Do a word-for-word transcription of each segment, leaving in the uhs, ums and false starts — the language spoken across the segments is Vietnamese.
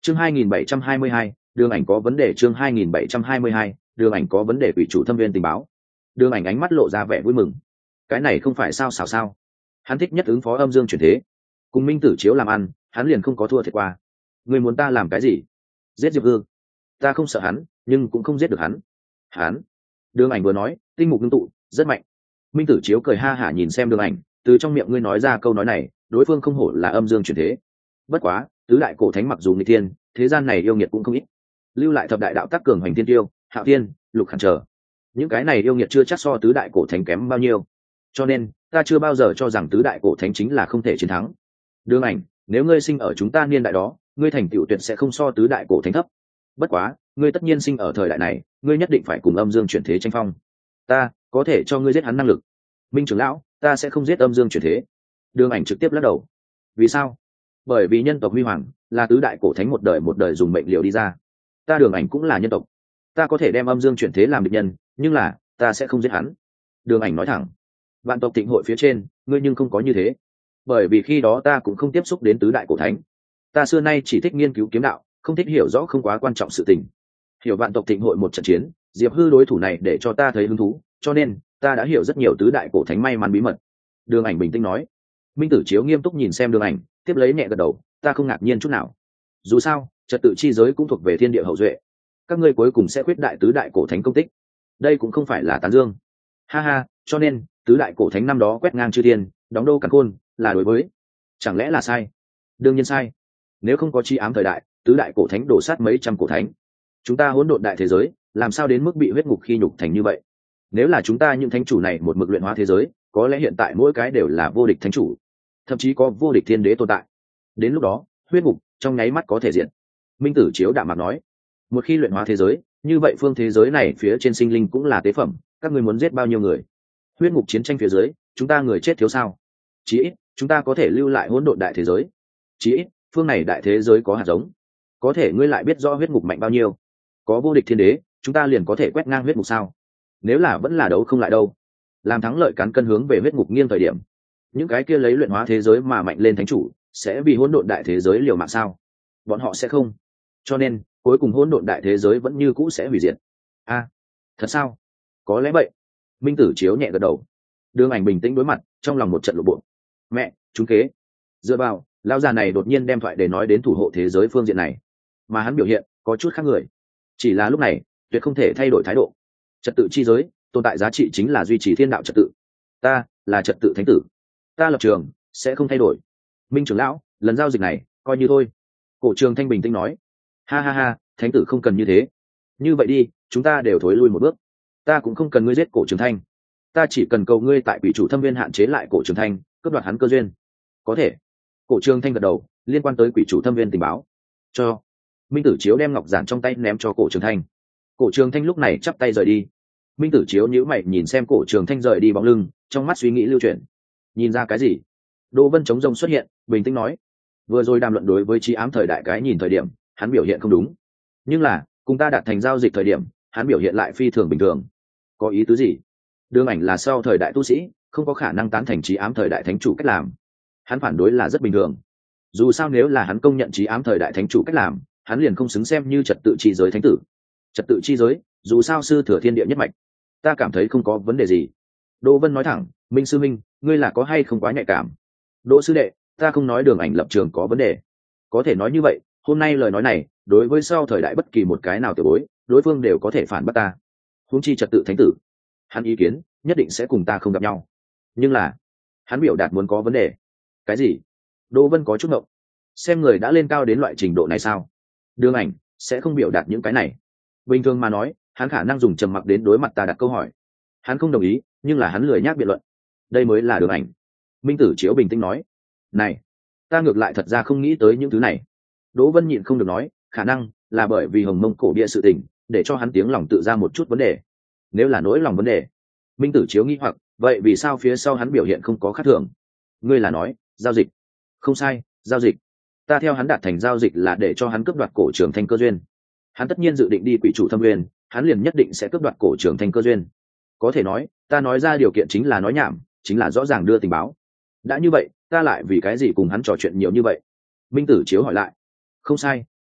chương hai nghìn bảy trăm hai mươi hai, đường ảnh có vấn đề. Chương hai nghìn bảy trăm hai mươi hai, đường ảnh có vấn đề. Quỷ chủ thâm viên tình báo. Đường ảnh ánh mắt lộ ra vẻ vui mừng. Cái này không phải sao xảo sao? Hắn thích nhất ứng phó âm dương chuyển thế, cùng minh tử chiếu làm ăn, hắn liền không có thua thiệt qua. Người muốn ta làm cái gì? Giết Diệp Hư? Ta không sợ hắn, nhưng cũng không giết được hắn. Hắn? Đường ảnh vừa nói, tinh mục ngưng tụ, rất mạnh. Minh tử chiếu cười ha hả nhìn xem đường ảnh, từ trong miệng ngươi nói ra câu nói này, đối phương không hổ là âm dương chuyển thế. Bất quá, tứ đại cổ thánh mặc dù nghịch thiên, thế gian này yêu nghiệt cũng không ít. Lưu lại thập đại đạo tác cường hành thiên tiêu, Hạo Thiên, Lục Khản trở. Những cái này yêu nghiệt chưa chắc so tứ đại cổ thánh kém bao nhiêu. Cho nên, ta chưa bao giờ cho rằng tứ đại cổ thánh chính là không thể chiến thắng. Đường ảnh, nếu ngươi sinh ở chúng ta niên đại đó, ngươi thành tựu tuyệt sẽ không so tứ đại cổ thánh thấp. Bất quá, ngươi tất nhiên sinh ở thời đại này, ngươi nhất định phải cùng âm dương chuyển thế tranh phong. Ta có thể cho ngươi giết hắn năng lực. Minh trưởng lão, ta sẽ không giết âm dương chuyển thế. Đường ảnh trực tiếp lắc đầu. Vì sao? Bởi vì nhân tộc huy hoàng là tứ đại cổ thánh một đời một đời dùng mệnh liệu đi ra. Ta đường ảnh cũng là nhân tộc, ta có thể đem âm dương chuyển thế làm địch nhân, nhưng là ta sẽ không giết hắn. Đường ảnh nói thẳng. Vạn tộc thịnh hội phía trên, ngươi nhưng không có như thế. Bởi vì khi đó ta cũng không tiếp xúc đến tứ đại cổ thánh, ta xưa nay chỉ thích nghiên cứu kiếm đạo, không thích hiểu rõ không quá quan trọng sự tình. Hiểu vạn tộc thịnh hội một trận chiến, Diệp Hư đối thủ này để cho ta thấy hứng thú, cho nên ta đã hiểu rất nhiều tứ đại cổ thánh may mắn bí mật. Đường ảnh bình tĩnh nói. Minh tử chiếu nghiêm túc nhìn xem đường ảnh, tiếp lấy nhẹ gật đầu, ta không ngạc nhiên chút nào. Dù sao, trật tự chi giới cũng thuộc về thiên địa hậu duệ, các ngươi cuối cùng sẽ khuyết đại tứ đại cổ thánh công tích, đây cũng không phải là tán dương. Ha ha, cho nên tứ đại cổ thánh năm đó quét ngang chư thiên, đóng đô càn khôn, là đối với, chẳng lẽ là sai? Đương nhiên sai. Nếu không có chi ám thời đại, tứ đại cổ thánh đổ sát mấy trăm cổ thánh, chúng ta hỗn độn đại thế giới làm sao đến mức bị huyết ngục khi nhục thành như vậy? Nếu là chúng ta những thánh chủ này một mực luyện hóa thế giới, có lẽ hiện tại mỗi cái đều là vô địch thánh chủ, thậm chí có vô địch thiên đế tồn tại. Đến lúc đó, huyết ngục trong nháy mắt có thể diện. Minh tử chiếu đạm mặt nói, một khi luyện hóa thế giới, như vậy phương thế giới này phía trên sinh linh cũng là tế phẩm, các ngươi muốn giết bao nhiêu người? Huyết ngục chiến tranh phía dưới, chúng ta người chết thiếu sao? Chí ít chúng ta có thể lưu lại hỗn độn đại thế giới, chí ít phương này đại thế giới có hạt giống. Có thể ngươi lại biết rõ huyết ngục mạnh bao nhiêu? Có vô địch thiên đế, chúng ta liền có thể quét ngang huyết ngục sao? Nếu là vẫn là đấu không lại đâu. Làm thắng lợi cán cân hướng về huyết ngục nghiêng thời điểm, những cái kia lấy luyện hóa thế giới mà mạnh lên thánh chủ sẽ vì hỗn độn đại thế giới liều mạng sao? Bọn họ sẽ không. Cho nên cuối cùng hỗn độn đại thế giới vẫn như cũ sẽ hủy diệt. A, à, thật sao? Có lẽ vậy. Minh tử chiếu nhẹ gật đầu. Đường ảnh bình tĩnh đối mặt, trong lòng một trận lộ bộ. Mẹ, chúng kế. Dựa vào, lão già này đột nhiên đem thoại để nói đến thủ hộ thế giới phương diện này, mà hắn biểu hiện có chút khác người. Chỉ là lúc này tuyệt không thể thay đổi thái độ. Trật tự chi giới tồn tại giá trị chính là duy trì thiên đạo trật tự. Ta là trật tự thánh tử, ta lập trường sẽ không thay đổi. Minh trưởng lão, lần giao dịch này coi như thôi. Cổ Trường Thanh bình tĩnh nói. Ha ha ha, thánh tử không cần như thế. Như vậy đi, chúng ta đều thối lui một bước. Ta cũng không cần ngươi giết Cổ Trường Thanh, ta chỉ cần cầu ngươi tại quỷ chủ thâm viên hạn chế lại Cổ Trường Thanh, cướp đoạt hắn cơ duyên. Có thể. Cổ Trường Thanh gật đầu. Liên quan tới quỷ chủ thâm viên tình báo, cho. Minh tử chiếu đem ngọc giản trong tay ném cho Cổ Trường Thanh. Cổ Trường Thanh lúc này chắp tay rời đi. Minh tử chiếu nhíu mày nhìn xem Cổ Trường Thanh rời đi bóng lưng, trong mắt suy nghĩ lưu chuyển. Nhìn ra cái gì? Đỗ Vân chống rông xuất hiện, bình tĩnh nói. Vừa rồi đàm luận đối với trí ám thời đại cái nhìn thời điểm, hắn biểu hiện không đúng, nhưng là cùng ta đạt thành giao dịch thời điểm, hắn biểu hiện lại phi thường bình thường. Có ý tứ gì? Đường ảnh là sau thời đại tu sĩ, không có khả năng tán thành trí ám thời đại thánh chủ cách làm. Hắn phản đối là rất bình thường. Dù sao nếu là hắn công nhận trí ám thời đại thánh chủ cách làm, hắn liền không xứng xem như trật tự chi giới thánh tử. Trật tự chi giới, dù sao sư thừa thiên địa nhất mạch, ta cảm thấy không có vấn đề gì. Đỗ Vân nói thẳng. Minh sư minh, ngươi là có hay không quá nhạy cảm? Đỗ sư đệ, ta không nói đường ảnh lập trường có vấn đề. Có thể nói như vậy, hôm nay lời nói này đối với sau thời đại bất kỳ một cái nào tiểu bối, đối phương đều có thể phản bác ta. Huống chi trật tự thánh tử, hắn ý kiến nhất định sẽ cùng ta không gặp nhau. Nhưng là hắn biểu đạt muốn có vấn đề. Cái gì? Đỗ Vân có chút ngộng. Xem người đã lên cao đến loại trình độ này sao? Đường ảnh sẽ không biểu đạt những cái này. Bình thường mà nói, hắn khả năng dùng trầm mặc đến đối mặt ta đặt câu hỏi. Hắn không đồng ý, nhưng là hắn lười nhác biện luận. Đây mới là đường ảnh. Minh tử chiếu bình tĩnh nói. Này, ta ngược lại thật ra không nghĩ tới những thứ này. Đỗ Vân nhịn không được nói, khả năng là bởi vì hồng mông cổ bia sự tình, để cho hắn tiếng lòng tự ra một chút vấn đề. Nếu là nỗi lòng vấn đề, Minh tử chiếu nghi hoặc, vậy vì sao phía sau hắn biểu hiện không có khác thường? Ngươi là nói giao dịch? Không sai, giao dịch. Ta theo hắn đạt thành giao dịch là để cho hắn cướp đoạt Cổ Trường Thanh cơ duyên. Hắn tất nhiên dự định đi quỷ chủ thâm nguyên, hắn liền nhất định sẽ cướp đoạt Cổ Trường Thanh cơ duyên. Có thể nói, ta nói ra điều kiện chính là nói nhảm, chính là rõ ràng đưa tình báo. Đã như vậy, ta lại vì cái gì cùng hắn trò chuyện nhiều như vậy? Minh tử chiếu hỏi lại. Không sai,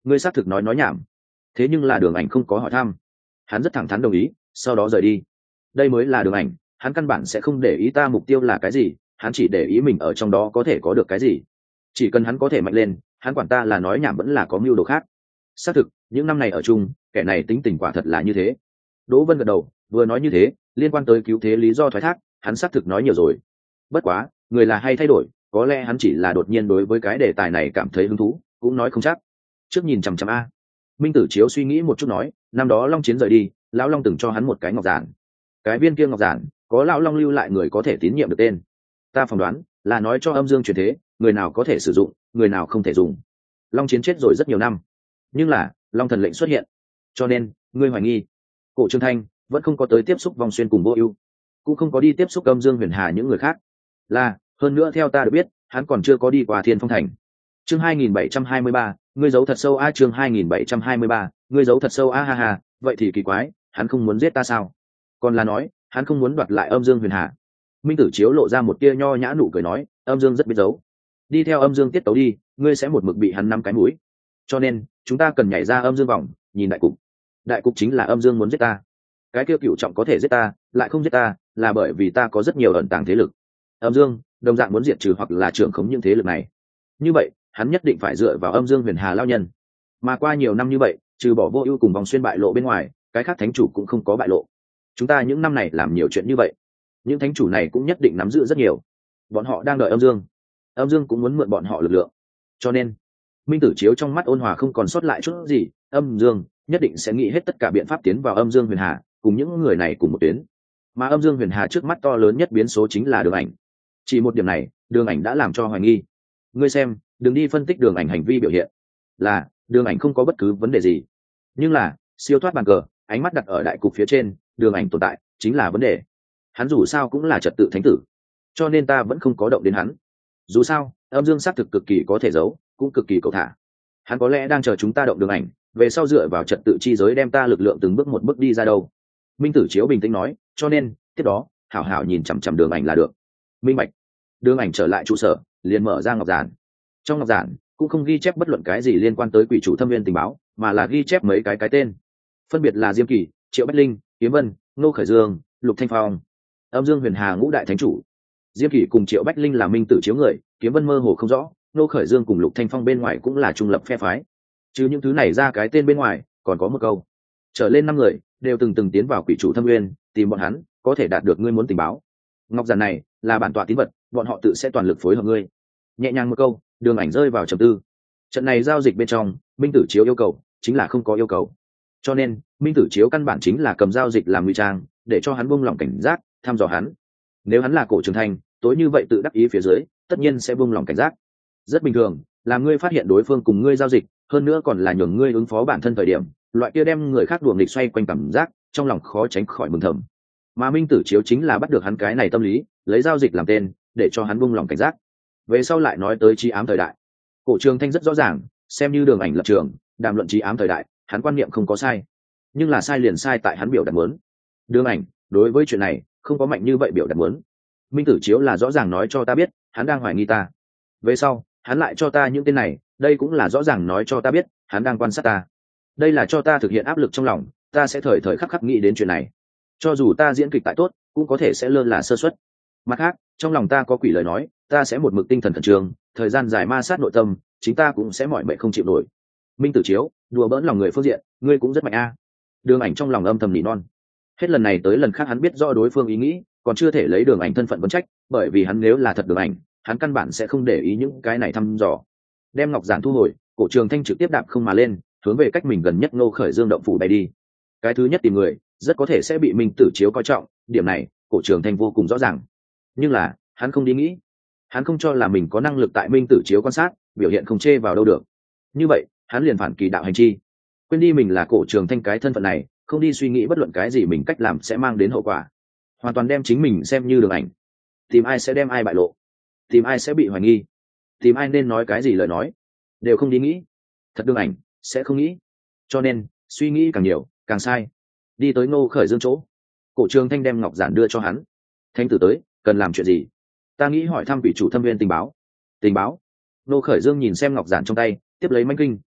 ngươi xác thực nói nói nhảm. Thế nhưng là Đường Ảnh không có hỏi thăm, hắn rất thẳng thắn đồng ý, sau đó rời đi. Đây mới là Đường Ảnh, hắn căn bản sẽ không để ý ta mục tiêu là cái gì, hắn chỉ để ý mình ở trong đó có thể có được cái gì. Chỉ cần hắn có thể mạnh lên, hắn quản ta là nói nhảm vẫn là có mưu đồ khác. Xác thực những năm này ở chung, kẻ này tính tình quả thật là như thế. Đỗ Vân gật đầu, vừa nói như thế, liên quan tới cứu thế lý do thoái thác, hắn xác thực nói nhiều rồi. Bất quá người là hay thay đổi, có lẽ hắn chỉ là đột nhiên đối với cái đề tài này cảm thấy hứng thú, cũng nói không chắc. Trước nhìn chằm chằm a. Minh Tử Chiếu suy nghĩ một chút nói, năm đó Long Chiến rời đi, lão Long từng cho hắn một cái ngọc giản. Cái viên kia ngọc giản có lão Long lưu lại người có thể tín nhiệm được tên. Ta phỏng đoán là nói cho âm dương truyền thế, người nào có thể sử dụng, người nào không thể dùng. Long Chiến chết rồi rất nhiều năm, nhưng là Long Thần lệnh xuất hiện, cho nên ngươi hoài nghi Cổ Trường Thanh vẫn không có tới tiếp xúc Vong Xuyên cùng Vô Ưu, cũng không có đi tiếp xúc Âm Dương Huyền Hà những người khác. Là, hơn nữa theo ta được biết, hắn còn chưa có đi qua Thiên Phong Thành. Chương hai nghìn bảy trăm hai mươi ba, ngươi giấu thật sâu a, chương hai nghìn bảy trăm hai mươi ba, ngươi giấu thật sâu a, ha ha, vậy thì kỳ quái, hắn không muốn giết ta sao? Còn là nói, hắn không muốn đoạt lại Âm Dương Huyền Hà. Minh Tử Chiếu lộ ra một tia nho nhã nụ cười nói, Âm Dương rất biết giấu. Đi theo Âm Dương tiết tấu đi, ngươi sẽ một mực bị hắn nắm cái mũi. Cho nên, chúng ta cần nhảy ra Âm Dương vòng, nhìn đại cục. Đại cục chính là Âm Dương muốn giết ta. Cái kia Cửu Trọng có thể giết ta, lại không giết ta, là bởi vì ta có rất nhiều ẩn tàng thế lực. Âm Dương đồng dạng muốn diệt trừ hoặc là trưởng khống những thế lực này. Như vậy, hắn nhất định phải dựa vào Âm Dương Huyền Hà lao nhân. Mà qua nhiều năm như vậy, trừ bỏ Vô Ưu cùng Vòng Xuyên bại lộ bên ngoài, cái khác thánh chủ cũng không có bại lộ. Chúng ta những năm này làm nhiều chuyện như vậy, những thánh chủ này cũng nhất định nắm giữ rất nhiều. Bọn họ đang đợi Âm Dương, Âm Dương cũng muốn mượn bọn họ lực lượng. Cho nên, Minh Tử Chiếu trong mắt ôn hòa không còn sót lại chút gì, Âm Dương nhất định sẽ nghĩ hết tất cả biện pháp tiến vào Âm Dương Huyền Hà, cùng những người này cùng một tuyến. Mà Âm Dương Huyền Hà trước mắt to lớn nhất biến số chính là Đường Ảnh. Chỉ một điểm này, Đường Ảnh đã làm cho hoài nghi. Ngươi xem, đừng đi phân tích Đường Ảnh hành vi biểu hiện. Là, Đường Ảnh không có bất cứ vấn đề gì. Nhưng là, siêu thoát bàn cờ, ánh mắt đặt ở đại cục phía trên, Đường Ảnh tồn tại chính là vấn đề. Hắn dù sao cũng là trật tự thánh tử, cho nên ta vẫn không có động đến hắn. Dù sao, Âm Dương xác thực cực kỳ có thể giấu, cũng cực kỳ cầu thả. Hắn có lẽ đang chờ chúng ta động Đường Ảnh, về sau dựa vào trật tự chi giới đem ta lực lượng từng bước một bước đi ra đâu. Minh Tử Chiếu bình tĩnh nói, cho nên tiếp đó hảo hảo nhìn chằm chằm Đường Ảnh là được. Minh bạch. Đường Ảnh trở lại trụ sở, liền mở ra ngọc giản. Trong ngọc giản cũng không ghi chép bất luận cái gì liên quan tới Quỷ Chủ Thâm Viên tình báo, mà là ghi chép mấy cái cái tên, phân biệt là Diêm Kỳ, Triệu Bách Linh, Kiếm Vân, Ngô Khởi Dương, Lục Thanh Phong. Âm Dương Huyền Hà ngũ đại thánh chủ. Diêm Kỳ cùng Triệu Bách Linh là Minh Tử Chiếu người, Kiếm Vân mơ hồ không rõ, Ngô Khởi Dương cùng Lục Thanh Phong bên ngoài cũng là trung lập phe phái. Chứ những thứ này ra cái tên bên ngoài, còn có một câu. Trở lên năm người đều từng từng tiến vào Quỷ Chủ Thâm Nguyên, tìm bọn hắn, có thể đạt được ngươi muốn tình báo. Ngọc giản này là bản tọa tín vật, bọn họ tự sẽ toàn lực phối hợp ngươi. Nhẹ nhàng một câu, Đường Ảnh rơi vào trầm tư. Trận này giao dịch bên trong, Minh Tử Chiếu yêu cầu chính là không có yêu cầu. Cho nên, Minh Tử Chiếu căn bản chính là cầm giao dịch làm ngụy trang, để cho hắn buông lỏng cảnh giác, thăm dò hắn. Nếu hắn là Cổ Trường Thanh, tối như vậy tự đắc ý phía dưới, tất nhiên sẽ buông lỏng cảnh giác. Rất bình thường, là ngươi phát hiện đối phương cùng ngươi giao dịch, hơn nữa còn là nhường ngươi ứng phó bản thân thời điểm, loại kia đem người khác đùa nghịch xoay quanh cảm giác, trong lòng khó tránh khỏi mừng thầm. Mà Minh Tử Chiếu chính là bắt được hắn cái này tâm lý, lấy giao dịch làm tên, để cho hắn buông lỏng cảnh giác. Về sau lại nói tới trí ám thời đại, Cổ Trường Thanh rất rõ ràng, xem như Đường Ảnh lập trường, đàm luận trí ám thời đại, hắn quan niệm không có sai, nhưng là sai liền sai tại hắn biểu đạt muốn. Đường Ảnh đối với chuyện này không có mạnh như vậy biểu đạt muốn. Minh Tử Chiếu là rõ ràng nói cho ta biết, hắn đang hoài nghi ta. Về sau, hắn lại cho ta những tên này, đây cũng là rõ ràng nói cho ta biết, hắn đang quan sát ta. Đây là cho ta thực hiện áp lực trong lòng, ta sẽ thời thời khắc khắc nghĩ đến chuyện này. Cho dù ta diễn kịch tại tốt, cũng có thể sẽ lơ là sơ suất. Mặt khác, trong lòng ta có quỷ lời nói, ta sẽ một mực tinh thần khẩn trương, thời gian dài ma sát nội tâm, chính ta cũng sẽ mỏi mệt không chịu nổi. Minh Tử Chiếu, đùa bỡn lòng người phương diện, ngươi cũng rất mạnh a. Đường Ảnh trong lòng âm thầm nỉ non. Hết lần này tới lần khác hắn biết rõ đối phương ý nghĩ, còn chưa thể lấy Đường Ảnh thân phận vấn trách, bởi vì hắn nếu là thật Đường Ảnh, hắn căn bản sẽ không để ý những cái này thăm dò. Đem ngọc giản thu hồi, Cổ Trường Thanh trực tiếp đạp không mà lên, hướng về cách mình gần nhất Ngô Khởi Dương động phủ bay đi. Cái thứ nhất tìm người, rất có thể sẽ bị Minh Tử Chiếu coi trọng, điểm này, Cổ Trường Thanh vô cùng rõ ràng. Nhưng là, hắn không đi nghĩ. Hắn không cho là mình có năng lực tại Minh Tử Chiếu quan sát, biểu hiện không chê vào đâu được. Như vậy, hắn liền phản kỳ đạo hành chi. Quên đi mình là Cổ Trường Thanh cái thân phận này, không đi suy nghĩ bất luận cái gì mình cách làm sẽ mang đến hậu quả. Hoàn toàn đem chính mình xem như Đường Ảnh. Tìm ai sẽ đem ai bại lộ, tìm ai sẽ bị hoài nghi, tìm ai nên nói cái gì lời nói, đều không đi nghĩ. Thật Đường Ảnh sẽ không nghĩ. Cho nên, suy nghĩ càng nhiều, càng sai. Đi tới Ngô Khởi Dương chỗ, Cổ Trường Thanh đem ngọc giản đưa cho hắn. Thanh tử tới, cần làm chuyện gì? Ta nghĩ hỏi thăm Quỷ Chủ Thâm Viên tình báo. Tình báo? Ngô Khởi Dương nhìn xem ngọc giản trong tay, tiếp lấy manh kinh,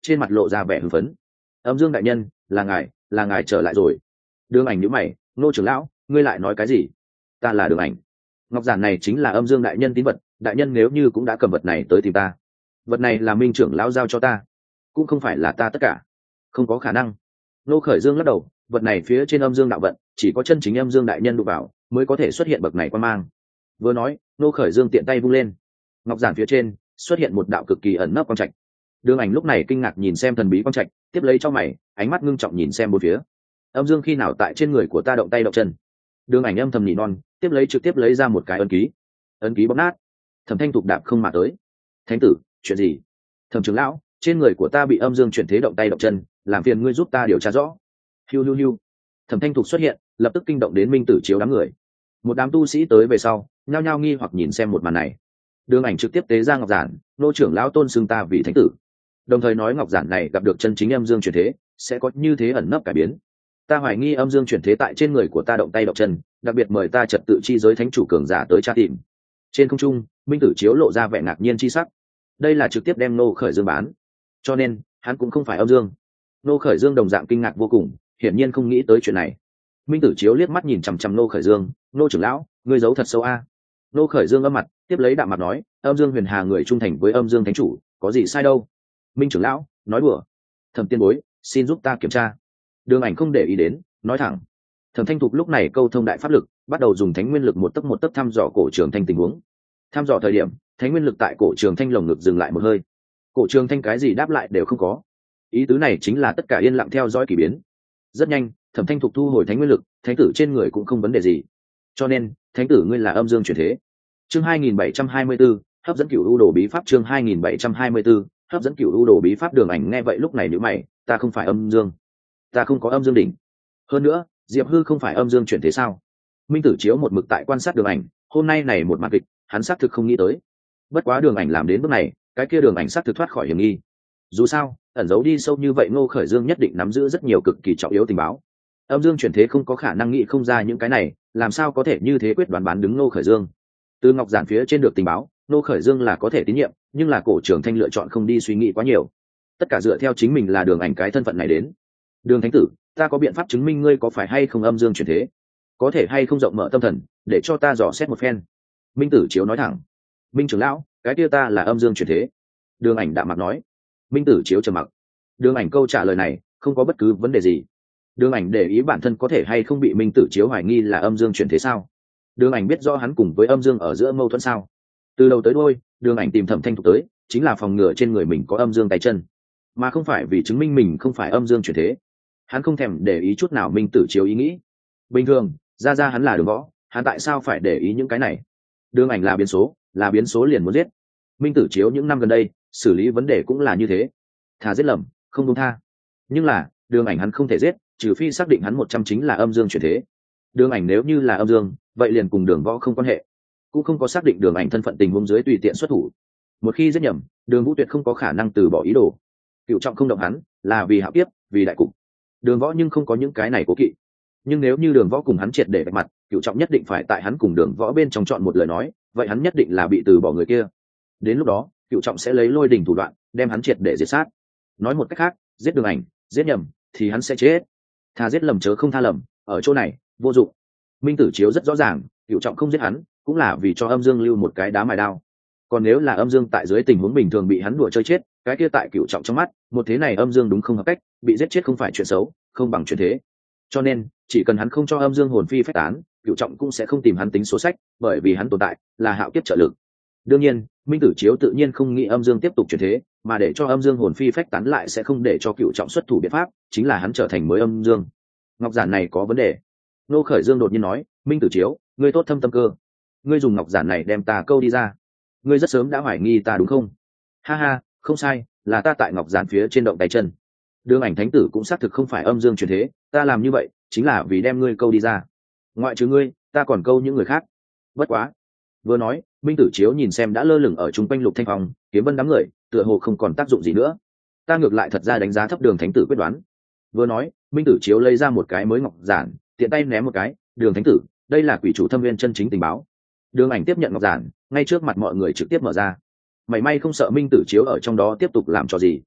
trên mặt lộ ra vẻ hưng phấn. Âm Dương đại nhân, là ngài là ngài trở lại rồi. Đường Ảnh nhíu mày, Ngô trưởng lão, ngươi lại nói cái gì? Ta là Đường Ảnh. Ngọc giản này chính là Âm Dương đại nhân tín vật, đại nhân nếu như cũng đã cầm vật này tới tìm ta, vật này là Minh trưởng lão giao cho ta, cũng không phải là ta tất cả. Không có khả năng. Ngô Khởi Dương lắc đầu, vật này phía trên Âm Dương đạo vận, chỉ có chân chính Âm Dương đại nhân đụng vào mới có thể xuất hiện bậc này quan mang. Vừa nói, Ngô Khởi Dương tiện tay vung lên, ngọc giản phía trên xuất hiện một đạo cực kỳ ẩn nấp quang trạch. Đường Ảnh lúc này kinh ngạc nhìn xem thần bí quang trạch, tiếp lấy cho mày, ánh mắt ngưng trọng nhìn xem bốn phía. Âm Dương khi nào tại trên người của ta động tay động chân? Đường Ảnh âm thầm nhị non, tiếp lấy trực tiếp lấy ra một cái ấn ký. Ấn ký bóp nát. Thẩm Thanh Thục đạp không mà tới. Thánh tử, chuyện gì? Thẩm trưởng lão, trên người của ta bị Âm Dương chuyển thế động tay động chân, làm phiền ngươi giúp ta điều tra rõ. Hiu hiu hiu. Thẩm Thanh Thục xuất hiện, lập tức kinh động đến Minh Tử Chiếu đám người. Một đám tu sĩ tới về sau, nhao nhao nghi hoặc nhìn xem một màn này. Đường Ảnh trực tiếp tế ra ngọc giản, nô trưởng lão tôn xưng ta vì thánh tử, đồng thời nói ngọc giản này gặp được chân chính Âm Dương chuyển thế sẽ có như thế ẩn nấp cải biến. Ta hoài nghi Âm Dương chuyển thế tại trên người của ta động tay động chân, đặc biệt mời ta trật tự chi giới thánh chủ cường giả tới tra tìm. Trên không trung, Minh Tử Chiếu lộ ra vẻ ngạc nhiên chi sắc. Đây là trực tiếp đem Nô Khởi Dương bán, cho nên hắn cũng không phải Âm Dương. Nô Khởi Dương đồng dạng kinh ngạc vô cùng, hiển nhiên không nghĩ tới chuyện này. Minh Tử Chiếu liếc mắt nhìn chằm chằm Nô Khởi Dương, nô trưởng lão, ngươi giấu thật sâu a. Nô Khởi Dương âm mặt, tiếp lấy đạm mặt nói, Âm Dương Huyền Hà người trung thành với Âm Dương thánh chủ, có gì sai đâu. Minh trưởng lão, nói đùa. Thẩm tiên bối, xin giúp ta kiểm tra. Đường Ảnh không để ý đến, nói thẳng. Thẩm Thanh Thục lúc này câu thông đại pháp lực, bắt đầu dùng thánh nguyên lực một tấc một tấc thăm dò cổ trường thanh tình huống. Thăm dò thời điểm, thánh nguyên lực tại cổ trường thanh lồng ngực dừng lại một hơi. Cổ trường thanh cái gì đáp lại đều không có. Ý tứ này chính là tất cả yên lặng theo dõi kỳ biến. Rất nhanh, Thẩm Thanh Thục thu hồi thánh nguyên lực, thánh tử trên người cũng không vấn đề gì. Cho nên, thánh tử ngươi là Âm Dương chuyển thế. Chương hai nghìn bảy trăm hai mươi 2724, hấp dẫn cửu u đồ bí pháp. Chương hai nghìn bảy trăm hai mươi 2724, hấp dẫn cửu u đồ bí pháp. Đường Ảnh nghe vậy lúc này nhíu mày, ta không phải Âm Dương, ta không có Âm Dương đỉnh. Hơn nữa, Diệp Hư không phải Âm Dương chuyển thế sao? Minh Tử Chiếu một mực tại quan sát Đường Ảnh, hôm nay này một màn kịch, hắn xác thực không nghĩ tới. Bất quá Đường Ảnh làm đến bước này, cái kia Đường Ảnh xác thực thoát khỏi hiểm nghi. Dù sao, ẩn giấu đi sâu như vậy, Ngô Khởi Dương nhất định nắm giữ rất nhiều cực kỳ trọng yếu tình báo. Âm Dương chuyển thế không có khả năng nghĩ không ra những cái này, làm sao có thể như thế quyết đoán bán đứng Ngô Khởi Dương. Từ ngọc giản phía trên được tình báo, Ngô Khởi Dương là có thể tín nhiệm, nhưng là cổ trưởng thanh lựa chọn không đi suy nghĩ quá nhiều, tất cả dựa theo chính mình là Đường Ảnh cái thân phận này đến. Đường thánh tử, ta có biện pháp chứng minh ngươi có phải hay không Âm Dương chuyển thế, có thể hay không rộng mở tâm thần để cho ta dò xét một phen. Minh Tử Chiếu nói thẳng. Minh trưởng lão, cái kia ta là Âm Dương chuyển thế. Đường Ảnh đạm mặt nói. Minh Tử Chiếu trầm mặc. Đường Ảnh câu trả lời này không có bất cứ vấn đề gì. Đường Ảnh để ý bản thân có thể hay không bị Minh Tử Chiếu hoài nghi là Âm Dương chuyển thế sao? Đường Ảnh biết rõ hắn cùng với Âm Dương ở giữa mâu thuẫn sao? Từ đầu tới đuôi, Đường Ảnh tìm Thẩm Thanh Thục tới chính là phòng ngừa trên người mình có Âm Dương tay chân, mà không phải vì chứng minh mình không phải Âm Dương chuyển thế. Hắn không thèm để ý chút nào Minh Tử Chiếu ý nghĩ. Bình thường, ra ra hắn là Đường Võ, hắn tại sao phải để ý những cái này? Đường Ảnh là biến số, là biến số liền muốn giết. Minh Tử Chiếu những năm gần đây xử lý vấn đề cũng là như thế, thà giết lầm không buông tha. Nhưng là Đường Ảnh hắn không thể giết, trừ phi xác định hắn một trăm chính là Âm Dương chuyển thế. Đường Ảnh nếu như là Âm Dương, vậy liền cùng Đường Võ không quan hệ, cũng không có xác định Đường Ảnh thân phận tình huống dưới tùy tiện xuất thủ. Một khi giết nhầm, Đường Vũ tuyệt không có khả năng từ bỏ ý đồ. Cựu trọng không động hắn là vì hạo kiếp, vì đại cục. Đường Võ nhưng không có những cái này cố kỵ. Nhưng nếu như Đường Võ cùng hắn triệt để vạch mặt, Cựu trọng nhất định phải tại hắn cùng Đường Võ bên trong chọn một lời nói, vậy hắn nhất định là bị từ bỏ người kia. Đến lúc đó, Cựu trọng sẽ lấy lôi đình thủ đoạn đem hắn triệt để diệt sát. Nói một cách khác, giết Đường Ảnh, giết nhầm thì hắn sẽ chết. Thà giết lầm chớ không tha lầm, ở chỗ này vô dụng. Minh Tử Chiếu rất rõ ràng, Cựu trọng không giết hắn cũng là vì cho Âm Dương lưu một cái đá mài đao. Còn nếu là Âm Dương tại dưới tình huống bình thường bị hắn đùa chơi chết, cái kia tại Cựu trọng trong mắt, một thế này Âm Dương đúng không hợp cách, bị giết chết không phải chuyện xấu, không bằng chuyện thế. Cho nên, chỉ cần hắn không cho Âm Dương hồn phi phách tán, Cựu trọng cũng sẽ không tìm hắn tính số sách, bởi vì hắn tồn tại là hạo kiếp trợ lực. Đương nhiên, Minh Tử Chiếu tự nhiên không nghĩ Âm Dương tiếp tục chuyển thế, mà để cho Âm Dương hồn phi phách tán lại sẽ không để cho Cựu trọng xuất thủ biện pháp, chính là hắn trở thành mới Âm Dương. Ngọc giản này có vấn đề. Nô Khởi Dương đột nhiên nói, Minh Tử Chiếu, ngươi tốt thâm tâm cơ, ngươi dùng ngọc giản này đem ta câu đi ra, ngươi rất sớm đã hoài nghi ta đúng không? Ha ha, không sai, là ta tại ngọc giản phía trên động tay chân. Đường Ảnh thánh tử cũng xác thực không phải Âm Dương chuyển thế, ta làm như vậy chính là vì đem ngươi câu đi ra. Ngoại trừ ngươi, ta còn câu những người khác. Bất quá. Vừa nói, Minh Tử Chiếu nhìn xem đã lơ lửng ở trung quanh Lục Thanh Phong, Kiếm Vân đám người, tựa hồ không còn tác dụng gì nữa. Ta ngược lại thật ra đánh giá thấp Đường thánh tử quyết đoán. Vừa nói, Minh Tử Chiếu lấy ra một cái mới ngọc giản, tiện tay ném một cái, Đường thánh tử, đây là quỷ chủ thâm viên chân chính tình báo. Đường Ảnh tiếp nhận ngọc giản, ngay trước mặt mọi người trực tiếp mở ra. Mảy may không sợ Minh Tử Chiếu ở trong đó tiếp tục làm trò gì.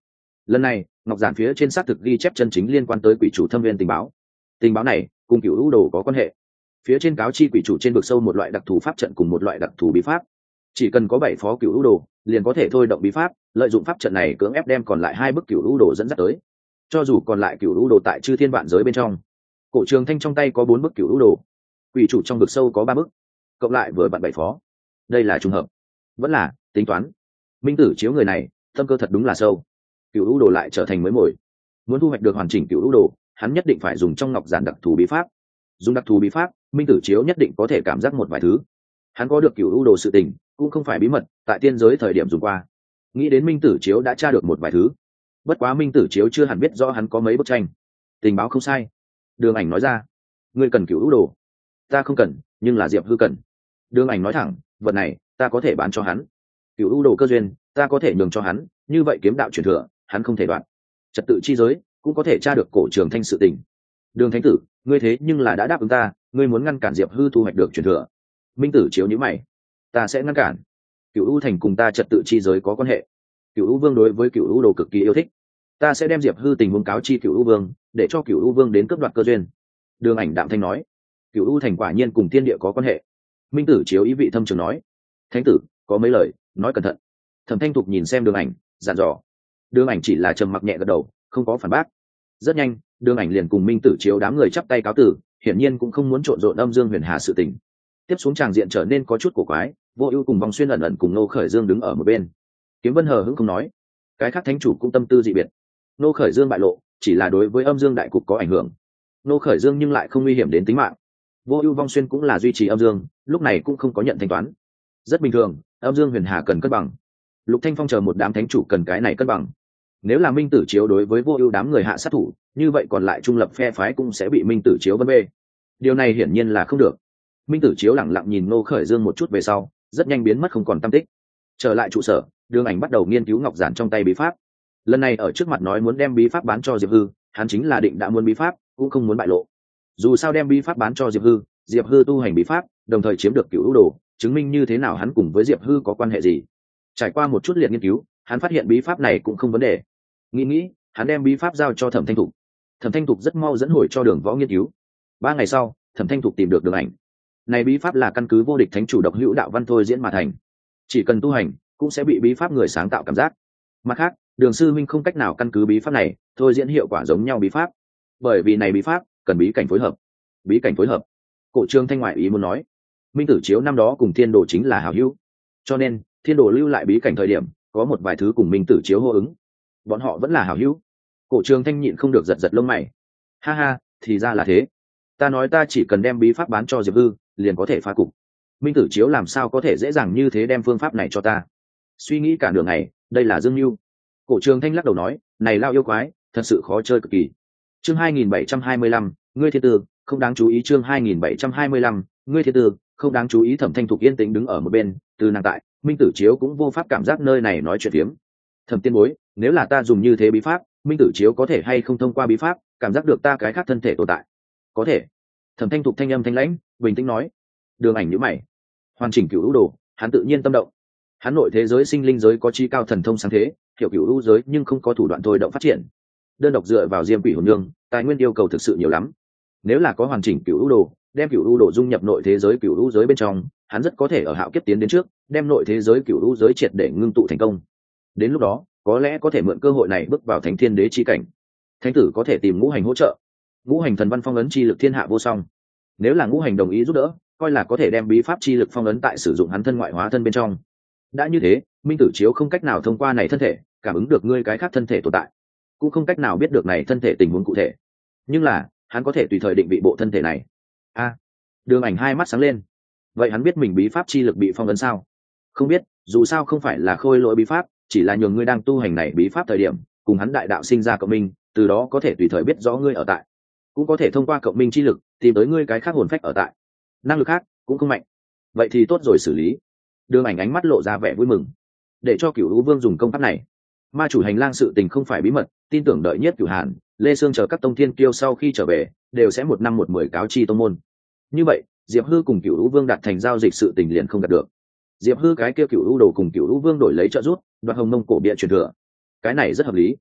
Lần này ngọc giản phía trên xác thực ghi chép chân chính liên quan tới quỷ chủ thâm viên tình báo. Tình báo này cùng cựu lũ đồ có quan hệ. Phía trên cáo chi quỷ chủ trên vực sâu một loại đặc thù pháp trận cùng một loại đặc thù bí pháp, chỉ cần có bảy phó cựu lũ đồ liền có thể thôi động bí pháp, lợi dụng pháp trận này cưỡng ép đem còn lại hai bức cựu lũ đồ dẫn dắt tới. Cho dù còn lại cựu lũ đồ tại chư thiên vạn giới bên trong, Cổ Trường Thanh trong tay có bốn bức cựu lũ đồ, quỷ chủ trong vực sâu có ba bức, cộng lại vừa vặn bảy phó. Đây là trùng hợp, vẫn là tính toán. Minh Tử Chiếu người này tâm cơ thật đúng là sâu. Cựu lũ đồ lại trở thành mới mồi. Muốn thu hoạch được hoàn chỉnh cựu lũ đồ, hắn nhất định phải dùng trong ngọc giản đặc thù bí pháp. Dùng đặc thù bí pháp, Minh Tử Chiếu nhất định có thể cảm giác một vài thứ. Hắn có được cựu lũ đồ sự tình cũng không phải bí mật, tại tiên giới thời điểm dùng qua. Nghĩ đến Minh Tử Chiếu đã tra được một vài thứ, bất quá Minh Tử Chiếu chưa hẳn biết rõ hắn có mấy bức tranh. Tình báo không sai, Đường Ảnh nói ra. Ngươi cần cựu lũ đồ? Ta không cần, nhưng là Diệp Hư cần. Đường Ảnh nói thẳng, vật này ta có thể bán cho hắn. Cựu lũ đồ cơ duyên ta có thể nhường cho hắn, như vậy kiếm đạo truyền thừa hắn không thể đoạn. Trật tự chi giới cũng có thể tra được Cổ Trường Thanh sự tình. Đường Thánh tử, ngươi thế nhưng là đã đáp ứng ta, ngươi muốn ngăn cản Diệp Hư thu hoạch được truyền thừa. Minh Tử Chiếu nhíu mày. Ta sẽ ngăn cản. Cựu U thành cùng ta trật tự chi giới có quan hệ. Cựu U vương đối với Cựu U đồ cực kỳ yêu thích. Ta sẽ đem Diệp Hư tình huống cáo chi Cựu U vương, để cho Cựu U vương đến cướp đoạt cơ duyên. Đường Ảnh đạm thanh nói. Cựu U thành quả nhiên cùng thiên địa có quan hệ. Minh Tử Chiếu ý vị thâm trường nói. Thánh tử, có mấy lời nói cẩn thận. Thẩm Thanh Thục nhìn xem Đường Ảnh, dặn dò. Đường Ảnh chỉ là trầm mặc nhẹ gật đầu, không có phản bác. Rất nhanh, Đường Ảnh liền cùng Minh Tử Chiếu đám người chắp tay cáo tử, hiển nhiên cũng không muốn trộn rộn âm dương huyền hà sự tình. Tiếp xuống tràng diện trở nên có chút cổ quái, Vô Ưu cùng Vong Xuyên ẩn ẩn cùng Nô Khởi Dương đứng ở một bên. Kiếm Vân hờ hững không nói, cái khác thánh chủ cũng tâm tư dị biệt. Nô Khởi Dương bại lộ, chỉ là đối với âm dương đại cục có ảnh hưởng. Nô Khởi Dương nhưng lại không nguy hiểm đến tính mạng. Vô Ưu Vong Xuyên cũng là duy trì âm dương, lúc này cũng không có nhận thanh toán. Rất bình thường, âm dương huyền hà cần cân bằng. Lục Thanh Phong chờ một đám thánh chủ cần cái này cân bằng. Nếu là Minh Tử Chiếu đối với Vô Ưu đám người hạ sát thủ, như vậy còn lại trung lập phe phái cũng sẽ bị Minh Tử Chiếu vân bê. Điều này hiển nhiên là không được. Minh Tử Chiếu lẳng lặng nhìn Nô Khởi Dương một chút về sau, rất nhanh biến mất không còn tăm tích. Trở lại trụ sở, Đường Ảnh bắt đầu nghiên cứu ngọc giản trong tay bí pháp. Lần này ở trước mặt nói muốn đem bí pháp bán cho Diệp Hư, hắn chính là định đã muốn bí pháp, cũng không muốn bại lộ. Dù sao đem bí pháp bán cho Diệp Hư, Diệp Hư tu hành bí pháp, đồng thời chiếm được cửu lũ đồ, chứng minh như thế nào hắn cùng với Diệp Hư có quan hệ gì. Trải qua một chút liệt nghiên cứu, hắn phát hiện bí pháp này cũng không vấn đề. Nghĩ nghĩ, hắn đem bí pháp giao cho Thẩm Thanh Thục. Thẩm Thanh Thục rất mau dẫn hồi cho Đường Võ nghiên cứu. Ba ngày sau, Thẩm Thanh Thục tìm được Đường Ảnh. Này bí pháp là căn cứ vô địch thánh chủ độc hữu đạo văn thôi diễn mà thành, chỉ cần tu hành cũng sẽ bị bí pháp người sáng tạo cảm giác. Mặt khác, Đường sư minh không cách nào căn cứ bí pháp này thôi diễn hiệu quả giống nhau bí pháp, bởi vì này bí pháp cần bí cảnh phối hợp. Bí cảnh phối hợp? Cổ Trường Thanh ngoại ý muốn nói. Minh Tử Chiếu năm đó cùng Thiên Đồ chính là hảo hữu, cho nên Thiên Đồ lưu lại bí cảnh thời điểm có một vài thứ cùng Minh Tử Chiếu hô ứng, bọn họ vẫn là hảo hữu. Cổ Trường Thanh nhịn không được giật giật lông mày. Ha ha, thì ra là thế. Ta nói ta chỉ cần đem bí pháp bán cho Diệp Hư, liền có thể phá cục. Minh Tử Chiếu làm sao có thể dễ dàng như thế đem phương pháp này cho ta? Suy nghĩ cả đường này, đây là dương mưu. Cổ Trường Thanh lắc đầu nói, này lao yêu quái, thật sự khó chơi cực kỳ. Chương hai nghìn bảy trăm hai mươi lăm, ngươi thiên tư, không đáng chú ý. Chương hai nghìn bảy trăm hai mươi lăm, ngươi thiên tư, không đáng chú ý. Thẩm Thanh Thục yên tĩnh đứng ở một bên, từ nàng tại, Minh Tử Chiếu cũng vô pháp cảm giác nơi này nói chuyện phiếm. Thẩm tiên bối, nếu là ta dùng như thế bí pháp, Minh Tử Chiếu có thể hay không thông qua bí pháp cảm giác được ta cái khác thân thể tồn tại? Có thể. Thẩm Thanh Thục thanh âm thanh lãnh, bình tĩnh nói. Đường Ảnh nhíu mày. Hoàn chỉnh cửu lũ đồ, hắn tự nhiên tâm động. Hắn nội thế giới sinh linh giới có chi cao thần thông sáng thế, hiểu cửu lũ giới nhưng không có thủ đoạn thôi động phát triển. Đơn độc dựa vào Diêm Quỷ Hồn Nương, tài nguyên yêu cầu thực sự nhiều lắm. Nếu là có hoàn chỉnh cửu lũ đồ, đem cửu lũ đồ dung nhập nội thế giới cửu lũ giới bên trong, hắn rất có thể ở hạo kiếp tiến đến trước, đem nội thế giới cửu lũ giới triệt để ngưng tụ thành công. Đến lúc đó, có lẽ có thể mượn cơ hội này bước vào Thánh Thiên Đế chi cảnh. Thánh tử có thể tìm Ngũ Hành hỗ trợ. Ngũ Hành thần văn phong ấn chi lực thiên hạ vô song. Nếu là Ngũ Hành đồng ý giúp đỡ, coi là có thể đem bí pháp chi lực phong ấn tại sử dụng hắn thân ngoại hóa thân bên trong. Đã như thế, Minh Tử Chiếu không cách nào thông qua này thân thể cảm ứng được ngươi cái khác thân thể tồn tại, cũng không cách nào biết được này thân thể tình huống cụ thể, nhưng là hắn có thể tùy thời định vị bộ thân thể này. A, Đường Ảnh hai mắt sáng lên. Vậy hắn biết mình bí pháp chi lực bị phong ấn sao? Không biết, dù sao không phải là khôi lỗi bí pháp, chỉ là nhường ngươi đang tu hành này bí pháp thời điểm cùng hắn đại đạo sinh ra cộng minh, từ đó có thể tùy thời biết rõ ngươi ở tại, cũng có thể thông qua cộng minh chi lực tìm tới ngươi cái khác hồn phách ở tại. Năng lực khác cũng không mạnh. Vậy thì tốt rồi, xử lý. Đường Ảnh ánh mắt lộ ra vẻ vui mừng. Để cho Cửu Lũ Vương dùng công pháp này, ma chủ hành lang sự tình không phải bí mật, tin tưởng đợi nhất Cửu Hàn, Lê Sương chờ các tông thiên kiêu sau khi trở về đều sẽ một năm một mười cáo chi tông môn. Như vậy Diệp Hư cùng Cửu Lũ Vương đạt thành giao dịch sự tình liền không đạt được. Diệp Hư cái kia Cửu Lũ đồ cùng Cửu Lũ Vương đổi lấy trợ giúp, đoạt Hồng Mông cổ bia truyền thừa, cái này rất hợp lý.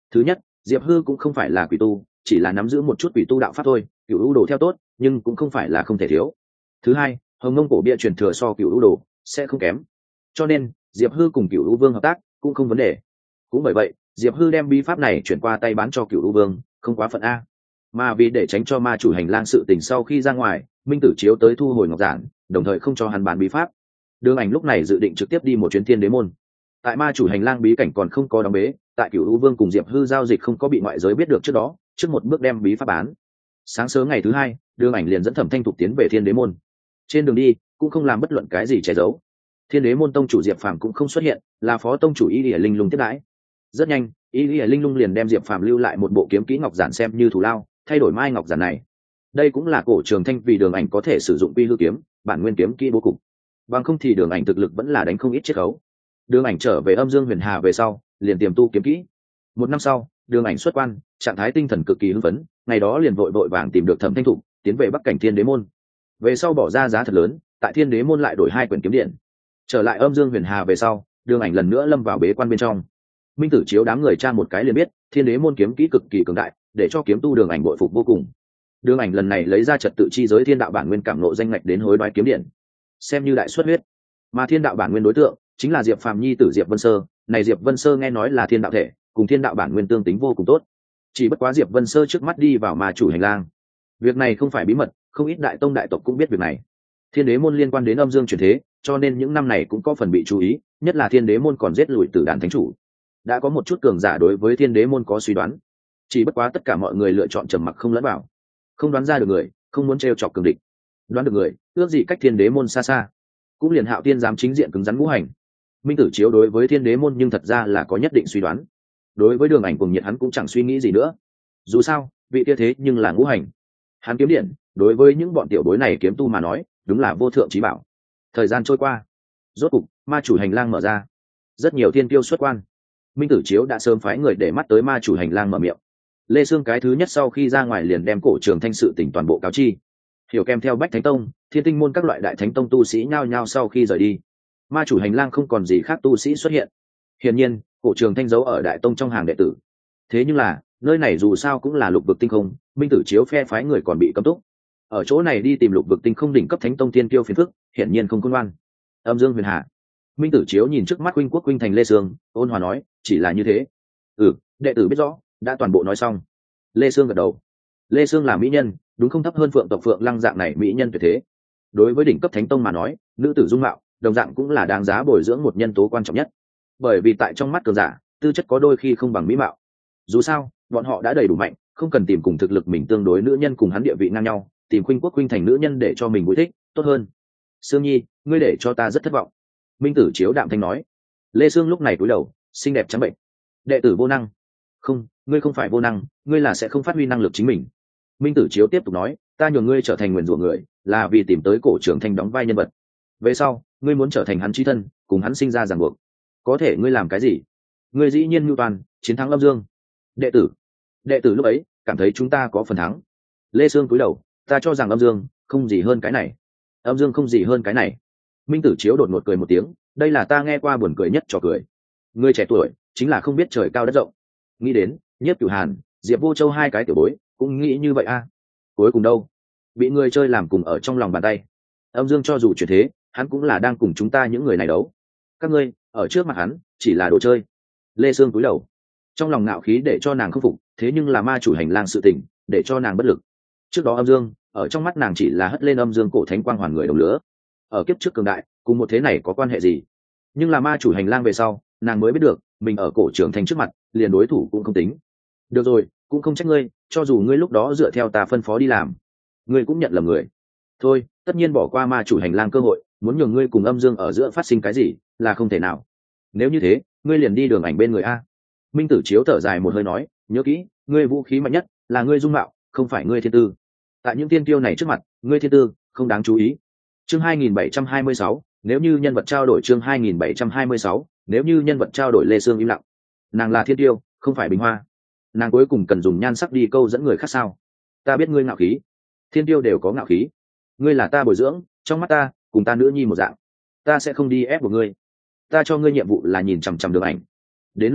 Thứ nhất, diệp hư cũng không phải là quỷ tu, chỉ là nắm giữ một chút quỷ tu đạo pháp thôi, cựu u đồ theo tốt nhưng cũng không phải là không thể thiếu. Thứ hai, hồng nông cổ bia truyền thừa so cựu u đồ sẽ không kém, cho nên diệp hư cùng cựu u vương hợp tác cũng không vấn đề. Cũng bởi vậy diệp hư đem bí pháp này chuyển qua tay bán cho cựu u vương không quá phận a. Mà vì để tránh cho ma chủ hành lang sự tình sau khi ra ngoài, minh tử chiếu tới thu hồi ngọc giản, đồng thời không cho hắn bán bí pháp. Đường Ảnh lúc này dự định trực tiếp đi một chuyến thiên đế môn. Tại ma chủ hành lang bí cảnh còn không có đóng bế, tại cựu u vương cùng diệp hư giao dịch không có bị ngoại giới biết được trước đó, trước một bước đem bí pháp bán. Sáng sớm ngày thứ hai, Đường Ảnh liền dẫn Thẩm Thanh Thục tiến về thiên đế môn. Trên đường đi cũng không làm bất luận cái gì che giấu. Thiên đế môn tông chủ diệp phàm cũng không xuất hiện, là phó tông chủ y lìa linh lung tiếp đãi. Rất nhanh y lìa linh lung liền đem diệp phàm lưu lại một bộ kiếm kỹ ngọc giản xem như thù lao, thay đổi mai ngọc giản này. Đây cũng là cổ trường thanh vì Đường Ảnh có thể sử dụng quy hư kiếm, bản nguyên kiếm kỹ bố cục. Bằng không thì Đường Ảnh thực lực vẫn là đánh không ít chiết khấu. Đường Ảnh trở về âm dương huyền hà về sau, liền tiềm tu kiếm kỹ. Một năm sau, Đường Ảnh xuất quan, trạng thái tinh thần cực kỳ hưng phấn, ngày đó liền vội vội vàng tìm được Thẩm Thanh Thục, tiến về Bắc cảnh Thiên Đế môn. Về sau bỏ ra giá thật lớn, tại Thiên Đế môn lại đổi hai quyển kiếm điện. Trở lại âm dương huyền hà về sau, Đường Ảnh lần nữa lâm vào bế quan bên trong. Minh tử chiếu đám người tra một cái liền biết, Thiên Đế môn kiếm kỹ cực kỳ cường đại, để cho kiếm tu Đường Ảnh bội phục vô cùng. Đường Ảnh lần này lấy ra trật tự chi giới thiên đạo bản nguyên cảm ngộ danh ngạch đến hối đoái kiếm điện, xem như đại xuất huyết. Mà thiên đạo bản nguyên đối tượng chính là diệp phàm nhi tử diệp vân sơ. Này diệp vân sơ nghe nói là thiên đạo thể, cùng thiên đạo bản nguyên tương tính vô cùng tốt. Chỉ bất quá diệp vân sơ trước mắt đi vào ma chủ hành lang, việc này không phải bí mật, không ít đại tông đại tộc cũng biết việc này. Thiên đế môn liên quan đến âm dương chuyển thế, cho nên những năm này cũng có phần bị chú ý, nhất là thiên đế môn còn giết lùi tử đàn thánh chủ. Đã có một chút cường giả đối với thiên đế môn có suy đoán, chỉ bất quá tất cả mọi người lựa chọn trầm mặc không lẫn vào. Không đoán ra được người, không muốn trêu chọc cường địch; đoán được người, ước gì cách thiên đế môn xa xa. Cũng liền Hạo Tiên dám chính diện cứng rắn ngũ hành. Minh tử chiếu đối với thiên đế môn nhưng thật ra là có nhất định suy đoán. Đối với Đường Ảnh cùng nhiệt hắn cũng chẳng suy nghĩ gì nữa. Dù sao vị kia thế nhưng là ngũ hành, hắn kiếm điện đối với những bọn tiểu bối này kiếm tu mà nói đúng là vô thượng trí bảo. Thời gian trôi qua, rốt cục ma chủ hành lang mở ra, rất nhiều thiên tiêu xuất quan. Minh tử chiếu đã sớm phái người để mắt tới ma chủ hành lang mở miệng. Lê Sương cái thứ nhất sau khi ra ngoài liền đem cổ trường thanh sự tỉnh toàn bộ cáo chi. Hiểu kèm theo Bách Thánh Tông, Thiên Tinh môn các loại đại thánh tông tu sĩ nhao nhao sau khi rời đi, ma chủ hành lang không còn gì khác tu sĩ xuất hiện. Hiển nhiên cổ trường thanh giấu ở đại tông trong hàng đệ tử. Thế nhưng là nơi này dù sao cũng là lục vực tinh không, minh tử chiếu phe phái người còn bị cấm túc. Ở chỗ này đi tìm lục vực tinh không đỉnh cấp thánh tông tiên kiêu phiền phức, hiển nhiên không khôn ngoan. Âm dương huyền hạ, minh tử chiếu nhìn trước mắt huynh quốc huynh thành Lê Sương, ôn hòa nói, chỉ là như thế. Ừ, đệ tử biết rõ, đã toàn bộ nói xong. Lê Sương gật đầu. Lê Sương là mỹ nhân, đúng không thấp hơn phượng tộc Phượng Lăng dạng này mỹ nhân tuyệt thế. Đối với đỉnh cấp thánh tông mà nói, nữ tử dung mạo đồng dạng cũng là đáng giá bồi dưỡng một nhân tố quan trọng nhất. Bởi vì tại trong mắt cường giả, tư chất có đôi khi không bằng mỹ mạo. Dù sao bọn họ đã đầy đủ mạnh, không cần tìm cùng thực lực mình tương đối nữ nhân cùng hắn địa vị ngang nhau, tìm khuynh quốc khuynh thành nữ nhân để cho mình vui thích tốt hơn. Sương nhi, ngươi để cho ta rất thất vọng. Minh tử chiếu đạm thanh nói. Lê Sương lúc này cúi đầu, xinh đẹp trắng bệnh. Đệ tử vô năng. Không, ngươi không phải vô năng, ngươi là sẽ không phát huy năng lực chính mình. Minh tử chiếu tiếp tục nói, ta nhường ngươi trở thành nguyền rủa người, là vì tìm tới cổ trưởng thanh đóng vai nhân vật. Về sau ngươi muốn trở thành hắn chí thân, cùng hắn sinh ra ràng buộc. Có thể ngươi làm cái gì? Ngươi dĩ nhiên mưu toàn chiến thắng Lâm Dương. Đệ tử đệ tử lúc ấy cảm thấy chúng ta có phần thắng. Lê Sương cúi đầu, ta cho rằng Âm Dương không gì hơn cái này. Âm Dương không gì hơn cái này. Minh tử chiếu đột ngột cười một tiếng, đây là ta nghe qua buồn cười nhất trò cười. Ngươi trẻ tuổi chính là không biết trời cao đất rộng. Nghĩ đến Nhiếp Cửu Hàn, Diệp Vô Châu hai cái tiểu bối cũng nghĩ như vậy a. À. Cuối cùng đâu, bị người chơi làm cùng ở trong lòng bàn tay. Âm Dương cho dù chuyển thế, hắn cũng là đang cùng chúng ta những người này đấu. Các ngươi ở trước mặt hắn chỉ là đồ chơi. Lê Sương cúi đầu, trong lòng ngạo khí để cho nàng không phục, thế nhưng là ma chủ hành lang sự tình để cho nàng bất lực. Trước đó Âm Dương ở trong mắt nàng chỉ là hất lên âm dương cổ thánh quang hoàn người đồng lứa, ở kiếp trước cường đại cùng một thế này có quan hệ gì. Nhưng là ma chủ hành lang về sau, nàng mới biết được mình ở cổ trưởng thành trước mặt liền đối thủ cũng không tính. Được rồi, cũng không trách ngươi, cho dù ngươi lúc đó dựa theo ta phân phó đi làm, ngươi cũng nhận lầm người. Thôi, tất nhiên bỏ qua ma chủ hành lang cơ hội, muốn nhường ngươi cùng Âm Dương ở giữa phát sinh cái gì là không thể nào. Nếu như thế, ngươi liền đi Đường Ảnh bên người a. Minh tử chiếu thở dài một hơi nói, nhớ kỹ, ngươi vũ khí mạnh nhất là ngươi dung mạo, không phải ngươi thiên tư. Tại những tiên tiêu này trước mặt, ngươi thiên tư không đáng chú ý. Chương hai nghìn bảy trăm hai mươi sáu, nếu như nhân vật trao đổi. Chương hai nghìn bảy trăm hai mươi sáu, nếu như nhân vật trao đổi. Lê Sương im lặng. Nàng là thiên tiêu, không phải bình hoa. Nàng cuối cùng cần dùng nhan sắc đi câu dẫn người khác sao? Ta biết ngươi ngạo khí, thiên tiêu đều có ngạo khí. Ngươi là ta bồi dưỡng, trong mắt ta cùng ta nữ nhi một dạng. Ta sẽ không đi ép của ngươi. Ta cho ngươi nhiệm vụ là nhìn chằm chằm Đường Ảnh. Đến lúc đó,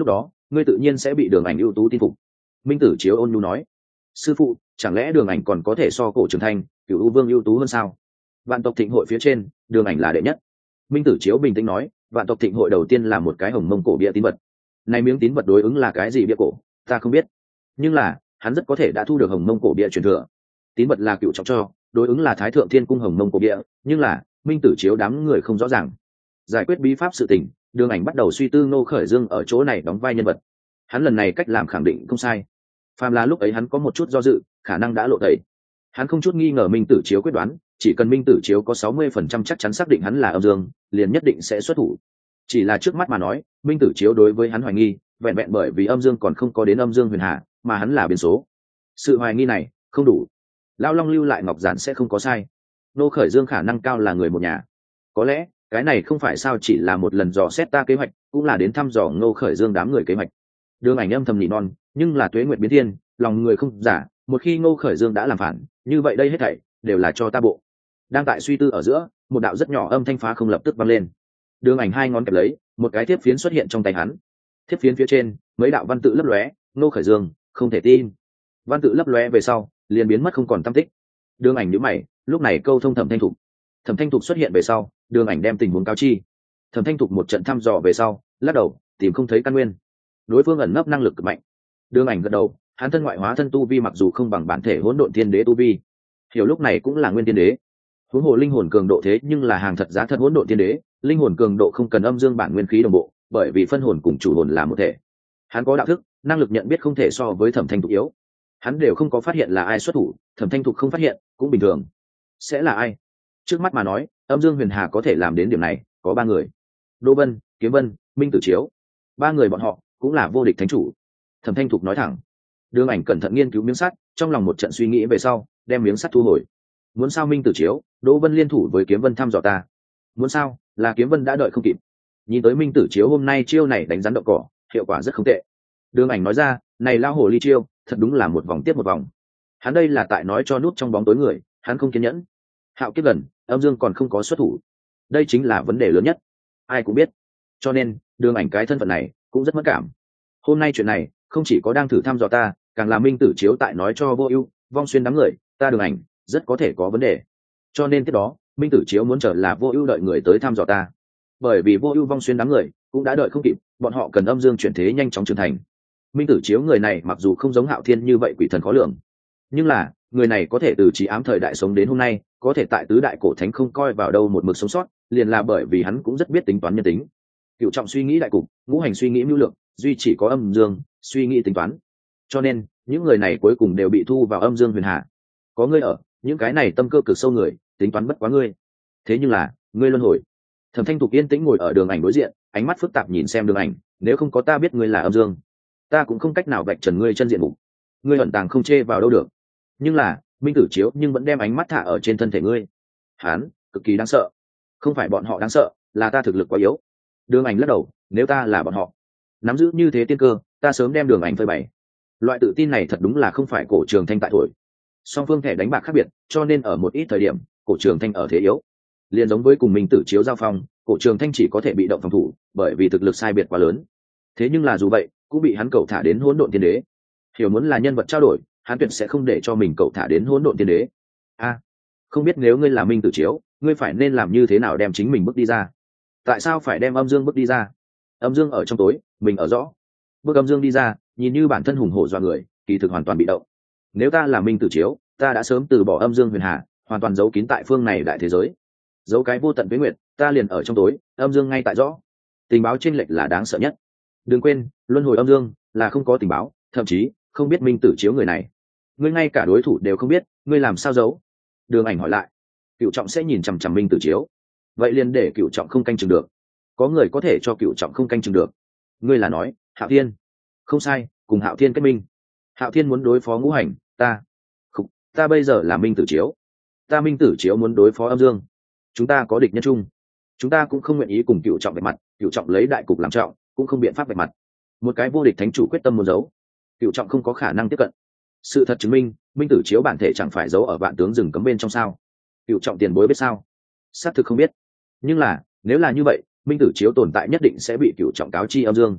ngươi tự nhiên sẽ bị đường ảnh ưu tú tin phục. Minh Tử Chiếu ôn nhu nói. Sư phụ, chẳng lẽ đường ảnh còn có thể so cổ trường thanh, cửu u vương ưu tú hơn sao? Vạn tộc thịnh hội phía trên, đường ảnh là đệ nhất. Minh Tử Chiếu bình tĩnh nói, vạn tộc thịnh hội đầu tiên là một cái hồng mông cổ bia tín vật. Này miếng tín vật đối ứng là cái gì bia cổ, ta không biết, nhưng là hắn rất có thể đã thu được hồng mông cổ bia truyền thừa. Tín vật là cựu trọng cho, đối ứng là thái thượng thiên cung hồng mông cổ bia, nhưng là Minh Tử Chiếu đám người không rõ ràng. Giải quyết bí pháp sự tình, đường ảnh bắt đầu suy tư Ngô Khởi Dương ở chỗ này đóng vai nhân vật. Hắn lần này cách làm khẳng định không sai. Phàm là lúc ấy hắn có một chút do dự, khả năng đã lộ tẩy. Hắn không chút nghi ngờ Minh Tử Chiếu quyết đoán, chỉ cần Minh Tử Chiếu có sáu mươi phần trăm chắc chắn xác định hắn là âm dương, liền nhất định sẽ xuất thủ. Chỉ là trước mắt mà nói, Minh Tử Chiếu đối với hắn hoài nghi, vẹn vẹn bởi vì âm dương còn không có đến âm dương huyền hà, mà hắn là biến số. Sự hoài nghi này không đủ. Lão Long lưu lại ngọc giản sẽ không có sai. Ngô Khởi Dương khả năng cao là người một nhà. Có lẽ cái này không phải sao chỉ là một lần dò xét ta kế hoạch, cũng là đến thăm dò Ngô Khởi Dương đám người kế hoạch. Đường ảnh âm thầm nỉ non, nhưng là tuế nguyệt biến thiên, lòng người không giả, một khi Ngô Khởi Dương đã làm phản, như vậy đây hết thảy đều là cho ta bộ. Đang tại suy tư ở giữa, một đạo rất nhỏ âm thanh phá không lập tức vang lên. Đường ảnh hai ngón kẹp lấy, một cái thiếp phiến xuất hiện trong tay hắn. Thiếp phiến phía trên, mấy đạo văn tự lấp lóe, Ngô Khởi Dương, không thể tin. Văn tự lấp lóe về sau, liền biến mất không còn tăm tích. Đường ảnh nhíu mày, lúc này câu thông Thẩm Thanh Thục. Thẩm Thanh Thục xuất hiện về sau, đường ảnh đem tình huống cáo chi. Thẩm Thanh Thục một trận thăm dò về sau, lắc đầu, tìm không thấy căn nguyên. Đối phương ẩn nấp năng lực cực mạnh. Đường ảnh gật đầu, hắn thân ngoại hóa thân tu vi mặc dù không bằng bản thể hỗn độn thiên đế tu vi, hiểu lúc này cũng là nguyên tiên đế. Huống hồ linh hồn cường độ thế nhưng là hàng thật giá thật hỗn độn thiên đế, linh hồn cường độ không cần âm dương bản nguyên khí đồng bộ, bởi vì phân hồn cùng chủ hồn là một thể. Hắn có đạo thức, năng lực nhận biết không thể so với Thẩm Thanh Thục yếu. Hắn đều không có phát hiện là ai xuất thủ, Thẩm Thanh Thục không phát hiện cũng bình thường. Sẽ là ai? Trước mắt mà nói, âm dương huyền hà có thể làm đến điểm này, có ba người: Đỗ Vân, Kiếm Vân, Minh Tử Chiếu. Ba người bọn họ cũng là vô địch thánh chủ. Thẩm Thanh Thục nói thẳng. Đường ảnh cẩn thận nghiên cứu miếng sắt, trong lòng một trận suy nghĩ về sau, đem miếng sắt thu hồi. Muốn sao Minh Tử Chiếu, Đỗ Vân liên thủ với Kiếm Vân thăm dò ta. Muốn sao, là Kiếm Vân đã đợi không kịp. Nhìn tới Minh Tử Chiếu hôm nay chiêu này đánh rắn động cỏ, hiệu quả rất không tệ. Đường ảnh nói ra, này lao hồ ly chiêu, thật đúng là một vòng tiếp một vòng. Hắn đây là tại nói cho nút trong bóng tối người, hắn không kiên nhẫn. Hạo kiếp gần, âm dương còn không có xuất thủ, đây chính là vấn đề lớn nhất, ai cũng biết. Cho nên đường ảnh cái thân phận này cũng rất mất cảm. Hôm nay chuyện này không chỉ có đang thử thăm dò ta, càng là Minh Tử Chiếu tại nói cho Vô Ưu, Vong Xuyên đám người, ta đường ảnh rất có thể có vấn đề. Cho nên tiếp đó Minh Tử Chiếu muốn chờ là Vô Ưu đợi người tới thăm dò ta, bởi vì Vô Ưu, Vong Xuyên đám người cũng đã đợi không kịp, bọn họ cần âm dương chuyển thế nhanh chóng trưởng thành. Minh Tử Chiếu người này mặc dù không giống Hạo Thiên như vậy quỷ thần khó lường, nhưng là người này có thể từ trí ám thời đại sống đến hôm nay, có thể tại tứ đại cổ thánh không coi vào đâu một mực sống sót, liền là bởi vì hắn cũng rất biết tính toán nhân tính. Cửu trọng suy nghĩ đại cục, ngũ hành suy nghĩ mưu lược, duy chỉ có âm dương suy nghĩ tính toán. Cho nên những người này cuối cùng đều bị thu vào âm dương huyền hà. Có ngươi ở, những cái này tâm cơ cực sâu người, tính toán bất quá ngươi. Thế nhưng là ngươi luân hồi. Thẩm Thanh Thục yên tĩnh ngồi ở đường ảnh đối diện, ánh mắt phức tạp nhìn xem đường ảnh, nếu không có ta biết ngươi là âm dương, ta cũng không cách nào vạch trần ngươi chân diện mục. Ngươi ẩn tàng không chê vào đâu được. Nhưng là Minh Tử Chiếu nhưng vẫn đem ánh mắt thả ở trên thân thể ngươi. Hán cực kỳ đáng sợ. Không phải bọn họ đáng sợ, là ta thực lực quá yếu. Đường ảnh lắc đầu, nếu ta là bọn họ, nắm giữ như thế tiên cơ, ta sớm đem đường ảnh phơi bày. Loại tự tin này thật đúng là không phải Cổ Trường Thanh tại thổi. Song phương thẻ đánh bạc khác biệt, cho nên ở một ít thời điểm Cổ Trường Thanh ở thế yếu. Liền giống với cùng Minh Tử Chiếu giao phong, Cổ Trường Thanh chỉ có thể bị động phòng thủ, bởi vì thực lực sai biệt quá lớn. Thế nhưng là dù vậy cũng bị hắn cậu thả đến hỗn độn tiên đế. Hiểu muốn là nhân vật trao đổi, hắn tuyệt sẽ không để cho mình cậu thả đến hỗn độn tiên đế. A, không biết nếu ngươi là Minh Tử Chiếu, ngươi phải nên làm như thế nào đem chính mình bước đi ra? Tại sao phải đem âm dương bước đi ra? Âm dương ở trong tối, mình ở rõ. Bước âm dương đi ra, nhìn như bản thân hùng hổ dọa người, kỳ thực hoàn toàn bị động. Nếu ta là Minh Tử Chiếu, ta đã sớm từ bỏ âm dương huyền hà, hoàn toàn giấu kín tại phương này đại thế giới. Giấu cái vô tận với nguyệt, ta liền ở trong tối, âm dương ngay tại rõ. Tình báo chênh lệch là đáng sợ nhất. Đừng quên, luân hồi âm dương là không có tình báo, thậm chí không biết Minh Tử Chiếu người này. Ngươi ngay cả đối thủ đều không biết, ngươi làm sao giấu? Đường ảnh hỏi lại. Cửu trọng sẽ nhìn chằm chằm Minh Tử Chiếu, vậy liền để Cửu trọng không canh chừng được. Có người có thể cho Cửu trọng không canh chừng được. Ngươi là nói Hạo Thiên? Không sai, cùng Hạo Thiên kết minh. Hạo Thiên muốn đối phó ngũ hành, ta không, ta bây giờ là Minh Tử Chiếu, ta Minh Tử Chiếu muốn đối phó âm dương. Chúng ta có địch nhân chung, chúng ta cũng không nguyện ý cùng Cửu trọng vạch mặt. Cửu trọng lấy đại cục làm trọng, cũng không biện pháp vạch mặt. Một cái vô địch thánh chủ quyết tâm muốn giấu, Cửu trọng không có khả năng tiếp cận. Sự thật chứng minh, Minh Tử Chiếu bản thể chẳng phải giấu ở vạn tướng rừng cấm bên trong sao? Cửu trọng tiền bối biết sao? Xác thực không biết. Nhưng là nếu là như vậy, Minh Tử Chiếu tồn tại nhất định sẽ bị Cửu trọng cáo chi âm dương.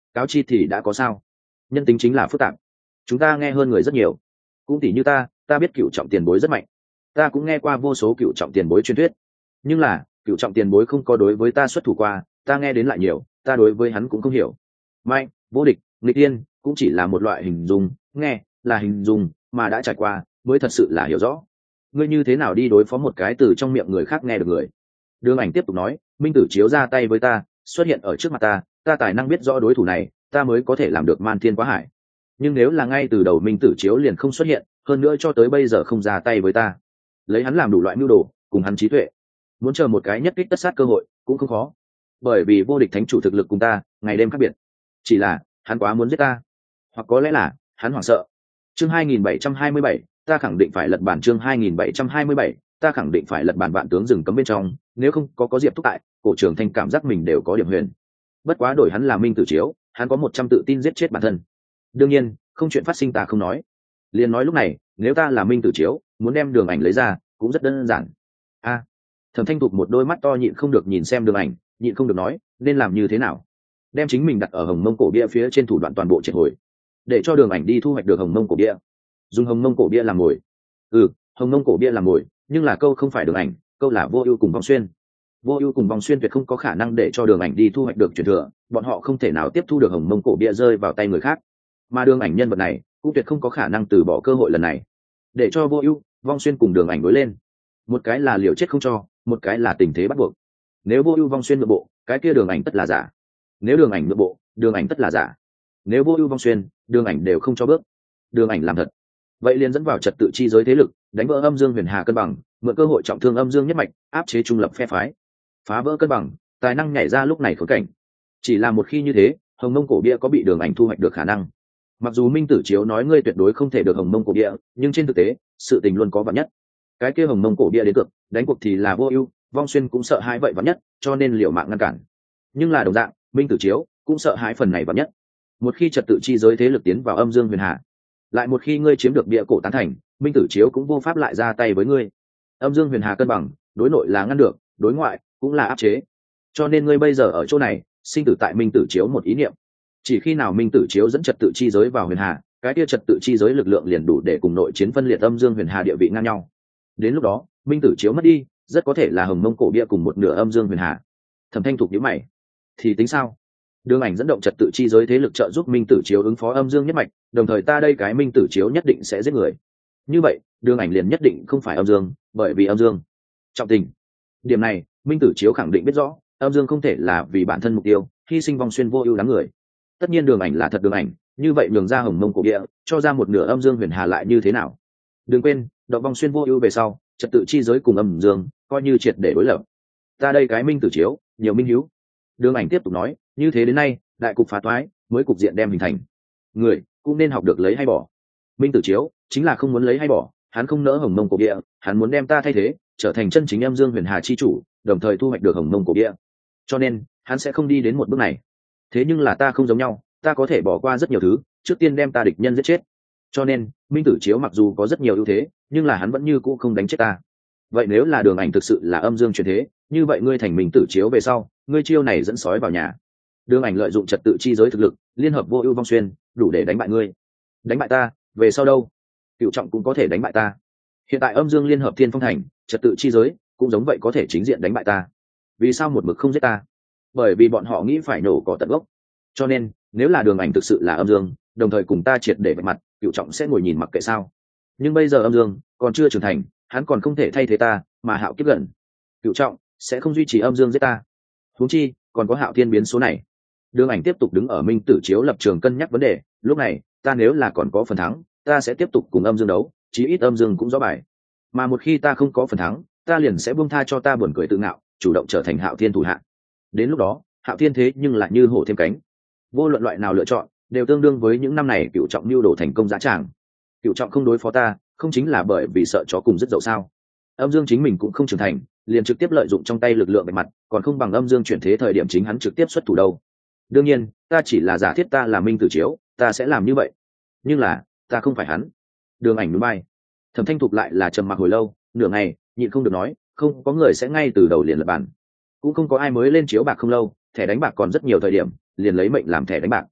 cáo chi thì đã có sao? Nhân tính chính là phức tạp, chúng ta nghe hơn người rất nhiều. Cũng tỷ như ta ta biết cựu trọng tiền bối rất mạnh, ta cũng nghe qua vô số cựu trọng tiền bối truyền thuyết, nhưng là cựu trọng tiền bối không có đối với ta xuất thủ qua, ta nghe đến lại nhiều, ta đối với hắn cũng không hiểu. Mạnh, vô địch, nghịch tiên cũng chỉ là một loại hình dung, nghe là hình dung, mà đã trải qua mới thật sự là hiểu rõ. Ngươi như thế nào đi đối phó một cái từ trong miệng người khác nghe được người? Đường Ảnh tiếp tục nói, minh tử chiếu ra tay với ta, xuất hiện ở trước mặt ta, ta tài năng biết rõ đối thủ này, ta mới có thể làm được man thiên quá hải. Nhưng nếu là ngay từ đầu minh tử chiếu liền không xuất hiện, hơn nữa cho tới bây giờ không ra tay với ta, lấy hắn làm đủ loại mưu đồ, cùng hắn trí tuệ, muốn chờ một cái nhất kích tất sát cơ hội cũng không khó. Bởi vì vô địch thánh chủ thực lực cùng ta ngày đêm khác biệt, chỉ là hắn quá muốn giết ta, hoặc có lẽ là hắn hoảng sợ. Chương hai nghìn bảy trăm hai mươi bảy, ta khẳng định phải lật bản. Chương hai nghìn bảy trăm hai mươi bảy, ta khẳng định phải lật bản. Vạn tướng rừng cấm bên trong, nếu không có có Diệp Thúc tại, cổ trường thanh cảm giác mình đều có điểm huyền. Bất quá đổi hắn là minh tử chiếu, hắn có một trăm tự tin giết chết bản thân. Đương nhiên không chuyện phát sinh ta không nói, liền nói lúc này nếu ta là minh tử chiếu, muốn đem Đường Ảnh lấy ra cũng rất đơn giản. A, Thẩm Thanh Thục một đôi mắt to nhịn không được nhìn xem Đường Ảnh, nhịn không được nói nên làm như thế nào. Đem chính mình đặt ở hồng mông cổ bia phía trên thủ đoạn toàn bộ triệt hồi, để cho Đường Ảnh đi thu hoạch được hồng mông cổ bia, dùng hồng mông cổ bia làm mồi. Ừ, hồng mông cổ bia làm mồi, nhưng là câu không phải Đường Ảnh, câu là Vô Ưu cùng Vong Xuyên. Vô Ưu cùng Vong Xuyên tuyệt không có khả năng để cho Đường Ảnh đi thu hoạch được truyền thừa, bọn họ không thể nào tiếp thu được hồng mông cổ bia rơi vào tay người khác, mà Đường Ảnh nhân vật này cũng tuyệt không có khả năng từ bỏ cơ hội lần này, để cho Vô Ưu, Vong Xuyên cùng Đường Ảnh đối lên. Một cái là liều chết không cho, một cái là tình thế bắt buộc. Nếu Vô Ưu Vong Xuyên nhượng bộ, cái kia Đường Ảnh tất là giả. Nếu Đường Ảnh nhượng bộ, Đường Ảnh tất là giả. Nếu Vô Ưu Vong Xuyên, Đường Ảnh đều không cho bước, Đường Ảnh làm thật, vậy liền dẫn vào trật tự chi giới thế lực, đánh vỡ âm dương huyền hà cân bằng, mượn cơ hội trọng thương âm dương nhất mạch, áp chế trung lập phe phái, phá vỡ cân bằng, tài năng nhảy ra lúc này khốn cảnh. Chỉ là một khi như thế, hồng mông cổ bia có bị Đường Ảnh thu hoạch được khả năng. Mặc dù minh tử chiếu nói ngươi tuyệt đối không thể được hồng mông cổ bia, nhưng trên thực tế sự tình luôn có vạn nhất. Cái kia hồng mông cổ bia đến cực, đánh cuộc thì là Vô Ưu, Vong Xuyên cũng sợ hãi vậy vạn nhất, cho nên liều mạng ngăn cản. Nhưng là đồng dạng, minh tử chiếu cũng sợ hãi phần này vạn nhất. Một khi trật tự chi giới thế lực tiến vào âm dương huyền hà, lại một khi ngươi chiếm được bia cổ tán thành, minh tử chiếu cũng vô pháp lại ra tay với ngươi. Âm dương huyền hà cân bằng, đối nội là ngăn được, đối ngoại cũng là áp chế. Cho nên ngươi bây giờ ở chỗ này, sinh tử tại minh tử chiếu một ý niệm. Chỉ khi nào minh tử chiếu dẫn trật tự chi giới vào huyền hà, cái kia trật tự chi giới lực lượng liền đủ để cùng nội chiến phân liệt âm dương huyền hà địa vị ngang nhau. Đến lúc đó minh tử chiếu mất đi, rất có thể là hồng mông cổ bia cùng một nửa âm dương huyền hà. Thẩm Thanh Thục nhíu mày, thì tính sao? Đường Ảnh dẫn động trật tự chi giới thế lực trợ giúp minh tử chiếu ứng phó âm dương nhất mạch, đồng thời ta đây cái minh tử chiếu nhất định sẽ giết người. Như vậy Đường Ảnh liền nhất định không phải âm dương, bởi vì âm dương trọng tình. Điểm này minh tử chiếu khẳng định biết rõ, âm dương không thể là vì bản thân mục tiêu hy sinh Vong Xuyên Vô Ưu đám người. Tất nhiên Đường Ảnh là thật Đường Ảnh, như vậy nhường ra hồng mông cổ địa, cho ra một nửa âm dương huyền hà lại như thế nào? Đừng quên, động Vong Xuyên Vô Ưu về sau, trật tự chi giới cùng âm dương coi như triệt để đối lập. Ta đây cái minh tử chiếu nhiều minh hiếu. Đường Ảnh tiếp tục nói, như thế đến nay đại cục phá toái, mới cục diện đem hình thành, người cũng nên học được lấy hay bỏ. Minh tử chiếu chính là không muốn lấy hay bỏ, hắn không nỡ hồng mông cổ địa, hắn muốn đem ta thay thế, trở thành chân chính âm dương huyền hà chi chủ, đồng thời thu hoạch được hồng mông cổ địa. Cho nên hắn sẽ không đi đến một bước này. Thế nhưng là ta không giống nhau, ta có thể bỏ qua rất nhiều thứ, trước tiên đem ta địch nhân giết chết. Cho nên minh tử chiếu mặc dù có rất nhiều ưu thế, nhưng là hắn vẫn như cũ không đánh chết ta. Vậy nếu là Đường Ảnh thực sự là âm dương chuyển thế, như vậy ngươi thành minh tử chiếu về sau, ngươi chiêu này dẫn sói vào nhà. Đường Ảnh lợi dụng trật tự chi giới thực lực, liên hợp Vô Ưu Vong Xuyên, đủ để đánh bại ngươi. Đánh bại ta, về sau đâu? Cựu trọng cũng có thể đánh bại ta. Hiện tại âm dương liên hợp Thiên Phong Thành, trật tự chi giới cũng giống vậy có thể chính diện đánh bại ta. Vì sao một mực không giết ta? Bởi vì bọn họ nghĩ phải nổ cỏ tận gốc. Cho nên nếu là Đường Ảnh thực sự là âm dương, đồng thời cùng ta triệt để vạch mặt, Cựu trọng sẽ ngồi nhìn mặc kệ sao? Nhưng bây giờ âm dương còn chưa trưởng thành, hắn còn không thể thay thế ta, mà Hạo Kiếp gần, Cựu trọng sẽ không duy trì âm dương giết ta. Huống chi còn có Hạo Thiên biến số này. Đường Ảnh tiếp tục đứng ở minh tử chiếu lập trường cân nhắc vấn đề, lúc này ta nếu là còn có phần thắng, ta sẽ tiếp tục cùng âm dương đấu, chí ít âm dương cũng rõ bài. Mà một khi ta không có phần thắng, ta liền sẽ buông tha cho ta buồn cười tự ngạo, chủ động trở thành Hạo Thiên thủ hạ. Đến lúc đó Hạo Thiên thế nhưng lại như hổ thêm cánh. Vô luận loại nào lựa chọn, đều tương đương với những năm này Cựu trọng mưu đồ thành công dã tràng. Cựu trọng không đối phó ta, không chính là bởi vì sợ chó cùng rất dậu sao? Âm dương chính mình cũng không trưởng thành, liền trực tiếp lợi dụng trong tay lực lượng bề mặt, còn không bằng âm dương chuyển thế thời điểm chính hắn trực tiếp xuất thủ đâu. Đương nhiên ta chỉ là giả thiết ta là minh tử chiếu, ta sẽ làm như vậy, nhưng là ta không phải hắn. Đường Ảnh núi bay. Thẩm Thanh Thục lại là trầm mặc hồi lâu, nửa ngày nhịn không được nói, không có người sẽ ngay từ đầu liền lập bản, cũng không có ai mới lên chiếu bạc không lâu, thẻ đánh bạc còn rất nhiều thời điểm liền lấy mệnh làm thẻ đánh bạc.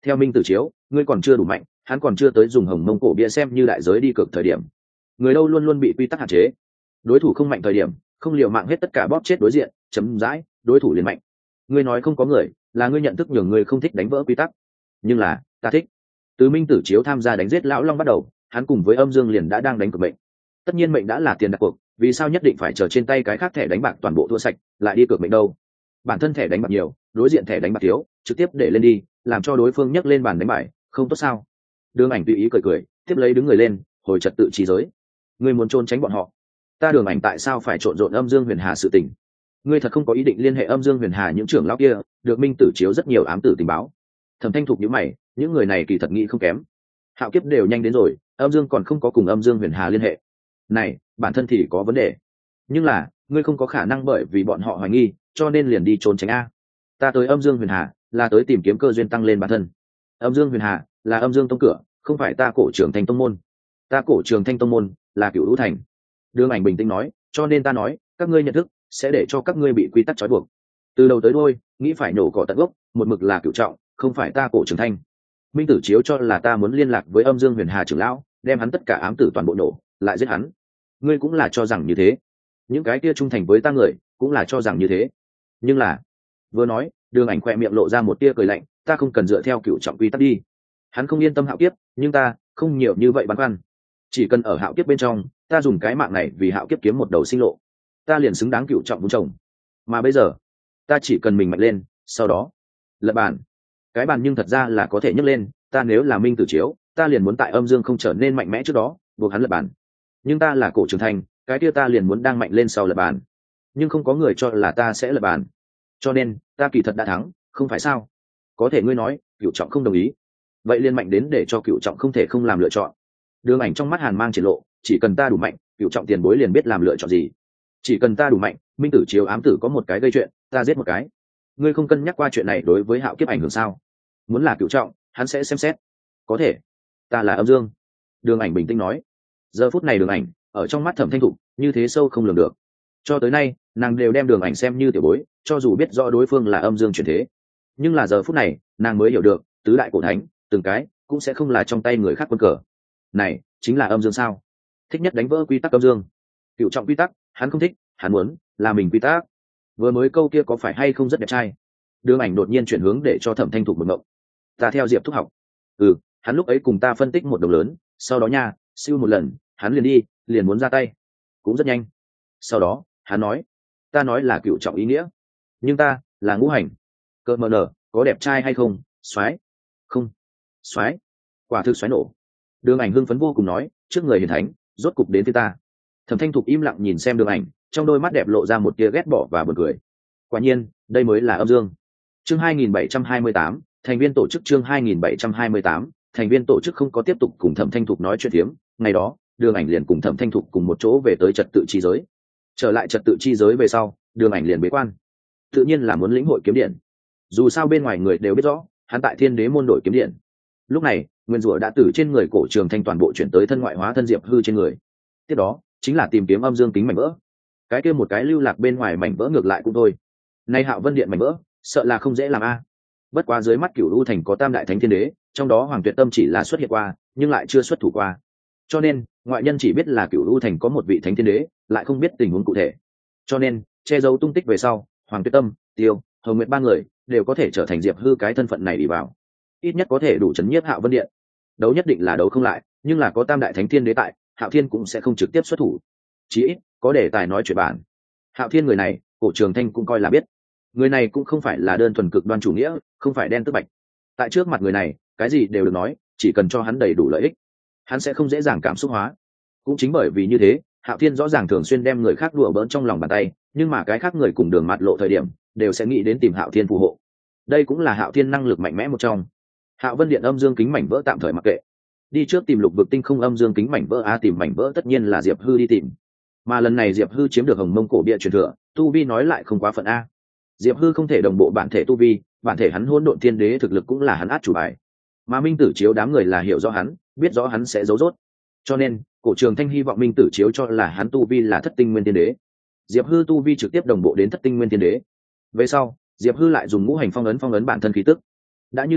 theo minh tử chiếu, ngươi còn chưa đủ mạnh, hắn còn chưa tới dùng hồng mông cổ bia xem như đại giới đi cược thời điểm. Người đâu luôn luôn bị quy tắc hạn chế, đối thủ không mạnh thời điểm không liều mạng hết tất cả bóp chết đối diện, chấm dãi, đối thủ liền mạnh. Ngươi nói không có người, là ngươi nhận thức nhường ngươi không thích đánh vỡ quy tắc, nhưng là ta thích. Từ minh tử chiếu tham gia đánh giết lão long bắt đầu, hắn cùng với âm dương liền đã đang đánh cược mệnh. Tất nhiên mệnh đã là tiền đặt cuộc, vì sao nhất định phải chờ trên tay cái khác thẻ đánh bạc toàn bộ thua sạch lại đi cược mệnh đâu? Bản thân thẻ đánh bạc nhiều, đối diện thẻ đánh bạc thiếu, trực tiếp để lên đi, làm cho đối phương nhấc lên bàn đánh bài, không tốt sao? Đường Ảnh tùy ý cười cười, tiếp lấy đứng người lên, hồi trật tự trí giới. Ngươi muốn trốn tránh bọn họ, ta Đường Ảnh tại sao phải trộn rộn âm dương huyền hà sự tình? Ngươi thật không có ý định liên hệ âm dương huyền hà những trưởng lão kia? Được minh tử chiếu rất nhiều ám tử tình báo. Thẩm Thanh Thục nhíu mày, những người này kỳ thật nghĩ không kém. Hạo kiếp đều nhanh đến rồi, âm dương còn không có cùng âm dương huyền hà liên hệ. Này, bản thân thì có vấn đề. Nhưng là, ngươi không có khả năng bởi vì bọn họ hoài nghi, cho nên liền đi trốn tránh a. Ta tới âm dương huyền hà, là tới tìm kiếm cơ duyên tăng lên bản thân. Âm dương huyền hà là âm dương tông cửa, không phải ta cổ trường thanh tông môn. Ta cổ trường thanh tông môn là Cửu Lũ Thành. Đường Ảnh bình tĩnh nói, cho nên ta nói, các ngươi nhận thức sẽ để cho các ngươi bị quy tắc trói buộc. Từ đầu tới đuôi, nghĩ phải nổ cỏ tận gốc, một mực là Cửu Trọng, không phải ta cổ trường thanh. Minh tử chiếu cho là ta muốn liên lạc với âm dương huyền hà trưởng lão, đem hắn tất cả ám tử toàn bộ nổ, lại giết hắn. Ngươi cũng là cho rằng như thế, những cái kia trung thành với ta người cũng là cho rằng như thế. Nhưng là, vừa nói, Đường Ảnh khoe miệng lộ ra một tia cười lạnh, ta không cần dựa theo Cửu Trọng quy tắc đi. Hắn không yên tâm hạo kiếp, nhưng ta không nhiều như vậy băn khoăn. Chỉ cần ở hạo kiếp bên trong, ta dùng cái mạng này vì hạo kiếp kiếm một đầu sinh lộ, ta liền xứng đáng Cửu Trọng vun trồng. Mà bây giờ, ta chỉ cần mình mạnh lên, sau đó lật bàn. Cái bàn nhưng thật ra là có thể nhấc lên, ta nếu là minh tử chiếu, ta liền muốn tại âm dương không trở nên mạnh mẽ trước đó buộc hắn lật bàn. Nhưng ta là cổ trường thành, cái kia ta liền muốn đang mạnh lên sau lật bàn. Nhưng không có người cho là ta sẽ lật bàn, cho nên ta kỳ thật đã thắng, không phải sao? Có thể ngươi nói Cửu Trọng không đồng ý, vậy liền mạnh đến để cho Cửu Trọng không thể không làm lựa chọn. Đường Ảnh trong mắt hàn mang triển lộ, chỉ cần ta đủ mạnh, Cửu Trọng tiền bối liền biết làm lựa chọn gì. Chỉ cần ta đủ mạnh, minh tử chiếu ám tử có một cái gây chuyện, ta giết một cái. Ngươi không cân nhắc qua chuyện này đối với hạo kiếp ảnh hưởng sao? Muốn là Cửu Trọng, hắn sẽ xem xét. Có thể, ta là âm dương. Đường Ảnh bình tĩnh nói. Giờ phút này Đường Ảnh ở trong mắt Thẩm Thanh Thục như thế sâu không lường được. Cho tới nay, nàng đều đem Đường Ảnh xem như tiểu bối, cho dù biết rõ đối phương là âm dương chuyển thế. Nhưng là giờ phút này, nàng mới hiểu được, tứ đại cổ thánh, từng cái cũng sẽ không là trong tay người khác quân cờ. Này, chính là âm dương sao? Thích nhất đánh vỡ quy tắc âm dương. Cửu Trọng quy tắc, hắn không thích, hắn muốn là mình quy tắc. Vừa mới câu kia có phải hay không rất đẹp trai? Đường Ảnh đột nhiên chuyển hướng để cho Thẩm Thanh Thục một ngộng. Ta theo Diệp Thúc học. Ừ, hắn lúc ấy cùng ta phân tích một đồng lớn, sau đó nha, siêu một lần, hắn liền đi, liền muốn ra tay, cũng rất nhanh. Sau đó, hắn nói, ta nói là Cửu Trọng ý nghĩa, nhưng ta là ngũ hành. Cỡ mờ nở, có đẹp trai hay không? Soái, không, soái, quả thực soái nổ. Đường Ảnh hưng phấn vô cùng nói, trước người hiền thánh, rốt cục đến với ta. Thẩm Thanh Thục im lặng nhìn xem Đường Ảnh, trong đôi mắt đẹp lộ ra một tia ghét bỏ và buồn cười. Quả nhiên, đây mới là âm dương. Chương hai nghìn bảy trăm hai mươi tám, thành viên tổ chức chương hai nghìn bảy trăm hai mươi tám, thành viên tổ chức không có tiếp tục cùng Thẩm Thanh Thục nói chuyện thiếm, ngày đó, Đường Ảnh liền cùng Thẩm Thanh Thục cùng một chỗ về tới trật tự chi giới. Trở lại trật tự chi giới về sau, Đường Ảnh liền bế quan. Tự nhiên là muốn lĩnh hội kiếm điện. Dù sao bên ngoài người đều biết rõ, hắn tại Thiên Đế môn đổi kiếm điện. Lúc này, nguyên rủa đã từ trên người cổ trường thanh toàn bộ chuyển tới thân ngoại hóa thân Diệp Hư trên người. Tiếp đó, chính là tìm kiếm âm dương kính mảnh vỡ. Cái kia một cái lưu lạc bên ngoài mảnh vỡ ngược lại cũng thôi. Nay Hạo Vân Điện mảnh vỡ, sợ là không dễ làm a. Bất quá dưới mắt Cửu Lũ Thành có Tam Đại Thánh Thiên Đế, trong đó Hoàng Tuyệt Tâm chỉ là xuất hiện qua, nhưng lại chưa xuất thủ qua. Cho nên, ngoại nhân chỉ biết là Cửu Lũ Thành có một vị Thánh Thiên Đế, lại không biết tình huống cụ thể. Cho nên, che giấu tung tích về sau, Hoàng Tuyệt Tâm, Tiêu, Hồng Nguyệt ba người đều có thể trở thành Diệp Hư cái thân phận này đi vào. Ít nhất có thể đủ chấn nhiếp Hạo Vân Điện. Đấu nhất định là đấu không lại, nhưng là có Tam Đại Thánh Thiên Đế tại, Hạo Thiên cũng sẽ không trực tiếp xuất thủ. Chỉ ít, có đề tài nói chuyện bản. Hạo Thiên người này, cổ trường thanh cũng coi là biết. Người này cũng không phải là đơn thuần cực đoan chủ nghĩa, không phải đen tức bạch. Tại trước mặt người này, cái gì đều được nói, chỉ cần cho hắn đầy đủ lợi ích, hắn sẽ không dễ dàng cảm xúc hóa. Cũng chính bởi vì như thế, Hạo Thiên rõ ràng thường xuyên đem người khác đùa bỡn trong lòng bàn tay, nhưng mà cái khác người cùng đường mặt lộ thời điểm, đều sẽ nghĩ đến tìm Hạo Thiên phù hộ. Đây cũng là Hạo Thiên năng lực mạnh mẽ một trong. Hạo Vân Điện âm dương kính mảnh vỡ tạm thời mặc kệ, đi trước tìm lục vực tinh không âm dương kính mảnh vỡ a tìm mảnh vỡ tất nhiên là Diệp Hư đi tìm. Mà lần này Diệp Hư chiếm được Hồng Mông cổ bia truyền thừa, tu vi nói lại không quá phận a. Diệp Hư không thể đồng bộ bản thể tu vi, bản thể hắn Hỗn Độn Thiên Đế thực lực cũng là hắn át chủ bài. Mà Minh Tử Chiếu đám người là hiểu rõ hắn, biết rõ hắn sẽ giấu rốt. Cho nên, cổ trường thanh hy vọng Minh Tử Chiếu cho là hắn tu vi là Thất Tinh Nguyên Thiên Đế. Diệp Hư tu vi trực tiếp đồng bộ đến Thất Tinh Nguyên Thiên Đế. Về sau, Diệp Hư lại dùng ngũ hành phong ấn phong ấn bản thân khí tức. Đã như thế,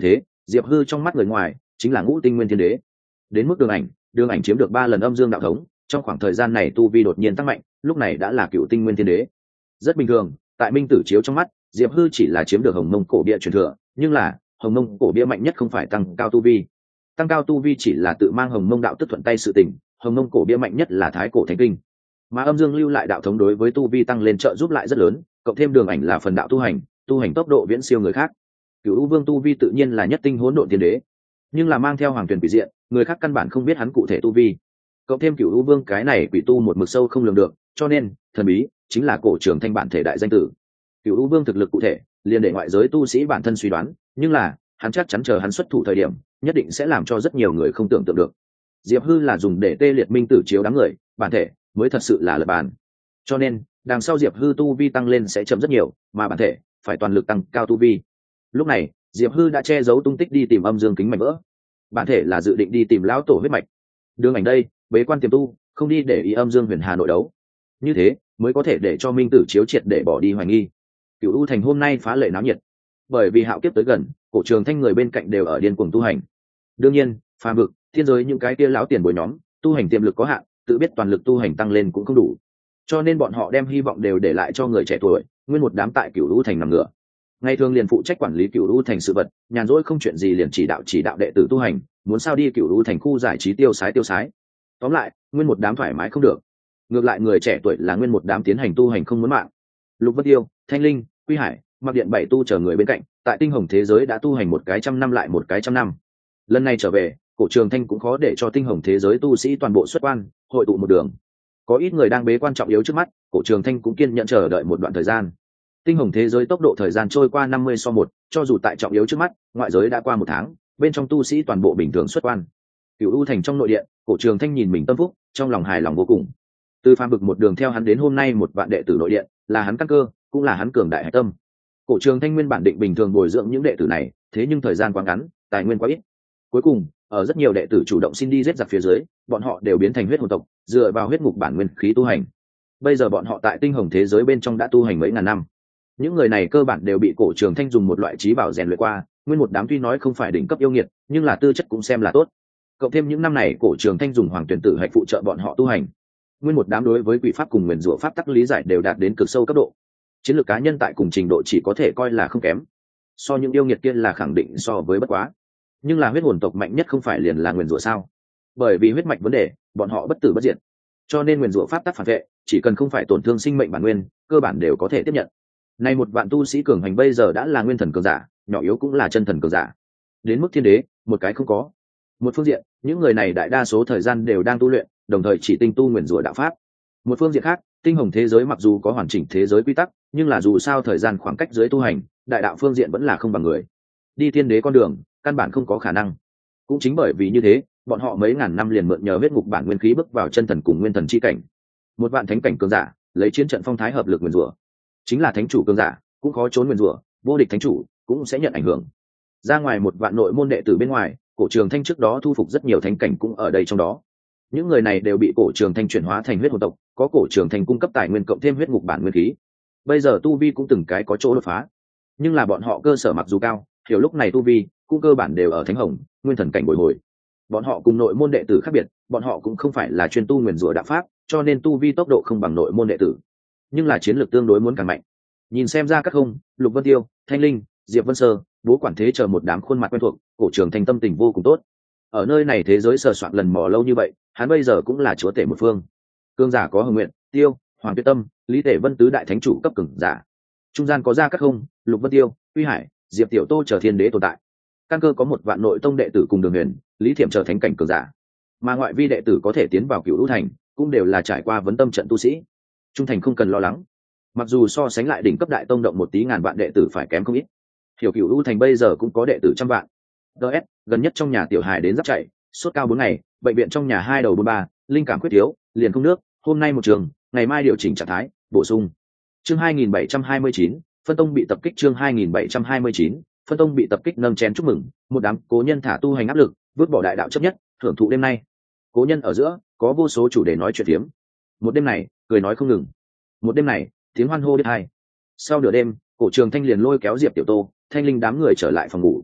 Diệp Hư trong mắt người ngoài chính là ngũ tinh nguyên thiên đế. Đến mức đường ảnh, đường ảnh chiếm được ba lần âm dương đạo thống, trong khoảng thời gian này tu vi đột nhiên tăng mạnh, lúc này đã là cựu tinh nguyên thiên đế. Rất bình thường, tại minh tử chiếu trong mắt, Diệp Hư chỉ là chiếm được hồng mông cổ bia truyền thừa, nhưng là hồng mông cổ bia mạnh nhất không phải tăng cao tu vi. Tăng cao tu vi chỉ là tự mang hồng mông đạo tức thuận tay sự tình, hồng mông cổ bia mạnh nhất là thái cổ thánh kinh. Mà âm dương lưu lại đạo thống đối với tu vi tăng lên trợ giúp lại rất lớn, cộng thêm đường ảnh là phần đạo tu hành, tu hành tốc độ viễn siêu người khác. Cửu U Vương tu vi tự nhiên là nhất tinh hỗn độn tiên đế, nhưng là mang theo hoàng tuyển quỷ diện, người khác căn bản không biết hắn cụ thể tu vi. Cộng thêm Cửu U Vương cái này quỷ tu một mực sâu không lường được, cho nên thần bí chính là cổ trường thanh bản thể đại danh tử. Cửu U Vương thực lực cụ thể, liền để ngoại giới tu sĩ bản thân suy đoán, nhưng là hắn chắc chắn chờ hắn xuất thủ thời điểm, nhất định sẽ làm cho rất nhiều người không tưởng tượng được. Diệp Hư là dùng để tê liệt minh tử chiếu đám người, bản thể mới thật sự là lập bàn. Cho nên đằng sau Diệp Hư tu vi tăng lên sẽ chậm rất nhiều, mà bản thể phải toàn lực tăng cao tu vi. Lúc này Diệp Hư đã che giấu tung tích đi tìm âm dương kính mảnh vỡ, bản thể là dự định đi tìm lão tổ huyết mạch. Đường ảnh đây bế quan tiềm tu, không đi để ý âm dương huyền hà nội đấu, như thế mới có thể để cho minh tử chiếu triệt để bỏ đi hoài nghi. Cửu U thành hôm nay phá lệ náo nhiệt, bởi vì hạo kiếp tới gần, cổ trường thanh người bên cạnh đều ở điên cuồng tu hành. Đương nhiên phàm vực thiên giới những cái kia lão tiền bối nhóm tu hành tiềm lực có hạn, tự biết toàn lực tu hành tăng lên cũng không đủ, cho nên bọn họ đem hy vọng đều để lại cho người trẻ tuổi, nguyên một đám tại Cửu U thành nằm ngửa. Ngày thường liền phụ trách quản lý Cửu U thành sự vật, nhàn rỗi không chuyện gì liền chỉ đạo chỉ đạo đệ tử tu hành, muốn sao đi Cửu U thành khu giải trí tiêu sái tiêu sái. Tóm lại nguyên một đám thoải mái không được, ngược lại người trẻ tuổi là nguyên một đám tiến hành tu hành không muốn mạng. Lục Vân Tiêu, Thanh Linh, Quy Hải, Mặc Điện bảy tu chờ người bên cạnh, tại tinh hồng thế giới đã tu hành một cái trăm năm lại một cái trăm năm. Lần này trở về, cổ trường thanh cũng khó để cho tinh hồng thế giới tu sĩ toàn bộ xuất quan, hội tụ một đường. Có ít người đang bế quan trọng yếu trước mắt, cổ trường thanh cũng kiên nhẫn chờ đợi một đoạn thời gian. Tinh hồng thế giới tốc độ thời gian trôi qua năm mươi so một, cho dù tại trọng yếu trước mắt, ngoại giới đã qua một tháng, bên trong tu sĩ toàn bộ bình thường xuất quan. Cửu U thành trong nội điện, cổ trường thanh nhìn mình tâm phúc, trong lòng hài lòng vô cùng. Từ phàm vực một đường theo hắn đến hôm nay một vạn đệ tử nội điện, là hắn căn cơ, cũng là hắn cường đại hải tâm. Cổ trường thanh nguyên bản định bình thường bồi dưỡng những đệ tử này, thế nhưng thời gian quá ngắn, tài nguyên quá ít. Cuối cùng ở rất nhiều đệ tử chủ động xin đi giết giặc phía dưới, bọn họ đều biến thành huyết hồn tộc, dựa vào huyết ngục bản nguyên khí tu hành. Bây giờ bọn họ tại tinh hồng thế giới bên trong đã tu hành mấy ngàn năm. Những người này cơ bản đều bị cổ trường thanh dùng một loại trí bảo rèn luyện qua, nguyên một đám tuy nói không phải đỉnh cấp yêu nghiệt, nhưng là tư chất cũng xem là tốt. Cộng thêm những năm này cổ trường thanh dùng hoàng tuyển tử hạch phụ trợ bọn họ tu hành, nguyên một đám đối với quỷ pháp cùng nguyền rủa pháp tắc lý giải đều đạt đến cực sâu cấp độ. Chiến lược cá nhân tại cùng trình độ chỉ có thể coi là không kém, so những yêu nghiệt kia là khẳng định so với bất quá. Nhưng là huyết hồn tộc mạnh nhất không phải liền là nguyền rủa sao? Bởi vì huyết mạch vấn đề, bọn họ bất tử bất diệt, cho nên nguyền rủa pháp tắc phản vệ chỉ cần không phải tổn thương sinh mệnh bản nguyên, cơ bản đều có thể tiếp nhận. Nay một vạn tu sĩ cường hành bây giờ đã là nguyên thần cường giả, nhỏ yếu cũng là chân thần cường giả. Đến mức thiên đế, một cái không có. Một phương diện, những người này đại đa số thời gian đều đang tu luyện, đồng thời chỉ tinh tu nguyền rủa đạo pháp. Một phương diện khác, tinh hồng thế giới mặc dù có hoàn chỉnh thế giới quy tắc, nhưng là dù sao thời gian khoảng cách dưới tu hành, đại đạo phương diện vẫn là không bằng người. Đi thiên đế con đường, căn bản không có khả năng. Cũng chính bởi vì như thế, bọn họ mấy ngàn năm liền mượn nhờ huyết ngục bản nguyên khí bước vào chân thần cùng nguyên thần chi cảnh. Một vạn thánh cảnh cường giả, lấy chiến trận phong thái hợp lực nguyền rủa, chính là thánh chủ cường giả, cũng khó trốn nguyền rủa, vô địch thánh chủ cũng sẽ nhận ảnh hưởng. Ra ngoài một vạn nội môn đệ tử bên ngoài, cổ trường thanh trước đó thu phục rất nhiều thánh cảnh cũng ở đây trong đó. Những người này đều bị cổ trường thanh chuyển hóa thành huyết hồn tộc, có cổ trường thanh cung cấp tài nguyên cộng thêm huyết ngục bản nguyên khí. Bây giờ tu vi cũng từng cái có chỗ đột phá, nhưng là bọn họ cơ sở mặc dù cao, hiểu lúc này tu vi cũng cơ bản đều ở thánh hồng, nguyên thần cảnh bồi hồi. Bọn họ cùng nội môn đệ tử khác biệt, bọn họ cũng không phải là chuyên tu nguyền rủa đạo pháp, cho nên tu vi tốc độ không bằng nội môn đệ tử, nhưng là chiến lược tương đối muốn càng mạnh. Nhìn xem ra các không, Lục Vân Tiêu, Thanh Linh, Diệp Vân Sơ, Bố Quản Thế chờ một đám khuôn mặt quen thuộc, cổ trường thanh tâm tình vô cùng tốt. Ở nơi này thế giới sờ soạn lần mò lâu như vậy, hắn bây giờ cũng là chúa tể một phương. Cương giả có Hồng Nguyện, Tiêu, Hoàng Tuyết Tâm, Lý Tể Vân tứ đại thánh chủ cấp cường giả. Trung gian có Gia Cát Không, Lục Vân Tiêu, Uy Hải, Diệp Tiểu Tô chờ thiên đế tồn tại. Căn cơ có một vạn nội tông đệ tử cùng Đường Huyền, Lý Thiểm chờ thánh cảnh cường giả. Mà ngoại vi đệ tử có thể tiến vào Cửu Lũ thành, cũng đều là trải qua vấn tâm trận tu sĩ. Trung thành không cần lo lắng. Mặc dù so sánh lại đỉnh cấp đại tông động một tí ngàn vạn đệ tử phải kém không ít. Hiểu Cửu Lũ thành bây giờ cũng có đệ tử trăm vạn. ds gần nhất trong nhà tiểu hài đến giáp chạy, sốt cao bốn ngày, bệnh viện trong nhà hai đầu bốn ba, linh cảm khuyết thiếu, liền không nước, hôm nay một trường, ngày mai điều chỉnh trạng thái, bổ sung. Chương hai nghìn bảy trăm hai mươi chín, phân tông bị tập kích. Chương hai nghìn bảy trăm hai mươi chín, phân tông bị tập kích. Nâng chén chúc mừng, một đám cố nhân thả tu hành áp lực, vứt bỏ đại đạo chấp nhất, thưởng thụ đêm nay. Cố nhân ở giữa có vô số chủ đề nói chuyện phiếm. Một đêm này, cười nói không ngừng. Một đêm này, tiếng hoan hô biết hai. Sau nửa đêm, cổ trường thanh liền lôi kéo Diệp Tiểu Tô, Thanh Linh đám người trở lại phòng ngủ.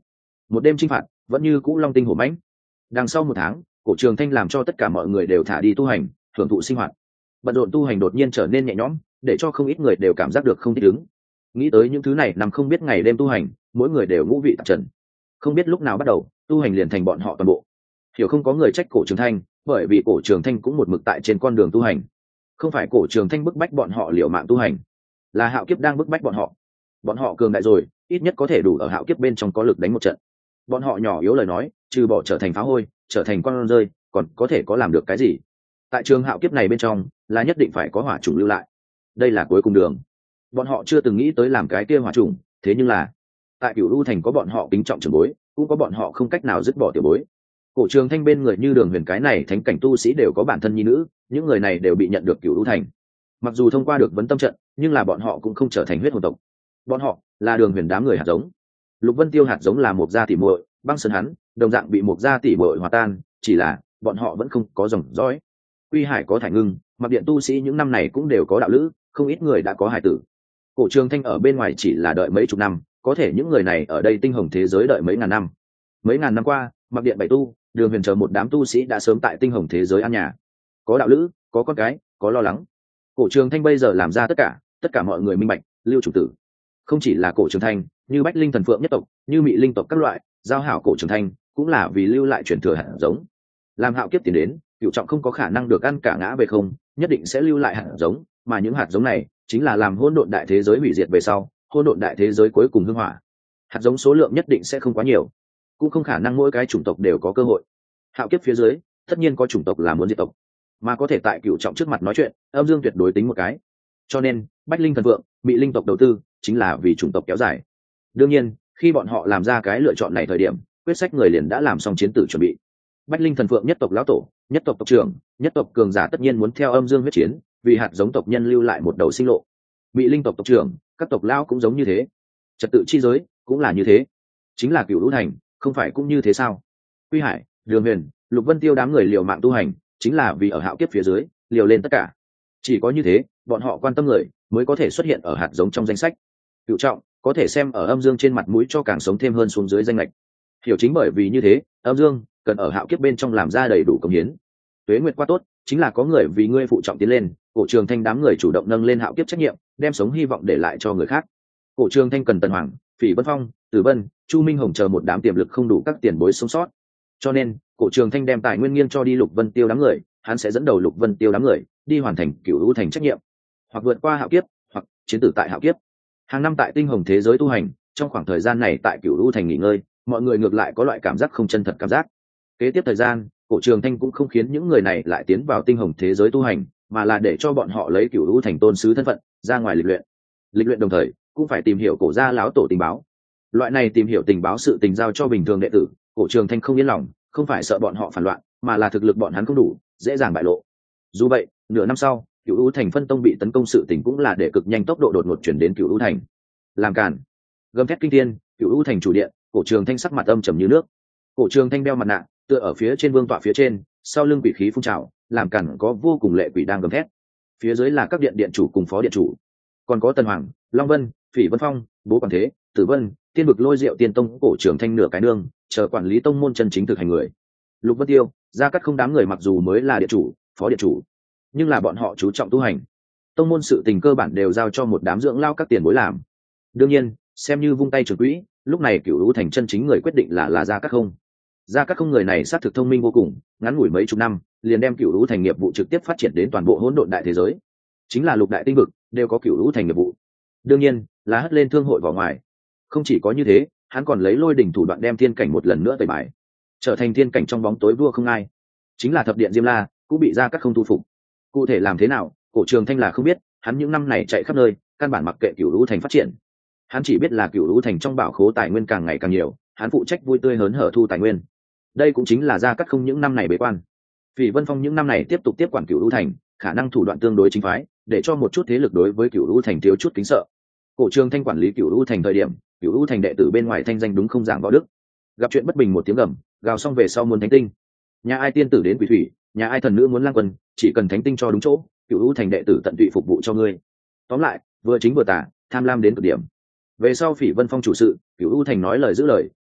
một đêm chinh phạt vẫn như cũ long tinh hổ mãnh. Đằng sau một tháng, cổ trường thanh làm cho tất cả mọi người đều thả đi tu hành, hưởng thụ sinh hoạt. Bận rộn tu hành đột nhiên trở nên nhẹ nhõm, để cho không ít người đều cảm giác được không thích ứng. Nghĩ tới những thứ này nằm không biết ngày đêm tu hành, mỗi người đều ngũ vị tạp trần. Không biết lúc nào bắt đầu, tu hành liền thành bọn họ toàn bộ. Hiểu không có người trách cổ trường thanh, bởi vì cổ trường thanh cũng một mực tại trên con đường tu hành. Không phải cổ trường thanh bức bách bọn họ liều mạng tu hành, là hạo kiếp đang bức bách bọn họ. Bọn họ cường đại rồi, ít nhất có thể đủ ở hạo kiếp bên trong có lực đánh một trận. Bọn họ nhỏ yếu lời nói, trừ bỏ trở thành phá hôi, trở thành con rơi, còn có thể có làm được cái gì? Tại trường hạo kiếp này bên trong, là nhất định phải có hỏa chủng lưu lại. Đây là cuối cùng đường. Bọn họ chưa từng nghĩ tới làm cái kia hỏa chủng, thế nhưng là tại Cửu U thành có bọn họ kính trọng trưởng bối, cũng có bọn họ không cách nào dứt bỏ tiểu bối. Cổ trường thanh bên người như Đường Huyền cái này thánh cảnh tu sĩ đều có bản thân nhi nữ, những người này đều bị nhận được Cửu U thành. Mặc dù thông qua được vấn tâm trận, nhưng là bọn họ cũng không trở thành huyết hồn tộc. Bọn họ là Đường Huyền đám người hạt giống. Lục Vân Tiêu hạt giống là một gia tỷ muội, băng sơn hắn đồng dạng bị một gia tỷ muội hòa tan, chỉ là bọn họ vẫn không có dòng dõi. Quy Hải có Thải Ngưng, Mặc Điện tu sĩ những năm này cũng đều có đạo lữ, không ít người đã có hài tử. Cổ trường thanh ở bên ngoài chỉ là đợi mấy chục năm, có thể những người này ở đây tinh hồng thế giới đợi mấy ngàn năm. Mấy ngàn năm qua, Mặc Điện bảy tu, Đường Huyền chờ một đám tu sĩ đã sớm tại tinh hồng thế giới an nhà, có đạo lữ, có con cái, có lo lắng. Cổ trường thanh bây giờ làm ra tất cả, tất cả mọi người minh bạch, lưu chủ tử không chỉ là cổ trường thanh, như Bách Linh thần phượng nhất tộc, như Mị Linh tộc các loại, giao hảo cổ trường thanh cũng là vì lưu lại truyền thừa hạt giống. Làm hạo kiếp tiến đến, Cửu Trọng không có khả năng được ăn cả ngã về không, nhất định sẽ lưu lại hạt giống, mà những hạt giống này chính là làm hỗn độn đại thế giới hủy diệt về sau, hỗn độn đại thế giới cuối cùng hưng hỏa. Hạt giống số lượng nhất định sẽ không quá nhiều, cũng không khả năng mỗi cái chủng tộc đều có cơ hội. Hạo kiếp phía dưới, tất nhiên có chủng tộc là muốn diệt tộc, mà có thể tại Cửu Trọng trước mặt nói chuyện, âm dương tuyệt đối tính một cái. Cho nên, Bách Linh thần vượng, Mị Linh tộc đầu tư chính là vì chủng tộc kéo dài. Đương nhiên, khi bọn họ làm ra cái lựa chọn này thời điểm, quyết sách người liền đã làm xong chiến tử chuẩn bị. Bách Linh thần phượng nhất tộc lão tổ, nhất tộc tộc trưởng, nhất tộc cường giả tất nhiên muốn theo âm dương huyết chiến, vì hạt giống tộc nhân lưu lại một đầu sinh lộ. Mị Linh tộc tộc trưởng, các tộc lão cũng giống như thế. Trật tự chi giới cũng là như thế. Chính là Cửu Lũ thành, không phải cũng như thế sao? Quy Hải, Đường Huyền, Lục Vân Tiêu đám người liều mạng tu hành, chính là vì ở hạo kiếp phía dưới, liều lên tất cả. Chỉ có như thế, bọn họ quan tâm người mới có thể xuất hiện ở hạt giống trong danh sách. Cửu Trọng có thể xem ở âm dương trên mặt mũi cho càng sống thêm hơn xuống dưới danh lệch. Hiểu chính bởi vì như thế, âm dương cần ở hạo kiếp bên trong làm ra đầy đủ công hiến. Tuế nguyệt qua tốt, chính là có người vì ngươi phụ trọng tiến lên, cổ trường thanh đám người chủ động nâng lên hạo kiếp trách nhiệm, đem sống hy vọng để lại cho người khác. Cổ trường thanh cần Tần Hoàng, Phỉ Vân Phong, Tử Vân, Chu Minh Hồng chờ một đám tiềm lực không đủ các tiền bối sống sót. Cho nên, cổ trường thanh đem tài nguyên nghiêng cho đi Lục Vân Tiêu đám người, hắn sẽ dẫn đầu Lục Vân Tiêu đám người đi hoàn thành Cửu Lũ thành trách nhiệm, hoặc vượt qua hạo kiếp, hoặc chiến tử tại hạo kiếp. Hàng năm tại tinh hồng thế giới tu hành, trong khoảng thời gian này tại Cửu Lũ thành nghỉ ngơi, mọi người ngược lại có loại cảm giác không chân thật cảm giác. Kế tiếp thời gian, cổ trường thanh cũng không khiến những người này lại tiến vào tinh hồng thế giới tu hành, mà là để cho bọn họ lấy Cửu Lũ thành tôn sứ thân phận ra ngoài lịch luyện. Lịch luyện đồng thời cũng phải tìm hiểu cổ gia lão tổ tình báo. Loại này tìm hiểu tình báo sự tình giao cho bình thường đệ tử, cổ trường thanh không yên lòng, không phải sợ bọn họ phản loạn, mà là thực lực bọn hắn không đủ, dễ dàng bại lộ. Dù vậy, nửa năm sau, Cửu Lũ thành phân tông bị tấn công sự tình cũng là để cực nhanh tốc độ đột ngột chuyển đến Cửu Lũ thành. Làm cản, gầm thét kinh thiên, Cửu Lũ thành chủ điện, cổ trường thanh sắc mặt âm trầm như nước. Cổ trường thanh đeo mặt nạ, tựa ở phía trên vương tọa phía trên, sau lưng quỷ khí phun trào, làm cản có vô cùng lệ quỷ đang gầm thét. Phía dưới là các điện điện chủ cùng phó điện chủ, còn có Tần Hoàng, Long Vân, Phỉ Vân Phong, Bố Quản Thế, Tử Vân, Tiên Vực Lôi Diệu Tiên Tông, cổ trường thanh nửa cái nương, chờ quản lý tông môn chân chính thực hành người. Lục Vân Tiêu, Gia Cát không đám người mặc dù mới là điện chủ, phó điện chủ, nhưng là bọn họ chú trọng tu hành, tông môn sự tình cơ bản đều giao cho một đám dưỡng lao các tiền bối làm. Đương nhiên, xem như vung tay trường quỹ, lúc này Cửu Lũ thành chân chính người quyết định là là Gia Cát không. Gia Cát không người này xác thực thông minh vô cùng, ngắn ngủi mấy chục năm, liền đem Cửu Lũ thành nghiệp vụ trực tiếp phát triển đến toàn bộ hỗn độn đại thế giới. Chính là lục đại tinh vực đều có Cửu Lũ thành nghiệp vụ. Đương nhiên, là hất lên thương hội vào ngoài. Không chỉ có như thế, hắn còn lấy lôi đỉnh thủ đoạn đem thiên cảnh một lần nữa tẩy bài, trở thành thiên cảnh trong bóng tối vua không ai. Chính là thập điện Diêm La cũng bị Gia Cát không thu phục. Cụ thể làm thế nào, cổ trường thanh là không biết, hắn những năm này chạy khắp nơi, căn bản mặc kệ Cửu Lũ thành phát triển. Hắn chỉ biết là Cửu Lũ thành trong bảo khố tài nguyên càng ngày càng nhiều, hắn phụ trách vui tươi hớn hở thu tài nguyên. Đây cũng chính là Gia Cát không những năm này bế quan. Phỉ Vân Phong những năm này tiếp tục tiếp quản Cửu Lũ thành, khả năng thủ đoạn tương đối chính phái, để cho một chút thế lực đối với Cửu Lũ thành thiếu chút kính sợ. Cổ trường thanh quản lý Cửu Lũ thành thời điểm, Cửu Lũ thành đệ tử bên ngoài thanh danh đúng không giảng võ đức. Gặp chuyện bất bình một tiếng gầm, gào xong về sau muốn thánh tinh. Nhà ai tiên tử đến quỷ thủy, nhà ai thần nữ muốn lang quân, chỉ cần thánh tinh cho đúng chỗ, Cửu Lũ thành đệ tử tận tụy phục vụ cho ngươi. Tóm lại, vừa chính vừa tà, tham lam đến cực điểm. Về sau Phỉ Vân Phong chủ sự, Cửu Lũ thành nói lời giữ lời,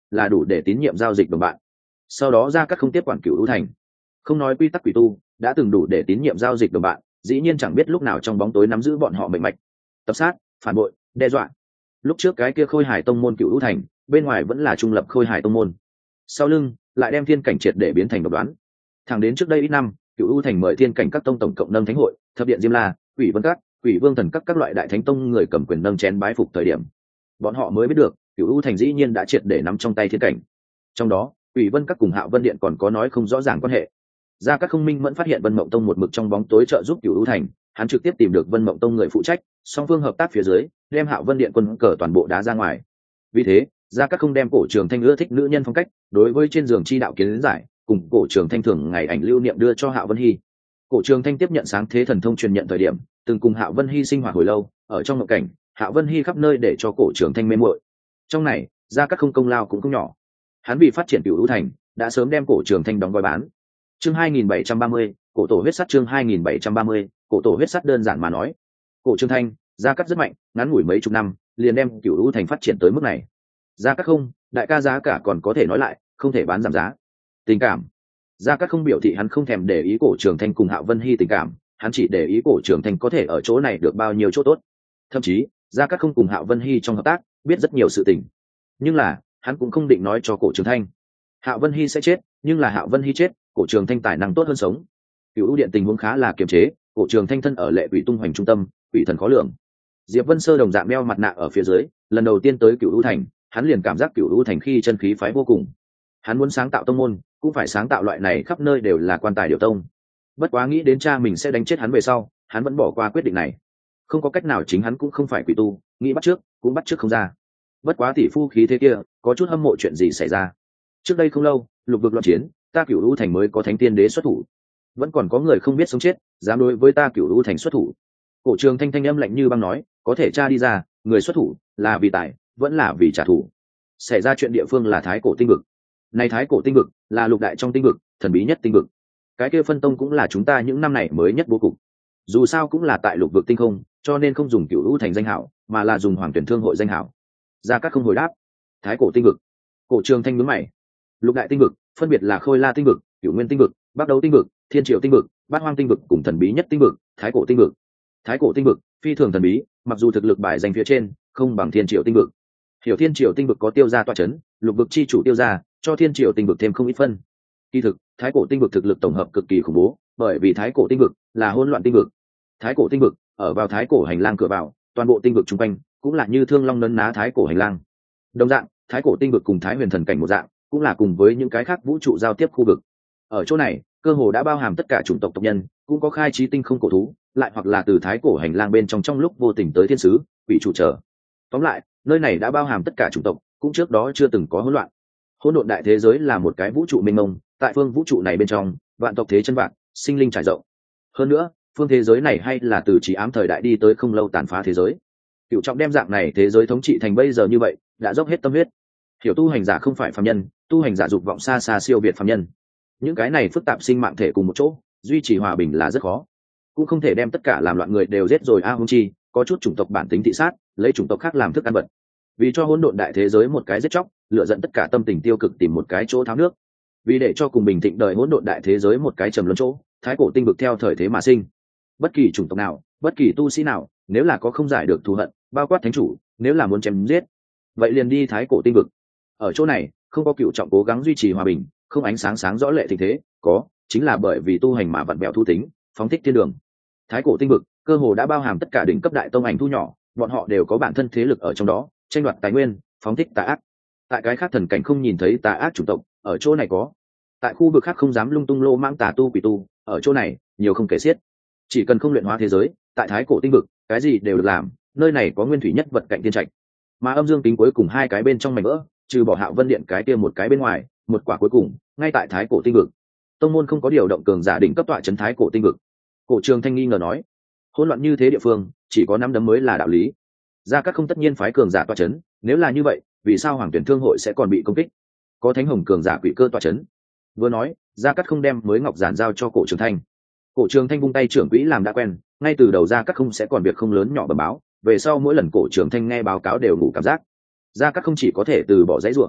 là đủ để tín nhiệm giao dịch đồng bạn. Sau đó Gia Cát không tiếp quản Cửu U Thành. Không nói quy tắc quỷ tu, đã từng đủ để tín nhiệm giao dịch đồng bạn, dĩ nhiên chẳng biết lúc nào trong bóng tối nắm giữ bọn họ mệnh mạch. Tập sát, phản bội, đe dọa. Lúc trước cái kia Khôi Hải tông môn Cửu U Thành, bên ngoài vẫn là trung lập Khôi Hải tông môn. Sau lưng lại đem thiên cảnh triệt để biến thành độc đoán. Thẳng đến trước đây ít năm, Cửu U Thành mời thiên cảnh các tông tổng cộng nâng thánh hội, thập điện Diêm La, Quỷ Vân Các, Quỷ Vương Thần các các loại đại thánh tông người cầm quyền nâng chén bái phục thời điểm, bọn họ mới biết được Cửu U Thành dĩ nhiên đã triệt để nắm trong tay thiên cảnh. Trong đó Quỷ Vân Các cùng Hạo Vân Điện còn có nói không rõ ràng quan hệ. Gia Cát không minh mẫn phát hiện Vân Mộng Tông một mực trong bóng tối trợ giúp Cửu U Thành, hắn trực tiếp tìm được Vân Mộng Tông người phụ trách, song phương hợp tác phía dưới, đem Hạo Vân Điện quân cờ toàn bộ đá ra ngoài. Vì thế, Gia Cát không đem Cổ Trường Thanh ưa thích nữ nhân phong cách, đối với trên giường chi đạo kiến giải, cùng Cổ Trường Thanh thường ngày ảnh lưu niệm đưa cho Hạo Vân Hi. Cổ Trường Thanh tiếp nhận sáng thế thần thông truyền nhận thời điểm, từng cùng Hạo Vân Hi sinh hoạt hồi lâu, ở trong mộng cảnh, Hạo Vân Hi khắp nơi để cho Cổ Trường Thanh mê muội. Trong này, Gia Cát không công lao cũng không nhỏ. Hắn vì phát triển Cửu U Thành, đã sớm đem Cổ Trường Thanh đóng gói bán. Chương hai nghìn bảy trăm ba mươi, Cổ tổ huyết sắt chương hai nghìn bảy trăm ba mươi, Cổ tổ huyết sắt đơn giản mà nói, Cổ Trường Thanh, Gia Cát rất mạnh, ngắn ngủi mấy chục năm, liền đem Cửu U Thành phát triển tới mức này. Gia Cát không, đại ca giá cả còn có thể nói lại, không thể bán giảm giá. Tình cảm, Gia Cát không biểu thị hắn không thèm để ý Cổ Trường Thanh cùng Hạo Vân Hi tình cảm, hắn chỉ để ý Cổ Trường Thanh có thể ở chỗ này được bao nhiêu chỗ tốt. Thậm chí, Gia Cát không cùng Hạo Vân Hi trong hợp tác, biết rất nhiều sự tình. Nhưng là, hắn cũng không định nói cho Cổ Trường Thanh. Hạo Vân Hi sẽ chết, nhưng là Hạo Vân Hi chết, Cổ Trường Thanh tài năng tốt hơn sống. Cửu U Điện tình huống khá là kiềm chế, Cổ Trường Thanh thân ở lệ quỷ tung hoành trung tâm, quỷ thần khó lường. Diệp Vân Sơ đồng dạng đeo mặt nạ ở phía dưới, lần đầu tiên tới Cửu U Thành, hắn liền cảm giác Cửu U Thành khi chân khí phái vô cùng. Hắn muốn sáng tạo tông môn, cũng phải sáng tạo loại này khắp nơi đều là quan tài điều tông. Bất quá nghĩ đến cha mình sẽ đánh chết hắn về sau, hắn vẫn bỏ qua quyết định này. Không có cách nào, chính hắn cũng không phải quỷ tu, nghĩ bắt trước, cũng bắt trước không ra. Bất quá tỷ phu khí thế kia, có chút hâm mộ chuyện gì xảy ra. Trước đây không lâu, lục vực loạn chiến, ta Cửu U Thành mới có thánh tiên đế xuất thủ. Vẫn còn có người không biết sống chết, dám đối với ta Cửu U Thành xuất thủ. Cổ Trường Thanh thanh âm lạnh như băng nói, có thể tra đi ra, người xuất thủ là vì tài, vẫn là vì trả thù. Xảy ra chuyện địa phương là Thái Cổ tinh vực. Này Thái Cổ tinh vực là lục đại trong tinh vực, thần bí nhất tinh vực. Cái kia phân tông cũng là chúng ta những năm này mới nhất bố cục. Dù sao cũng là tại lục vực tinh không, cho nên không dùng Cửu U Thành danh hảo, mà là dùng Hoàng Tuyển Thương hội danh hảo. Gia Cát không hồi đáp. Thái Cổ tinh vực. Cổ Trường Thanh nhướng mày. Lục đại tinh vực phân biệt là Khôi La tinh vực, Cửu Nguyên tinh vực, Bắc Đấu tinh vực, Thiên Triệu tinh vực, Bát Hoang tinh vực cùng thần bí nhất tinh vực, Thái Cổ tinh vực. Thái Cổ tinh vực phi thường thần bí, mặc dù thực lực bài danh phía trên không bằng Thiên Triệu tinh vực. Hiểu Thiên Triệu tinh vực có tiêu gia tọa chấn, lục vực chi chủ tiêu gia, cho Thiên Triệu tinh vực thêm không ít phân. Kỳ thực, Thái Cổ tinh vực thực lực tổng hợp cực kỳ khủng bố, bởi vì Thái Cổ tinh vực là hỗn loạn tinh vực. Thái Cổ tinh vực ở vào Thái Cổ hành lang cửa vào, toàn bộ tinh vực xung quanh cũng là như thương long nấn ná Thái Cổ hành lang. Đồng dạng, Thái Cổ tinh vực cùng Thái Huyền thần cảnh một dạng, cũng là cùng với những cái khác vũ trụ giao tiếp khu vực. Ở chỗ này, cơ hồ đã bao hàm tất cả chủng tộc tộc nhân, cũng có khai trí tinh không cổ thú, lại hoặc là từ Thái Cổ hành lang bên trong trong lúc vô tình tới thiên sứ, quỷ chủ trở. Tóm lại, nơi này đã bao hàm tất cả chủng tộc, cũng trước đó chưa từng có hỗn loạn. Hỗn độn đại thế giới là một cái vũ trụ mênh mông, tại phương vũ trụ này bên trong, vạn tộc thế chân vạn, sinh linh trải rộng. Hơn nữa, phương thế giới này hay là từ trí ám thời đại đi tới không lâu tàn phá thế giới. Cửu Trọng đem dạng này thế giới thống trị thành bây giờ như vậy, đã dốc hết tâm huyết. Hiểu tu hành giả không phải phàm nhân, tu hành giả dục vọng xa xa siêu việt phàm nhân. Những cái này phức tạp sinh mạng thể cùng một chỗ, duy trì hòa bình là rất khó. Cũng không thể đem tất cả làm loạn người đều giết rồi a à, huống chi, có chút chủng tộc bản tính thị sát, lấy chủng tộc khác làm thức ăn vật. Vì cho hỗn độn đại thế giới một cái giết chóc, lựa dẫn tất cả tâm tình tiêu cực tìm một cái chỗ tháo nước. Vì để cho cùng bình thịnh đời hỗn độn đại thế giới một cái trầm luân chỗ, Thái Cổ tinh vực theo thời thế mà sinh. Bất kỳ chủng tộc nào, bất kỳ tu sĩ nào, nếu là có không giải được thù hận, bao quát thánh chủ, nếu là muốn chém giết, vậy liền đi Thái Cổ tinh vực. Ở chỗ này, không có Cửu Trọng cố gắng duy trì hòa bình, không ánh sáng sáng rõ lệ tình thế, có chính là bởi vì tu hành mà vặn bẹo thu tính, phóng thích thiên đường. Thái Cổ tinh vực cơ hồ đã bao hàm tất cả đỉnh cấp đại tông ảnh thu nhỏ, bọn họ đều có bản thân thế lực ở trong đó, tranh đoạt tài nguyên, phóng thích tà ác. Tại cái khác thần cảnh không nhìn thấy tà ác chủng tộc, ở chỗ này có. Tại khu vực khác không dám lung tung lô mãng tà tu quỷ tu, ở chỗ này nhiều không kể xiết. Chỉ cần không luyện hóa thế giới, tại Thái Cổ tinh vực, cái gì đều được làm, nơi này có nguyên thủy nhất vật cạnh tiên trạch. Mà âm dương tính cuối cùng hai cái bên trong mảnh vỡ, trừ bỏ Hạo Vân Điện cái kia một cái bên ngoài, một quả cuối cùng, ngay tại Thái Cổ tinh vực. Tông môn không có điều động cường giả đỉnh cấp tọa trấn Thái Cổ tinh vực. Cổ Trường Thanh nghi ngờ nói, hỗn loạn như thế địa phương, chỉ có năm đấm mới là đạo lý. Gia Cát không tất nhiên phái cường giả tọa trấn, nếu là như vậy, vì sao Hoàng Tuyển Thương hội sẽ còn bị công kích? Có Thánh Hồng cường giả quỷ cơ tọa trấn. Vừa nói, Gia Cát không đem mới ngọc giản giao cho Cổ Trường Thanh. Cổ Trường Thanh vung tay trưởng quỹ làm đã quen, ngay từ đầu Gia Cát không sẽ còn việc không lớn nhỏ bẩm báo, về sau mỗi lần Cổ Trường Thanh nghe báo cáo đều ngủ cảm giác. Gia Cát không chỉ có thể từ bỏ dãy rủa,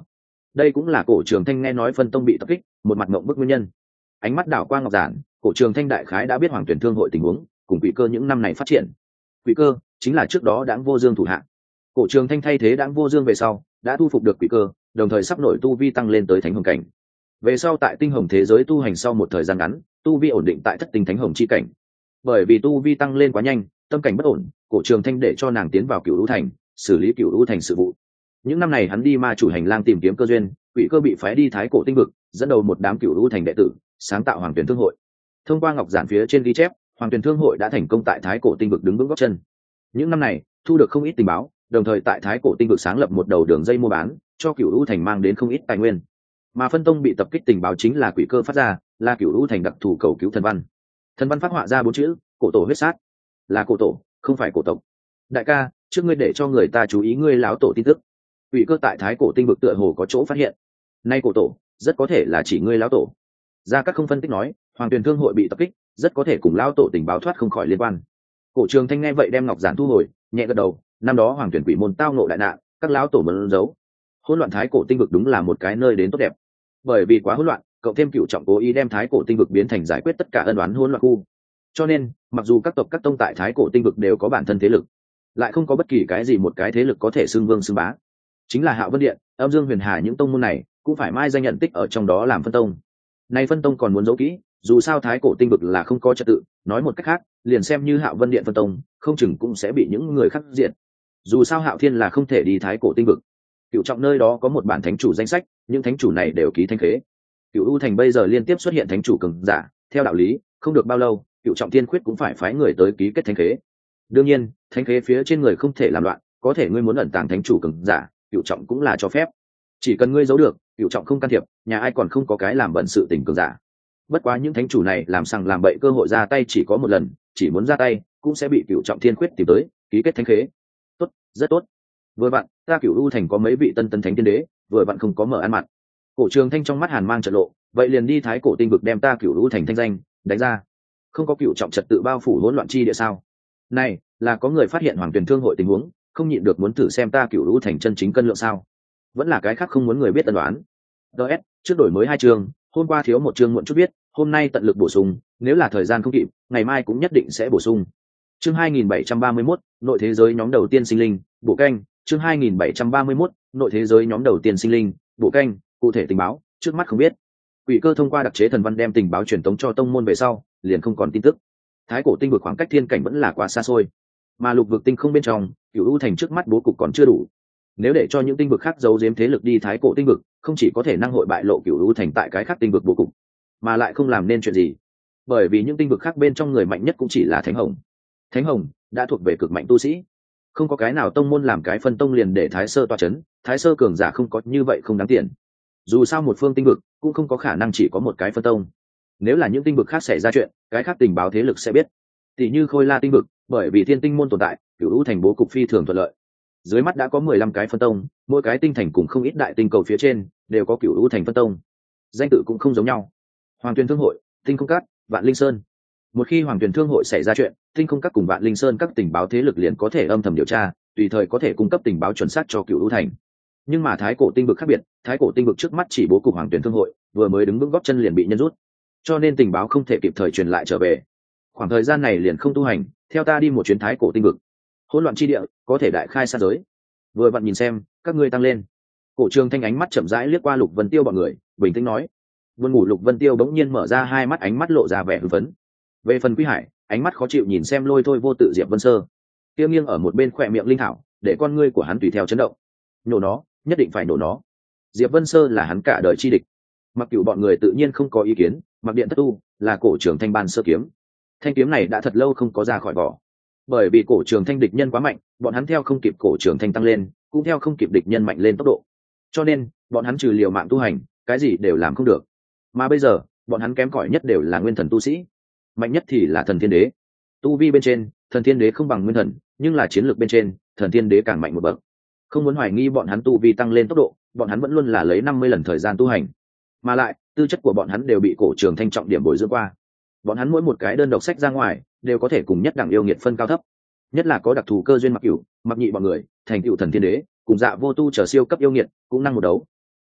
đây cũng là cổ trường thanh nghe nói phân tông bị tập kích một mặt mộng bức nguyên nhân. Ánh mắt đảo qua ngọc giản, cổ trường thanh đại khái đã biết hoàng tuyển thương hội tình huống cùng quỷ cơ những năm này phát triển. Quỷ cơ chính là trước đó đãng vô dương thủ hạ, cổ trường thanh thay thế đãng vô dương về sau đã thu phục được quỷ cơ, đồng thời sắp nổi tu vi tăng lên tới thánh hồng cảnh. Về sau tại tinh hồng thế giới tu hành sau một thời gian ngắn, tu vi ổn định tại thất tinh thánh hồng chi cảnh. Bởi vì tu vi tăng lên quá nhanh, tâm cảnh bất ổn, cổ trường thanh để cho nàng tiến vào cựu lũ thành xử lý cựu lũ thành sự vụ. Những năm này hắn đi ma chủ hành lang tìm kiếm cơ duyên, quỷ cơ bị phái đi thái cổ tinh vực, dẫn đầu một đám cựu lũ thành đệ tử sáng tạo hoàng tuyển thương hội. Thông qua ngọc giản phía trên ghi chép, hoàng tuyển thương hội đã thành công tại thái cổ tinh vực đứng vững gót chân. Những năm này thu được không ít tình báo, đồng thời tại thái cổ tinh vực sáng lập một đầu đường dây mua bán, cho cựu lũ thành mang đến không ít tài nguyên. Mà phân tông bị tập kích tình báo chính là quỷ cơ phát ra, là cựu lũ thành đặc thù cầu cứu thần văn. Thần văn phát họa ra bốn chữ: cổ tổ huyết sát. Là cổ tổ, không phải cổ tộc. Đại ca, trước ngươi để cho người ta chú ý ngươi láo tổ tin tức. Quỷ cơ tại thái cổ tinh vực tựa hồ có chỗ phát hiện. Nay cổ tổ rất có thể là chỉ ngươi láo tổ. Gia Cát không phân tích nói, hoàng tuyển thương hội bị tập kích rất có thể cùng lão tổ tình báo thoát không khỏi liên quan. Cổ trường thanh nghe vậy đem ngọc giản thu hồi, nhẹ gật đầu. Năm đó hoàng tuyển quỷ môn tao ngộ đại nạn, các lão tổ mẫn giấu. Hỗn loạn thái cổ tinh vực đúng là một cái nơi đến tốt đẹp. Bởi vì quá hỗn loạn, cộng thêm cựu trọng cố ý đem thái cổ tinh vực biến thành giải quyết tất cả ân oán hỗn loạn khu. Cho nên mặc dù các tộc các tông tại thái cổ tinh vực đều có bản thân thế lực, lại không có bất kỳ cái gì một cái thế lực có thể xưng vương xưng bá. Chính là Hạo Vân Điện, Âm Dương Huyền Hà những tông môn này cũng phải mai danh nhận tích ở trong đó làm phân tông. Nay phân tông còn muốn giấu kỹ, dù sao thái cổ tinh vực là không có trật tự, nói một cách khác, liền xem như Hạo Vân Điện phân tông, không chừng cũng sẽ bị những người khác diệt. Dù sao Hạo Thiên là không thể đi thái cổ tinh vực. Cựu trọng nơi đó có một bản thánh chủ danh sách, những thánh chủ này đều ký thánh khế. Cựu U thành bây giờ liên tiếp xuất hiện thánh chủ cường giả, theo đạo lý, không được bao lâu, Cựu trọng tiên khuyết cũng phải phái người tới ký kết thánh khế. Đương nhiên, thánh khế phía trên người không thể làm loạn, có thể ngươi muốn ẩn tàng thánh chủ cường giả, Cựu trọng cũng là cho phép. Chỉ cần ngươi giấu được, Cựu trọng không can thiệp, nhà ai còn không có cái làm bận sự tình cường giả. Bất quá những thánh chủ này làm sằng làm bậy cơ hội ra tay chỉ có một lần, chỉ muốn ra tay cũng sẽ bị Cựu trọng tiên khuyết tìm tới, ký kết thánh khế. Tốt, rất tốt. Vừa vặn, ta Cựu U thành có mấy vị tân tân thánh tiên đế, vừa vặn không có mở ăn mặt. Cổ trường thanh trong mắt hàn mang trận lộ, vậy liền đi thái cổ tinh vực đem ta Cựu U thành thanh danh đánh ra. Không có cựu trọng trật tự bao phủ hỗn loạn chi địa sao? Này là có người phát hiện hoàng tuyển thương hội tình huống, không nhịn được muốn thử xem ta Cựu U thành chân chính cân lượng sao? Vẫn là cái khác không muốn người biết tân đoán. ds trước đổi mới hai chương, hôm qua thiếu một chương muộn chút biết, hôm nay tận lực bổ sung, nếu là thời gian không kịp, ngày mai cũng nhất định sẽ bổ sung. Chương hai nghìn bảy trăm ba mươi mốt, nội thế giới nhóm đầu tiên sinh linh, bộ canh. Chương hai nghìn bảy trăm ba mươi mốt, nội thế giới nhóm đầu tiên sinh linh, bộ canh. Cụ thể tình báo trước mắt không biết. Quỷ cơ thông qua đặc chế thần văn đem tình báo truyền tống cho tông môn về sau, liền không còn tin tức. Thái cổ tinh vực khoảng cách thiên cảnh vẫn là quá xa xôi, mà lục vực tinh không bên trong, Cửu U thành trước mắt bố cục còn chưa đủ. Nếu để cho những tinh vực khác giấu giếm thế lực đi thái cổ tinh vực, không chỉ có thể năng hội bại lộ Cửu U thành tại cái khác tinh vực bố cục, mà lại không làm nên chuyện gì. Bởi vì những tinh vực khác bên trong người mạnh nhất cũng chỉ là Thánh Hồng. Thánh Hồng đã thuộc về cực mạnh tu sĩ, không có cái nào tông môn làm cái phân tông liền để Thái Sơ toa chấn, Thái Sơ cường giả không có như vậy không đáng tiền. Dù sao một phương tinh vực cũng không có khả năng chỉ có một cái phân tông. Nếu là những tinh vực khác xảy ra chuyện, cái khác tình báo thế lực sẽ biết. Tỷ như Khôi La tinh vực, bởi vì thiên tinh môn tồn tại, Cửu U thành bố cục phi thường thuận lợi. Dưới mắt đã có mười lăm cái phân tông, mỗi cái tinh thành cùng không ít đại tinh cầu phía trên đều có Cửu U thành phân tông. Danh tự cũng không giống nhau. Hoàng Tuyền Thương hội, Tinh Không Các, Vạn Linh Sơn. Một khi Hoàng Tuyền Thương hội xảy ra chuyện, Tinh Không Các cùng Vạn Linh Sơn các tình báo thế lực liền có thể âm thầm điều tra, tùy thời có thể cung cấp tình báo chuẩn xác cho Cửu U thành. Nhưng mà thái cổ tinh vực khác biệt, thái cổ tinh vực trước mắt chỉ bố cục Hoàng Tuyền Thương hội, vừa mới đứng vững gót chân liền bị nhân rút, cho nên tình báo không thể kịp thời truyền lại trở về. Khoảng thời gian này liền không tu hành, theo ta đi một chuyến thái cổ tinh vực. Hỗn loạn chi địa, có thể đại khai sát giới. Vừa vặn nhìn xem, các ngươi tăng lên. Cổ Trường Thanh ánh mắt chậm rãi liếc qua Lục Vân Tiêu bọn người, bình tĩnh nói. Buồn ngủ Lục Vân Tiêu bỗng nhiên mở ra hai mắt, ánh mắt lộ ra vẻ hưng phấn. Về phần Quý Hải, ánh mắt khó chịu nhìn xem Lôi Thôi Vô Tự Diệp Vân Sơ, kia nghiêng ở một bên khỏe miệng linh thảo, để con ngươi của hắn tùy theo chấn động. Nổ nó, nhất định phải nổ nó. Diệp Vân Sơ là hắn cả đời chi địch. Mặc Cửu bọn người tự nhiên không có ý kiến, Mặc Điện Thất Tu là Cổ Trường Thanh ban sơ kiếm. Thanh kiếm này đã thật lâu không có ra khỏi vỏ. Bởi vì Cổ Trường Thanh địch nhân quá mạnh, bọn hắn theo không kịp Cổ Trường Thanh tăng lên, cũng theo không kịp địch nhân mạnh lên tốc độ. Cho nên, bọn hắn trừ liều mạng tu hành, cái gì đều làm không được. Mà bây giờ, bọn hắn kém cỏi nhất đều là nguyên thần tu sĩ, mạnh nhất thì là thần thiên đế. Tu vi bên trên, thần thiên đế không bằng nguyên thần, nhưng là chiến lược bên trên, thần thiên đế càng mạnh một bậc. Không muốn hoài nghi bọn hắn tu vi tăng lên tốc độ, bọn hắn vẫn luôn là lấy năm mươi lần thời gian tu hành. Mà lại, tư chất của bọn hắn đều bị Cổ Trường Thanh trọng điểm bồi dưỡng qua. Bọn hắn mỗi một cái đơn độc sách ra ngoài, đều có thể cùng nhất đẳng yêu nghiệt phân cao thấp. Nhất là có đặc thù cơ duyên Mặc Cửu, Mặc Nhị bọn người, thành tựu thần thiên đế, cùng Dạ Vô Tu trở siêu cấp yêu nghiệt, cũng năng một đấu.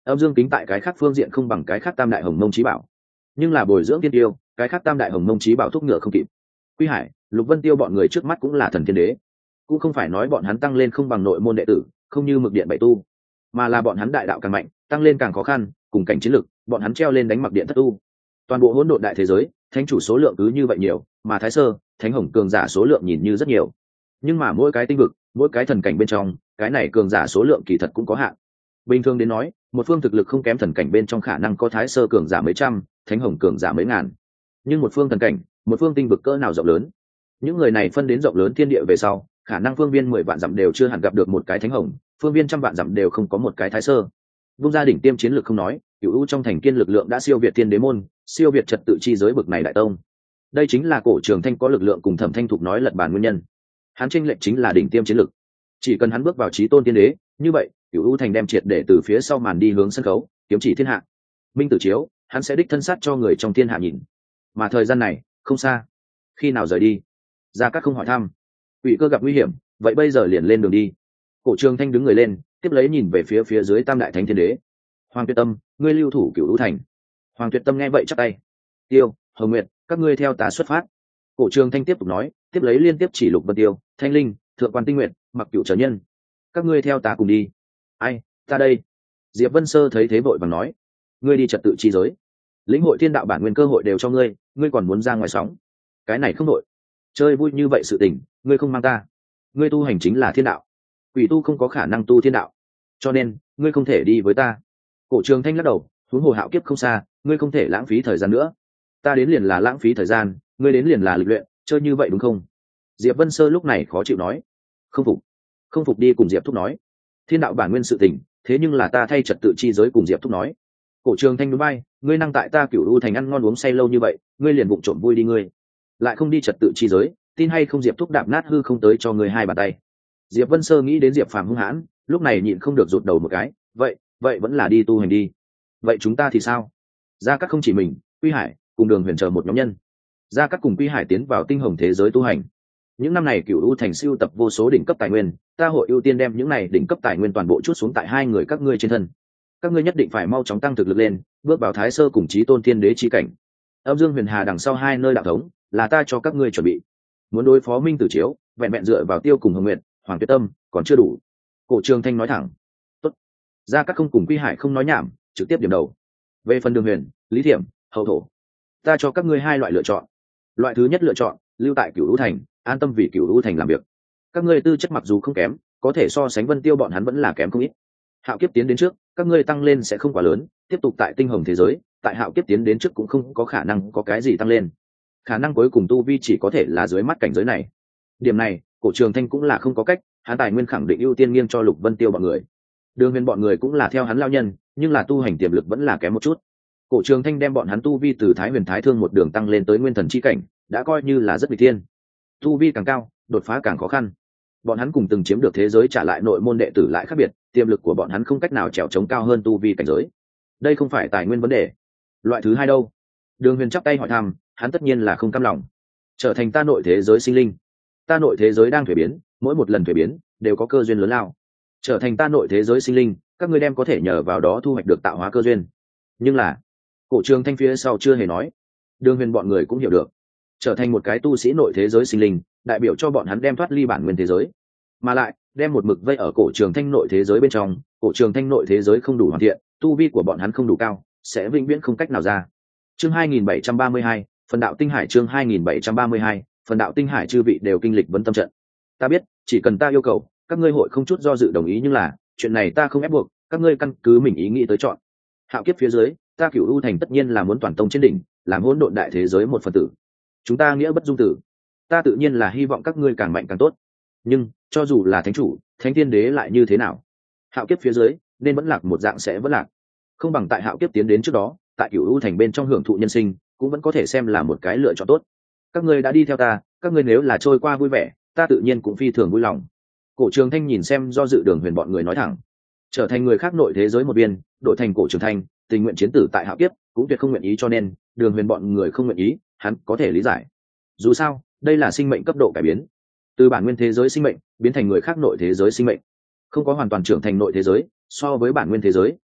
Âm dương kính tại cái khác phương diện không bằng cái khác tam đại hồng mông trí bảo, nhưng là bồi dưỡng tiên tiêu, cái khác tam đại hồng mông trí bảo thúc ngựa không kịp. Quy Hải, Lục Vân Tiêu bọn người trước mắt cũng là thần thiên đế, cũng không phải nói bọn hắn tăng lên không bằng nội môn đệ tử, không như mực điện bảy tu, mà là bọn hắn đại đạo càng mạnh, tăng lên càng khó khăn, cùng cảnh chiến lực, bọn hắn treo lên đánh mặc điện thất tu. Toàn bộ hỗn độn đại thế giới, thánh chủ số lượng cứ như vậy nhiều, mà Thái Sơ, Thánh Hồng cường giả số lượng nhìn như rất nhiều, nhưng mà mỗi cái tinh vực, mỗi cái thần cảnh bên trong, cái này cường giả số lượng kỳ thật cũng có hạn. Bình thường đến nói, một phương thực lực không kém thần cảnh bên trong khả năng có Thái Sơ cường giả mấy trăm, Thánh Hồng cường giả mấy ngàn, nhưng một phương thần cảnh, một phương tinh vực cỡ nào rộng lớn, những người này phân đến rộng lớn thiên địa về sau, khả năng phương viên mười vạn dặm đều chưa hẳn gặp được một cái Thánh Hồng, phương viên trăm vạn dặm đều không có một cái Thái Sơ. Vung gia đỉnh tiêm chiến lược không nói, cửu u trong thành kiên lực lượng đã siêu việt thiên đế môn, siêu việt trật tự chi giới bực này đại tông. Đây chính là Cổ Trường Thanh có lực lượng cùng Thẩm Thanh Thục nói lật bàn nguyên nhân. Hắn chênh lệch chính là đỉnh tiêm chiến lược, chỉ cần hắn bước vào chí tôn tiên đế, như vậy cửu u thành đem triệt để từ phía sau màn đi hướng sân khấu, kiếm chỉ thiên hạ. Minh tử chiếu, hắn sẽ đích thân sát cho người trong thiên hạ nhìn. Mà thời gian này không xa, khi nào rời đi? Gia Cát không hỏi thăm. Quỷ Cơ gặp nguy hiểm, vậy bây giờ liền lên đường đi. Cổ Trường Thanh đứng người lên, tiếp lấy nhìn về phía phía dưới tam đại thánh thiên đế. Hoàng Tuyệt Tâm, ngươi lưu thủ cửu u thành. Hoàng Tuyệt Tâm nghe vậy chắp tay. Tiêu, Hồng Nguyệt, các ngươi theo ta xuất phát. Cổ Trường Thanh tiếp tục nói, tiếp lấy liên tiếp chỉ Lục Vân Tiêu, Thanh Linh, Thượng Quan Tinh Nguyệt, Mặc Cửu trở nhân, các ngươi theo ta cùng đi. Ai, ta đây. Diệp Vân Sơ thấy thế vội vàng nói, ngươi đi trật tự chi giới, lĩnh hội thiên đạo bản nguyên cơ hội đều cho ngươi, ngươi còn muốn ra ngoài sóng? Cái này không đội, chơi vui như vậy sự tình, ngươi không mang ta. Ngươi tu hành chính là thiên đạo, quỷ tu không có khả năng tu thiên đạo, cho nên ngươi không thể đi với ta. Cổ Trường Thanh lắc đầu, huống hồ hạo kiếp không xa, ngươi không thể lãng phí thời gian nữa. Ta đến liền là lãng phí thời gian, ngươi đến liền là lịch luyện, chơi như vậy đúng không? Diệp Vân Sơ lúc này khó chịu nói, không phục, không phục đi cùng Diệp Thúc nói, thiên đạo bản nguyên sự tình, thế nhưng là ta thay trật tự chi giới cùng Diệp Thúc nói. Cổ Trường Thanh núi bay, ngươi năng tại ta Cửu U thành ăn ngon uống say lâu như vậy, ngươi liền bụng trộm vui đi ngươi, lại không đi trật tự chi giới, tin hay không Diệp Thúc đạp nát hư không tới cho ngươi hai bàn tay. Diệp Vân Sơ nghĩ đến Diệp Phàm hung hãn, lúc này nhịn không được rụt đầu một cái, vậy, vậy vẫn là đi tu hành đi. Vậy chúng ta thì sao? Gia Cát không chỉ mình, Quy Hải cùng Đường Huyền chờ một nhóm nhân. Gia Cát cùng Quy Hải tiến vào tinh hồng thế giới tu hành. Những năm này Cửu U thành sưu tập vô số đỉnh cấp tài nguyên, ta hội ưu tiên đem những này đỉnh cấp tài nguyên toàn bộ chút xuống tại hai người các ngươi trên thân. Các ngươi nhất định phải mau chóng tăng thực lực lên, bước vào Thái Sơ cùng Chí Tôn Thiên Đế chi cảnh. Âm Dương Huyền Hà đằng sau hai nơi đạo thống, là ta cho các ngươi chuẩn bị. Muốn đối phó Minh Tử Chiếu, vẹn vẹn dựa vào Tiêu cùng Hồng Nguyệt, Hoàng Tuyệt Tâm, còn chưa đủ. Cổ Trường Thanh nói thẳng. Tốt. Gia Cát không cùng Quy Hải không nói nhảm, trực tiếp điểm đầu. Về phần Đường Huyền, Lý Thiểm, Hậu Thổ, ta cho các ngươi hai loại lựa chọn. Loại thứ nhất lựa chọn, lưu tại Cửu U thành, an tâm vì Cửu U thành làm việc. Các ngươi tư chất mặc dù không kém, có thể so sánh Vân Tiêu bọn hắn vẫn là kém không ít. Hạo kiếp tiến đến trước, các ngươi tăng lên sẽ không quá lớn, tiếp tục tại tinh hồng thế giới, tại hạo kiếp tiến đến trước cũng không có khả năng có cái gì tăng lên. Khả năng cuối cùng tu vi chỉ có thể là dưới mắt cảnh giới này. Điểm này, Cổ Trường Thanh cũng là không có cách, hắn tài nguyên khẳng định ưu tiên nghiêng cho Lục Vân Tiêu bọn người. Đường Huyền bọn người cũng là theo hắn lao nhân, nhưng là tu hành tiềm lực vẫn là kém một chút. Cổ Trường Thanh đem bọn hắn tu vi từ Thái Huyền Thái Thương một đường tăng lên tới Nguyên Thần chi cảnh, đã coi như là rất bị thiên. Tu vi càng cao, đột phá càng khó khăn. Bọn hắn cùng từng chiếm được thế giới trả lại nội môn đệ tử lại khác biệt, tiềm lực của bọn hắn không cách nào trèo chống cao hơn tu vi cảnh giới. Đây không phải tài nguyên vấn đề. Loại thứ hai đâu? Đường Huyền chắp tay hỏi thăm, hắn tất nhiên là không cam lòng. Trở thành ta nội thế giới sinh linh. Ta nội thế giới đang thuế biến, mỗi một lần thuế biến đều có cơ duyên lớn lao. Trở thành ta nội thế giới sinh linh, các ngươi đem có thể nhờ vào đó thu hoạch được tạo hóa cơ duyên. Nhưng là, Cổ Trường Thanh phía sau chưa hề nói. Đường Huyền bọn người cũng hiểu được. Trở thành một cái tu sĩ nội thế giới sinh linh, đại biểu cho bọn hắn đem thoát ly bản nguyên thế giới, mà lại đem một mực vây ở Cổ Trường Thanh nội thế giới bên trong. Cổ Trường Thanh nội thế giới không đủ hoàn thiện, tu vi của bọn hắn không đủ cao, sẽ vĩnh viễn không cách nào ra. Chương hai nghìn bảy trăm ba mươi hai, phần đạo tinh hải. Chương hai nghìn bảy trăm ba mươi hai, phần đạo tinh hải. Chư vị đều kinh lịch vấn tâm trận. Ta biết, chỉ cần ta yêu cầu, các ngươi hội không chút do dự đồng ý, nhưng là chuyện này ta không ép buộc, các ngươi căn cứ mình ý nghĩ tới chọn. Hạo kiếp phía dưới, ta Cửu U thành tất nhiên là muốn toàn tông trên đỉnh, làm hỗn độn đại thế giới một phần tử. Chúng ta nghĩa bất dung tử, ta tự nhiên là hy vọng các ngươi càng mạnh càng tốt. Nhưng cho dù là thánh chủ, thánh tiên đế lại như thế nào? Hạo kiếp phía dưới nên vẫn lạc một dạng sẽ vẫn lạc, không bằng tại hạo kiếp tiến đến trước đó, tại Cửu U thành bên trong hưởng thụ nhân sinh, cũng vẫn có thể xem là một cái lựa chọn tốt. Các ngươi đã đi theo ta, các ngươi nếu là trôi qua vui vẻ, ta tự nhiên cũng phi thường vui lòng. Cổ Trường Thanh nhìn xem do dự Đường Huyền bọn người nói thẳng, trở thành người khác nội thế giới một viên, đổi thành Cổ Trường Thanh, tình nguyện chiến tử tại hạo kiếp, cũng tuyệt không nguyện ý, cho nên Đường Huyền bọn người không nguyện ý, hắn có thể lý giải. Dù sao, đây là sinh mệnh cấp độ cải biến, từ bản nguyên thế giới sinh mệnh biến thành người khác nội thế giới sinh mệnh, không có hoàn toàn trưởng thành nội thế giới, so với bản nguyên thế giới,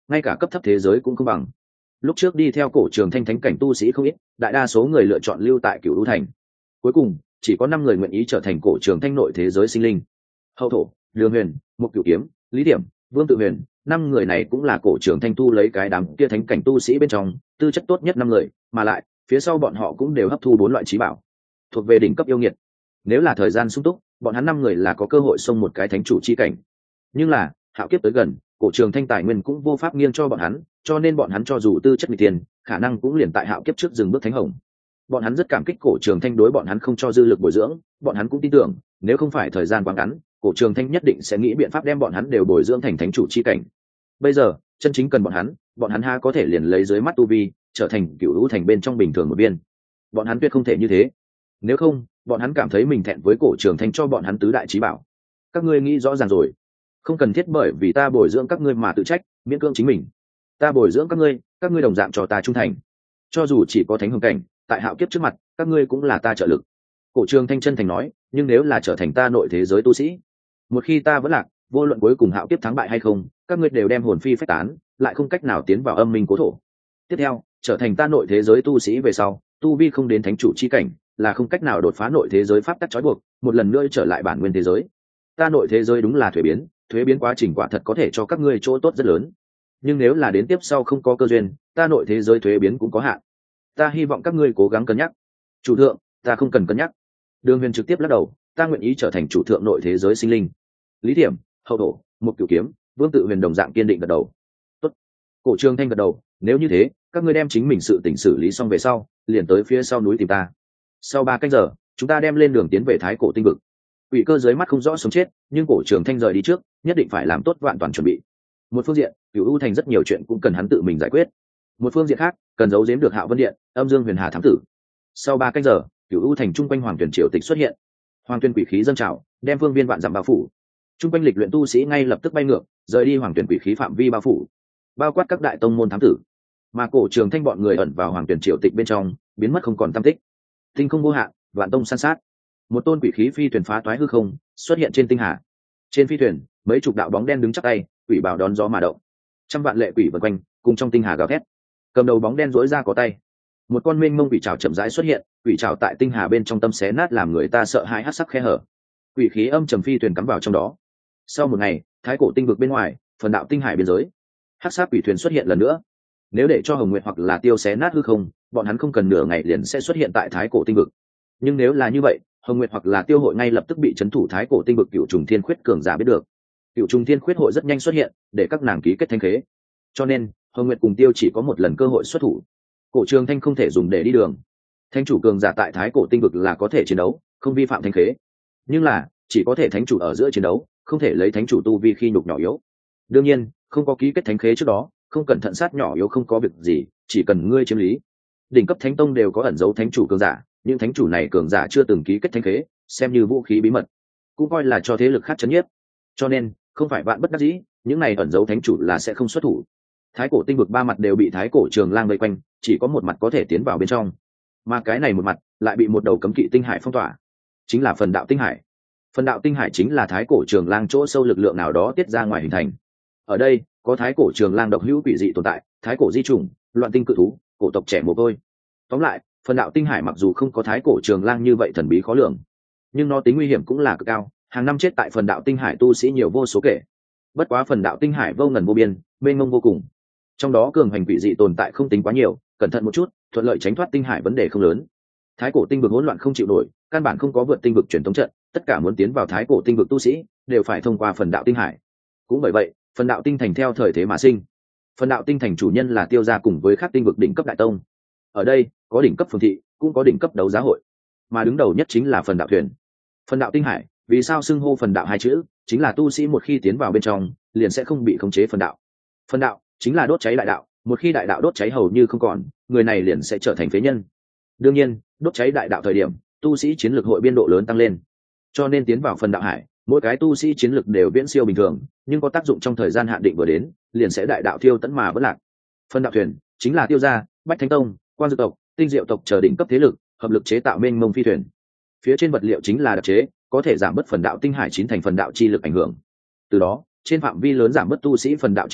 ngay cả cấp thấp thế giới cũng không bằng. Lúc trước đi theo cổ trường thanh thánh cảnh tu sĩ không ít, đại đa số người lựa chọn lưu tại Cửu U thành. Cuối cùng chỉ có năm người nguyện ý trở thành cổ trường thanh nội thế giới sinh linh. Hậu thổ, Đường Huyền, Mục Cửu Kiếm, Lý Điểm, Vương Tự Huyền, năm người này cũng là cổ trường thanh tu lấy cái đám kia thánh cảnh tu sĩ bên trong tư chất tốt nhất năm người, mà lại phía sau bọn họ cũng đều hấp thu bốn loại trí bảo, thuộc về đỉnh cấp yêu nghiệt. Nếu là thời gian sung túc, bọn hắn năm người là có cơ hội xông một cái thánh chủ chi cảnh. Nhưng là hạo kiếp tới gần, cổ trường thanh tài nguyên cũng vô pháp nghiêng cho bọn hắn, cho nên bọn hắn cho dù tư chất nghịch tiền, khả năng cũng liền tại hạo kiếp trước dừng bước thánh hồng. Bọn hắn rất cảm kích cổ trường thanh đối bọn hắn không cho dư lực bồi dưỡng, bọn hắn cũng tin tưởng nếu không phải thời gian quá ngắn, cổ trường thanh nhất định sẽ nghĩ biện pháp đem bọn hắn đều bồi dưỡng thành thánh chủ chi cảnh. Bây giờ chân chính cần bọn hắn, bọn hắn ha có thể liền lấy dưới mắt tu vi trở thành Cửu Lũ thành bên trong bình thường một viên. Bọn hắn tuyệt không thể như thế, nếu không bọn hắn cảm thấy mình thẹn với cổ trường thanh cho bọn hắn tứ đại trí bảo. Các ngươi nghĩ rõ ràng rồi, không cần thiết bởi vì ta bồi dưỡng các ngươi mà tự trách miễn cưỡng chính mình. Ta bồi dưỡng các ngươi, các ngươi đồng dạng cho ta trung thành, cho dù chỉ có thánh hồng cảnh, tại hạo kiếp trước mặt các ngươi cũng là ta trợ lực. Cổ trường thanh chân thành nói, nhưng nếu là trở thành ta nội thế giới tu sĩ, một khi ta vẫn lạc, vô luận cuối cùng hạo kiếp thắng bại hay không, các ngươi đều đem hồn phi phách tán, lại không cách nào tiến vào âm minh cố thổ. Tiếp theo trở thành ta nội thế giới tu sĩ về sau, tu vi không đến thánh chủ chi cảnh, là không cách nào đột phá nội thế giới pháp tắc trói buộc, một lần nữa trở lại bản nguyên thế giới. Ta nội thế giới đúng là thuế biến, thuế biến quá trình quả thật có thể cho các ngươi chỗ tốt rất lớn, nhưng nếu là đến tiếp sau không có cơ duyên, ta nội thế giới thuế biến cũng có hạn. Ta hy vọng các ngươi cố gắng cân nhắc. Chủ thượng, ta không cần cân nhắc. Đường Huyền trực tiếp lắc đầu, ta nguyện ý trở thành chủ thượng nội thế giới sinh linh. Lý Thiểm, Hậu Thổ, Mục Cửu Kiếm, Vương Tự Huyền đồng dạng kiên định gật đầu. Tốt. Cổ Trường Thanh gật đầu, nếu như thế, các ngươi đem chính mình sự tình xử lý xong về sau, liền tới phía sau núi tìm ta. Sau ba canh giờ, chúng ta đem lên đường tiến về Thái Cổ tinh vực. Quỷ cơ dưới mắt không rõ sống chết, nhưng Cổ Trường Thanh rời đi trước, nhất định phải làm tốt vạn toàn chuẩn bị. Một phương diện, Cửu U thành rất nhiều chuyện cũng cần hắn tự mình giải quyết. Một phương diện khác, cần giấu giếm được Hạo Vân Điện, Âm Dương Huyền Hà thám tử. Sau ba canh giờ, Cửu U thành trung quanh Hoàng Tuyển triều tịch xuất hiện. Hoàng Tuyển quỷ khí dâng trào, đem phương viên vạn dặm bao phủ. Trung quanh lịch luyện tu sĩ ngay lập tức bay ngược, rời đi Hoàng Tuyển quỷ khí phạm vi bao phủ, bao quát các đại tông môn thám tử. Mà Cổ Trường Thanh bọn người ẩn vào Hoàng Tuyển triều tịch bên trong, biến mất không còn tăm tích. Tinh không vô hạn, vạn tông san sát. Một tôn quỷ khí phi thuyền phá toái hư không, xuất hiện trên tinh hà. Trên phi thuyền, mấy chục đạo bóng đen đứng chắp tay, quỷ bảo đón gió mà động. Trăm vạn lệ quỷ vần quanh, cùng trong tinh hà gào thét. Cầm đầu bóng đen rỗi ra có tay, một con mênh mông quỷ trảo chậm rãi xuất hiện, quỷ trảo tại tinh hà bên trong tâm xé nát làm người ta sợ hãi hắc sắc khe hở. Quỷ khí âm trầm phi thuyền cắm vào trong đó. Sau một ngày, Thái Cổ tinh vực bên ngoài, phần đạo tinh hải biên giới, hắc sắc quỷ thuyền xuất hiện lần nữa. Nếu để cho Hồng Nguyệt hoặc là Tiêu xé nát hư không, bọn hắn không cần nửa ngày liền sẽ xuất hiện tại Thái Cổ tinh vực. Nhưng nếu là như vậy, Hồng Nguyệt hoặc là Tiêu hội ngay lập tức bị trấn thủ Thái Cổ tinh vực Cựu Trùng Thiên Khuyết cường giả biết được. Cựu Trùng Thiên Khuyết hội rất nhanh xuất hiện, để các nàng ký kết thanh khế. Cho nên, Hồng Nguyệt cùng Tiêu chỉ có một lần cơ hội xuất thủ. Cổ Trường Thanh không thể dùng để đi đường. Thánh chủ cường giả tại Thái Cổ tinh vực là có thể chiến đấu, không vi phạm thanh khế. Nhưng là, chỉ có thể thánh chủ ở giữa chiến đấu, không thể lấy thánh chủ tu vi khi nhục nhỏ yếu. Đương nhiên, không có ký kết thánh khế trước đó, không cẩn thận sát nhỏ yếu không có việc gì, chỉ cần ngươi chiếm lý. Đỉnh cấp thánh tông đều có ẩn giấu thánh chủ cường giả, những thánh chủ này cường giả chưa từng ký kết thánh khế, xem như vũ khí bí mật, cũng coi là cho thế lực khác chấn nhiếp. Cho nên, không phải vạn bất đắc dĩ, những này ẩn giấu thánh chủ là sẽ không xuất thủ. Thái Cổ tinh vực ba mặt đều bị Thái Cổ Trường Lang vây quanh, chỉ có một mặt có thể tiến vào bên trong, mà cái này một mặt lại bị một đầu cấm kỵ tinh hải phong tỏa, chính là phần đạo tinh hải. Phần đạo tinh hải chính là Thái Cổ Trường Lang chỗ sâu lực lượng nào đó tiết ra ngoài hình thành. Ở đây có Thái Cổ Trường Lang độc hữu quỷ dị tồn tại, Thái Cổ di trùng, loạn tinh cự thú, cổ tộc trẻ mồ côi. Tóm lại, phần đạo tinh hải mặc dù không có Thái Cổ Trường Lang như vậy thần bí khó lường, nhưng nó tính nguy hiểm cũng là cực cao, hàng năm chết tại phần đạo tinh hải tu sĩ nhiều vô số kể. Bất quá phần đạo tinh hải vô ngần vô biên, mênh mông vô cùng, trong đó cường hành quỷ dị tồn tại không tính quá nhiều, cẩn thận một chút, thuận lợi tránh thoát tinh hải vấn đề không lớn. Thái Cổ tinh vực hỗn loạn không chịu nổi, căn bản không có vượt tinh vực truyền thống trận, tất cả muốn tiến vào Thái Cổ tinh vực tu sĩ đều phải thông qua phần đạo tinh hải. Cũng bởi vậy, phần đạo tinh thành theo thời thế mà sinh. Phần đạo tinh thành chủ nhân là Tiêu gia cùng với các tinh vực đỉnh cấp đại tông. Ở đây có đỉnh cấp phường thị, cũng có đỉnh cấp đấu giá hội, mà đứng đầu nhất chính là phần đạo thuyền. Phần đạo tinh hải, vì sao xưng hô phần đạo hai chữ, chính là tu sĩ một khi tiến vào bên trong, liền sẽ không bị khống chế phần đạo. Phần đạo chính là đốt cháy đại đạo, một khi đại đạo đốt cháy hầu như không còn, người này liền sẽ trở thành phế nhân. Đương nhiên, đốt cháy đại đạo thời điểm, tu sĩ chiến lược hội biên độ lớn tăng lên. Cho nên tiến vào phần đạo hải, mỗi cái tu sĩ chiến lược đều viễn siêu bình thường, nhưng có tác dụng trong thời gian hạn định vừa đến, liền sẽ đại đạo thiêu tẫn mà bất lạc. Phần đạo thuyền chính là Tiêu gia, Bách Thánh tông, Quan Dược tộc, Tinh Diệu tộc chờ đỉnh cấp thế lực, hợp lực chế tạo mênh mông phi thuyền. Phía trên vật liệu chính là đặc chế, có thể giảm bớt phần đạo tinh hải chín thành phần đạo chi lực ảnh hưởng. Từ đó, trên phạm vi lớn giảm bớt tu sĩ phần đạo trình độ,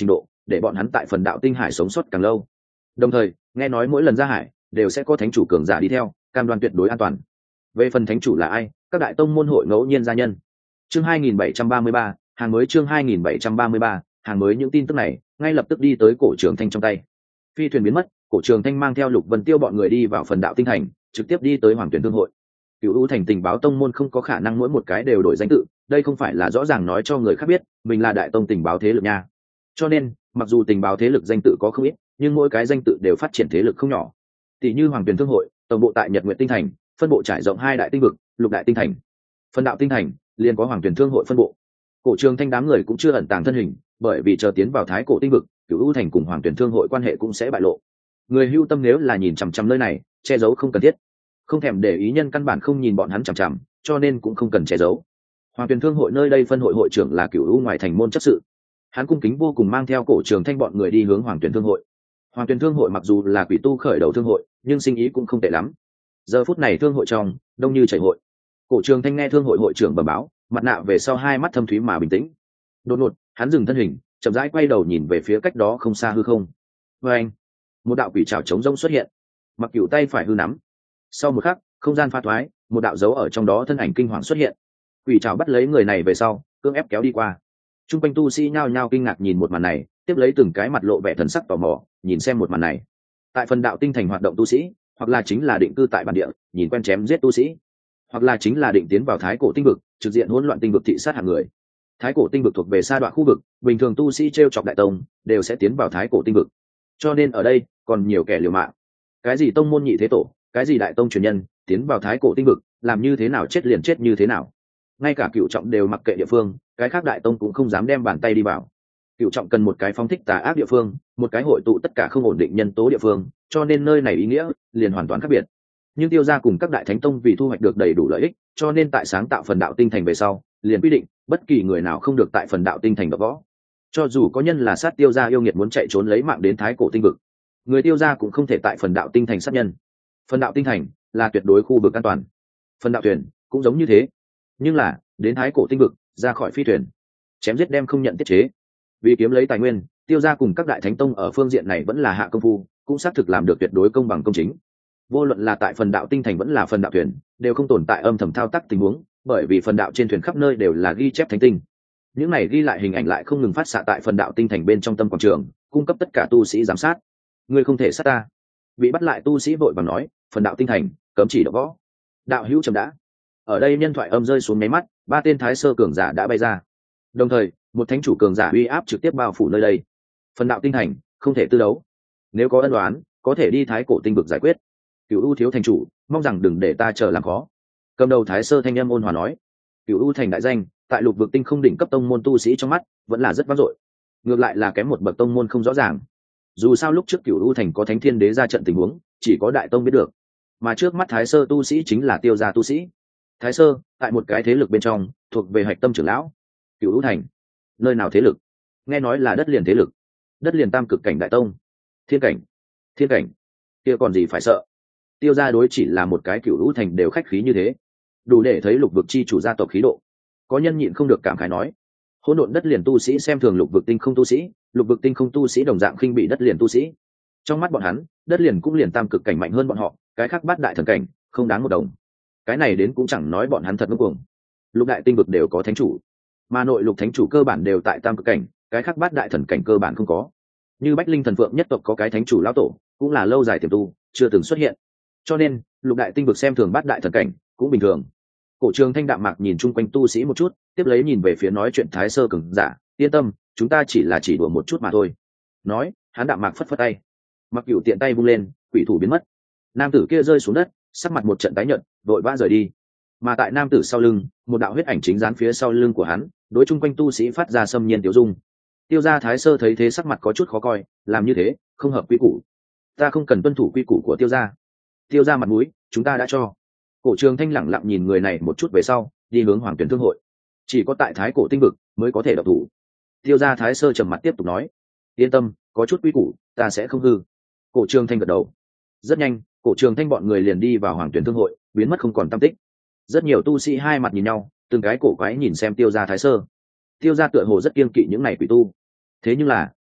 để bọn hắn tại phần đạo tinh hải sống sót càng lâu. Đồng thời nghe nói mỗi lần ra hải đều sẽ có thánh chủ cường giả đi theo, cam đoan tuyệt đối an toàn. Về phần thánh chủ là ai, các đại tông môn hội ngẫu nhiên gia nhân. Chương hai nghìn bảy trăm ba mươi ba, hàng mới. Chương hai nghìn bảy trăm ba mươi ba, hàng mới. Những tin tức này ngay lập tức đi tới cổ trường thanh trong tay. Phi thuyền biến mất, cổ trường thanh mang theo Lục Vân Tiêu bọn người đi vào phần đạo tinh thành, trực tiếp đi tới Hoàng Tuyển Thương hội. Cửu U thành tình báo tông môn không có khả năng mỗi một cái đều đổi danh tự, đây không phải là rõ ràng nói cho người khác biết mình là đại tông tình báo thế lực nha. Cho nên mặc dù tình báo thế lực danh tự có không ít, nhưng mỗi cái danh tự đều phát triển thế lực không nhỏ. Tỷ như Hoàng Tuyển Thương hội tổng bộ tại Nhật Nguyệt tinh thành, phân bộ trải rộng hai đại tinh vực, Lục đại tinh thành. Phần đạo tinh thành liền có Hoàng Tuyển Thương hội phân bộ. Cổ trường thanh đám người cũng chưa ẩn tàng thân hình, bởi vì chờ tiến vào Thái Cổ tinh vực, Cửu U thành cùng Hoàng Tuyển Thương hội quan hệ cũng sẽ bại lộ. Người hưu tâm nếu là nhìn chằm chằm nơi này, che giấu không cần thiết. Không thèm để ý nhân căn bản không nhìn bọn hắn chằm chằm, cho nên cũng không cần che giấu. Hoàng Tuyển Thương hội nơi đây phân hội hội trưởng là Cửu U ngoài thành môn chấp sự. Hắn cung kính vô cùng mang theo cổ trường thanh bọn người đi hướng Hoàng Tuyển Thương hội. Hoàng Tuyển Thương hội mặc dù là quỷ tu khởi đầu thương hội, nhưng sinh ý cũng không tệ lắm. Giờ phút này thương hội trong đông như chảy hội. Cổ trường thanh nghe thương hội hội trưởng bẩm báo, mặt nạ về sau hai mắt thâm thúy mà bình tĩnh. Đột ngột hắn dừng thân hình, chậm rãi quay đầu nhìn về phía cách đó không xa hư không. Với anh, một đạo quỷ trảo trống rỗng xuất hiện. Mặc Cửu tay phải hư nắm. Sau một khắc, không gian pha thoái, một đạo dấu ở trong đó thân ảnh kinh hoàng xuất hiện. Quỷ trảo bắt lấy người này về sau, cưỡng ép kéo đi qua. Trung quanh tu sĩ nhao nhao kinh ngạc nhìn một màn này, tiếp lấy từng cái mặt lộ vẻ thần sắc tò mò, nhìn xem một màn này. Tại phần đạo tinh thành hoạt động tu sĩ, hoặc là chính là định cư tại bản địa, nhìn quen chém giết tu sĩ, hoặc là chính là định tiến vào Thái Cổ tinh vực, trực diện hỗn loạn tinh vực thị sát hạng người. Thái Cổ tinh vực thuộc về sa đoạn khu vực, bình thường tu sĩ trêu chọc đại tông đều sẽ tiến vào Thái Cổ tinh vực. Cho nên ở đây còn nhiều kẻ liều mạng. Cái gì tông môn nhị thế tổ, cái gì đại tông truyền nhân, tiến vào Thái Cổ tinh vực, làm như thế nào chết liền chết như thế nào. Ngay cả Cửu trọng đều mặc kệ địa phương, cái khác đại tông cũng không dám đem bàn tay đi vào. Cửu trọng cần một cái phóng thích tà ác địa phương, một cái hội tụ tất cả không ổn định nhân tố địa phương, cho nên nơi này ý nghĩa liền hoàn toàn khác biệt. Nhưng Tiêu gia cùng các đại thánh tông vì thu hoạch được đầy đủ lợi ích, cho nên tại sáng tạo phần đạo tinh thành về sau, liền quy định bất kỳ người nào không được tại phần đạo tinh thành đập võ. Cho dù có nhân là sát Tiêu gia yêu nghiệt muốn chạy trốn lấy mạng đến Thái Cổ tinh vực, người Tiêu gia cũng không thể tại phần đạo tinh thành sát nhân. Phần đạo tinh thành là tuyệt đối khu vực an toàn. Phần đạo thuyền cũng giống như thế. Nhưng là đến Thái Cổ tinh vực, ra khỏi phi thuyền, chém giết đem không nhận tiết chế. Vì kiếm lấy tài nguyên, Tiêu gia cùng các đại thánh tông ở phương diện này vẫn là hạ công phu, cũng xác thực làm được tuyệt đối công bằng công chính. Vô luận là tại phần đạo tinh thành vẫn là phần đạo thuyền, đều không tồn tại âm thầm thao tác tình huống, bởi vì phần đạo trên thuyền khắp nơi đều là ghi chép thánh tinh. Những này ghi lại hình ảnh lại không ngừng phát xạ tại phần đạo tinh thành bên trong tâm quảng trường, cung cấp tất cả tu sĩ giám sát. Ngươi không thể sát ta. Bị bắt lại tu sĩ vội vàng nói, phần đạo tinh thành cấm chỉ đập võ. Đạo hữu trầm đã. Ở đây nhân thoại âm rơi xuống mấy mắt, ba tên thái sơ cường giả đã bay ra. Đồng thời, một thánh chủ cường giả uy áp trực tiếp bao phủ nơi đây. Phần đạo tinh thành không thể tư đấu. Nếu có ân đoán, có thể đi Thái Cổ tinh vực giải quyết. Cửu U thiếu thành chủ, mong rằng đừng để ta chờ làm khó. Cầm đầu thái sơ thanh âm ôn hòa nói. Cửu U thành đại danh, tại lục vực tinh không đỉnh cấp tông môn tu sĩ trong mắt, vẫn là rất vang dội. Ngược lại là kém một bậc tông môn không rõ ràng. Dù sao lúc trước Cửu U thành có Thánh Thiên Đế ra trận tình huống, chỉ có đại tông biết được. Mà trước mắt thái sơ tu sĩ chính là Tiêu gia tu sĩ. Thái sơ, tại một cái thế lực bên trong, thuộc về hạch tâm trưởng lão. Cửu U thành, nơi nào thế lực? Nghe nói là đất liền thế lực. Đất liền tam cực cảnh đại tông. Thiên cảnh, thiên cảnh, kia còn gì phải sợ? Tiêu gia đối chỉ là một cái Cửu U thành đều khách khí như thế, đủ để thấy lục vực chi chủ gia tộc khí độ. Có nhân nhịn không được cảm khái nói, hỗn độn đất liền tu sĩ xem thường lục vực tinh không tu sĩ, lục vực tinh không tu sĩ đồng dạng khinh bị đất liền tu sĩ. Trong mắt bọn hắn, đất liền cũng liền tam cực cảnh mạnh hơn bọn họ, cái khác bát đại thần cảnh không đáng một đồng. Cái này đến cũng chẳng nói bọn hắn thật ngông cuồng. Lục đại tinh vực đều có thánh chủ, mà nội lục thánh chủ cơ bản đều tại tam cực cảnh, cái khác bát đại thần cảnh cơ bản không có. Như Bách Linh thần phượng nhất tộc có cái thánh chủ lão tổ, cũng là lâu dài tiềm tu, chưa từng xuất hiện. Cho nên lục đại tinh vực xem thường bát đại thần cảnh cũng bình thường. Cổ Trường Thanh đạm mạc nhìn chung quanh tu sĩ một chút, tiếp lấy nhìn về phía nói chuyện thái sơ cường giả, yên tâm, chúng ta chỉ là chỉ đùa một chút mà thôi. Nói, hắn đạm mạc phất phất tay. Mặc Cửu tiện tay vung lên, quỷ thủ biến mất. Nam tử kia rơi xuống đất, sắc mặt một trận tái nhợt, vội vã rời đi. Mà tại nam tử sau lưng, một đạo huyết ảnh chính dán phía sau lưng của hắn, đối chung quanh tu sĩ phát ra xâm nhiên tiêu dung. Tiêu gia thái sơ thấy thế sắc mặt có chút khó coi, làm như thế không hợp quy củ. Ta không cần tuân thủ quy củ của Tiêu gia. Tiêu gia mặt mũi, chúng ta đã cho. Cổ Trường Thanh lẳng lặng nhìn người này một chút về sau, đi hướng Hoàng Tuyển Thương hội. Chỉ có tại Thái Cổ tinh vực mới có thể động thủ. Tiêu gia thái sơ trầm mặt tiếp tục nói, yên tâm, có chút quy củ, ta sẽ không hư. Cổ Trường Thanh gật đầu. Rất nhanh, Cổ Trường Thanh bọn người liền đi vào Hoàng Tuyển Thương hội, biến mất không còn tăm tích. Rất nhiều tu sĩ hai mặt nhìn nhau, từng cái cổ quái nhìn xem Tiêu gia thái sơ. Tiêu gia tựa hồ rất kiêng kỵ những này quỷ tu. Thế nhưng là,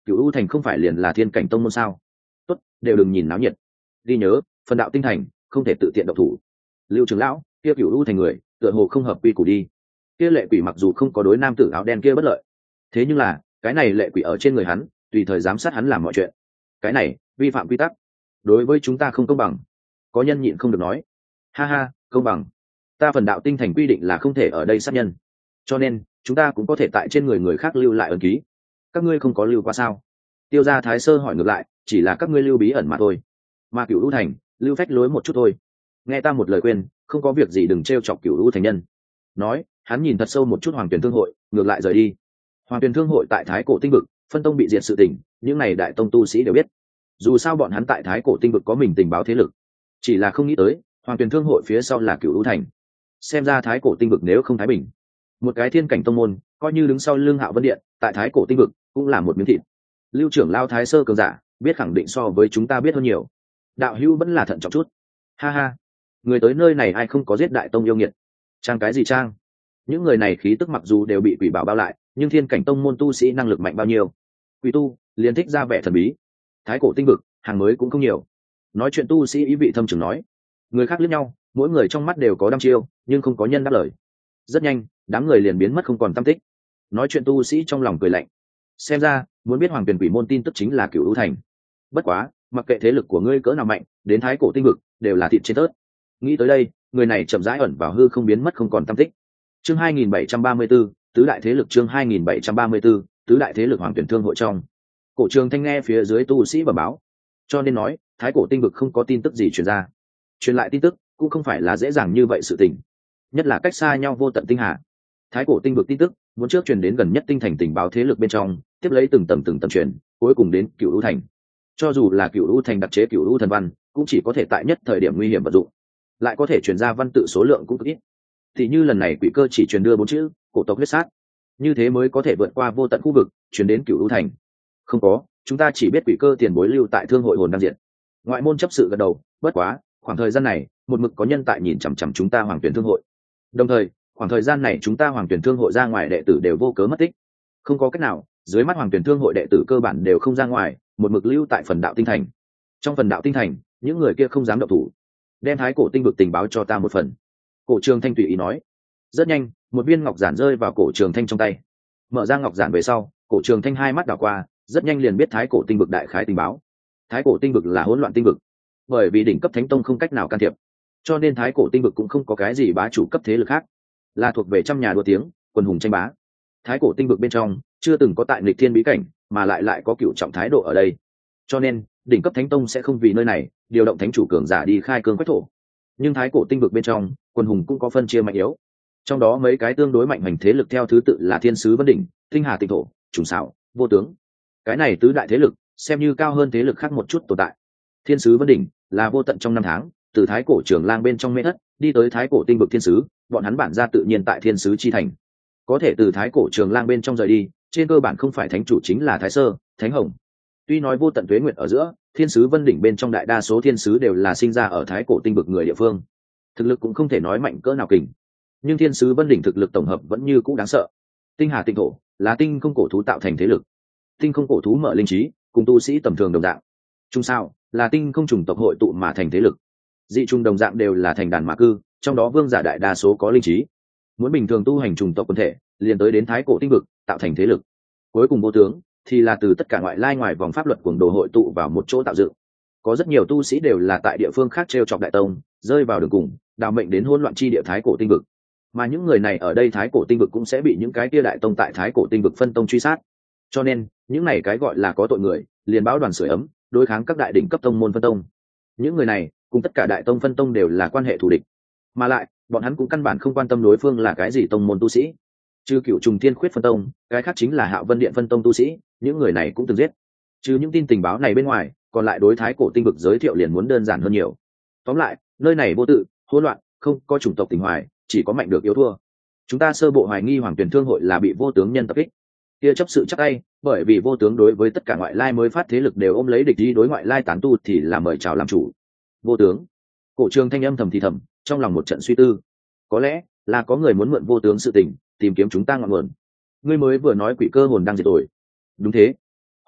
Cửu U thành không phải liền là thiên cảnh tông môn sao? Tốt, đều đừng nhìn náo nhiệt. Ghi nhớ, phần đạo tinh thành không thể tự tiện động thủ. Lưu trưởng lão, kia Cửu U thành người tựa hồ không hợp quy củ đi. Kia lệ quỷ mặc dù không có đối nam tử áo đen kia bất lợi, thế nhưng là cái này lệ quỷ ở trên người hắn, tùy thời giám sát hắn làm mọi chuyện, cái này vi phạm quy tắc, đối với chúng ta không công bằng. Có nhân nhịn không được nói, ha ha, công bằng? Ta phần đạo tinh thành quy định là không thể ở đây sát nhân, cho nên chúng ta cũng có thể tại trên người người khác lưu lại ấn ký. Các ngươi không có lưu qua sao? Tiêu gia thái sơ hỏi ngược lại, chỉ là các ngươi lưu bí ẩn mà thôi, mà Cửu U thành lưu phách lối một chút thôi. Nghe ta một lời khuyên, không có việc gì đừng trêu chọc Cửu U thành nhân. Nói, hắn nhìn thật sâu một chút Hoàng Tuyền Thương hội, ngược lại rời đi. Hoàng Tuyền Thương hội tại Thái Cổ Tinh vực, phân tông bị diệt sự tình, những này đại tông tu sĩ đều biết. Dù sao bọn hắn tại Thái Cổ Tinh vực có mình tình báo thế lực, chỉ là không nghĩ tới Hoàng Tuyền Thương hội phía sau là Cửu U thành. Xem ra Thái Cổ Tinh vực nếu không thái bình, một cái thiên cảnh tông môn coi như đứng sau lưng Hạo Vân Điện tại Thái Cổ Tinh vực cũng là một miếng thịt. Lưu trưởng lao Thái Sơ cường giả biết khẳng định so với chúng ta biết hơn nhiều. Đạo hữu vẫn là thận trọng chút. Ha ha, người tới nơi này ai không có giết đại tông yêu nghiệt? Trang cái gì trang? Những người này khí tức mặc dù đều bị quỷ bảo bao lại, nhưng thiên cảnh tông môn tu sĩ năng lực mạnh bao nhiêu? Quỷ tu liền thích ra vẻ thần bí. Thái Cổ Tinh vực hàng mới cũng không nhiều. Nói chuyện tu sĩ ý vị thâm trường nói, người khác liếc nhau, mỗi người trong mắt đều có đăm chiêu, nhưng không có nhân đáp lời. Rất nhanh, đám người liền biến mất không còn tăm tích. Nói chuyện tu sĩ trong lòng cười lạnh, xem ra muốn biết Hoàng Tuyền Quỷ môn tin tức chính là Cửu U thành. Bất quá, mặc kệ thế lực của ngươi cỡ nào mạnh, đến Thái Cổ Tinh vực đều là thịt trên tớt. Nghĩ tới đây, người này chậm rãi ẩn vào hư không biến mất không còn tăm tích. Chương hai nghìn bảy trăm ba mươi 734, tứ đại thế lực chương hai nghìn bảy trăm ba mươi 734, tứ đại thế lực Hoàng Tuyển Thương hội trong. Cổ Trường Thanh nghe phía dưới tu sĩ bẩm báo, cho nên nói, Thái Cổ Tinh vực không có tin tức gì truyền ra. Truyền lại tin tức cũng không phải là dễ dàng như vậy sự tình, nhất là cách xa nhau vô tận tinh hà. Thái Cổ Tinh vực tin tức muốn trước truyền đến gần nhất tinh thành tình báo thế lực bên trong, tiếp lấy từng tầng từng tầng truyền, cuối cùng đến Cửu U thành. Cho dù là Cửu U thành đặc chế Cửu U thần văn, cũng chỉ có thể tại nhất thời điểm nguy hiểm vận dụng, lại có thể truyền ra văn tự số lượng cũng cực ít. Thì như lần này quỷ cơ chỉ truyền đưa bốn chữ cổ tộc huyết sát, như thế mới có thể vượt qua vô tận khu vực truyền đến Cửu U thành. Không có, chúng ta chỉ biết quỷ cơ tiền bối lưu tại thương hội hồn đang diện. Ngoại môn chấp sự gật đầu, bất quá khoảng thời gian này một mực có nhân tại nhìn chằm chằm chúng ta Hoàng Tuyển Thương hội, đồng thời khoảng thời gian này chúng ta Hoàng Tuyển Thương hội ra ngoài đệ tử đều vô cớ mất tích. Không có cách nào, dưới mắt Hoàng Tuyển Thương hội đệ tử cơ bản đều không ra ngoài, một mực lưu tại phần đạo tinh thành. Trong phần đạo tinh thành, những người kia không dám động thủ. Đem Thái Cổ Tinh vực tình báo cho ta một phần. Cổ Trường Thanh tùy ý nói. Rất nhanh, một viên ngọc giản rơi vào Cổ Trường Thanh trong tay. Mở ra ngọc giản về sau, Cổ Trường Thanh hai mắt đảo qua, rất nhanh liền biết Thái Cổ Tinh vực đại khái tình báo. Thái Cổ Tinh vực là hỗn loạn tinh vực, bởi vì đỉnh cấp thánh tông không cách nào can thiệp, cho nên Thái Cổ Tinh vực cũng không có cái gì bá chủ cấp thế lực khác, là thuộc về trăm nhà đua tiếng, quần hùng tranh bá. Thái Cổ Tinh vực bên trong chưa từng có tại nghịch thiên bí cảnh, mà lại lại có cựu trọng thái độ ở đây, cho nên đỉnh cấp thánh tông sẽ không vì nơi này điều động thánh chủ cường giả đi khai cương quách thổ. Nhưng Thái Cổ Tinh vực bên trong quần hùng cũng có phân chia mạnh yếu, trong đó mấy cái tương đối mạnh hành thế lực theo thứ tự là Thiên Sứ Vân Đỉnh, Tinh Hà Tịnh Thổ, Trùng Xảo, Vô Tướng. Cái này tứ đại thế lực xem như cao hơn thế lực khác một chút tồn tại. Thiên Sứ Vân Đỉnh là vô tận trong năm tháng, từ Thái Cổ Trường Lang bên trong mê thất đi tới Thái Cổ Tinh vực thiên sứ, bọn hắn bản ra tự nhiên tại Thiên Sứ chi thành. Có thể từ Thái Cổ Trường Lang bên trong rời đi, trên cơ bản không phải thánh chủ chính là Thái Sơ, Thánh Hồng. Tuy nói vô tận tuế nguyệt ở giữa, Thiên Sứ Vân Đỉnh bên trong đại đa số thiên sứ đều là sinh ra ở Thái Cổ Tinh vực người địa phương, thực lực cũng không thể nói mạnh cỡ nào kình, nhưng Thiên Sứ Vân Đỉnh thực lực tổng hợp vẫn như cũ đáng sợ. Tinh Hà Tịnh Thổ là tinh không cổ thú tạo thành thế lực, tinh không cổ thú mở linh trí, cùng tu sĩ tầm thường đồng dạng. Trung sao là tinh không trùng tộc hội tụ mà thành thế lực, dị trùng đồng dạng đều là thành đàn mà cư, trong đó vương giả đại đa số có linh trí. Muốn bình thường tu hành trùng tộc quân thể, liền tới đến Thái Cổ Tinh vực tạo thành thế lực. Cuối cùng Vô Tướng thì là từ tất cả ngoại lai ngoài vòng pháp luật cuồng đồ hội tụ vào một chỗ tạo dựng. Có rất nhiều tu sĩ đều là tại địa phương khác trêu chọc đại tông, rơi vào đường cùng, đào mệnh đến hỗn loạn chi địa Thái Cổ Tinh vực. Mà những người này ở đây Thái Cổ Tinh vực cũng sẽ bị những cái kia đại tông tại Thái Cổ Tinh vực phân tông truy sát. Cho nên, những này cái gọi là có tội người, liền báo đoàn sưởi ấm, đối kháng các đại đỉnh cấp tông môn phân tông. Những người này cùng tất cả đại tông phân tông đều là quan hệ thù địch, mà lại bọn hắn cũng căn bản không quan tâm đối phương là cái gì tông môn tu sĩ. Trừ Cựu Trùng Thiên Khuyết phân tông, cái khác chính là Hạo Vân Điện phân tông tu sĩ, những người này cũng từng giết. Trừ những tin tình báo này bên ngoài, còn lại đối Thái Cổ Tinh vực giới thiệu liền muốn đơn giản hơn nhiều. Tóm lại, nơi này vô tự, hỗn loạn, không có chủng tộc tình hoài, chỉ có mạnh được yếu thua. Chúng ta sơ bộ hoài nghi Hoàng Tuyển Thương hội là bị Vô Tướng nhân tập kích. Kia chấp sự chắc tay, bởi vì Vô Tướng đối với tất cả ngoại lai mới phát thế lực đều ôm lấy địch ý, đối ngoại lai tán tu thì là mời chào làm chủ. Vô Tướng. Cổ Trường Thanh âm thầm thì thầm, trong lòng một trận suy tư. Có lẽ là có người muốn mượn Vô Tướng sự tình, tìm kiếm chúng ta ngọn nguồn. Ngươi mới vừa nói quỷ cơ hồn đang diệt rồi. Đúng thế.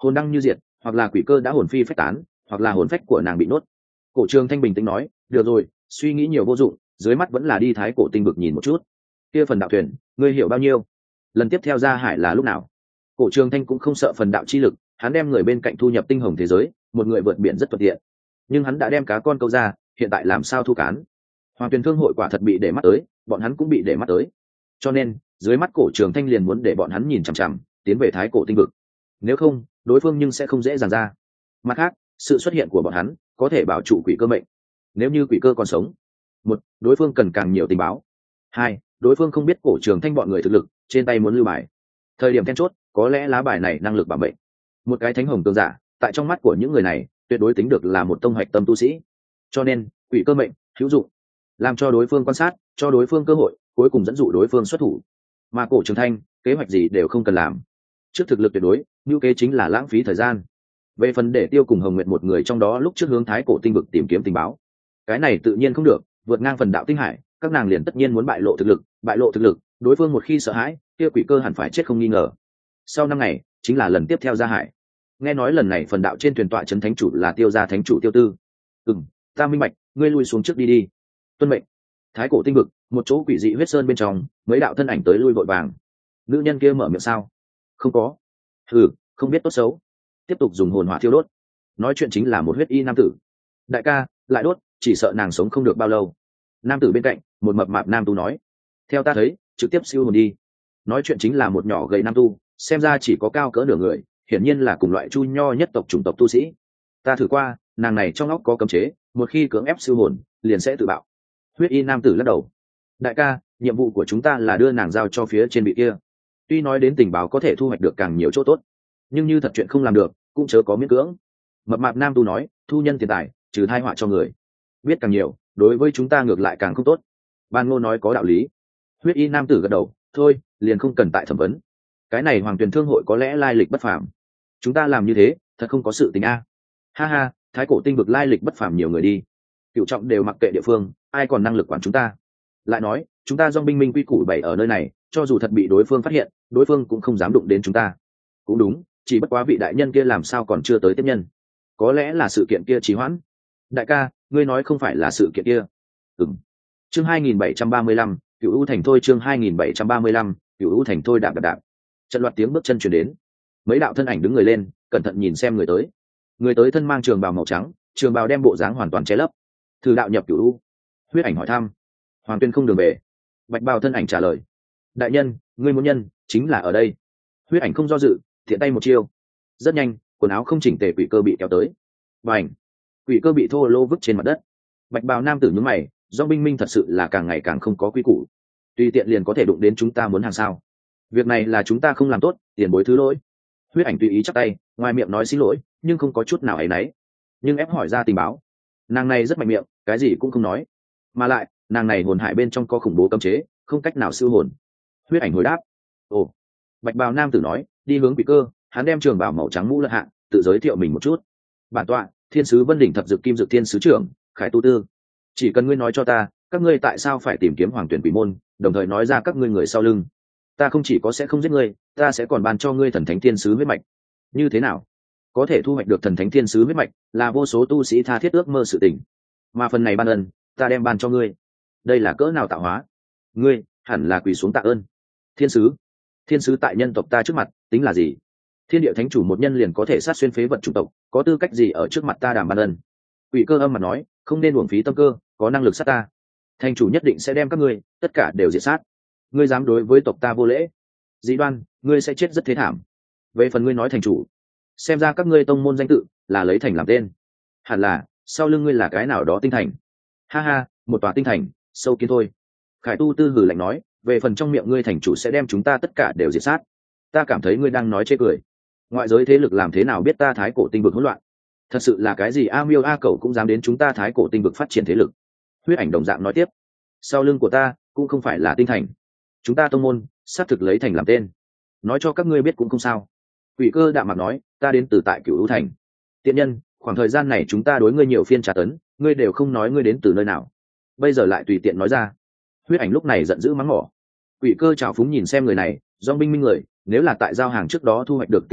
hồn đăng như diệt, hoặc là quỷ cơ đã hồn phi phách tán, hoặc là hồn phách của nàng bị nuốt. Cổ Trường Thanh bình tĩnh nói, được rồi, suy nghĩ nhiều vô dụng, dưới mắt vẫn là đi thái cổ tinh vực nhìn một chút. Kia phần đạo thuyền, ngươi hiểu bao nhiêu? Lần tiếp theo ra hải là lúc nào? Cổ Trường Thanh cũng không sợ phần đạo chi lực, hắn đem người bên cạnh thu nhập tinh hồng thế giới, một người vượt biển rất thuận tiện. Nhưng hắn đã đem cá con câu ra, hiện tại làm sao thu cán? Hoàng Tuyền Thương hội quả thật bị để mắt tới, bọn hắn cũng bị để mắt tới. Cho nên, dưới mắt Cổ Trường Thanh liền muốn để bọn hắn nhìn chằm chằm, tiến về thái cổ tinh vực. Nếu không, đối phương nhưng sẽ không dễ dàng ra. Mặt khác, sự xuất hiện của bọn hắn có thể bảo trụ quỷ cơ mệnh. Nếu như quỷ cơ còn sống, một, đối phương cần càng nhiều tình báo. Hai, đối phương không biết Cổ Trường Thanh bọn người thực lực, trên tay muốn lưu bài. Thời điểm then chốt, có lẽ lá bài này năng lực bảo mệnh. Một cái thánh hồng tương giả, tại trong mắt của những người này, tuyệt đối tính được là một tông hoạch tâm tu sĩ. Cho nên, quỷ cơ mệnh hữu dụng, làm cho đối phương quan sát, cho đối phương cơ hội, cuối cùng dẫn dụ đối phương xuất thủ. Mà Cổ Trường Thanh, kế hoạch gì đều không cần làm. Trước thực lực tuyệt đối, như kế chính là lãng phí thời gian. Về phần để Tiêu cùng Hồng Nguyệt một người trong đó lúc trước hướng thái cổ tinh vực tìm kiếm tình báo, cái này tự nhiên không được, vượt ngang phần đạo tinh hải, các nàng liền tất nhiên muốn bại lộ thực lực, bại lộ thực lực, đối phương một khi sợ hãi, kia quỷ cơ hẳn phải chết không nghi ngờ. Sau năm ngày, chính là lần tiếp theo ra hải. Nghe nói lần này phần đạo trên thuyền tọa trấn thánh chủ là Tiêu gia thánh chủ Tiêu Tư. Ừm, ta minh bạch, ngươi lui xuống trước đi đi. Tuân mệnh. Thái cổ tinh vực, một chỗ quỷ dị huyết sơn bên trong, mấy đạo thân ảnh tới lui vội vàng. Nữ nhân kia mở miệng sao? Không có. Ừ, không biết tốt xấu. Tiếp tục dùng hồn hỏa thiêu đốt. Nói chuyện chính là một huyết y nam tử. Đại ca, lại đốt, chỉ sợ nàng sống không được bao lâu. Nam tử bên cạnh, một mập mạp nam tu nói. Theo ta thấy, trực tiếp siêu hồn đi. Nói chuyện chính là một nhỏ gầy nam tu, xem ra chỉ có cao cỡ nửa người, hiển nhiên là cùng loại chu nho nhất tộc chủng tộc tu sĩ. Ta thử qua, nàng này trong óc có cấm chế, một khi cưỡng ép siêu hồn, liền sẽ tự bạo. Huyết y nam tử lắc đầu. Đại ca, nhiệm vụ của chúng ta là đưa nàng giao cho phía trên vị kia. Tuy nói đến tình báo có thể thu hoạch được càng nhiều chỗ tốt, nhưng như thật chuyện không làm được, cũng chớ có miễn cưỡng. Mập mạp nam tu nói, thu nhân tiền tài, trừ thai họa cho người. Biết càng nhiều, đối với chúng ta ngược lại càng không tốt. Ban Ngô nói có đạo lý. Huyết y nam tử gật đầu, thôi, liền không cần tại thẩm vấn. Cái này Hoàng Tuyền Thương hội có lẽ lai lịch bất phàm. Chúng ta làm như thế, thật không có sự tình a. Ha ha, thái cổ tinh vực lai lịch bất phàm nhiều người đi. Cựu trọng đều mặc kệ địa phương, ai còn năng lực quản chúng ta. Lại nói, chúng ta dòng binh minh quy củ bảy ở nơi này, cho dù thật bị đối phương phát hiện, đối phương cũng không dám đụng đến chúng ta. Cũng đúng, chỉ bất quá vị đại nhân kia làm sao còn chưa tới tiếp nhân. Có lẽ là sự kiện kia trì hoãn. Đại ca, ngươi nói không phải là sự kiện kia. Ừm. Chương hai nghìn bảy trăm ba mươi lăm, Cửu U thành thôi. Chương hai nghìn bảy trăm ba mươi lăm, Cửu U thành thôi. Đạp đạp đạp. Trận loạt tiếng bước chân truyền đến. Mấy đạo thân ảnh đứng người lên, cẩn thận nhìn xem người tới. Người tới thân mang trường bào màu trắng, trường bào đem bộ dáng hoàn toàn che lấp. Thử đạo nhập Cửu U. Huyết ảnh hỏi thăm. Hoàng Tuyên không đường về. Bạch bào thân ảnh trả lời. Đại nhân, ngươi muốn nhân, chính là ở đây. Huyết ảnh không do dự, thiện tay một chiêu. Rất nhanh, quần áo không chỉnh tề quỷ cơ bị kéo tới. Bành! Quỷ cơ bị thô lô vứt trên mặt đất. Bạch bào nam tử nhướng mày, do binh minh thật sự là càng ngày càng không có quy củ. Tùy tiện liền có thể đụng đến chúng ta muốn hàng sao? Việc này là chúng ta không làm tốt, tiền bối thứ lỗi. Huyết ảnh tùy ý chắp tay, ngoài miệng nói xin lỗi, nhưng không có chút nào áy náy. Nhưng ép hỏi ra tình báo. Nàng này rất mạnh miệng, cái gì cũng không nói. Mà lại, nàng này hồn hại bên trong có khủng bố cấm chế, không cách nào siêu hồn. Huyết ảnh hồi đáp. Ồ! Bạch bào nam tử nói, đi hướng quỷ cơ, hắn đem trường bào màu trắng mũ lật hạ, tự giới thiệu mình một chút. Bản tọa, thiên sứ Vân Đỉnh Thập Dực Kim Dực Thiên sứ trưởng, Khải Tu Tư. Chỉ cần ngươi nói cho ta, các ngươi tại sao phải tìm kiếm Hoàng Tuyển Quỷ môn, đồng thời nói ra các ngươi người sau lưng. Ta không chỉ có sẽ không giết ngươi, ta sẽ còn ban cho ngươi thần thánh thiên sứ huyết mạch. Như thế nào? Có thể thu hoạch được thần thánh thiên sứ huyết mạch, là vô số tu sĩ tha thiết ước mơ sự tình. Mà phần này ban ân, ta đem ban cho ngươi. Đây là cỡ nào tạo hóa? Ngươi hẳn là quỳ xuống tạ ơn. Thiên sứ, thiên sứ tại nhân tộc ta trước mặt tính là gì? Thiên địa thánh chủ một nhân liền có thể sát xuyên phế vật chủng tộc, có tư cách gì ở trước mặt ta đàm ban ân? Quỷ cơ âm mặt nói, không nên uổng phí tâm cơ, có năng lực sát ta, thành chủ nhất định sẽ đem các ngươi tất cả đều diệt sát. Ngươi dám đối với tộc ta vô lễ, dĩ đoan, ngươi sẽ chết rất thế thảm. Về phần ngươi nói thành chủ, xem ra các ngươi tông môn danh tự là lấy thành làm tên, hẳn là sau lưng ngươi là cái nào đó tinh thành. Ha ha, một tòa tinh thành, sâu kiến thôi. Khải Tu Tư hừ lạnh nói, về phần trong miệng ngươi thành chủ sẽ đem chúng ta tất cả đều diệt sát, ta cảm thấy ngươi đang nói chê cười. Ngoại giới thế lực làm thế nào biết ta thái cổ tinh vực hỗn loạn? Thật sự là cái gì a miêu a cẩu cũng dám đến chúng ta thái cổ tinh vực phát triển thế lực. Huyết ảnh đồng dạng nói tiếp, sau lưng của ta cũng không phải là tinh thành, chúng ta tông môn xác thực lấy thành làm tên, nói cho các ngươi biết cũng không sao. Quỷ cơ đạm mặt nói, ta đến từ tại Cửu U thành. Tiện nhân, khoảng thời gian này chúng ta đối ngươi nhiều phiên trả tấn, ngươi đều không nói ngươi đến từ nơi nào, bây giờ lại tùy tiện nói ra. Huyết ảnh lúc này giận dữ mắng mỏ. Quỷ cơ trào phúng nhìn xem người này, do binh minh người, nếu là tại giao hàng trước đó thu hoạch được tình báo,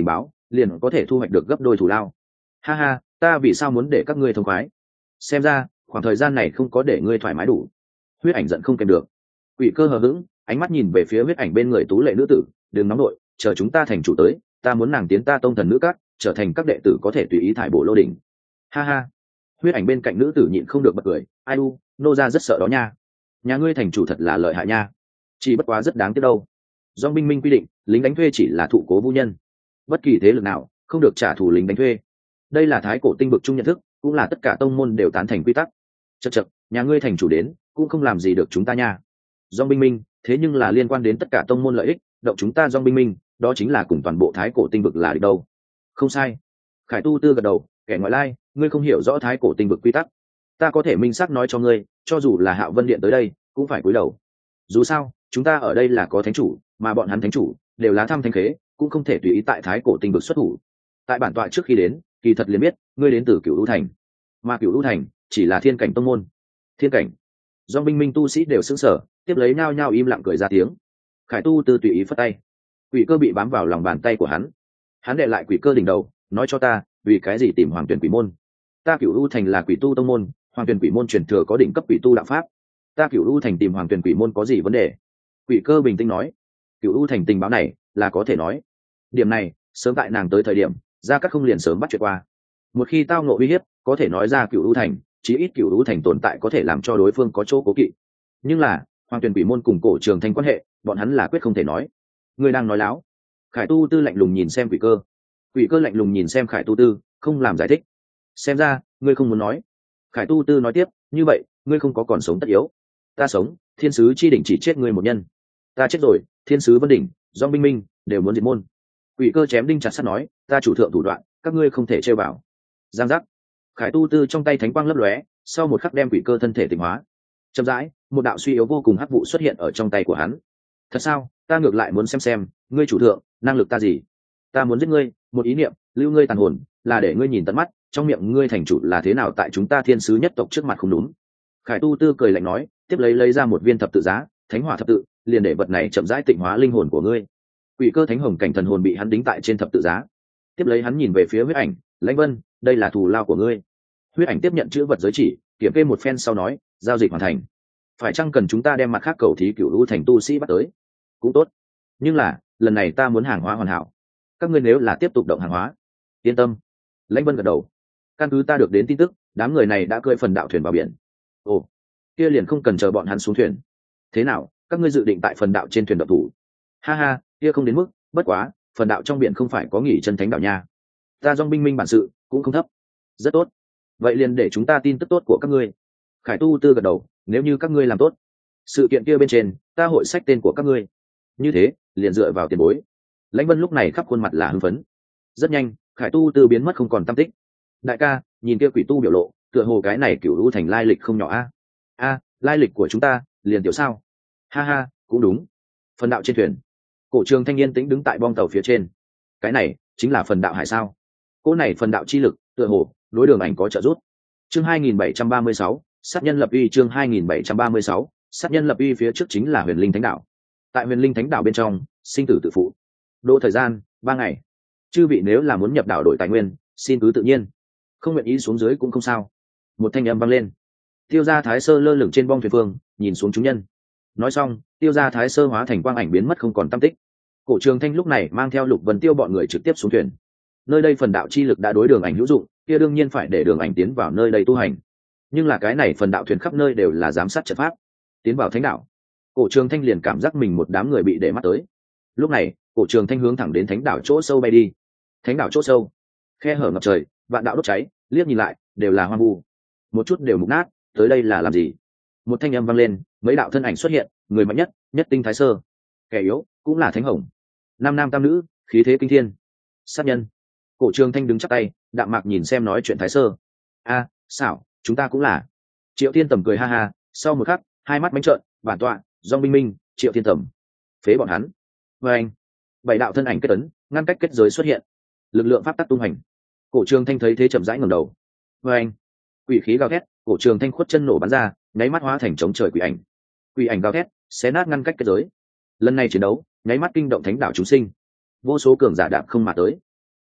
liền có thể thu hoạch được gấp đôi thù lao. Ha ha, ta vì sao muốn để các ngươi thông khoái? Xem ra khoảng thời gian này không có để ngươi thoải mái đủ. Huyết ảnh giận không kèm được. Quỷ cơ hờ hững, ánh mắt nhìn về phía huyết ảnh bên người tú lệ nữ tử, đừng nóng nội, chờ chúng ta thành chủ tới, ta muốn nàng tiến ta tông thần nữ các, trở thành các đệ tử có thể tùy ý thải bổ lô đỉnh. Ha ha. Huyết ảnh bên cạnh nữ tử nhịn không được bật cười, ai u, nô gia rất sợ đó nha. Nhà ngươi thành chủ thật là lợi hại nha. Chỉ bất quá rất đáng tiếc đâu. Do binh minh quy định, lính đánh thuê chỉ là thụ cố vũ nhân, bất kỳ thế lực nào không được trả thù lính đánh thuê. Đây là thái cổ tinh vực chung nhận thức, cũng là tất cả tông môn đều tán thành quy tắc. Chậc chậc, nhà ngươi thành chủ đến cũng không làm gì được chúng ta nha. Do binh minh thế nhưng là liên quan đến tất cả tông môn lợi ích, động chúng ta do binh minh đó chính là cùng toàn bộ thái cổ tinh vực là địch đâu. Không sai. Khải Tu Tư gật đầu, kẻ ngoại lai, ngươi không hiểu rõ thái cổ tinh vực quy tắc, ta có thể minh xác nói cho ngươi, cho dù là Hạo Vân Điện tới đây cũng phải cúi đầu. Dù sao chúng ta ở đây là có thánh chủ, mà bọn hắn thánh chủ đều là thăm thánh khế, cũng không thể tùy ý tại thái cổ tinh vực xuất thủ. Tại bản tọa trước khi đến kỳ thật liền biết ngươi đến từ Cửu U thành, mà Cửu U thành chỉ là thiên cảnh tông môn. Thiên cảnh? Do binh minh tu sĩ đều sững sờ, tiếp lấy nhao nhao im lặng cười ra tiếng. Khải Tu Tư tùy ý phất tay, quỷ cơ bị bám vào lòng bàn tay của hắn. Hắn đệ lại quỷ cơ đỉnh đầu, nói cho ta, vì cái gì tìm Hoàng Tuyển Quỷ môn? Ta Cửu U thành là quỷ tu tông môn, Hoàng Tuyển Quỷ môn truyền thừa có đỉnh cấp quỷ tu đạo pháp, ta Cửu U thành tìm Hoàng Tuyển Quỷ môn có gì vấn đề? Quỷ cơ bình tĩnh nói. Cửu U thành tình báo này là có thể nói. Điểm này sớm tại nàng tới thời điểm, Gia Cát không liền sớm bắt chuyện qua. Một khi tao ngộ uy hiếp, có thể nói ra Cửu U thành, chí ít Cửu U thành tồn tại có thể làm cho đối phương có chỗ cố kỵ. Nhưng là Hoàng Tuyển Quỷ môn cùng Cổ Trường Thanh quan hệ, bọn hắn là quyết không thể nói. Ngươi đang nói láo. Khải Tu Tư lạnh lùng nhìn xem quỷ cơ. Quỷ cơ lạnh lùng nhìn xem Khải Tu Tư, không làm giải thích. Xem ra ngươi không muốn nói. Khải Tu Tư nói tiếp, như vậy ngươi không có còn sống tất yếu. Ta sống, thiên sứ chi đỉnh chỉ chết ngươi một nhân. Ta chết rồi, thiên sứ Vân đỉnh, do binh minh đều muốn diệt môn. Quỷ cơ chém đinh chặt sắt nói, ta chủ thượng thủ đoạn, các ngươi không thể trêu vào. Giang giác. Khải Tu Tư trong tay thánh quang lấp lóe, sau một khắc đem quỷ cơ thân thể tịnh hóa. Chậm rãi, một đạo suy yếu vô cùng hắc vụ xuất hiện ở trong tay của hắn. Thật sao? Ta ngược lại muốn xem xem, ngươi chủ thượng năng lực ta gì? Ta muốn giết ngươi, một ý niệm, lưu ngươi tàn hồn, là để ngươi nhìn tận mắt, trong miệng ngươi thành chủ là thế nào tại chúng ta thiên sứ nhất tộc trước mặt không đúng. Khải Tu Tư cười lạnh nói, tiếp lấy lấy ra một viên thập tự giá, thánh hỏa thập tự, liền để vật này chậm rãi tịnh hóa linh hồn của ngươi. Quỷ cơ thánh hồng cảnh thần hồn bị hắn đính tại trên thập tự giá. Tiếp lấy hắn nhìn về phía huyết ảnh, Lãnh Vân, đây là thù lao của ngươi. Huyết ảnh tiếp nhận chữ vật giới chỉ, kiểm kê một phen sau nói, giao dịch hoàn thành. Phải chăng cần chúng ta đem mặt khác cầu thí Cửu U thành tu sĩ bắt tới? Cũng tốt, nhưng là lần này ta muốn hàng hóa hoàn hảo. Các ngươi nếu là tiếp tục động hàng hóa, yên tâm. Lãnh Vân gật đầu. Căn cứ ta được đến tin tức, đám người này đã cưỡi phần đạo thuyền vào biển. Ồ, kia liền không cần chờ bọn hắn xuống thuyền. Thế nào, các ngươi dự định tại phần đạo trên thuyền độc thủ? Ha ha, kia không đến mức, bất quá phần đạo trong biển không phải có nghỉ chân thánh đạo nha. Ta dòng binh minh bản sự cũng không thấp. Rất tốt, vậy liền để chúng ta tin tức tốt của các ngươi. Khải Tu Tư gật đầu, nếu như các ngươi làm tốt sự kiện kia bên trên, ta hội sách tên của các ngươi. Như thế liền dựa vào tiền bối. Lãnh Vân lúc này khắp khuôn mặt là hưng phấn. Rất nhanh, Khải Tu Tư biến mất không còn tăm tích. Đại ca, nhìn kia quỷ tu biểu lộ, tựa hồ cái này Cửu U thành lai lịch không nhỏ a. A, lai lịch của chúng ta liền tiểu sao? Ha ha, cũng đúng. Phần đạo trên thuyền, Cổ Trường Thanh niên tĩnh đứng tại bong tàu phía trên. Cái này chính là phần đạo hải sao? Cỗ này phần đạo chi lực, tựa hồ đối Đường Ảnh có trợ giúp. Chương hai nghìn bảy trăm ba mươi sáu, sát nhân lập uy. Chương hai nghìn bảy trăm ba mươi sáu, sát nhân lập uy. Phía trước chính là Huyền Linh Thánh Đạo. Tại Huyền Linh Thánh Đạo bên trong, sinh tử tự phụ. Độ thời gian ba ngày. Chư vị nếu là muốn nhập đảo đổi tài nguyên, xin cứ tự nhiên, không nguyện ý xuống dưới cũng không sao. Một thanh âm vang lên. Tiêu Gia Thái Sơ lơ lửng trên bong thuyền phương, nhìn xuống chúng nhân. Nói xong, Tiêu Gia Thái Sơ hóa thành quang ảnh biến mất không còn tăm tích. Cổ Trường Thanh lúc này mang theo Lục Vân Tiêu bọn người trực tiếp xuống thuyền. Nơi đây phần đạo chi lực đã đối Đường Ảnh hữu dụng, kia đương nhiên phải để Đường Ảnh tiến vào nơi đây tu hành. Nhưng là cái này phần đạo thuyền khắp nơi đều là giám sát trận pháp. Tiến vào thánh đạo, Cổ Trường Thanh liền cảm giác mình một đám người bị để mắt tới. Lúc này, Cổ Trường Thanh hướng thẳng đến thánh đạo chỗ sâu bay đi. Thánh đạo chỗ sâu, khe hở ngập trời, vạn đạo đốt cháy, liếc nhìn lại đều là hoang vu, một chút đều mục nát. Tới đây là làm gì? Một thanh âm vang lên, mấy đạo thân ảnh xuất hiện, người mạnh nhất, nhất tinh Thái Sơ, kẻ yếu cũng là Thánh Hồng, nam nam tam nữ, khí thế kinh thiên. Sát nhân. Cổ Trường Thanh đứng chắp tay, đạm mạc nhìn xem nói chuyện Thái Sơ. A, xảo, chúng ta cũng là. Triệu Thiên Tầm cười ha ha, sau một khắc, hai mắt bánh trợn, bản tọa, Dòng Binh Minh, Triệu Thiên Tầm, phế bọn hắn. Và anh, bảy đạo thân ảnh kết ấn, ngăn cách kết giới xuất hiện, lực lượng pháp tắc tung hành. Cổ Trường Thanh thấy thế chậm rãi ngẩng đầu. Và anh, quỷ khí gào thét, Cổ Trường Thanh khuất chân nổ bắn ra, nháy mắt hóa thành chống trời quỷ ảnh. Quỷ ảnh gào thét, xé nát ngăn cách kết giới. Lần này chiến đấu, nháy mắt kinh động thánh đạo chúng sinh. Vô số cường giả đạp không mà tới.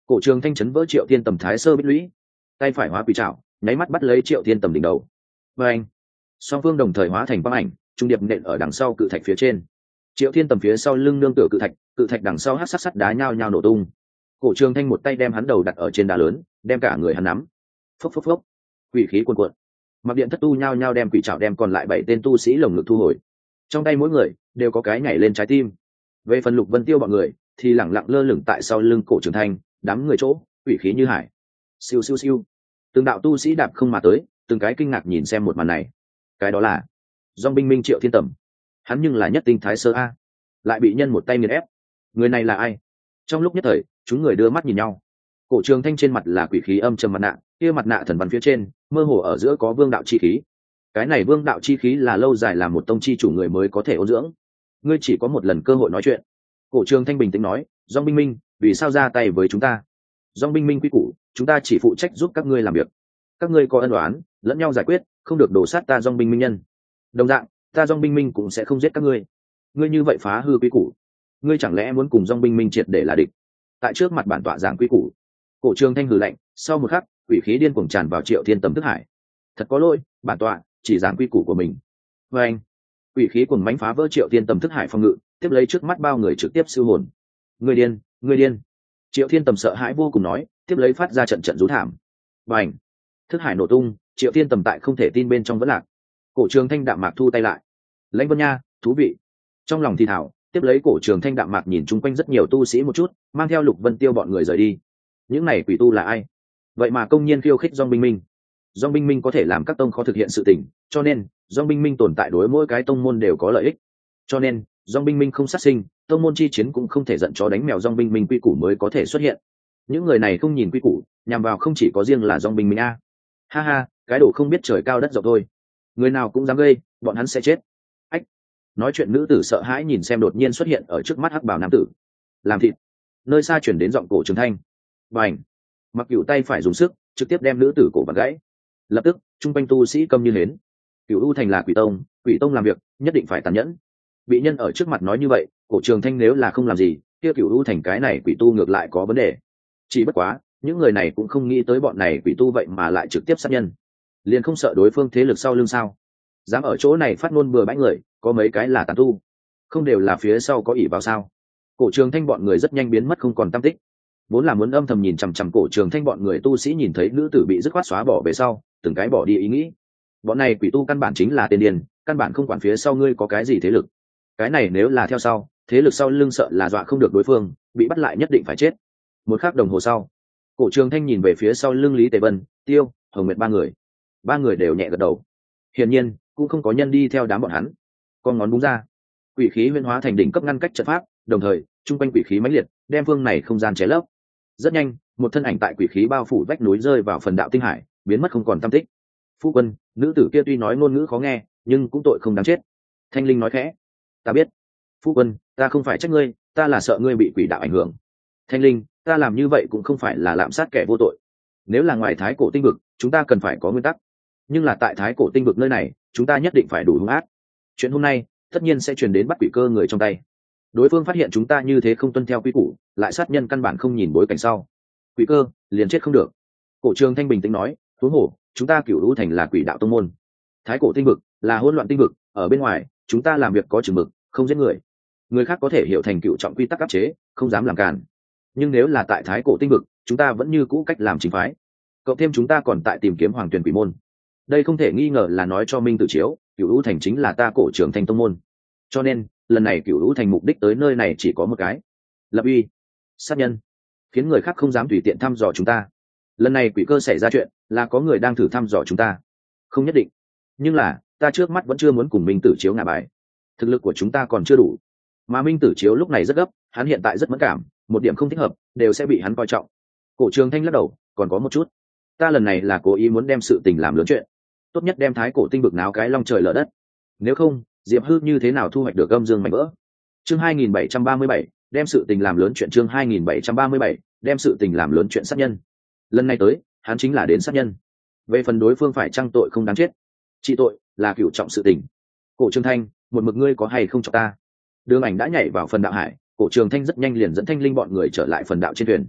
Cổ trường thanh chấn vỡ Triệu Thiên Tầm thái sơ bích lũy, tay phải hóa quỷ trảo nháy mắt bắt lấy Triệu Thiên Tầm đỉnh đầu. Và anh song phương đồng thời hóa thành băng ảnh trung điệp nện ở đằng sau cự thạch phía trên. Triệu Thiên Tầm phía sau lưng nương tựa cự thạch, cự thạch đằng sau hắc sắc sắt đá nhao nhao nổ tung. Cổ trường thanh một tay đem hắn đầu đặt ở trên đá lớn, đem cả người hắn nắm. Phốc phốc phốc, quỷ khí cuồn cuộn. Mặc điện thất tu nhao nhao đem quỷ trảo đem còn lại bảy tên tu sĩ lồng ngực thu hồi. Trong tay mỗi người đều có cái nhảy lên trái tim. Về phần Lục Vân Tiêu bọn người thì lẳng lặng lơ lửng tại sau lưng Cổ trường thanh, đám người chỗ quỷ khí như hải. Siêu siêu siêu, từng đạo tu sĩ đạp không mà tới, từng cái kinh ngạc nhìn xem một màn này. Cái đó là Dòng binh minh Triệu Thiên Tầm, hắn nhưng là nhất tinh thái sơ a, lại bị nhân một tay nghiền ép. Người này là ai? Trong lúc nhất thời chúng người đưa mắt nhìn nhau. Cổ trường thanh trên mặt là quỷ khí âm trầm mặt nạ, kia mặt nạ thần văn phía trên mơ hồ ở giữa có vương đạo chi khí. Cái này vương đạo chi khí là lâu dài làm một tông chi chủ người mới có thể ôn dưỡng. Ngươi chỉ có một lần cơ hội nói chuyện. Cổ trường thanh bình tĩnh nói, Dòng binh minh vì sao ra tay với chúng ta? Dòng binh minh quy củ, chúng ta chỉ phụ trách giúp các ngươi làm việc. Các ngươi có ân oán lẫn nhau giải quyết, không được đổ sát ta Dòng binh minh nhân. Đồng dạng ta Dòng binh minh cũng sẽ không giết các ngươi. Ngươi như vậy phá hư quy củ, ngươi chẳng lẽ muốn cùng Dòng binh minh triệt để là địch? Tại trước mặt bản tọa giảng quy củ. Cổ trường thanh hừ lạnh, sau một khắc quỷ khí điên cuồng tràn vào Triệu Thiên Tầm thức hải. Thật có lỗi, bản tọa chỉ giảng quy củ của mình. Và anh quỷ khí cuồng mãnh phá vỡ Triệu Thiên Tầm thức hải phòng ngự, tiếp lấy trước mắt bao người trực tiếp siêu hồn. Ngươi điên, ngươi điên! Triệu Thiên Tầm sợ hãi vô cùng nói, tiếp lấy phát ra trận trận rú thảm. Và ảnh thức hải nổ tung, Triệu Thiên Tầm tại không thể tin bên trong vẫn lạc. Cổ trường thanh đạm mạc thu tay lại. Lãnh Vân Nha, thú vị. Trong lòng thì thảo, tiếp lấy Cổ trường thanh đạm mạc nhìn chung quanh rất nhiều tu sĩ một chút, mang theo Lục Vân Tiêu bọn người rời đi. Những này quỷ tu là ai? Vậy mà công nhiên khiêu khích Dòng binh minh. Dòng binh minh có thể làm các tông khó thực hiện sự tình, cho nên Dòng binh minh tồn tại đối mỗi cái tông môn đều có lợi ích. Cho nên Dòng binh minh không sát sinh, tông môn chi chiến cũng không thể giận chó đánh mèo, Dòng binh minh quy củ mới có thể xuất hiện. Những người này không nhìn quy củ, nhằm vào không chỉ có riêng là Dòng binh minh a. Ha ha, cái đồ không biết trời cao đất rộng thôi. Người nào cũng dám gây, bọn hắn sẽ chết. Ách. Nói chuyện nữ tử sợ hãi nhìn xem đột nhiên xuất hiện ở trước mắt hắc bào nam tử. Làm thịt. Nơi xa chuyển đến giọng Cổ trường thanh. Bành. Mặc Cửu tay phải dùng sức trực tiếp đem nữ tử cổ vặn gãy. Lập tức trung quanh tu sĩ câm như hến. Cửu U thành là quỷ tông, quỷ tông làm việc nhất định phải tàn nhẫn. Bị nhân ở trước mặt nói như vậy, Cổ trường thanh nếu là không làm gì, kia Cửu U thành cái này quỷ tu ngược lại có vấn đề. Chỉ bất quá những người này cũng không nghĩ tới bọn này quỷ tu vậy mà lại trực tiếp sát nhân, liền không sợ đối phương thế lực sau lưng sao? Dám ở chỗ này phát ngôn bừa bãi người, có mấy cái là tàn tu, không đều là phía sau có ỷ vào sao? Cổ trường thanh bọn người rất nhanh biến mất không còn tăm tích. Vốn là muốn âm thầm nhìn chằm chằm Cổ trường thanh bọn người tu sĩ nhìn thấy nữ tử bị dứt khoát xóa bỏ về sau, từng cái bỏ đi ý nghĩ. Bọn này quỷ tu căn bản chính là tên điên, căn bản không quản phía sau ngươi có cái gì thế lực. Cái này nếu là theo sau, thế lực sau lưng sợ là dọa không được đối phương, bị bắt lại nhất định phải chết. Một khắc đồng hồ sau, Cổ trường thanh nhìn về phía sau lưng Lý Tề Vân, Tiêu, Hồng Nguyệt ba người. Ba người đều nhẹ gật đầu. Hiển nhiên cũng không có nhân đi theo đám bọn hắn. Con ngón búng ra, quỷ khí huyễn hóa thành đỉnh cấp ngăn cách trận pháp, đồng thời trung quanh quỷ khí mãnh liệt đem phương này không gian ché lấp. Rất nhanh một thân ảnh tại quỷ khí bao phủ vách núi rơi vào phần đạo tinh hải, biến mất không còn tăm tích. Phu quân, nữ tử kia tuy nói ngôn ngữ khó nghe nhưng cũng tội không đáng chết. Thanh linh nói khẽ. Ta biết. Phu quân, ta không phải trách ngươi, ta là sợ ngươi bị quỷ đạo ảnh hưởng. Thanh linh, ta làm như vậy cũng không phải là lạm sát kẻ vô tội. Nếu là ngoài thái cổ tinh vực chúng ta cần phải có nguyên tắc, nhưng là tại thái cổ tinh vực nơi này chúng ta nhất định phải đủ hung ác. Chuyện hôm nay tất nhiên sẽ truyền đến bắt quỷ cơ người trong tay. Đối phương phát hiện chúng ta như thế không tuân theo quy củ, lại sát nhân căn bản không nhìn bối cảnh sau, quỷ cơ liền chết không được. Cổ trường thanh bình tĩnh nói, huống hồ chúng ta Cửu U thành là quỷ đạo tông môn, thái cổ tinh vực là hỗn loạn tinh vực, ở bên ngoài chúng ta làm việc có chừng mực, không giết người. Người khác có thể hiểu thành cựu trọng quy tắc áp chế, không dám làm cản, nhưng nếu là tại thái cổ tinh vực chúng ta vẫn như cũ cách làm chính phái. Cộng thêm chúng ta còn tại tìm kiếm hoàng tuyển quỷ môn, đây không thể nghi ngờ là nói cho Minh Tử Chiếu, Cửu U thành chính là ta Cổ trường thanh tông môn. Cho nên lần này Cửu U thành mục đích tới nơi này chỉ có một cái: lập uy, sát nhân, khiến người khác không dám tùy tiện thăm dò chúng ta. Lần này quỷ cơ xảy ra chuyện là có người đang thử thăm dò chúng ta, không nhất định, nhưng là ta trước mắt vẫn chưa muốn cùng Minh Tử Chiếu ngả bài. Thực lực của chúng ta còn chưa đủ, mà Minh Tử Chiếu lúc này rất gấp, hắn hiện tại rất mẫn cảm, một điểm không thích hợp đều sẽ bị hắn coi trọng. Cổ trường thanh lắc đầu, còn có một chút, ta lần này là cố ý muốn đem sự tình làm lớn chuyện, tốt nhất đem thái cổ tinh vực náo cái long trời lở đất, nếu không Diệp Hư như thế nào thu hoạch được âm dương mảnh vỡ. Chương hai nghìn bảy trăm ba mươi bảy, đem sự tình làm lớn chuyện. Chương hai nghìn bảy trăm ba mươi bảy, đem sự tình làm lớn chuyện sát nhân. Lần này tới hắn chính là đến sát nhân. Về phần đối phương phải trăng tội không đáng chết, trị tội là cửu trọng sự tình. Cổ trường thanh, một mực ngươi có hay không cho ta? Đường Ảnh đã nhảy vào phần đạo hải, Cổ trường thanh rất nhanh liền dẫn Thanh linh bọn người trở lại phần đạo trên thuyền.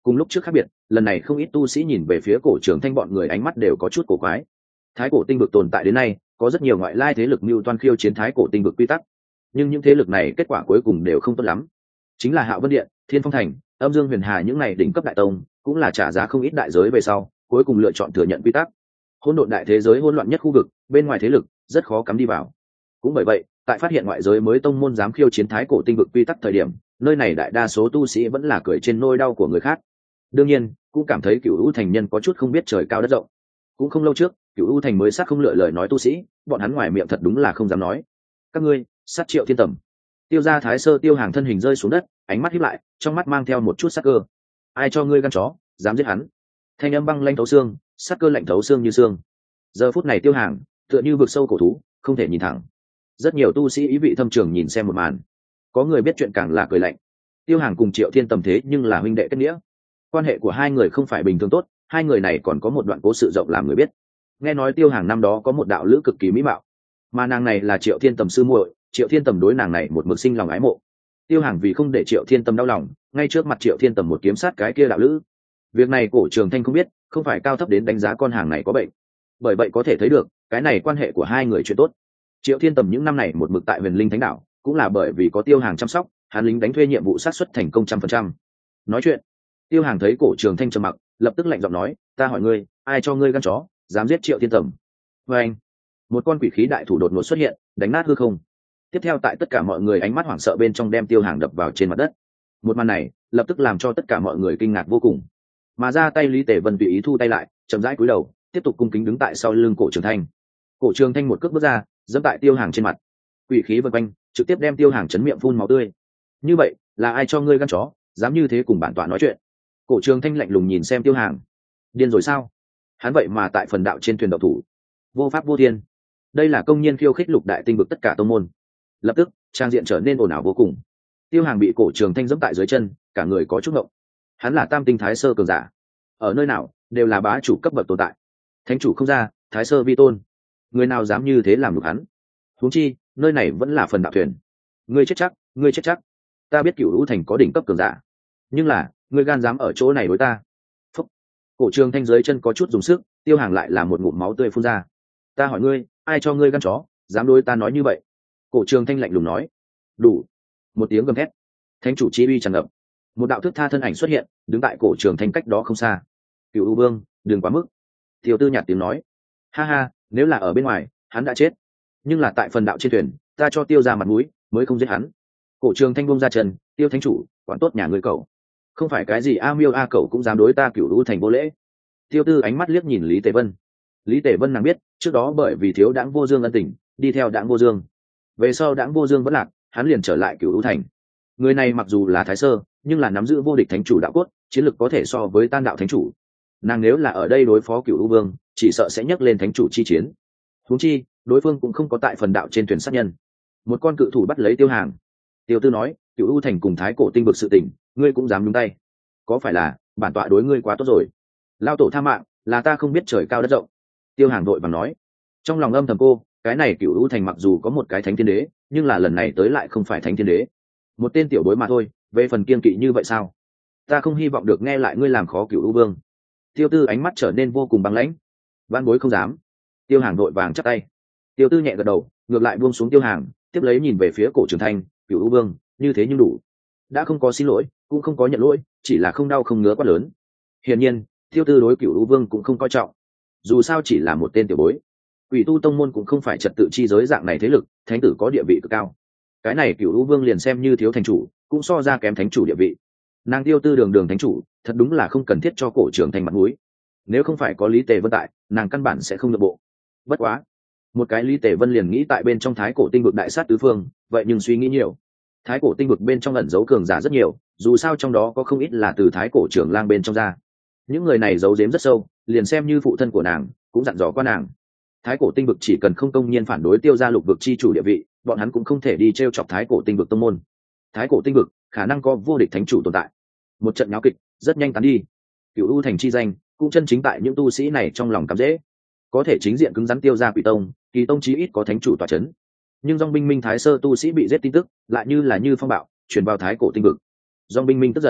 Cùng lúc trước khác biệt, lần này không ít tu sĩ nhìn về phía cổ trường thanh bọn người ánh mắt đều có chút cổ quái. Thái cổ tinh vực tồn tại đến nay, có rất nhiều ngoại lai thế lực mưu toan khiêu chiến thái cổ tinh vực quy tắc, nhưng những thế lực này kết quả cuối cùng đều không tốt lắm. Chính là Hạo Vân Điện, Thiên Phong Thành, Âm Dương Huyền Hà những này đỉnh cấp đại tông, cũng là trả giá không ít đại giới về sau, cuối cùng lựa chọn thừa nhận quy tắc. Hỗn độn đại thế giới hỗn loạn nhất khu vực, bên ngoài thế lực rất khó cắm đi vào. Cũng bởi vậy, tại phát hiện ngoại giới mới tông môn dám khiêu chiến thái cổ tinh vực quy tắc thời điểm, nơi này đại đa số tu sĩ vẫn là cười trên nỗi đau của người khác. Đương nhiên, cũng cảm thấy Cửu U thành nhân có chút không biết trời cao đất rộng. Cũng không lâu trước, Cửu U thành mới sát không lựa lời nói tu sĩ, bọn hắn ngoài miệng thật đúng là không dám nói. Các ngươi, sát Triệu Thiên Tầm. Tiêu gia Thái Sơ Tiêu Hàng thân hình rơi xuống đất, ánh mắt híp lại, trong mắt mang theo một chút sát cơ. Ai cho ngươi gan chó, dám giết hắn? Thanh âm băng lanh thấu xương, sát cơ lạnh thấu xương như xương. Giờ phút này Tiêu Hàng tựa như vực sâu cổ thú, không thể nhìn thẳng. Rất nhiều tu sĩ ý vị thâm trường nhìn xem một màn, có người biết chuyện càng là cười lạnh. Tiêu Hàng cùng Triệu Thiên Tầm thế nhưng là huynh đệ kết nghĩa, quan hệ của hai người không phải bình thường tốt. Hai người này còn có một đoạn cố sự rộng làm người biết. Nghe nói Tiêu Hàng năm đó có một đạo lữ cực kỳ mỹ mạo, mà nàng này là Triệu Thiên Tầm sư muội. Triệu Thiên Tầm đối nàng này một mực sinh lòng ái mộ. Tiêu Hàng vì không để Triệu Thiên Tầm đau lòng, ngay trước mặt Triệu Thiên Tầm một kiếm sát cái kia đạo lữ. Việc này cổ Trường Thanh không biết, không phải cao thấp đến đánh giá con hàng này có bệnh. Bởi vậy có thể thấy được, cái này quan hệ của hai người chuyện tốt. Triệu Thiên Tầm những năm này một mực tại Huyền Linh Thánh Đạo, cũng là bởi vì có Tiêu Hàng chăm sóc, hắn lính đánh thuê nhiệm vụ sát xuất thành công trăm phần trăm. Nói chuyện, Tiêu Hàng thấy cổ Trường Thanh trầm mặc, lập tức lạnh giọng nói, ta hỏi ngươi, ai cho ngươi gan chó, dám giết Triệu Thiên Tầm? Và anh, một con quỷ khí đại thủ đột ngột xuất hiện, đánh nát hư không. Tiếp theo tại tất cả mọi người ánh mắt hoảng sợ bên trong đem Tiêu Hàng đập vào trên mặt đất. Một màn này lập tức làm cho tất cả mọi người kinh ngạc vô cùng. Mà ra tay Lý Tề Vân tùy ý thu tay lại, chậm rãi cúi đầu, tiếp tục cung kính đứng tại sau lưng cổ Trường Thanh. Cổ Trường Thanh một cước bước ra, giẫm tại Tiêu Hàng trên mặt. Quỷ khí vần quanh, trực tiếp đem Tiêu Hàng chấn miệng phun máu tươi. Như vậy, là ai cho ngươi gan chó, dám như thế cùng bản tọa nói chuyện? Cổ Trường Thanh lạnh lùng nhìn xem Tiêu Hàng. Điên rồi sao? Hắn vậy mà tại phần đạo trên thuyền đậu thủ, vô pháp vô thiên. Đây là công nhiên khiêu khích lục đại tinh vực tất cả tông môn. Lập tức, trang diện trở nên ồn ào vô cùng. Tiêu Hàng bị cổ Trường Thanh giẫm tại dưới chân, cả người có chút ngộng. Hắn là Tam tinh Thái Sơ cường giả, ở nơi nào đều là bá chủ cấp bậc tồn tại. Thánh chủ không ra, Thái Sơ vi tôn, người nào dám như thế làm được hắn? Huống chi, nơi này vẫn là phần đạo thuyền. Ngươi chết chắc, ngươi chết chắc. Ta biết Cửu Lũ thành có đỉnh cấp cường giả, nhưng là, ngươi gan dám ở chỗ này đối ta? Phúc. Cổ Trường Thanh dưới chân có chút dùng sức, Tiêu Hàng lại là một ngụm máu tươi phun ra. Ta hỏi ngươi, ai cho ngươi gan chó, dám đối ta nói như vậy? Cổ Trường Thanh lạnh lùng nói. Đủ. Một tiếng gầm thét, thánh chủ chi uy tràn ngập. Một đạo thước tha thân ảnh xuất hiện, đứng tại cổ Trường Thanh cách đó không xa. Cửu U Vương, đừng quá mức. Tiêu Tư nhạt tiếng nói. Ha ha, nếu là ở bên ngoài, hắn đã chết. Nhưng là tại phần đạo trên thuyền, ta cho Tiêu ra mặt mũi, mới không giết hắn. Cổ Trường Thanh buông ra chân, Tiêu thánh chủ, quản tốt nhà ngươi cậu. Không phải cái gì a miêu a cậu cũng dám đối ta Cửu U thành vô lễ. Tiêu Tư ánh mắt liếc nhìn Lý Tề Vân. Lý Tề Vân nàng biết, trước đó bởi vì thiếu Đãng Vô Dương ân tình, đi theo Đãng Vô Dương. Về sau Đãng Vô Dương vẫn lạc, hắn liền trở lại Cửu U thành. Người này mặc dù là Thái Sơ, nhưng là nắm giữ vô địch thánh chủ đạo cốt, chiến lực có thể so với Tan đạo thánh chủ. Nàng nếu là ở đây đối phó Cửu U Vương, chỉ sợ sẽ nhấc lên thánh chủ chi chiến. Huống chi, đối phương cũng không có tại phần đạo trên thuyền sát nhân. Một con cự thủ bắt lấy Tiêu Hàng. Tiêu Tư nói, Cửu U thành cùng Thái cổ tinh vực sự tình, ngươi cũng dám nhúng tay? Có phải là bản tọa đối ngươi quá tốt rồi? Lao tổ tha mạng, là ta không biết trời cao đất rộng. Tiêu Hàng đội bằng nói. Trong lòng âm thầm cô, cái này Cửu U thành mặc dù có một cái thánh thiên đế, nhưng là lần này tới lại không phải thánh thiên đế, một tên tiểu bối mà thôi. Về phần kiên kỵ như vậy sao? Ta không hy vọng được nghe lại ngươi làm khó Cửu U Vương. Tiêu Tư ánh mắt trở nên vô cùng băng lãnh. Van bối không dám. Tiêu Hàng đội vàng chắp tay. Tiêu Tư nhẹ gật đầu, ngược lại buông xuống Tiêu Hàng, tiếp lấy nhìn về phía cổ Trường Thanh. Cửu U Vương, như thế nhưng đủ. Đã không có xin lỗi, cũng không có nhận lỗi, chỉ là không đau không ngứa quá lớn. Hiển nhiên, Tiêu Tư đối Cửu U Vương cũng không coi trọng. Dù sao chỉ là một tên tiểu bối, Quỷ tu tông môn cũng không phải trật tự chi giới dạng này thế lực, thánh tử có địa vị cực cao. Cái này Cửu U Vương liền xem như thiếu thành chủ, cũng so ra kém thánh chủ địa vị. Nàng Tiêu Tư đường đường thánh chủ, thật đúng là không cần thiết cho cổ Trường Thanh mặt mũi. Nếu không phải có Lý Tề Vân tại, nàng căn bản sẽ không nhượng bộ. Bất quá, một cái Lý Tề Vân liền nghĩ tại bên trong Thái cổ tinh vực đại sát tứ phương, vậy nhưng suy nghĩ nhiều. Thái cổ tinh vực bên trong ẩn giấu cường giả rất nhiều, dù sao trong đó có không ít là từ Thái cổ trưởng lang bên trong ra. Những người này giấu giếm rất sâu, liền xem như phụ thân của nàng, cũng dặn dò qua nàng. Thái cổ tinh vực chỉ cần không công nhiên phản đối Tiêu gia lục vực chi chủ địa vị, bọn hắn cũng không thể đi trêu chọc Thái cổ tinh vực tông môn. Thái cổ tinh vực khả năng có vô địch thánh chủ tồn tại. Một trận nháo kịch rất nhanh tán đi. Cửu U thành chi danh cũng chân chính tại những tu sĩ này trong lòng cắm dễ. Có thể chính diện cứng rắn Tiêu gia Quỷ tông, Kỳ tông chí ít có thánh chủ tọa chấn. Nhưng Dòng Binh Minh Thái Sơ tu sĩ bị giết tin tức lại như là như phong bạo truyền vào Thái cổ tinh vực. Dòng Binh Minh tức giận,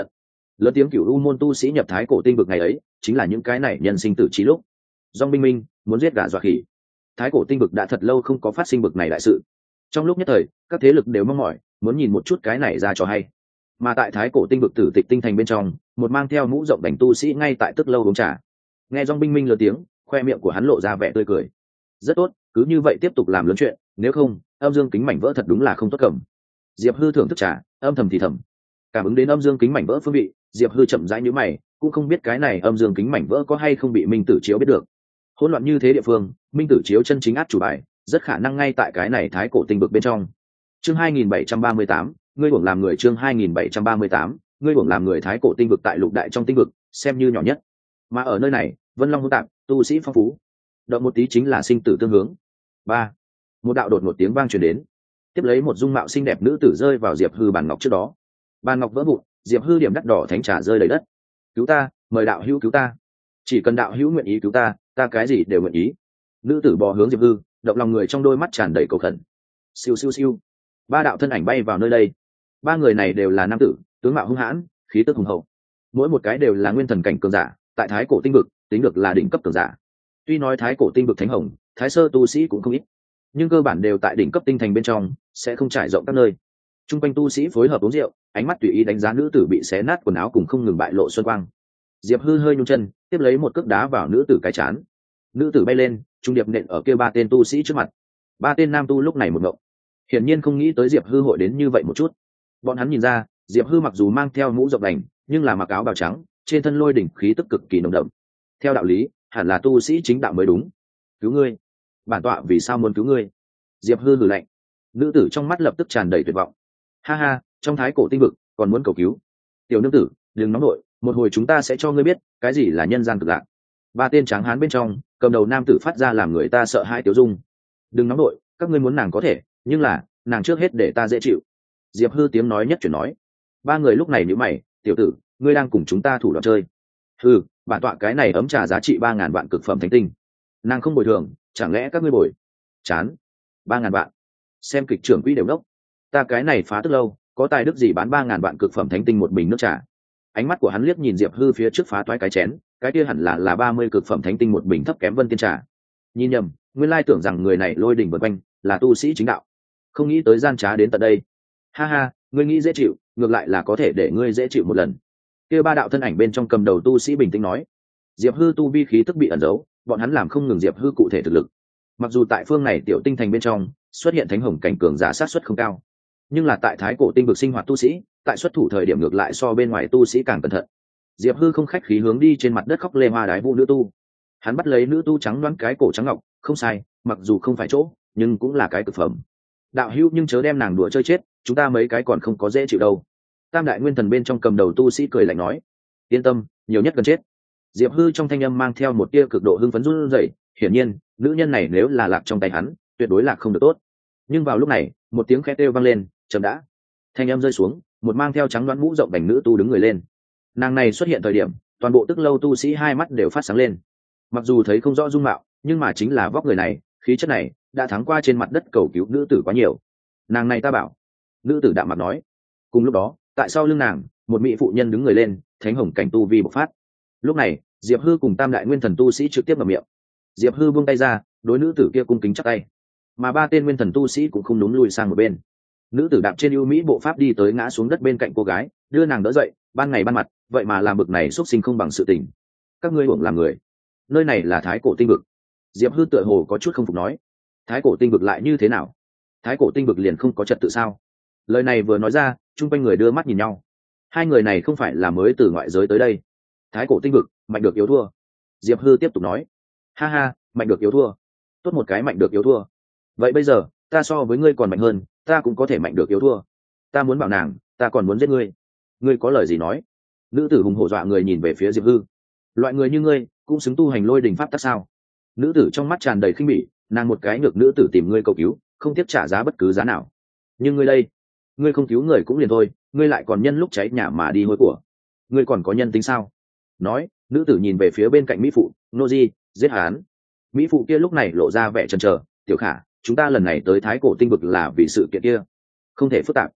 lớn tiếng cửu u môn tu sĩ nhập thái cổ tinh vực ngày ấy chính là những cái này nhân sinh tử trí lúc. Dòng binh minh muốn giết gà dọa khỉ. Thái cổ tinh vực đã thật lâu không có phát sinh bực này đại sự. Trong lúc nhất thời các thế lực đều mong mỏi muốn nhìn một chút cái này ra cho hay. Mà tại thái cổ tinh vực tử tịch tinh thành bên trong, một mang theo mũ rộng đành tu sĩ ngay tại tức lâu uống trà. Nghe dòng binh minh lớn tiếng, khoe miệng của hắn lộ ra vẻ tươi cười. Rất tốt, cứ như vậy tiếp tục làm lớn chuyện, nếu không âm dương kính mảnh vỡ thật đúng là không tốt cầm. Diệp Hư thưởng thức trà, âm thầm thì thầm. Cảm ứng đến âm dương kính mảnh vỡ phương vị, Diệp Hư chậm rãi nhíu mày, cũng không biết cái này âm dương kính mảnh vỡ có hay không bị minh tử chiếu biết được. Hỗn loạn như thế địa phương, minh tử chiếu chân chính át chủ bài, rất khả năng ngay tại cái này thái cổ tinh vực bên trong. Chương hai nghìn bảy trăm ba mươi tám, ngươi uổng làm người. Chương hai nghìn bảy trăm ba mươi tám, ngươi uổng làm người. Thái cổ tinh vực tại lục đại trong tinh vực xem như nhỏ nhất, mà ở nơi này vân long hỗn tạp, tu sĩ phong phú, động một tí chính là sinh tử tương hướng. Ba, một đạo đột một tiếng vang truyền đến, tiếp lấy một dung mạo xinh đẹp nữ tử rơi vào Diệp Hư bàn ngọc trước đó. Bàn ngọc vỡ vụn, Diệp Hư điểm đắt đỏ thánh trà rơi đầy đất. Cứu ta, mời đạo hữu cứu ta, chỉ cần đạo hữu nguyện ý cứu ta, ta cái gì đều nguyện ý. Nữ tử bò hướng Diệp Hư, động lòng người trong đôi mắt tràn đầy cầu khẩn. Siêu siêu siêu, ba đạo thân ảnh bay vào nơi đây. Ba người này đều là nam tử, tướng mạo hung hãn, khí tức hùng hậu, mỗi một cái đều là nguyên thần cảnh cường giả, tại thái cổ tinh vực tính được là đỉnh cấp cường giả. Tuy nói thái cổ tinh vực thánh hồng, thái sơ tu sĩ cũng không ít, nhưng cơ bản đều tại đỉnh cấp tinh thành bên trong, sẽ không trải rộng các nơi. Trung quanh tu sĩ phối hợp uống rượu, ánh mắt tùy ý đánh giá nữ tử bị xé nát quần áo cùng không ngừng bại lộ xuân quang. Diệp Hư hơi nhún chân, tiếp lấy một cước đá vào nữ tử cái chán. Nữ tử bay lên, trung điệp nện ở kia ba tên tu sĩ trước mặt. Ba tên nam tu lúc này một ngộng, hiển nhiên không nghĩ tới Diệp Hư hội đến như vậy một chút. Bọn hắn nhìn ra, Diệp Hư mặc dù mang theo mũ rộng đành, nhưng là mặc áo bào trắng, trên thân lôi đỉnh khí tức cực kỳ nồng đậm. Theo đạo lý, hẳn là tu sĩ chính đạo mới đúng. Cứu ngươi? Bản tọa vì sao muốn cứu ngươi? Diệp Hư hừ lạnh. Nữ tử trong mắt lập tức tràn đầy tuyệt vọng. Ha ha, trong thái cổ tinh vực còn muốn cầu cứu? Tiểu nương tử, đừng nóng nổi, một hồi chúng ta sẽ cho ngươi biết cái gì là nhân gian cực lạc. Ba tên tráng hán bên trong, cầm đầu nam tử phát ra làm người ta sợ hãi Tiểu Dung. Đừng nóng nổi, các ngươi muốn nàng có thể, nhưng là nàng trước hết để ta dễ chịu. Diệp Hư tiếng nói nhất chuyển nói. Ba người lúc này nhíu mày, tiểu tử, ngươi đang cùng chúng ta thủ đoạn chơi? Hừ, bản tọa cái này ấm trà giá trị ba ngàn vạn cực phẩm thánh tinh, nàng không bồi thường, chẳng lẽ các ngươi bồi? Chán, ba ngàn vạn, xem kịch trưởng quỹ đều đốc. Ta cái này phá tức lâu, có tài đức gì bán ba ngàn vạn cực phẩm thánh tinh một bình nước trà? Ánh mắt của hắn liếc nhìn Diệp Hư phía trước phá toái cái chén, cái kia hẳn là là ba mươi cực phẩm thánh tinh một bình thấp kém vân tiên trà. Nhìn nhầm, nguyên lai tưởng rằng người này lôi đỉnh vần quanh là tu sĩ chính đạo, không nghĩ tới gian trá đến tận đây. Ha ha, ngươi nghĩ dễ chịu, ngược lại là có thể để ngươi dễ chịu một lần. Kia ba đạo thân ảnh bên trong cầm đầu tu sĩ bình tĩnh nói. Diệp Hư tu vi khí tức bị ẩn giấu, bọn hắn làm không ngừng Diệp Hư cụ thể thực lực. Mặc dù tại phương này tiểu tinh thành bên trong xuất hiện thánh hồng cảnh cường giả sát suất không cao, nhưng là tại thái cổ tinh vực sinh hoạt tu sĩ, tại xuất thủ thời điểm ngược lại so bên ngoài tu sĩ càng cẩn thận. Diệp Hư không khách khí hướng đi trên mặt đất khóc lê hoa đái vũ nữ tu. Hắn bắt lấy nữ tu trắng đoán cái cổ trắng ngọc, không sai, mặc dù không phải chỗ, nhưng cũng là cái cực phẩm. Đạo hữu nhưng chớ đem nàng đùa chơi chết, chúng ta mấy cái còn không có dễ chịu đâu. Tam đại nguyên thần bên trong cầm đầu tu sĩ cười lạnh nói. Yên tâm, nhiều nhất gần chết. Diệp Hư trong thanh âm mang theo một tia cực độ hưng phấn run rẩy, hiển nhiên, nữ nhân này nếu là lạc trong tay hắn, tuyệt đối lạc không được tốt. Nhưng vào lúc này, một tiếng khẽ kêu vang lên, chậm đã. Thanh âm rơi xuống, một mang theo trắng đoán mũ rộng đành nữ tu đứng người lên. Nàng này xuất hiện thời điểm, toàn bộ tức lâu tu sĩ hai mắt đều phát sáng lên. Mặc dù thấy không rõ dung mạo, nhưng mà chính là vóc người này, khí chất này, đã thắng qua trên mặt đất cầu cứu nữ tử quá nhiều. Nàng này ta bảo. Nữ tử đạm mặt nói. Cùng lúc đó, tại sau lưng nàng, một mỹ phụ nhân đứng người lên, thánh hồng cảnh tu vi bộc phát. Lúc này, Diệp Hư cùng tam đại nguyên thần tu sĩ trực tiếp mở miệng. Diệp Hư buông tay ra, đối nữ tử kia cung kính chắp tay, mà ba tên nguyên thần tu sĩ cũng không đúng lùi sang một bên. Nữ tử đạp trên ưu mỹ bộ pháp đi tới ngã xuống đất bên cạnh cô gái, đưa nàng đỡ dậy. Ban ngày ban mặt, vậy mà làm bực này xuất sinh không bằng sự tình. Các ngươi uổng làm người. Nơi này là thái cổ tinh vực. Diệp Hư tựa hồ có chút không phục nói. Thái cổ tinh vực lại như thế nào? Thái cổ tinh vực liền không có trật tự sao? Lời này vừa nói ra, chung quanh người đưa mắt nhìn nhau. Hai người này không phải là mới từ ngoại giới tới đây. Thái cổ tinh vực, mạnh được yếu thua. Diệp Hư tiếp tục nói. Ha ha, mạnh được yếu thua. Tốt một cái mạnh được yếu thua. Vậy bây giờ, ta so với ngươi còn mạnh hơn, ta cũng có thể mạnh được yếu thua. Ta muốn bảo nàng, ta còn muốn giết ngươi. Ngươi có lời gì nói? Nữ tử hùng hổ dọa người nhìn về phía Diệp Hư. Loại người như ngươi, cũng xứng tu hành lôi đình pháp tắc sao? Nữ tử trong mắt tràn đầy khinh bỉ, nàng một cái nhược nữ tử tìm ngươi cầu cứu, không tiếp trả giá bất cứ giá nào. Nhưng ngươi đây, ngươi không cứu người cũng liền thôi, ngươi lại còn nhân lúc cháy nhà mà đi hôi của. Ngươi còn có nhân tính sao? Nói, nữ tử nhìn về phía bên cạnh mỹ phụ, nô di, giết hắn. Mỹ phụ kia lúc này lộ ra vẻ chần chờ. Tiểu Khả, chúng ta lần này tới thái cổ tinh vực là vì sự kiện kia, không thể phức tạp.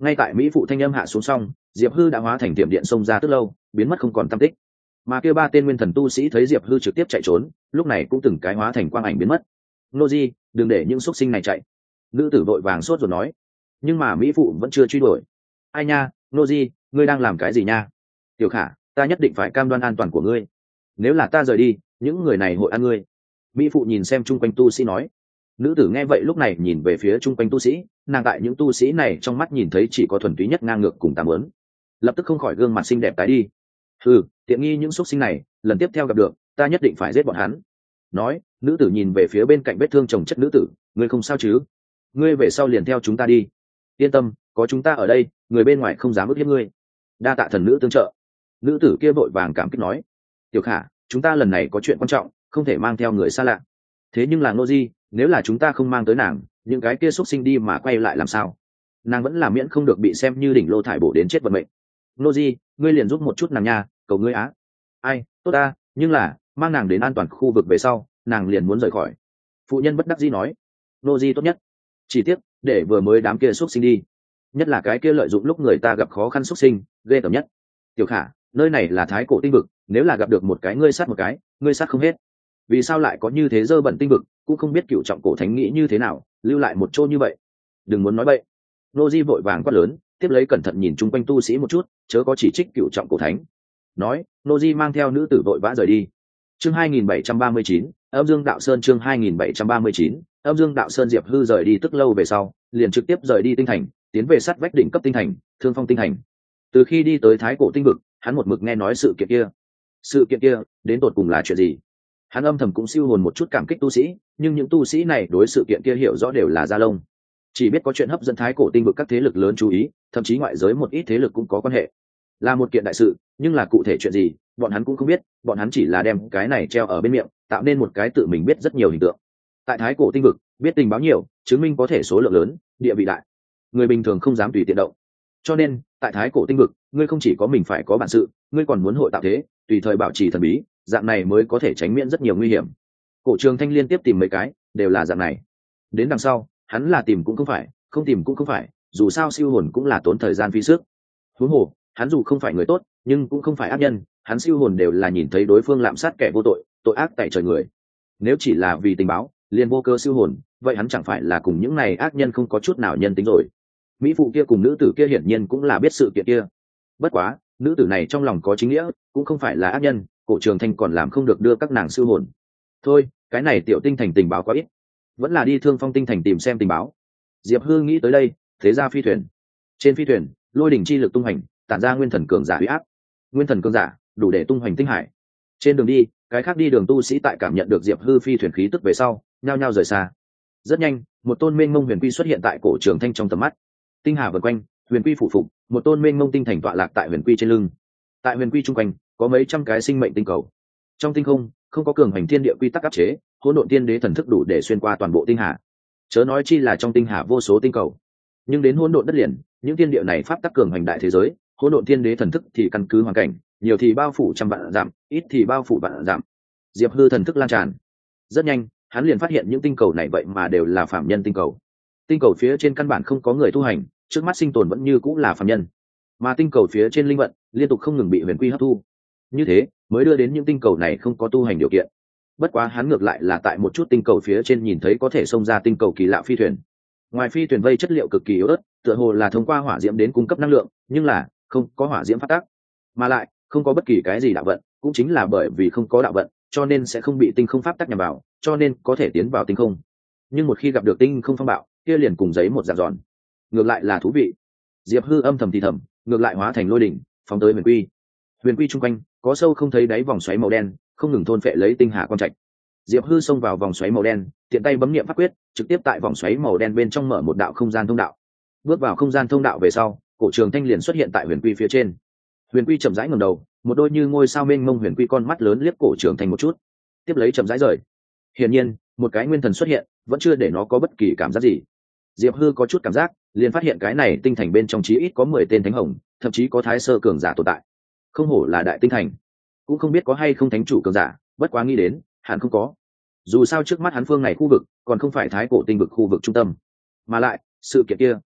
Ngay tại mỹ phụ thanh âm hạ xuống xong, Diệp Hư đã hóa thành tiệm điện xông ra tức lâu, biến mất không còn tăm tích. Mà kia ba tên nguyên thần tu sĩ thấy Diệp Hư trực tiếp chạy trốn, lúc này cũng từng cái hóa thành quang ảnh biến mất. Nô Di, đừng để những xuất sinh này chạy. Nữ tử vội vàng sốt rồi nói. Nhưng mà mỹ phụ vẫn chưa truy đuổi. Ai nha, Nô Di, ngươi đang làm cái gì nha? Tiểu Khả, ta nhất định phải cam đoan an toàn của ngươi. Nếu là ta rời đi, những người này hội ăn ngươi. Mỹ phụ nhìn xem chung quanh tu sĩ nói. Nữ tử nghe vậy lúc này nhìn về phía chung quanh tu sĩ, nàng tại những tu sĩ này trong mắt nhìn thấy chỉ có thuần túy nhất ngang ngược cùng tàm ớn, lập tức không khỏi gương mặt xinh đẹp tái đi. Ừ, tiện nghi những xuất sinh này, lần tiếp theo gặp được ta nhất định phải giết bọn hắn. Nói, nữ tử nhìn về phía bên cạnh vết thương chồng chất nữ tử, ngươi không sao chứ? Ngươi về sau liền theo chúng ta đi. Yên tâm, có chúng ta ở đây, người bên ngoài không dám ức hiếp ngươi. Đa tạ thần nữ tương trợ. Nữ tử kia vội vàng cảm kích nói. Tiểu Khả, chúng ta lần này có chuyện quan trọng, không thể mang theo người xa lạ. Thế nhưng là Ngô Di, nếu là chúng ta không mang tới nàng, những cái kia xuất sinh đi mà quay lại làm sao? Nàng vẫn là miễn không được bị xem như đỉnh lô thải bổ đến chết vận mệnh. Ngô Di, ngươi liền giúp một chút nàng nha, cầu ngươi á. Ai, tốt ta, nhưng là mang nàng đến an toàn khu vực về sau, nàng liền muốn rời khỏi. Phụ nhân bất đắc dĩ nói. Ngô Di tốt nhất, chỉ tiếc để vừa mới đám kia xuất sinh đi, nhất là cái kia lợi dụng lúc người ta gặp khó khăn xuất sinh, ghê tởm nhất. Tiểu Khả, nơi này là thái cổ tinh vực, nếu là gặp được một cái ngươi sát một cái, ngươi sát không hết. Vì sao lại có như thế dơ bẩn tinh vực, cũng không biết cựu trọng cổ thánh nghĩ như thế nào, lưu lại một chỗ như vậy. Đừng muốn nói bậy. Nô Di vội vàng quát lớn, tiếp lấy cẩn thận nhìn chung quanh tu sĩ một chút, chớ có chỉ trích cựu trọng cổ thánh. Nói, Nô Di mang theo nữ tử vội vã rời đi. Chương hai nghìn bảy trăm ba mươi chín, Âm Dương Đạo Sơn. Chương hai nghìn bảy trăm ba mươi chín, Âm Dương Đạo Sơn. Diệp Hư rời đi tức lâu về sau, liền trực tiếp rời đi tinh thành, tiến về sát vách đỉnh cấp tinh thành, Thương Phong tinh thành. Từ khi đi tới thái cổ tinh vực, hắn một mực nghe nói sự kiện kia. Sự kiện kia, đến tột cùng là chuyện gì? Hắn âm thầm cũng siêu hồn một chút cảm kích tu sĩ, nhưng những tu sĩ này đối sự kiện kia hiểu rõ đều là da lông, chỉ biết có chuyện hấp dẫn thái cổ tinh vực các thế lực lớn chú ý, thậm chí ngoại giới một ít thế lực cũng có quan hệ, là một kiện đại sự, nhưng là cụ thể chuyện gì bọn hắn cũng không biết, bọn hắn chỉ là đem cái này treo ở bên miệng, tạo nên một cái tự mình biết rất nhiều hình tượng. Tại thái cổ tinh vực, biết tình báo nhiều, chứng minh có thể số lượng lớn, địa vị đại, người bình thường không dám tùy tiện động. Cho nên tại thái cổ tinh vực, ngươi không chỉ có mình phải có bản sự, ngươi còn muốn hội tạo thế, tùy thời bảo trì thần bí, dạng này mới có thể tránh miễn rất nhiều nguy hiểm. Cổ Trường Thanh liên tiếp tìm mấy cái, đều là dạng này. Đến đằng sau, hắn là tìm cũng không phải, không tìm cũng không phải, dù sao siêu hồn cũng là tốn thời gian phí sức. Huống hồ, hắn dù không phải người tốt, nhưng cũng không phải ác nhân, hắn siêu hồn đều là nhìn thấy đối phương lạm sát kẻ vô tội, tội ác tại trời người. Nếu chỉ là vì tình báo, liền vô cơ siêu hồn, vậy hắn chẳng phải là cùng những này ác nhân không có chút nào nhân tính rồi. Mỹ phụ kia cùng nữ tử kia hiển nhiên cũng là biết sự kiện kia. Bất quá, nữ tử này trong lòng có chính nghĩa, cũng không phải là ác nhân, Cổ Trường Thanh còn làm không được đưa các nàng siêu hồn. Thôi, cái này tiểu tinh thành tình báo quá ít, vẫn là đi Thương Phong tinh thành tìm xem tình báo. Diệp Hư nghĩ tới đây, thế ra phi thuyền. Trên phi thuyền, lôi đỉnh chi lực tung hành, tản ra nguyên thần cường giả uy áp. Nguyên thần cường giả, đủ để tung hoành tinh hải. Trên đường đi, cái khác đi đường tu sĩ tại cảm nhận được Diệp Hư phi thuyền khí tức về sau, nhao nhao rời xa. Rất nhanh, một tôn mênh mông huyền quy xuất hiện tại Cổ Trường Thanh trong tầm mắt. Tinh hà vần quanh, huyền quy phủ phục, một tôn mênh mông tinh thành tọa lạc tại huyền quy trên lưng. Tại huyền quy trung quanh, có mấy trăm cái sinh mệnh tinh cầu. Trong tinh không, không có cường hành thiên địa quy tắc áp chế, hỗn độn tiên đế thần thức đủ để xuyên qua toàn bộ tinh hà. Chớ nói chi là trong tinh hà vô số tinh cầu. Nhưng đến hỗn độn đất liền, những thiên địa này pháp tắc cường hành đại thế giới, hỗn độn tiên đế thần thức thì căn cứ hoàn cảnh, nhiều thì bao phủ trăm vạn dặm, ít thì bao phủ vạn dặm. Diệp Hư thần thức lan tràn. Rất nhanh, hắn liền phát hiện những tinh cầu này vậy mà đều là phàm nhân tinh cầu. Tinh cầu phía trên căn bản không có người tu hành, trước mắt sinh tồn vẫn như cũng là phàm nhân. Mà tinh cầu phía trên linh vận liên tục không ngừng bị huyền quy hấp thu. Như thế, mới đưa đến những tinh cầu này không có tu hành điều kiện. Bất quá hắn ngược lại là tại một chút tinh cầu phía trên nhìn thấy có thể xông ra tinh cầu kỳ lạ phi thuyền. Ngoài phi thuyền vây chất liệu cực kỳ yếu ớt, tựa hồ là thông qua hỏa diễm đến cung cấp năng lượng, nhưng là không có hỏa diễm phát tác, mà lại không có bất kỳ cái gì đạo vận, cũng chính là bởi vì không có đạo vận, cho nên sẽ không bị tinh không pháp tắc nhằm vào, cho nên có thể tiến vào tinh không. Nhưng một khi gặp được tinh không phong bạo, kia liền cùng giấy một dạng giòn. Ngược lại là thú vị. Diệp Hư âm thầm thì thầm, ngược lại hóa thành lôi đỉnh, phóng tới huyền quy. Huyền quy trung quanh có sâu không thấy đáy vòng xoáy màu đen, không ngừng thôn phệ lấy tinh hà quang trạch. Diệp Hư xông vào vòng xoáy màu đen, tiện tay bấm niệm pháp quyết, trực tiếp tại vòng xoáy màu đen bên trong mở một đạo không gian thông đạo. Bước vào không gian thông đạo về sau, Cổ Trường Thanh liền xuất hiện tại huyền quy phía trên. Huyền quy chậm rãi ngẩng đầu, một đôi như ngôi sao mênh mông huyền quy con mắt lớn liếc Cổ Trường Thanh một chút, tiếp lấy chậm rãi rời. Hiển nhiên, một cái nguyên thần xuất hiện, vẫn chưa để nó có bất kỳ cảm giác gì. Diệp Hư có chút cảm giác, liền phát hiện cái này tinh thành bên trong chí ít có mười tên thánh hồng, thậm chí có thái sơ cường giả tồn tại. Không hổ là đại tinh thành, cũng không biết có hay không thánh chủ cường giả, bất quá nghĩ đến, hẳn không có. Dù sao trước mắt hắn phương này khu vực, còn không phải thái cổ tinh vực khu vực trung tâm, mà lại sự kiện kia,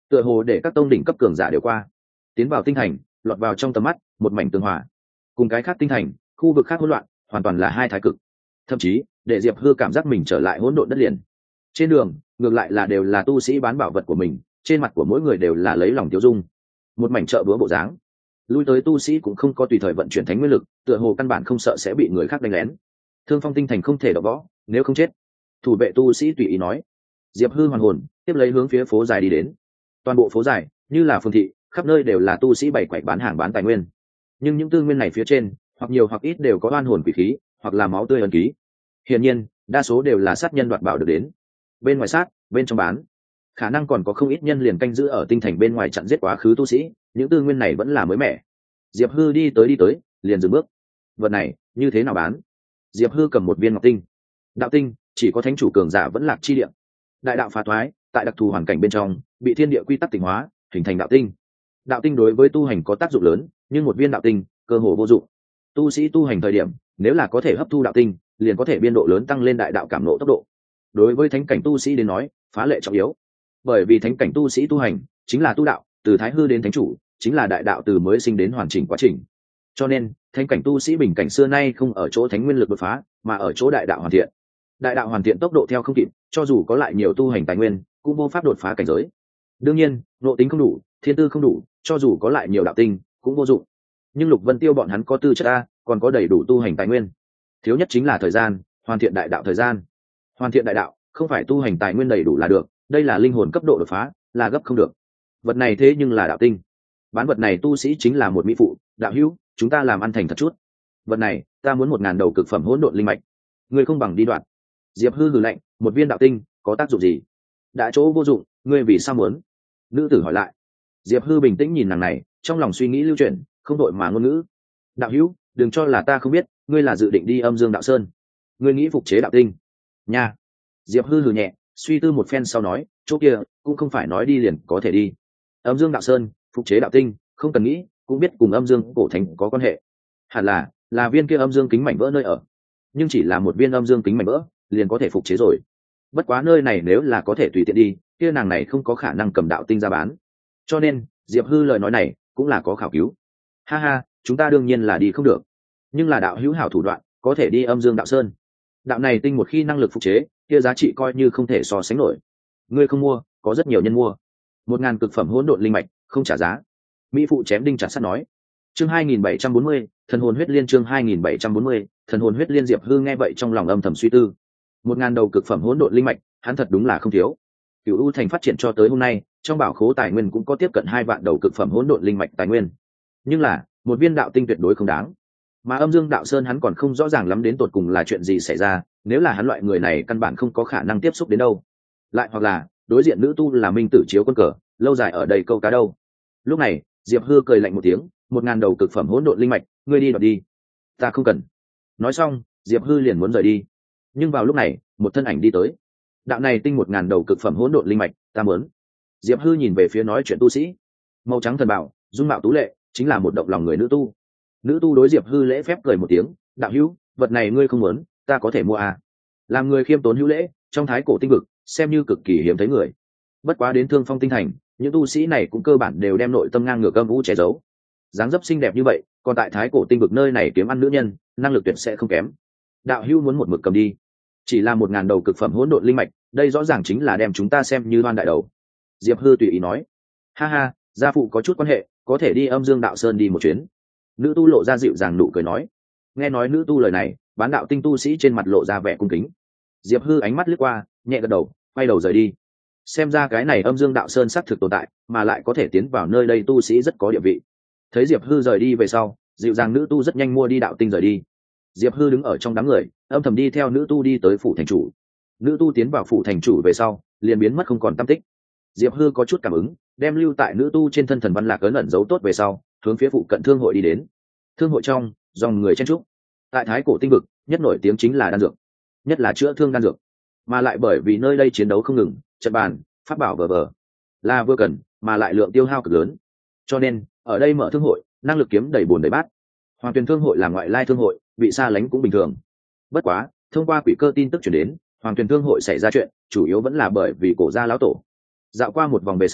tựa hồ để các tông đỉnh cấp cường giả đều qua tiến vào tinh thành, lọt vào trong tầm mắt một mảnh tương hòa. Cùng cái khác tinh thành, khu vực khác hỗn loạn, hoàn toàn là hai thái cực. Thậm chí để Diệp Hư cảm giác mình trở lại hỗn độn đất liền. Trên đường ngược lại là đều là tu sĩ bán bảo vật của mình, trên mặt của mỗi người đều là lấy lòng tiêu dung, một mảnh chợ búa bộ dáng. Lui tới tu sĩ cũng không có tùy thời vận chuyển thánh nguyên lực, tựa hồ căn bản không sợ sẽ bị người khác đánh lén. Thương Phong tinh thành không thể đọ võ, nếu không chết. Thủ vệ tu sĩ tùy ý nói. Diệp Hư hoàn hồn, tiếp lấy hướng phía phố dài đi đến. Toàn bộ phố dài như là phường thị, khắp nơi đều là tu sĩ bày quậy bán hàng bán tài nguyên. Nhưng những tư nguyên này phía trên, hoặc nhiều hoặc ít đều có oan hồn quỷ khí, hoặc là máu tươi ấn ký. Hiển nhiên, đa số đều là sát nhân đoạt bảo được đến. Bên ngoài sát, bên trong bán. Khả năng còn có không ít nhân liền canh giữ ở tinh thành bên ngoài chặn giết quá khứ tu sĩ, những tư nguyên này vẫn là mới mẻ. Diệp Hư đi tới đi tới, liền dừng bước. Vật này, như thế nào bán? Diệp Hư cầm một viên ngọc tinh. Đạo tinh, chỉ có thánh chủ cường giả vẫn lạc chi địa. Đại đạo phá thoái, tại đặc thù hoàn cảnh bên trong, bị thiên địa quy tắc tỉnh hóa, hình thành đạo tinh. Đạo tinh đối với tu hành có tác dụng lớn, nhưng một viên đạo tinh, cơ hồ vô dụng. Tu sĩ tu hành thời điểm, nếu là có thể hấp thu đạo tinh, liền có thể biên độ lớn tăng lên đại đạo cảm ngộ tốc độ. Đối với thánh cảnh tu sĩ đến nói, phá lệ trọng yếu. Bởi vì thánh cảnh tu sĩ tu hành chính là tu đạo, từ thái hư đến thánh chủ, chính là đại đạo từ mới sinh đến hoàn chỉnh quá trình. Cho nên, thánh cảnh tu sĩ bình cảnh xưa nay không ở chỗ thánh nguyên lực đột phá, mà ở chỗ đại đạo hoàn thiện. Đại đạo hoàn thiện tốc độ theo không kịp, cho dù có lại nhiều tu hành tài nguyên, cũng vô pháp đột phá cảnh giới. Đương nhiên, nội tính không đủ, thiên tư không đủ, cho dù có lại nhiều đạo tinh, cũng vô dụng. Nhưng Lục Vân Tiêu bọn hắn có tư chất a, còn có đầy đủ tu hành tài nguyên. Thiếu nhất chính là thời gian, hoàn thiện đại đạo thời gian. Hoàn thiện đại đạo, không phải tu hành tài nguyên đầy đủ là được, đây là linh hồn cấp độ đột phá, là gấp không được. Vật này thế nhưng là đạo tinh. Bán vật này tu sĩ chính là một mỹ phụ, đạo hữu, chúng ta làm ăn thành thật chút. Vật này, ta muốn một ngàn đầu cực phẩm hỗn độn linh mạch. Ngươi không bằng đi đoạn. Diệp Hư hừ lạnh, một viên đạo tinh, có tác dụng gì? Đã chỗ vô dụng, ngươi vì sao muốn? Nữ tử hỏi lại. Diệp Hư bình tĩnh nhìn nàng này, trong lòng suy nghĩ lưu chuyển, không đội mà ngôn ngữ. Đạo hữu, đừng cho là ta không biết, ngươi là dự định đi Âm Dương Đạo Sơn. Ngươi nghĩ phục chế đạo tinh? Nha. Diệp Hư hừ nhẹ, suy tư một phen sau nói, chỗ kia cũng không phải nói đi liền có thể đi. Âm Dương Đạo Sơn, phục chế đạo tinh, không cần nghĩ, cũng biết cùng Âm Dương cổ thánh có quan hệ. Hẳn là là viên kia âm dương kính mảnh vỡ nơi ở, nhưng chỉ là một viên âm dương kính mảnh vỡ, liền có thể phục chế rồi. Bất quá nơi này nếu là có thể tùy tiện đi, kia nàng này không có khả năng cầm đạo tinh ra bán. Cho nên, Diệp Hư lời nói này cũng là có khảo cứu. Ha ha, chúng ta đương nhiên là đi không được, nhưng là đạo hữu hảo thủ đoạn, có thể đi Âm Dương Đạo Sơn. Đạo này tinh một khi năng lực phục chế, kia giá trị coi như không thể so sánh nổi. Ngươi không mua, có rất nhiều nhân mua. Một ngàn cực phẩm hỗn độn linh mạch, không trả giá. Mỹ phụ chém đinh chặt sắt nói. Chương hai nghìn bảy trăm bốn mươi, thần hồn huyết liên. Chương hai nghìn bảy trăm bốn mươi, thần hồn huyết liên. Diệp Hư nghe vậy trong lòng âm thầm suy tư. Một ngàn đầu cực phẩm hỗn độn linh mạch, hắn thật đúng là không thiếu. Cửu U thành phát triển cho tới hôm nay, trong bảo khố tài nguyên cũng có tiếp cận hai vạn đầu cực phẩm hỗn độn linh mạch tài nguyên. Nhưng là, một viên đạo tinh tuyệt đối không đáng. Mà Âm Dương Đạo Sơn hắn còn không rõ ràng lắm đến tột cùng là chuyện gì xảy ra, nếu là hắn loại người này căn bản không có khả năng tiếp xúc đến đâu. Lại hoặc là, đối diện nữ tu là minh tử chiếu quân cờ, lâu dài ở đây câu cá đâu. Lúc này, Diệp Hư cười lạnh một tiếng, một ngàn đầu cực phẩm hỗn độn linh mạch, ngươi đi đoạt đi. Ta không cần. Nói xong, Diệp Hư liền muốn rời đi. Nhưng vào lúc này, một thân ảnh đi tới. Đạo này tinh một ngàn đầu cực phẩm hỗn độn linh mạch, ta muốn. Diệp Hư nhìn về phía nói chuyện tu sĩ. Màu trắng thần bảo, dung mạo tú lệ, chính là một động lòng người nữ tu. Nữ tu đối Diệp Hư lễ phép cười một tiếng, đạo hữu, vật này ngươi không muốn, ta có thể mua à? Làm người khiêm tốn hữu lễ, trong thái cổ tinh vực, xem như cực kỳ hiếm thấy người. Bất quá đến Thương Phong tinh thành, những tu sĩ này cũng cơ bản đều đem nội tâm ngang ngược âm u che giấu. Dáng dấp xinh đẹp như vậy, còn tại thái cổ tinh vực nơi này kiếm ăn nữ nhân, năng lực tuyệt sẽ không kém. Đạo hữu muốn một mực cầm đi, chỉ là một ngàn đầu cực phẩm hỗn độn linh mạch, đây rõ ràng chính là đem chúng ta xem như đoan đại đầu. Diệp Hư tùy ý nói, ha ha, gia phụ có chút quan hệ, có thể đi Âm Dương Đạo Sơn đi một chuyến. Nữ tu lộ ra dịu dàng nụ cười nói. Nghe nói nữ tu lời này, bán đạo tinh tu sĩ trên mặt lộ ra vẻ cung kính. Diệp Hư ánh mắt lướt qua, nhẹ gật đầu, quay đầu rời đi. Xem ra cái này Âm Dương Đạo Sơn xác thực tồn tại, mà lại có thể tiến vào nơi đây tu sĩ rất có địa vị. Thấy Diệp Hư rời đi về sau, dịu dàng nữ tu rất nhanh mua đi đạo tinh rời đi. Diệp Hư đứng ở trong đám người, âm thầm đi theo nữ tu đi tới phủ thành chủ. Nữ tu tiến vào phủ thành chủ về sau, liền biến mất không còn tăm tích. Diệp Hư có chút cảm ứng, đem lưu tại nữ tu trên thân thần văn lạc ấn ẩn giấu tốt về sau, hướng phía phụ cận thương hội đi đến. Thương hội trong, dòng người chen trúc. Tại thái cổ tinh vực, nhất nổi tiếng chính là đan dược, nhất là chữa thương đan dược, mà lại bởi vì nơi đây chiến đấu không ngừng, trận bàn, pháp bảo vờ vờ, là vừa cần, mà lại lượng tiêu hao cực lớn, cho nên ở đây mở thương hội, năng lực kiếm đầy bồn đầy bát. Hoàng Tuyền thương hội là ngoại lai thương hội, bị xa lánh cũng bình thường. Bất quá, thông qua quỷ cơ tin tức truyền đến, Hoàng Tuyền thương hội xảy ra chuyện, chủ yếu vẫn là bởi vì cổ gia lão tổ. Dạo qua một vòng về sau,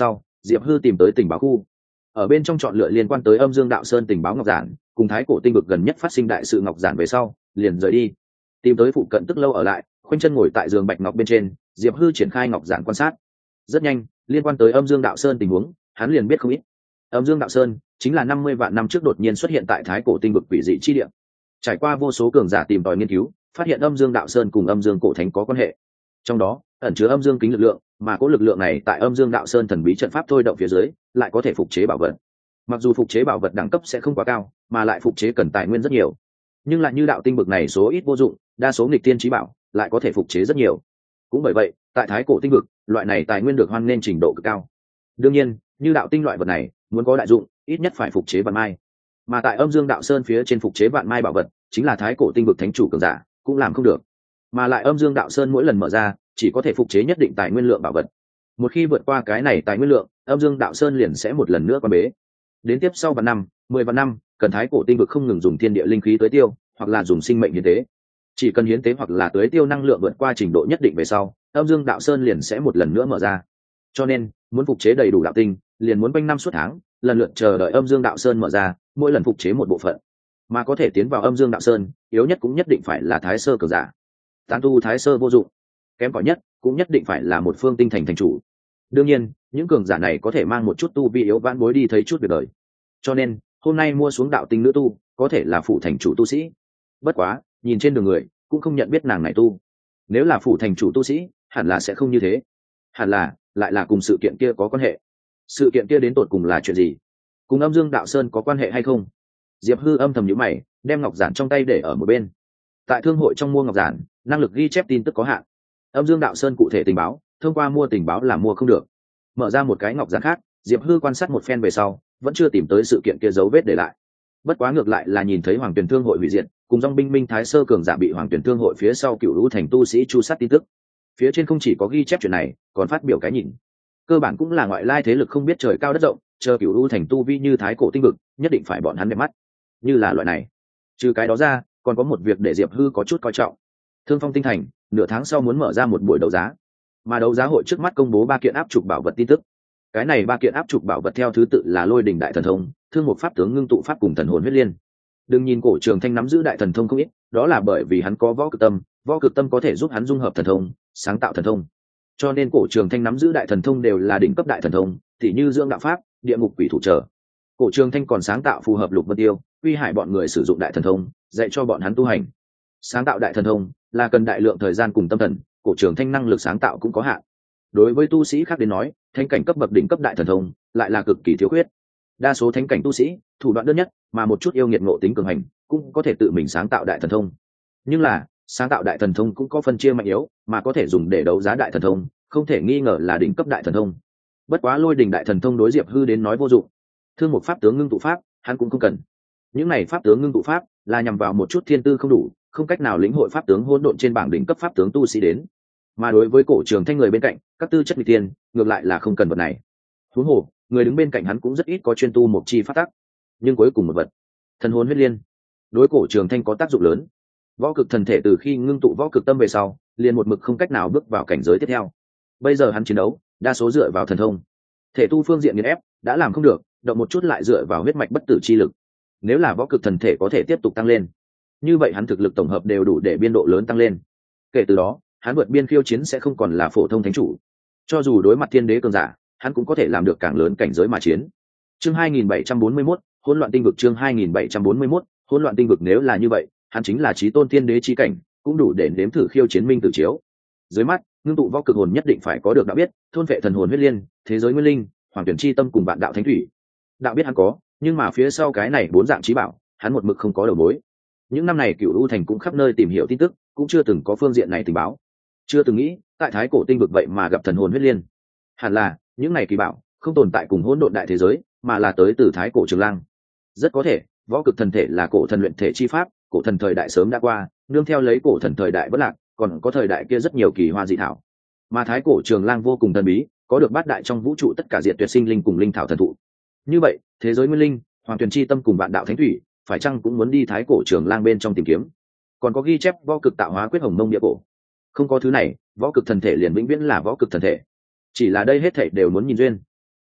Diệp Hư tìm tới tình báo khu, ở bên trong chọn lựa liên quan tới Âm Dương Đạo Sơn tình báo ngọc giản cùng thái cổ tinh vực gần nhất phát sinh đại sự ngọc giản về sau liền rời đi. Tìm tới phụ cận tức lâu ở lại, khoanh chân ngồi tại giường bạch ngọc bên trên, Diệp Hư triển khai ngọc giản quan sát. Rất nhanh, liên quan tới Âm Dương Đạo Sơn tình huống hắn liền biết không ít. Âm Dương Đạo Sơn chính là năm mươi vạn năm trước đột nhiên xuất hiện tại thái cổ tinh vực quỷ dị chi địa. Trải qua vô số cường giả tìm tòi nghiên cứu, phát hiện Âm Dương Đạo Sơn cùng Âm Dương cổ thánh có quan hệ, trong đó ẩn chứa âm dương kính lực lượng, mà cỗ lực lượng này tại Âm Dương Đạo Sơn thần bí trận pháp thôi động phía dưới lại có thể phục chế bảo vật. Mặc dù phục chế bảo vật đẳng cấp sẽ không quá cao, mà lại phục chế cần tài nguyên rất nhiều, nhưng lại như đạo tinh vực này số ít vô dụng, đa số nghịch tiên trí bảo lại có thể phục chế rất nhiều. Cũng bởi vậy, tại thái cổ tinh vực, loại này tài nguyên được hoan nên trình độ cực cao. Đương nhiên, như đạo tinh loại vật này muốn có đại dụng, ít nhất phải phục chế vạn mai, mà tại Âm Dương Đạo Sơn phía trên phục chế vạn mai bảo vật chính là thái cổ tinh vực thánh chủ cường giả cũng làm không được. Mà lại Âm Dương Đạo Sơn mỗi lần mở ra chỉ có thể phục chế nhất định tài nguyên lượng bảo vật, một khi vượt qua cái này tài nguyên lượng, Âm Dương Đạo Sơn liền sẽ một lần nữa quan bế. Đến tiếp sau vạn năm, mười vạn năm, cần thái cổ tinh vực không ngừng dùng thiên địa linh khí tới tiêu, hoặc là dùng sinh mệnh hiến tế. Chỉ cần hiến tế hoặc là tưới tiêu năng lượng vượt qua trình độ nhất định về sau, Âm Dương Đạo Sơn liền sẽ một lần nữa mở ra. Cho nên, muốn phục chế đầy đủ đạo tinh, liền muốn quanh năm suốt tháng, lần lượt chờ đợi Âm Dương Đạo Sơn mở ra, mỗi lần phục chế một bộ phận. Mà có thể tiến vào Âm Dương Đạo Sơn, yếu nhất cũng nhất định phải là thái sơ cường giả. Tán tu thái sơ vô dụng, kém cỏi nhất cũng nhất định phải là một phương tinh thành thành chủ. Đương nhiên, những cường giả này có thể mang một chút tu vi yếu vãn bối đi thấy chút việc đời. Cho nên, hôm nay mua xuống đạo tinh nữ tu, có thể là phủ thành chủ tu sĩ. Bất quá, nhìn trên đường người, cũng không nhận biết nàng này tu. Nếu là phủ thành chủ tu sĩ, hẳn là sẽ không như thế. Hẳn là, lại là cùng sự kiện kia có quan hệ. Sự kiện kia đến tột cùng là chuyện gì? Cùng Âm Dương Đạo Sơn có quan hệ hay không? Diệp Hư âm thầm nhíu mày, đem ngọc giản trong tay để ở một bên. Tại thương hội trong mua ngọc giản, năng lực ghi chép tin tức có hạn. Âm Dương Đạo Sơn cụ thể tình báo, thông qua mua tình báo là mua không được. Mở ra một cái ngọc giản khác, Diệp Hư quan sát một phen về sau, vẫn chưa tìm tới sự kiện kia dấu vết để lại. Bất quá ngược lại là nhìn thấy Hoàng Tuyển Thương hội hủy diệt, cùng dòng binh minh thái sơ cường giả bị Hoàng Tuyển Thương hội phía sau cựu lũ thành tu sĩ chu sát tin tức. Phía trên không chỉ có ghi chép chuyện này, còn phát biểu cái nhìn. Cơ bản cũng là ngoại lai thế lực không biết trời cao đất rộng, chờ cựu lũ thành tu vi như thái cổ tinh vực, nhất định phải bọn hắn đẹp mắt. Như là loại này. Trừ cái đó ra, còn có một việc để Diệp Hư có chút coi trọng. Thương Phong tinh thành, nửa tháng sau muốn mở ra một buổi đấu giá, mà đấu giá hội trước mắt công bố ba kiện áp trục bảo vật tin tức. Cái này ba kiện áp trục bảo vật theo thứ tự là Lôi Đỉnh Đại Thần Thông, Thương Mục Pháp Tướng Ngưng Tụ Pháp cùng Thần Hồn Huyết Liên. Đừng nhìn Cổ Trường Thanh nắm giữ đại thần thông không ít, đó là bởi vì hắn có võ cực tâm, võ cực tâm có thể giúp hắn dung hợp thần thông, sáng tạo thần thông. Cho nên Cổ Trường Thanh nắm giữ đại thần thông đều là đỉnh cấp đại thần thông, tỉ như Dương Đạo Pháp, Địa Ngục Quỷ Thủ trở. Cổ Trường Thanh còn sáng tạo phù hợp Lục Vân Tiêu, Uy Hải bọn người sử dụng đại thần thông, dạy cho bọn hắn tu hành. Sáng tạo đại thần thông là cần đại lượng thời gian cùng tâm thần, Cổ Trường Thanh năng lực sáng tạo cũng có hạn. Đối với tu sĩ khác đến nói, thánh cảnh cấp bậc đỉnh cấp đại thần thông lại là cực kỳ thiếu khuyết. Đa số thánh cảnh tu sĩ thủ đoạn đơn nhất, mà một chút yêu nghiệt ngộ tính cường hành cũng có thể tự mình sáng tạo đại thần thông. Nhưng là sáng tạo đại thần thông cũng có phân chia mạnh yếu, mà có thể dùng để đấu giá đại thần thông không thể nghi ngờ là đỉnh cấp đại thần thông. Bất quá Lôi Đỉnh Đại Thần Thông đối Diệp Hư đến nói vô dụng. Thương Mục Pháp Tướng Ngưng Tụ Pháp hắn cũng không cần. Những này pháp tướng ngưng tụ pháp là nhằm vào một chút thiên tư không đủ, không cách nào lĩnh hội pháp tướng hỗn độn trên bảng đỉnh cấp pháp tướng tu sĩ đến. Mà đối với Cổ Trường Thanh người bên cạnh, các tư chất nghịch tiên, ngược lại là không cần vật này. Huống hồ, người đứng bên cạnh hắn cũng rất ít có chuyên tu một chi pháp tắc. Nhưng cuối cùng một vật, Thần Hồn Huyết Liên, đối Cổ Trường Thanh có tác dụng lớn. Võ cực thần thể từ khi ngưng tụ võ cực tâm về sau, liền một mực không cách nào bước vào cảnh giới tiếp theo. Bây giờ hắn chiến đấu, đa số dựa vào thần thông. Thể tu phương diện nghiền ép, đã làm không được, động một chút lại dựa vào huyết mạch bất tử chi lực. Nếu là võ cực thần thể có thể tiếp tục tăng lên, như vậy hắn thực lực tổng hợp đều đủ để biên độ lớn tăng lên. Kể từ đó, hắn vượt biên khiêu chiến sẽ không còn là phổ thông thánh chủ. Cho dù đối mặt thiên đế cường giả, hắn cũng có thể làm được càng lớn cảnh giới mà chiến. Chương hai nghìn bảy trăm bốn mươi mốt, hỗn loạn tinh vực. Chương hai nghìn bảy trăm bốn mươi mốt, hỗn loạn tinh vực. Nếu là như vậy, hắn chính là chí tôn thiên đế chi cảnh, cũng đủ để nếm thử khiêu chiến minh tử chiếu. Dưới mắt, ngưng tụ võ cực hồn nhất định phải có được đạo biết, thôn vệ thần hồn huyết liên, thế giới nguyên linh, hoàng tuyển chi tâm cùng vạn đạo thánh thủy. Đạo biết hắn có, nhưng mà phía sau cái này bốn dạng trí bảo, hắn một mực không có đầu mối. Những năm này Cửu U Thành cũng khắp nơi tìm hiểu tin tức, cũng chưa từng có phương diện này tình báo. Chưa từng nghĩ, tại thái cổ tinh vực vậy mà gặp thần hồn huyết liên. Hẳn là, những này kỳ bảo không tồn tại cùng hỗn độn đại thế giới, mà là tới từ thái cổ Trường Lang. Rất có thể, võ cực thần thể là cổ thần luyện thể chi pháp, cổ thần thời đại sớm đã qua, nương theo lấy cổ thần thời đại bất lạc, còn có thời đại kia rất nhiều kỳ hoa dị thảo. Mà thái cổ Trường Lang vô cùng thần bí, có được bát đại trong vũ trụ tất cả diệt tuyệt sinh linh cùng linh thảo thần thụ. Như vậy, thế giới nguyên linh, hoàng tuyển chi tâm cùng vạn đạo thánh thủy, phải chăng cũng muốn đi thái cổ Trường Lang bên trong tìm kiếm? Còn có ghi chép võ cực tạo hóa quyết hồng mông địa cổ. Không có thứ này, võ cực thần thể liền vĩnh viễn là võ cực thần thể. Chỉ là đây hết thảy đều muốn nhìn duyên.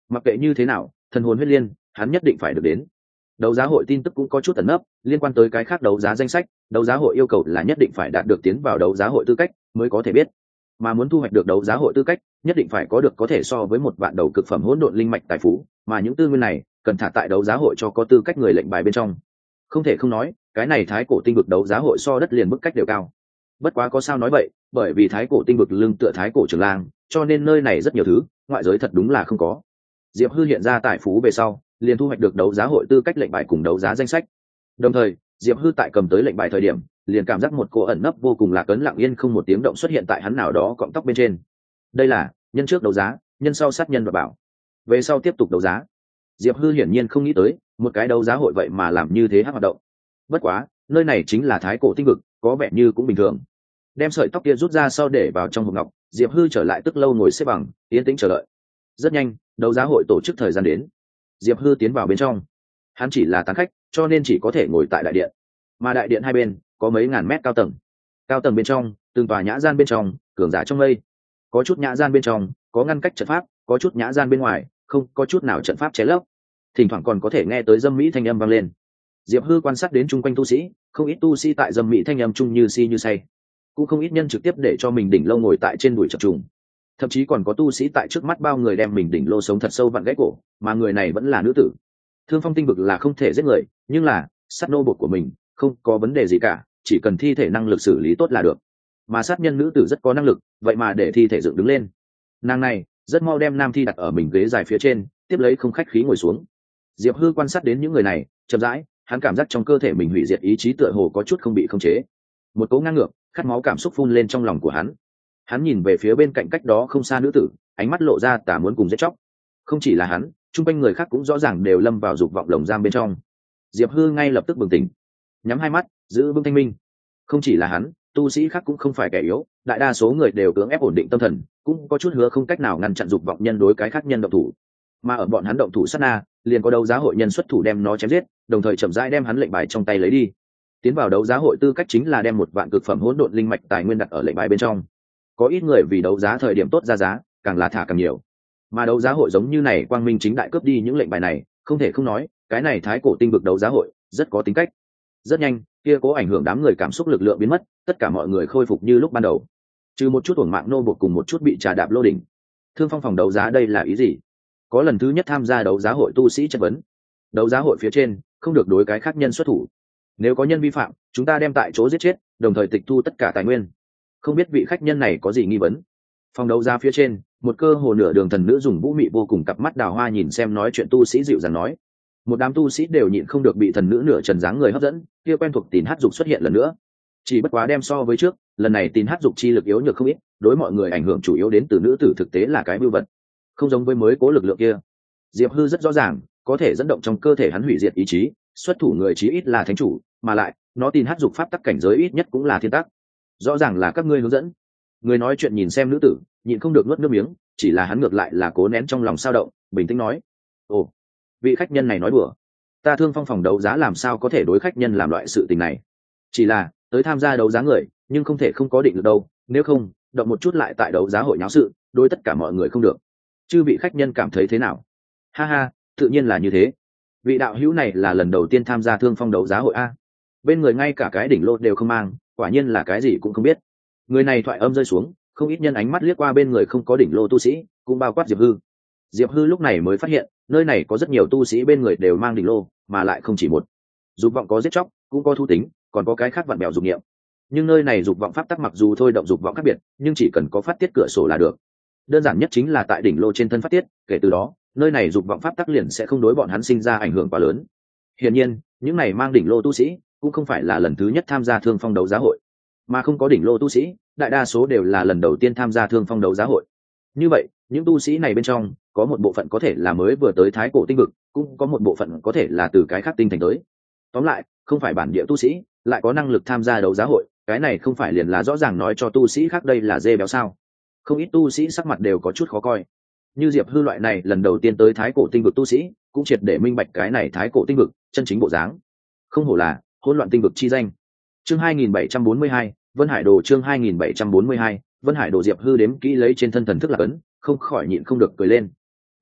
Mặc kệ như thế nào, thần hồn huyết liên hắn nhất định phải được đến. Đấu giá hội tin tức cũng có chút ẩn nấp, liên quan tới cái khác đấu giá danh sách, đấu giá hội yêu cầu là nhất định phải đạt được tiến vào đấu giá hội tư cách mới có thể biết. Mà muốn thu hoạch được đấu giá hội tư cách, nhất định phải có được có thể so với một vạn đầu cực phẩm hỗn độn linh mạch tài phú, mà những tư nguyên này cần thả tại đấu giá hội cho có tư cách người lệnh bài bên trong. Không thể không nói, cái này thái cổ tinh vực đấu giá hội so đất liền mức cách đều cao. Bất quá có sao nói vậy, bởi vì thái cổ tinh vực lưng tựa thái cổ trường lang, cho nên nơi này rất nhiều thứ ngoại giới thật đúng là không có. Diệp Hư hiện ra tài phú về sau, liền thu hoạch được đấu giá hội tư cách lệnh bài cùng đấu giá danh sách. Đồng thời, Diệp Hư tại cầm tới lệnh bài thời điểm, liền cảm giác một cô ẩn nấp vô cùng lạc ấn lặng yên không một tiếng động xuất hiện tại hắn nào đó cọng tóc bên trên. Đây là nhân trước đấu giá, nhân sau sát nhân và bảo. Về sau tiếp tục đấu giá. Diệp Hư hiển nhiên không nghĩ tới, một cái đấu giá hội vậy mà làm như thế hát hoạt động. Bất quá, nơi này chính là thái cổ tinh vực, có vẻ như cũng bình thường. Đem sợi tóc kia rút ra sau để vào trong hộp ngọc, Diệp Hư trở lại tức lâu ngồi xếp bằng, yên tĩnh chờ đợi. Rất nhanh, đấu giá hội tổ chức thời gian đến. Diệp Hư tiến vào bên trong. Hắn chỉ là tán khách, cho nên chỉ có thể ngồi tại đại điện. Mà đại điện hai bên có mấy ngàn mét cao tầng. Cao tầng bên trong, từng tòa nhã gian bên trong, cường giả trong mây. Có chút nhã gian bên trong có ngăn cách trận pháp, có chút nhã gian bên ngoài không có chút nào trận pháp che lấp. Thỉnh thoảng còn có thể nghe tới dâm mỹ thanh âm vang lên. Diệp Hư quan sát đến chung quanh tu sĩ, không ít tu sĩ tại dâm mỹ thanh âm chung như si như say, cũng không ít nhân trực tiếp để cho mình đỉnh lâu ngồi tại trên đùi chập trùng. Thậm chí còn có tu sĩ tại trước mắt bao người đem mình đỉnh lô sống thật sâu vặn gãy cổ, mà người này vẫn là nữ tử. Thương Phong tinh vực là không thể giết người, nhưng là sát nô bộc của mình không có vấn đề gì cả, chỉ cần thi thể năng lực xử lý tốt là được. Mà sát nhân nữ tử rất có năng lực, vậy mà để thi thể dựng đứng lên. Nàng này rất mau đem nam thi đặt ở mình ghế dài phía trên, tiếp lấy không khách khí ngồi xuống. Diệp Hư quan sát đến những người này, chậm rãi, hắn cảm giác trong cơ thể mình hủy diệt ý chí tựa hồ có chút không bị khống chế. Một cỗ ngang ngược, khát máu cảm xúc phun lên trong lòng của hắn. Hắn nhìn về phía bên cạnh cách đó không xa nữ tử, ánh mắt lộ ra tà muốn cùng giết chóc. Không chỉ là hắn, chung quanh người khác cũng rõ ràng đều lâm vào dục vọng lồng giam bên trong. Diệp Hư ngay lập tức bừng tỉnh, nhắm hai mắt, giữ vững thanh minh. Không chỉ là hắn, tu sĩ khác cũng không phải kẻ yếu, đại đa số người đều cưỡng ép ổn định tâm thần, cũng có chút hứa không cách nào ngăn chặn dục vọng nhân đối cái khác nhân động thủ. Mà ở bọn hắn động thủ sát na, liền có đấu giá hội nhân xuất thủ đem nó chém giết, đồng thời chậm rãi đem hắn lệnh bài trong tay lấy đi. Tiến vào đấu giá hội tư cách chính là đem một vạn cực phẩm hỗn độn linh mạch tài nguyên đặt ở lệnh bài bên trong. Có ít người vì đấu giá thời điểm tốt ra giá, càng là thả càng nhiều. Mà đấu giá hội giống như này quang minh chính đại cướp đi những lệnh bài này, không thể không nói, cái này thái cổ tinh vực đấu giá hội rất có tính cách. Rất nhanh, kia cố ảnh hưởng đám người cảm xúc lực lượng biến mất, tất cả mọi người khôi phục như lúc ban đầu. Trừ một chút uổng mạng nô buộc cùng một chút bị trà đạp lô đỉnh. Thương Phong phòng đấu giá đây là ý gì? Có lần thứ nhất tham gia đấu giá hội tu sĩ chất vấn. Đấu giá hội phía trên không được đối cái khác nhân xuất thủ. Nếu có nhân vi phạm, chúng ta đem tại chỗ giết chết, đồng thời tịch thu tất cả tài nguyên. Không biết vị khách nhân này có gì nghi vấn? Phòng đấu giá phía trên, một cơ hồ nửa đường thần nữ dùng vũ mị vô cùng cặp mắt đào hoa nhìn xem nói chuyện tu sĩ dịu dàng nói. Một đám tu sĩ đều nhịn không được bị thần nữ nửa trần dáng người hấp dẫn, kia quen thuộc tín hát dục xuất hiện lần nữa. Chỉ bất quá đem so với trước, lần này tín hát dục chi lực yếu nhược không ít, đối mọi người ảnh hưởng chủ yếu đến từ nữ tử thực tế là cái bưu vật. Không giống với mới cố lực lượng kia. Diệp Hư rất rõ ràng, có thể dẫn động trong cơ thể hắn hủy diệt ý chí, xuất thủ người chí ít là thánh chủ, mà lại, nó tín hát dục pháp tắc cảnh giới ít nhất cũng là thiên tắc. Rõ ràng là các ngươi hướng dẫn. Người nói chuyện nhìn xem nữ tử, nhịn không được nuốt nước miếng, chỉ là hắn ngược lại là cố nén trong lòng sao động, bình tĩnh nói: "Ồ, vị khách nhân này nói đùa, ta Thương Phong phòng đấu giá làm sao có thể đối khách nhân làm loại sự tình này? Chỉ là tới tham gia đấu giá người, nhưng không thể không có định được đâu, nếu không, động một chút lại tại đấu giá hội nháo sự, đối tất cả mọi người không được. Chư vị khách nhân cảm thấy thế nào?" Ha ha, tự nhiên là như thế. Vị đạo hữu này là lần đầu tiên tham gia Thương Phong đấu giá hội a. Bên người ngay cả cái đỉnh lô đều không mang, quả nhiên là cái gì cũng không biết. Người này thoại âm rơi xuống, không ít nhân ánh mắt liếc qua bên người không có đỉnh lô tu sĩ, cũng bao quát Diệp Hư. Diệp Hư lúc này mới phát hiện, nơi này có rất nhiều tu sĩ bên người đều mang đỉnh lô, mà lại không chỉ một. Dục vọng có giết chóc, cũng có thu tính, còn có cái khác vặn bèo dục niệm. Nhưng nơi này dục vọng pháp tắc mặc dù thôi động dục vọng khác biệt, nhưng chỉ cần có phát tiết cửa sổ là được. Đơn giản nhất chính là tại đỉnh lô trên thân phát tiết, kể từ đó, nơi này dục vọng pháp tắc liền sẽ không đối bọn hắn sinh ra ảnh hưởng quá lớn. Hiển nhiên, những này mang đỉnh lô tu sĩ cũng không phải là lần thứ nhất tham gia Thương Phong đấu giá hội, mà không có đỉnh lô tu sĩ, đại đa số đều là lần đầu tiên tham gia Thương Phong đấu giá hội. Như vậy, những tu sĩ này bên trong, có một bộ phận có thể là mới vừa tới Thái Cổ tinh vực, cũng có một bộ phận có thể là từ cái khác tinh thành tới. Tóm lại, không phải bản địa tu sĩ, lại có năng lực tham gia đấu giá hội, cái này không phải liền là rõ ràng nói cho tu sĩ khác đây là dê béo sao? Không ít tu sĩ sắc mặt đều có chút khó coi. Như Diệp Hư loại này lần đầu tiên tới Thái Cổ tinh vực tu sĩ, cũng triệt để minh bạch cái này Thái Cổ tinh vực chân chính bộ dáng. Không hổ là hỗn loạn tinh vực chi danh. Chương hai nghìn bảy trăm bốn mươi hai, Vân Hải Đồ chương hai nghìn bảy trăm bốn mươi hai, Vân Hải Đồ Diệp Hư đếm kỹ lấy trên thân thần thức là ấn, không khỏi nhịn không được cười lên.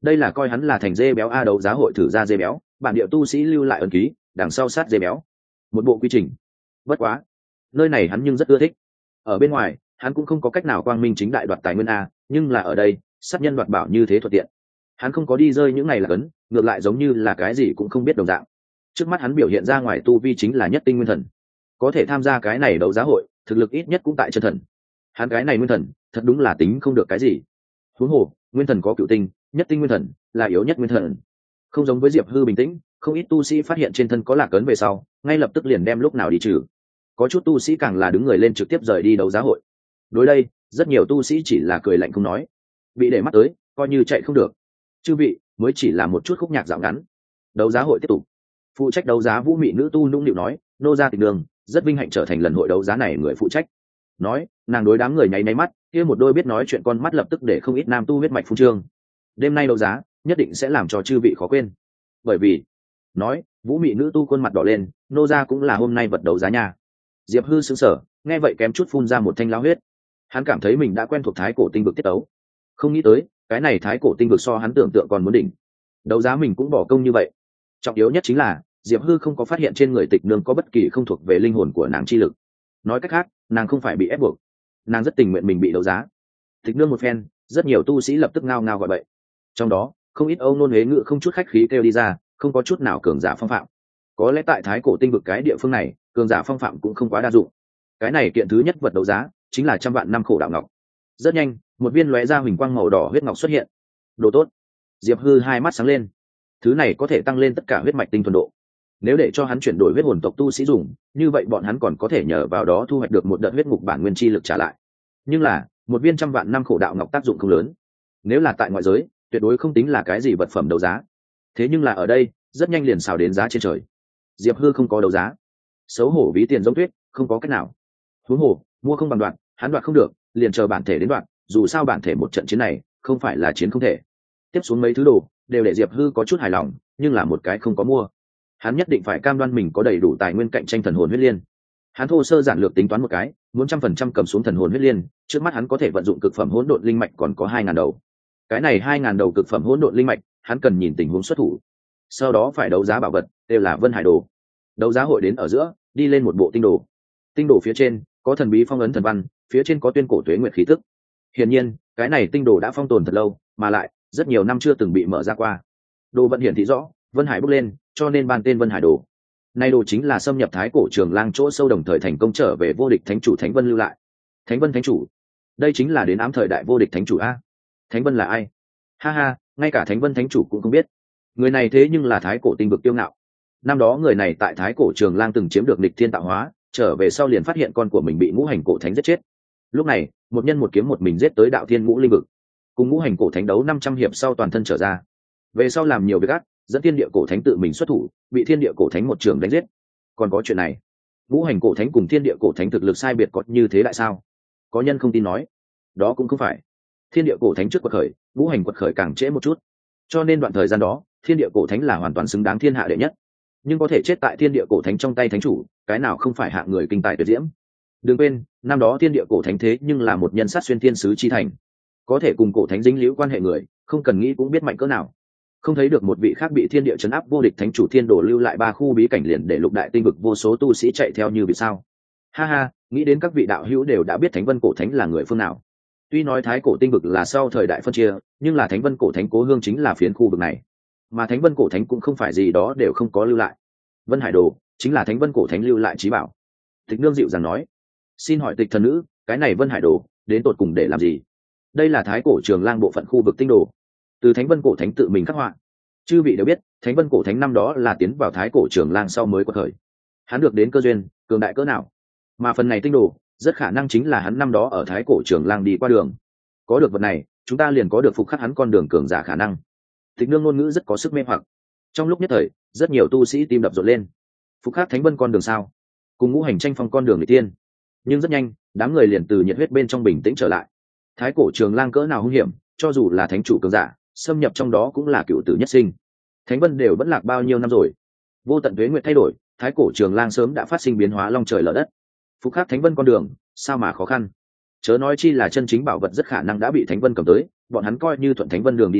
đây là coi hắn là thành dê béo a. Đấu giá hội thử ra dê béo, bản địa tu sĩ lưu lại ấn ký, đằng sau sát dê béo, một bộ quy trình. Bất quá nơi này hắn nhưng rất ưa thích. Ở bên ngoài hắn cũng không có cách nào quang minh chính đại đoạt tài nguyên a, nhưng là ở đây sát nhân đoạt bảo như thế thuận tiện, hắn không có đi rơi những ngày là cấn, ngược lại giống như là cái gì cũng không biết đồng dạng. Trước mắt hắn biểu hiện ra ngoài tu vi chính là nhất tinh nguyên thần, có thể tham gia cái này đấu giá hội thực lực ít nhất cũng tại chân thần. Hắn cái này nguyên thần thật đúng là tính không được cái gì. Huống hồ nguyên thần có cựu tinh, nhất tinh nguyên thần là yếu nhất nguyên thần. Không giống với Diệp Hư bình tĩnh, không ít tu sĩ phát hiện trên thân có lạc ấn về sau ngay lập tức liền đem lúc nào đi trừ. Có chút tu sĩ càng là đứng người lên trực tiếp rời đi đấu giá hội. Đối đây rất nhiều tu sĩ chỉ là cười lạnh không nói, bị để mắt tới coi như chạy không được. Chư vị, mới chỉ là một chút khúc nhạc dạo ngắn, đấu giá hội tiếp tục. Phụ trách đấu giá vũ mị nữ tu nũng nịu nói, nô gia Tịch Đường rất vinh hạnh trở thành lần hội đấu giá này người phụ trách. Nói nàng đối đám người nháy nháy mắt, kia một đôi biết nói chuyện con mắt lập tức để không ít nam tu huyết mạch phun trương. Đêm nay đấu giá nhất định sẽ làm cho chư vị khó quên, bởi vì nói vũ mị nữ tu khuôn mặt đỏ lên, nô gia cũng là hôm nay vật đấu giá nha. Diệp Hư sững sờ, nghe vậy kém chút phun ra một thanh lao huyết. Hắn cảm thấy mình đã quen thuộc thái cổ tinh vực tiết tấu, không nghĩ tới cái này thái cổ tinh vực so hắn tưởng tượng còn muốn đỉnh. Đấu giá mình cũng bỏ công như vậy. Trọng yếu nhất chính là Diệp Hư không có phát hiện trên người Tịch Nương có bất kỳ không thuộc về linh hồn của nàng chi lực. Nói cách khác, nàng không phải bị ép buộc, nàng rất tình nguyện mình bị đấu giá. Tịch Nương một phen, rất nhiều tu sĩ lập tức ngao ngao gọi bậy. Trong đó không ít âu nôn huế ngữ không chút khách khí kêu đi ra, không có chút nào cường giả phong phạm. Có lẽ tại thái cổ tinh vực cái địa phương này cường giả phong phạm cũng không quá đa dụng. Cái này kiện thứ nhất vật đấu giá chính là trăm vạn năm khổ đạo ngọc. Rất nhanh một viên lóe ra huỳnh quang màu đỏ huyết ngọc xuất hiện. Đồ tốt. Diệp Hư hai mắt sáng lên, thứ này có thể tăng lên tất cả huyết mạch tinh thuần độ. Nếu để cho hắn chuyển đổi huyết hồn tộc tu sĩ dùng, như vậy bọn hắn còn có thể nhờ vào đó thu hoạch được một đợt huyết ngục bản nguyên chi lực trả lại. Nhưng là một viên trăm vạn năm khổ đạo ngọc tác dụng không lớn, nếu là tại ngoại giới tuyệt đối không tính là cái gì vật phẩm đấu giá. Thế nhưng là ở đây rất nhanh liền xào đến giá trên trời. Diệp Hư không có đấu giá, xấu hổ ví tiền giống tuyết, không có cách nào. Huống hồ mua không bằng đoạn, hắn đoạt không được, liền chờ bản thể đến đoạn. Dù sao bản thể một trận chiến này không phải là chiến không thể. Tiếp xuống mấy thứ đồ đều để Diệp Hư có chút hài lòng, nhưng là một cái không có mua. Hắn nhất định phải cam đoan mình có đầy đủ tài nguyên cạnh tranh thần hồn huyết liên. Hắn thô sơ giản lược tính toán một cái, muốn trăm phần trăm cầm xuống thần hồn huyết liên, trước mắt hắn có thể vận dụng cực phẩm hỗn độn linh mạch còn có hai ngàn đầu. Cái này hai ngàn đầu cực phẩm hỗn độn linh mạch, hắn cần nhìn tình huống xuất thủ. Sau đó phải đấu giá bảo vật, đều là Vân Hải đồ. Đấu giá hội đến ở giữa, đi lên một bộ tinh đồ. Tinh đồ phía trên có thần bí phong ấn thần văn, phía trên có tuyên cổ tuế nguyệt khí tức. Hiển nhiên, cái này tinh đồ đã phong tồn thật lâu, mà lại rất nhiều năm chưa từng bị mở ra qua. Đồ vận hiển thị rõ, Vân Hải bốc lên, cho nên ban tên Vân Hải đồ. Nay đồ chính là xâm nhập thái cổ Trường Lang chỗ sâu đồng thời thành công trở về vô địch thánh chủ Thánh Vân lưu lại. Thánh Vân thánh chủ, đây chính là đến ám thời đại vô địch thánh chủ a. Thánh Vân là ai? Ha ha, ngay cả Thánh Vân thánh chủ cũng không biết. Người này thế nhưng là thái cổ tinh vực tiêu ngạo. Năm đó người này tại thái cổ Trường Lang từng chiếm được nghịch thiên tạo hóa, trở về sau liền phát hiện con của mình bị ngũ hành cổ thánh giết chết. Lúc này một nhân một kiếm một mình giết tới đạo thiên ngũ linh vực, cùng ngũ hành cổ thánh đấu năm trăm hiệp sau toàn thân trở ra. Về sau làm nhiều việc ác, dẫn thiên địa cổ thánh tự mình xuất thủ, bị thiên địa cổ thánh một trường đánh giết. Còn có chuyện này, ngũ hành cổ thánh cùng thiên địa cổ thánh thực lực sai biệt có như thế lại sao? Có nhân không tin nói, đó cũng không phải. Thiên địa cổ thánh trước quật khởi, ngũ hành quật khởi càng trễ một chút, cho nên đoạn thời gian đó thiên địa cổ thánh là hoàn toàn xứng đáng thiên hạ đệ nhất. Nhưng có thể chết tại thiên địa cổ thánh trong tay thánh chủ, cái nào không phải hạng người kinh tài tuyệt diễm. Đừng quên năm đó thiên địa cổ thánh thế nhưng là một nhân sát xuyên thiên sứ chi thành, có thể cùng cổ thánh dính liễu quan hệ người không cần nghĩ cũng biết mạnh cỡ nào. Không thấy được một vị khác bị thiên địa chấn áp vô địch thánh chủ thiên đồ lưu lại ba khu bí cảnh liền để lục đại tinh vực vô số tu sĩ chạy theo như vì sao? Ha ha, nghĩ đến các vị đạo hữu đều đã biết Thánh Vân cổ thánh là người phương nào. Tuy nói thái cổ tinh vực là sau thời đại phân chia, nhưng là Thánh Vân cổ thánh cố hương chính là phiến khu vực này, mà Thánh Vân cổ thánh cũng không phải gì đó đều không có lưu lại. Vân Hải đồ chính là Thánh Vân cổ thánh lưu lại trí bảo. Tịch Nương dịu dàng nói, xin hỏi Tịch thần nữ, cái này Vân Hải đồ đến tột cùng để làm gì? Đây là thái cổ Trường Lang bộ phận khu vực tinh đồ, từ Thánh Vân cổ thánh tự mình khắc họa. Chư vị đều biết Thánh Vân cổ thánh năm đó là tiến vào thái cổ Trường Lang sau mới quật khởi, hắn được đến cơ duyên cường đại cỡ nào, mà phần này tinh đồ rất khả năng chính là hắn năm đó ở thái cổ Trường Lang đi qua đường. Có được vật này, chúng ta liền có được phục khắc hắn con đường cường giả khả năng. Tịch Nương ngôn ngữ rất có sức mê hoặc, trong lúc nhất thời rất nhiều tu sĩ tim đập rộn lên. Phục khắc Thánh Vân con đường sao? Cùng ngũ hành tranh phong con đường người tiên. Nhưng rất nhanh đám người liền từ nhiệt huyết bên trong bình tĩnh trở lại. Thái cổ Trường Lang cỡ nào hung hiểm, cho dù là thánh chủ cường giả xâm nhập trong đó cũng là cựu tử nhất sinh. Thánh Vân đều vẫn lạc bao nhiêu năm rồi, vô tận tuế nguyệt thay đổi, thái cổ Trường Lang sớm đã phát sinh biến hóa long trời lở đất. Phục khắc Thánh Vân con đường sao mà khó khăn, chớ nói chi là chân chính bảo vật rất khả năng đã bị Thánh Vân cầm tới, bọn hắn coi như thuận Thánh Vân đường đi xuống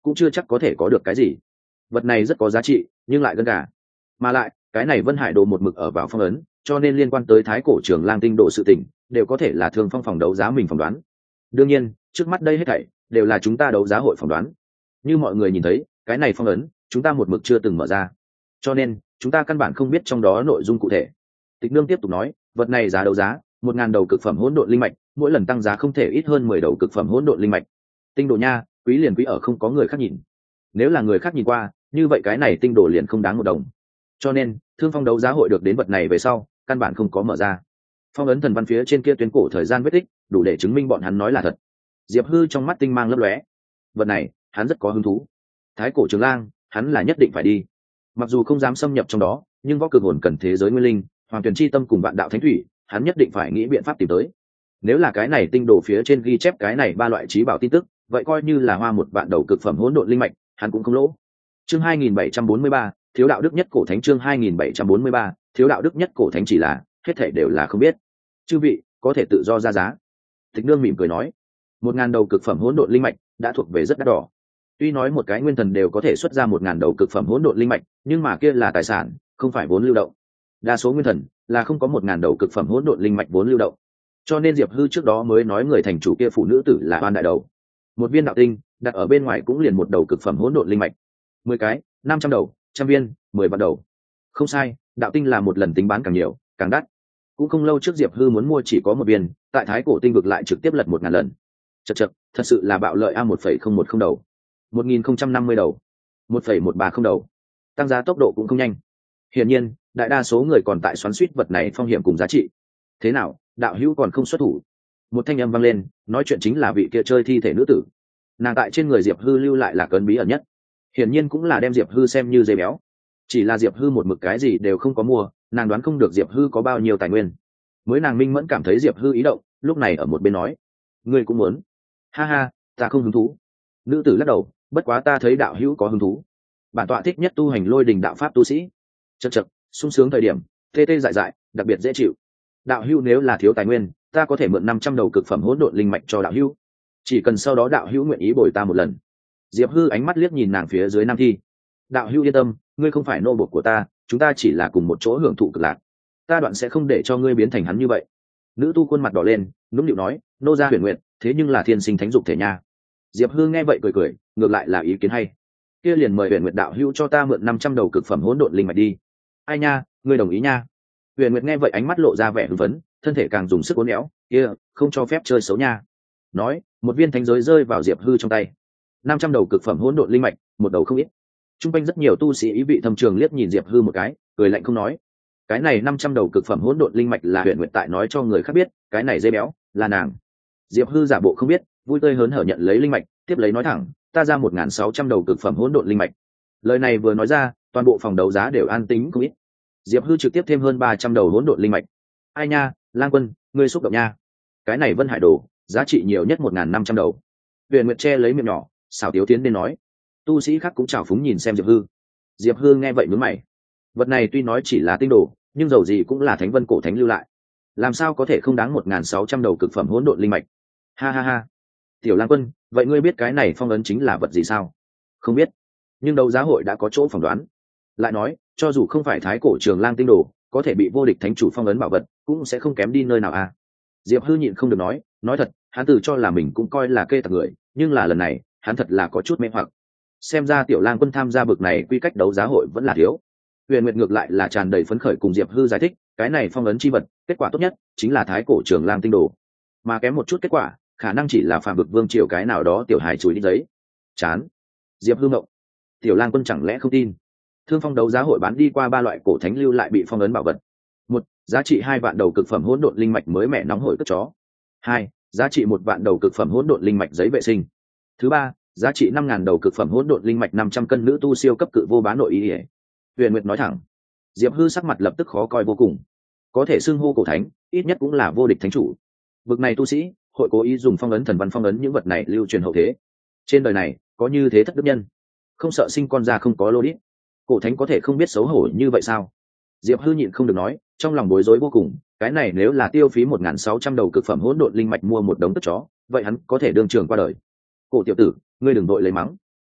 cũng chưa chắc có thể có được cái gì. Vật này rất có giá trị nhưng lại gần cả, mà lại cái này Vân Hải Đồ một mực ở vào phong ấn, cho nên liên quan tới thái cổ trường lang tinh đồ sự tình đều có thể là Thương Phong phòng đấu giá mình phỏng đoán. Đương nhiên trước mắt đây hết thảy đều là chúng ta đấu giá hội phỏng đoán. Như mọi người nhìn thấy, cái này phong ấn chúng ta một mực chưa từng mở ra, cho nên chúng ta căn bản không biết trong đó nội dung cụ thể. Tịch Nương tiếp tục nói, vật này giá đấu giá một ngàn đầu cực phẩm hỗn độn linh mạch, mỗi lần tăng giá không thể ít hơn mười đầu cực phẩm hỗn độn linh mạch. Tinh đồ nha, quý liền quý ở không có người khác nhìn. Nếu là người khác nhìn qua, như vậy cái này tinh đồ liền không đáng một đồng. Cho nên Thương Phong đấu giá hội được đến vật này về sau, căn bản không có mở ra. Phong ấn thần văn phía trên kia tuyến cổ thời gian vết tích, đủ để chứng minh bọn hắn nói là thật. Diệp Hư trong mắt tinh mang lấp lóe. Vật này, hắn rất có hứng thú. Thái cổ trường lang, hắn là nhất định phải đi. Mặc dù không dám xâm nhập trong đó, nhưng võ cực hồn cần thế giới nguyên linh, hoàng tuyển chi tâm cùng vạn đạo thánh thủy, hắn nhất định phải nghĩ biện pháp tìm tới. Nếu là cái này tinh đồ phía trên ghi chép cái này ba loại trí bảo tin tức, vậy coi như là hoa một vạn đầu cực phẩm hỗn độn linh mạch, hắn cũng không lỗ. Chương hai nghìn bảy trăm bốn mươi ba, thiếu đạo đức nhất cổ thánh. Chương hai nghìn bảy trăm bốn mươi ba, thiếu đạo đức nhất cổ thánh. Chỉ là hết thảy đều là không biết. Chư vị có thể tự do ra giá. Tịch Nương mỉm cười nói, một ngàn đầu cực phẩm hỗn độn linh mạch đã thuộc về rất đắt đỏ. Tuy nói một cái nguyên thần đều có thể xuất ra một ngàn đầu cực phẩm hỗn độn linh mạch, nhưng mà kia là tài sản, không phải vốn lưu động. Đa số nguyên thần là không có một ngàn đầu cực phẩm hỗn độn linh mạch vốn lưu động. Cho nên Diệp Hư trước đó mới nói người thành chủ kia phụ nữ tử là oan đại đầu. Một viên đạo tinh đặt ở bên ngoài cũng liền một đầu cực phẩm hỗn độn linh mạch. Mười cái, năm trăm đầu, trăm viên, mười vạn đầu. Không sai, đạo tinh là một lần tính bán càng nhiều, càng đắt. Cũng không lâu trước Diệp Hư muốn mua chỉ có một viên, tại Thái cổ tinh vực lại trực tiếp lật một ngàn lần. Chậc chậc, thật sự là bạo lợi a. Một phẩy không một không đầu, một nghìn không trăm năm mươi đầu, một phẩy một ba không đầu. Tăng giá tốc độ cũng không nhanh. Hiển nhiên, đại đa số người còn tại xoắn xuýt vật này phong hiểm cùng giá trị. Thế nào, đạo hữu còn không xuất thủ? Một thanh âm vang lên, nói chuyện chính là vị kia chơi thi thể nữ tử. Nàng tại trên người Diệp Hư lưu lại là cơn bí ẩn nhất, hiển nhiên cũng là đem Diệp Hư xem như dây béo. Chỉ là Diệp Hư một mực cái gì đều không có mua, nàng đoán không được Diệp Hư có bao nhiêu tài nguyên. Mới nàng minh mẫn cảm thấy Diệp Hư ý động, lúc này ở một bên nói, ngươi cũng muốn? Ha ha, ta không hứng thú. Nữ tử lắc đầu, bất quá ta thấy đạo hữu có hứng thú. Bản tọa thích nhất tu hành lôi đình đạo pháp tu sĩ. Chậc chậc, sung sướng thời điểm, tê tê dại dại, đặc biệt dễ chịu. Đạo hữu nếu là thiếu tài nguyên, ta có thể mượn năm trăm đầu cực phẩm hỗn độn linh mạch cho đạo hữu. Chỉ cần sau đó đạo hữu nguyện ý bồi ta một lần. Diệp Hư ánh mắt liếc nhìn nàng phía dưới nam thi. Đạo hữu yên tâm, ngươi không phải nô bộc của ta, chúng ta chỉ là cùng một chỗ hưởng thụ cực lạc. Ta đoạn sẽ không để cho ngươi biến thành hắn như vậy. Nữ tu khuôn mặt đỏ lên, nũng nịu nói, nô gia huyền nguyện, thế nhưng là thiên sinh thánh dục thể nha. Diệp Hư nghe vậy cười cười, ngược lại là ý kiến hay. Kia liền mời huyền nguyện đạo hữu cho ta mượn năm trăm đầu cực phẩm hỗn độn linh mạch đi. Ai nha, ngươi đồng ý nha. Huyền nguyện nghe vậy ánh mắt lộ ra vẻ hưng phấn, thân thể càng dùng sức uốn éo, kia, không cho phép chơi xấu nha. Nói, một viên thánh giới rơi vào Diệp Hư trong tay. năm trăm đầu cực phẩm hỗn độn linh mạch, một đầu không ít. Trung quanh rất nhiều tu sĩ ý vị thâm trường liếc nhìn Diệp Hư một cái, cười lạnh không nói. Cái này năm trăm đầu cực phẩm hỗn độn linh mạch là Huyền Nguyệt tại nói cho người khác biết, cái này dây béo là nàng. Diệp Hư giả bộ không biết, vui tươi hớn hở nhận lấy linh mạch, tiếp lấy nói thẳng, ta ra một nghìn sáu trăm đầu cực phẩm hỗn độn linh mạch. Lời này vừa nói ra, toàn bộ phòng đấu giá đều an tĩnh không ít. Diệp Hư trực tiếp thêm hơn ba trăm đầu hỗn độn linh mạch. Ai nha, Lang Quân, ngươi xúc động nha. Cái này Vân Hải Đồ, giá trị nhiều nhất một nghìn năm trăm đầu. Huyền Nguyệt che lấy miệng nhỏ, xảo tiếu tiến đến nói. Tu sĩ khác cũng trào phúng nhìn xem Diệp Hư. Diệp Hư nghe vậy nhướng mày. Vật này tuy nói chỉ là tinh đồ, nhưng dầu gì cũng là Thánh Vân cổ thánh lưu lại, làm sao có thể không đáng một nghìn sáu trăm đầu cực phẩm hỗn độn linh mạch. Ha ha ha. Tiểu Lang Quân, vậy ngươi biết cái này phong ấn chính là vật gì sao? Không biết, nhưng đấu giá hội đã có chỗ phỏng đoán. Lại nói, cho dù không phải thái cổ trường lang tinh đồ, có thể bị vô địch thánh chủ phong ấn bảo vật, cũng sẽ không kém đi nơi nào à. Diệp Hư nhịn không được nói, nói thật, hắn tự cho là mình cũng coi là kê tặc người, nhưng là lần này, hắn thật là có chút mê hoặc. Xem ra Tiểu Lang Quân tham gia bực này quy cách đấu giá hội vẫn là thiếu. Huyền Nguyệt ngược lại là tràn đầy phấn khởi cùng Diệp Hư giải thích, cái này phong ấn chi vật, kết quả tốt nhất chính là thái cổ trường lang tinh đồ, mà kém một chút kết quả, khả năng chỉ là phàm vực vương triều cái nào đó tiểu hài chùi đi giấy. Chán. Diệp Hư ngộng. Tiểu Lang Quân chẳng lẽ không tin? Thương Phong đấu giá hội bán đi qua ba loại cổ thánh lưu lại bị phong ấn bảo vật. Một, giá trị hai vạn đầu cực phẩm hỗn độn linh mạch mới mẻ nóng hổi cất chó. Hai, giá trị một vạn đầu cực phẩm hỗn độn linh mạch giấy vệ sinh. Thứ ba, giá trị năm ngàn đầu cực phẩm hỗn độn linh mạch năm trăm cân nữ tu siêu cấp cự vô bá nội ý. Huyền Nguyệt nói thẳng. Diệp Hư sắc mặt lập tức khó coi vô cùng. Có thể xưng hô cổ thánh, ít nhất cũng là vô địch thánh chủ. Vực này tu sĩ, hội cố ý dùng phong ấn thần văn phong ấn những vật này lưu truyền hậu thế. Trên đời này, có như thế thất đức nhân, không sợ sinh con ra không có lô đít. Cổ thánh có thể không biết xấu hổ như vậy sao? Diệp Hư nhịn không được nói, trong lòng bối rối vô cùng. Cái này nếu là tiêu phí một nghìn sáu trăm đầu cực phẩm hỗn độn linh mạch mua một đống tức chó, vậy hắn có thể đương trường qua đời. Cổ tiểu tử, ngươi đừng đội lấy mắng.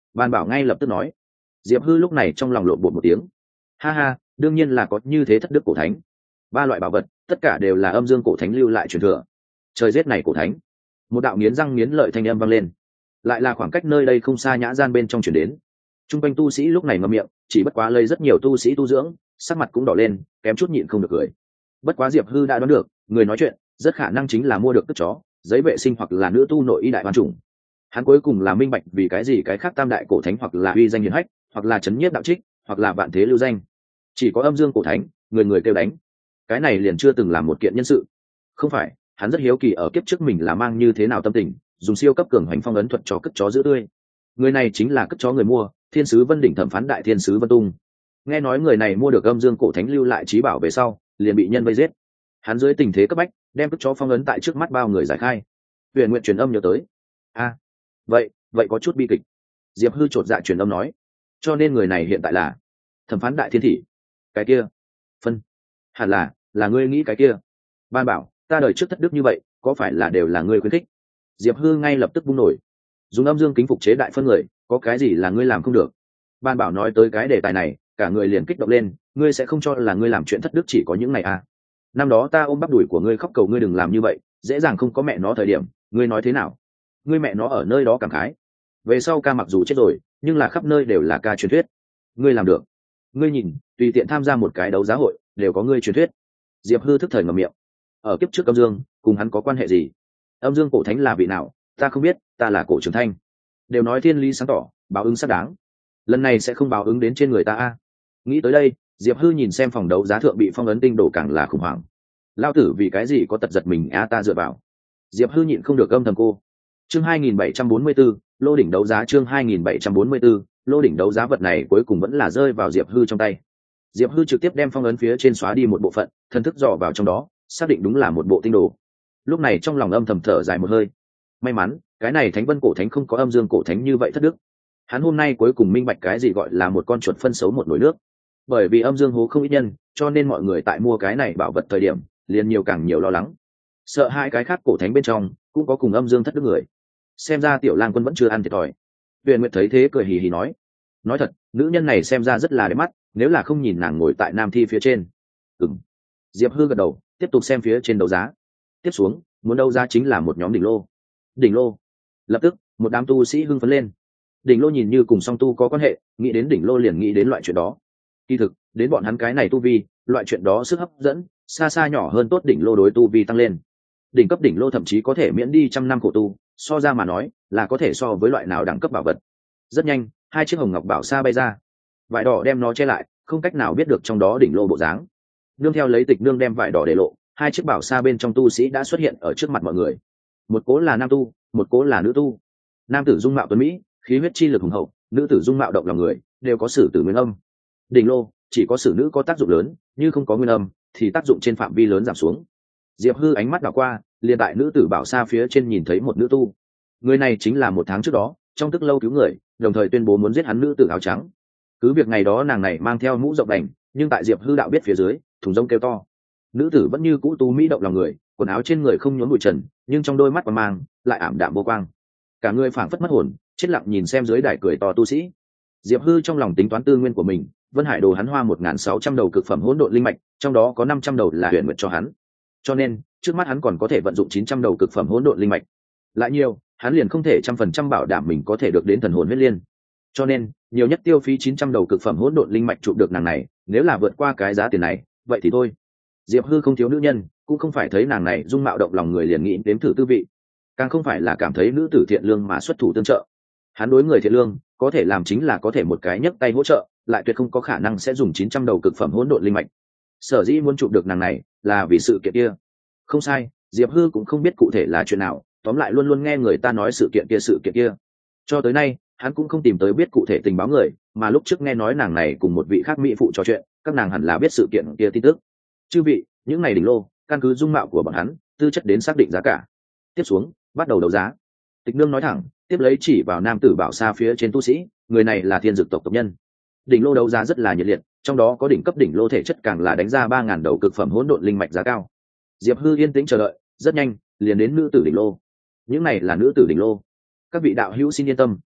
Ban bảo ngay lập tức nói. Diệp hư lúc này trong lòng lộn bột một tiếng. Ha ha, đương nhiên là có như thế thất đức cổ thánh. Ba loại bảo vật tất cả đều là âm dương cổ thánh lưu lại truyền thừa. Trời giết này cổ thánh. Một đạo nghiến răng nghiến lợi thanh âm vang lên, lại là khoảng cách nơi đây không xa nhã gian bên trong chuyển đến. Trung quanh tu sĩ lúc này ngậm miệng, chỉ bất quá lây rất nhiều tu sĩ tu dưỡng, sắc mặt cũng đỏ lên, kém chút nhịn không được cười. Bất quá Diệp hư đã đoán được, người nói chuyện rất khả năng chính là mua được cất chó, giấy vệ sinh hoặc là nữ tu nội y đại ban chủng. Hắn cuối cùng là minh bạch vì cái gì cái khác tam đại cổ thánh hoặc là uy danh hiển hách, hoặc là chấn nhiếp đạo trích, hoặc là vạn thế lưu danh, chỉ có âm dương cổ thánh người người kêu đánh. Cái này liền chưa từng làm một kiện nhân sự. Không phải, hắn rất hiếu kỳ ở kiếp trước mình là mang như thế nào tâm tình, dùng siêu cấp cường hành phong ấn thuật cho cất chó giữ tươi. Người này chính là cất chó người mua, thiên sứ Vân Đỉnh thẩm phán đại thiên sứ Vân Tung. Nghe nói người này mua được âm dương cổ thánh lưu lại trí bảo về sau, liền bị nhân vây giết. Hắn dưới tình thế cấp bách, đem cất chó phong ấn tại trước mắt bao người giải khai. Huyền Nguyện truyền âm nhớ tới. A, vậy, vậy có chút bi kịch. Diệp hư chột dạ truyền âm nói. Cho nên người này hiện tại là thẩm phán đại thiên thị. Cái kia, phân, hẳn là, là ngươi nghĩ cái kia. Ban bảo, ta đời trước thất đức như vậy, có phải là đều là ngươi khuyến khích? Diệp hư ngay lập tức bung nổi. Dùng âm dương kính phục chế đại phân người, có cái gì là ngươi làm không được? Ban bảo nói tới cái đề tài này, cả người liền kích động lên. Ngươi sẽ không cho là ngươi làm chuyện thất đức chỉ có những ngày à? Năm đó ta ôm bắp đùi của ngươi khóc cầu ngươi đừng làm như vậy, dễ dàng không có mẹ nó thời điểm, ngươi nói thế nào? Ngươi mẹ nó ở nơi đó cảm khái. Về sau ca mặc dù chết rồi, nhưng là khắp nơi đều là ca truyền thuyết. Ngươi làm được. Ngươi nhìn, tùy tiện tham gia một cái đấu giá hội, đều có ngươi truyền thuyết. Diệp hư thức thời ngậm miệng. Ở kiếp trước âm dương, cùng hắn có quan hệ gì? Âm dương cổ thánh là vị nào? Ta không biết, ta là cổ trường thanh. Đều nói thiên lý sáng tỏ, báo ứng xác đáng. Lần này sẽ không báo ứng đến trên người ta a. Nghĩ tới đây, Diệp hư nhìn xem phòng đấu giá thượng bị phong ấn tinh đồ càng là khủng hoảng. Lao tử vì cái gì có tật giật mình a ta dựa vào. Diệp hư nhịn không được âm thầm cô. Chương hai nghìn bảy trăm bốn mươi 744, lô đỉnh đấu giá chương hai nghìn bảy trăm bốn mươi 744, lô đỉnh đấu giá vật này cuối cùng vẫn là rơi vào Diệp hư trong tay. Diệp hư trực tiếp đem phong ấn phía trên xóa đi một bộ phận, thần thức dò vào trong đó, xác định đúng là một bộ tinh đồ. Lúc này trong lòng âm thầm thở dài một hơi. May mắn, cái này Thánh Vân cổ thánh không có âm dương cổ thánh như vậy thất đức. Hắn hôm nay cuối cùng minh bạch cái gì gọi là một con chuột phân xấu một nồi nước. Bởi vì âm dương hố không ít nhân, cho nên mọi người tại mua cái này bảo vật thời điểm, liền nhiều càng nhiều lo lắng. Sợ hai cái khác cổ thánh bên trong cũng có cùng âm dương thất đức người. Xem ra tiểu lang quân vẫn chưa ăn thiệt thòi. Huyền Nguyệt thấy thế cười hì hì nói: nói thật, nữ nhân này xem ra rất là đẹp mắt, nếu là không nhìn nàng ngồi tại nam thi phía trên. Ừm. Diệp hư gật đầu, tiếp tục xem phía trên đấu giá. Tiếp xuống, muốn đấu giá chính là một nhóm đỉnh lô. Đỉnh lô. Lập tức, một đám tu sĩ hưng phấn lên. Đỉnh lô nhìn như cùng song tu có quan hệ, nghĩ đến đỉnh lô liền nghĩ đến loại chuyện đó. Kỳ thực, đến bọn hắn cái này tu vi, loại chuyện đó sức hấp dẫn xa xa nhỏ hơn tốt đỉnh lô đối tu vi tăng lên. Đỉnh cấp đỉnh lô thậm chí có thể miễn đi trăm năm khổ tu, so ra mà nói, là có thể so với loại nào đẳng cấp bảo vật. Rất nhanh, hai chiếc hồng ngọc bảo sa bay ra. Vải đỏ đem nó che lại, không cách nào biết được trong đó đỉnh lô bộ dáng. Nương theo lấy Tịch Nương đem vải đỏ để lộ, hai chiếc bảo sa bên trong tu sĩ đã xuất hiện ở trước mặt mọi người. Một cố là nam tu, một cố là nữ tu. Nam tử dung mạo tuấn mỹ, khí huyết chi lực hùng hậu, nữ tử dung mạo động lòng người, đều có sử tử nguyên âm. Đỉnh lô chỉ có sử nữ có tác dụng lớn, như không có nguyên âm thì tác dụng trên phạm vi lớn giảm xuống. Diệp hư ánh mắt đảo qua, liền tại nữ tử bảo sa phía trên nhìn thấy một nữ tu. Người này chính là một tháng trước đó trong tức lâu cứu người, đồng thời tuyên bố muốn giết hắn nữ tử áo trắng. Cứ việc ngày đó nàng này mang theo mũ rộng đành, nhưng tại Diệp hư đạo biết phía dưới thùng rông kêu to. Nữ tử vẫn như cũ tú mỹ động lòng người, quần áo trên người không nhốn bụi trần, nhưng trong đôi mắt và mang lại ảm đạm vô quang. Cả người phảng phất mất hồn, chết lặng nhìn xem dưới đài cười to tu sĩ. Diệp hư trong lòng tính toán tư nguyên của mình, Vân Hải đồ hắn hoa một nghìn sáu trăm đầu cực phẩm hỗn độn linh mạch, trong đó có năm trăm đầu là Huyền Nguyệt cho hắn. Cho nên, trước mắt hắn còn có thể vận dụng chín trăm đầu cực phẩm hỗn độn linh mạch. Lại nhiều, hắn liền không thể trăm phần trăm bảo đảm mình có thể được đến thần hồn huyết liên. Cho nên, nhiều nhất tiêu phí chín trăm đầu cực phẩm hỗn độn linh mạch chụp được nàng này, nếu là vượt qua cái giá tiền này, vậy thì thôi. Diệp hư không thiếu nữ nhân, cũng không phải thấy nàng này dung mạo động lòng người liền nghĩ đến thử tư vị, càng không phải là cảm thấy nữ tử thiện lương mà xuất thủ tương trợ. Hắn đối người thiện lương, có thể làm chính là có thể một cái nhấc tay hỗ trợ, lại tuyệt không có khả năng sẽ dùng chín trăm đầu cực phẩm hỗn độn linh mạch. Sở dĩ muốn chụp được nàng này, là vì sự kiện kia. Không sai, Diệp hư cũng không biết cụ thể là chuyện nào, tóm lại luôn luôn nghe người ta nói sự kiện kia sự kiện kia. Cho tới nay, hắn cũng không tìm tới biết cụ thể tình báo người, mà lúc trước nghe nói nàng này cùng một vị khác mỹ phụ trò chuyện, các nàng hẳn là biết sự kiện kia tin tức. Chư vị, những này đỉnh lô, căn cứ dung mạo của bọn hắn, tư chất đến xác định giá cả. Tiếp xuống, bắt đầu đấu giá. Tịch Nương nói thẳng, tiếp lấy chỉ vào nam tử bảo xa phía trên tu sĩ, người này là thiên dực tộc tộc nhân. Đỉnh lô đấu giá rất là nhiệt liệt, trong đó có đỉnh cấp đỉnh lô thể chất càng là đánh ra ba ngàn đầu cực phẩm hỗn độn linh mạch giá cao. Diệp hư yên tĩnh chờ đợi, rất nhanh liền đến nữ tử đỉnh lô. Những này là nữ tử đỉnh lô. Các vị đạo hữu xin yên tâm,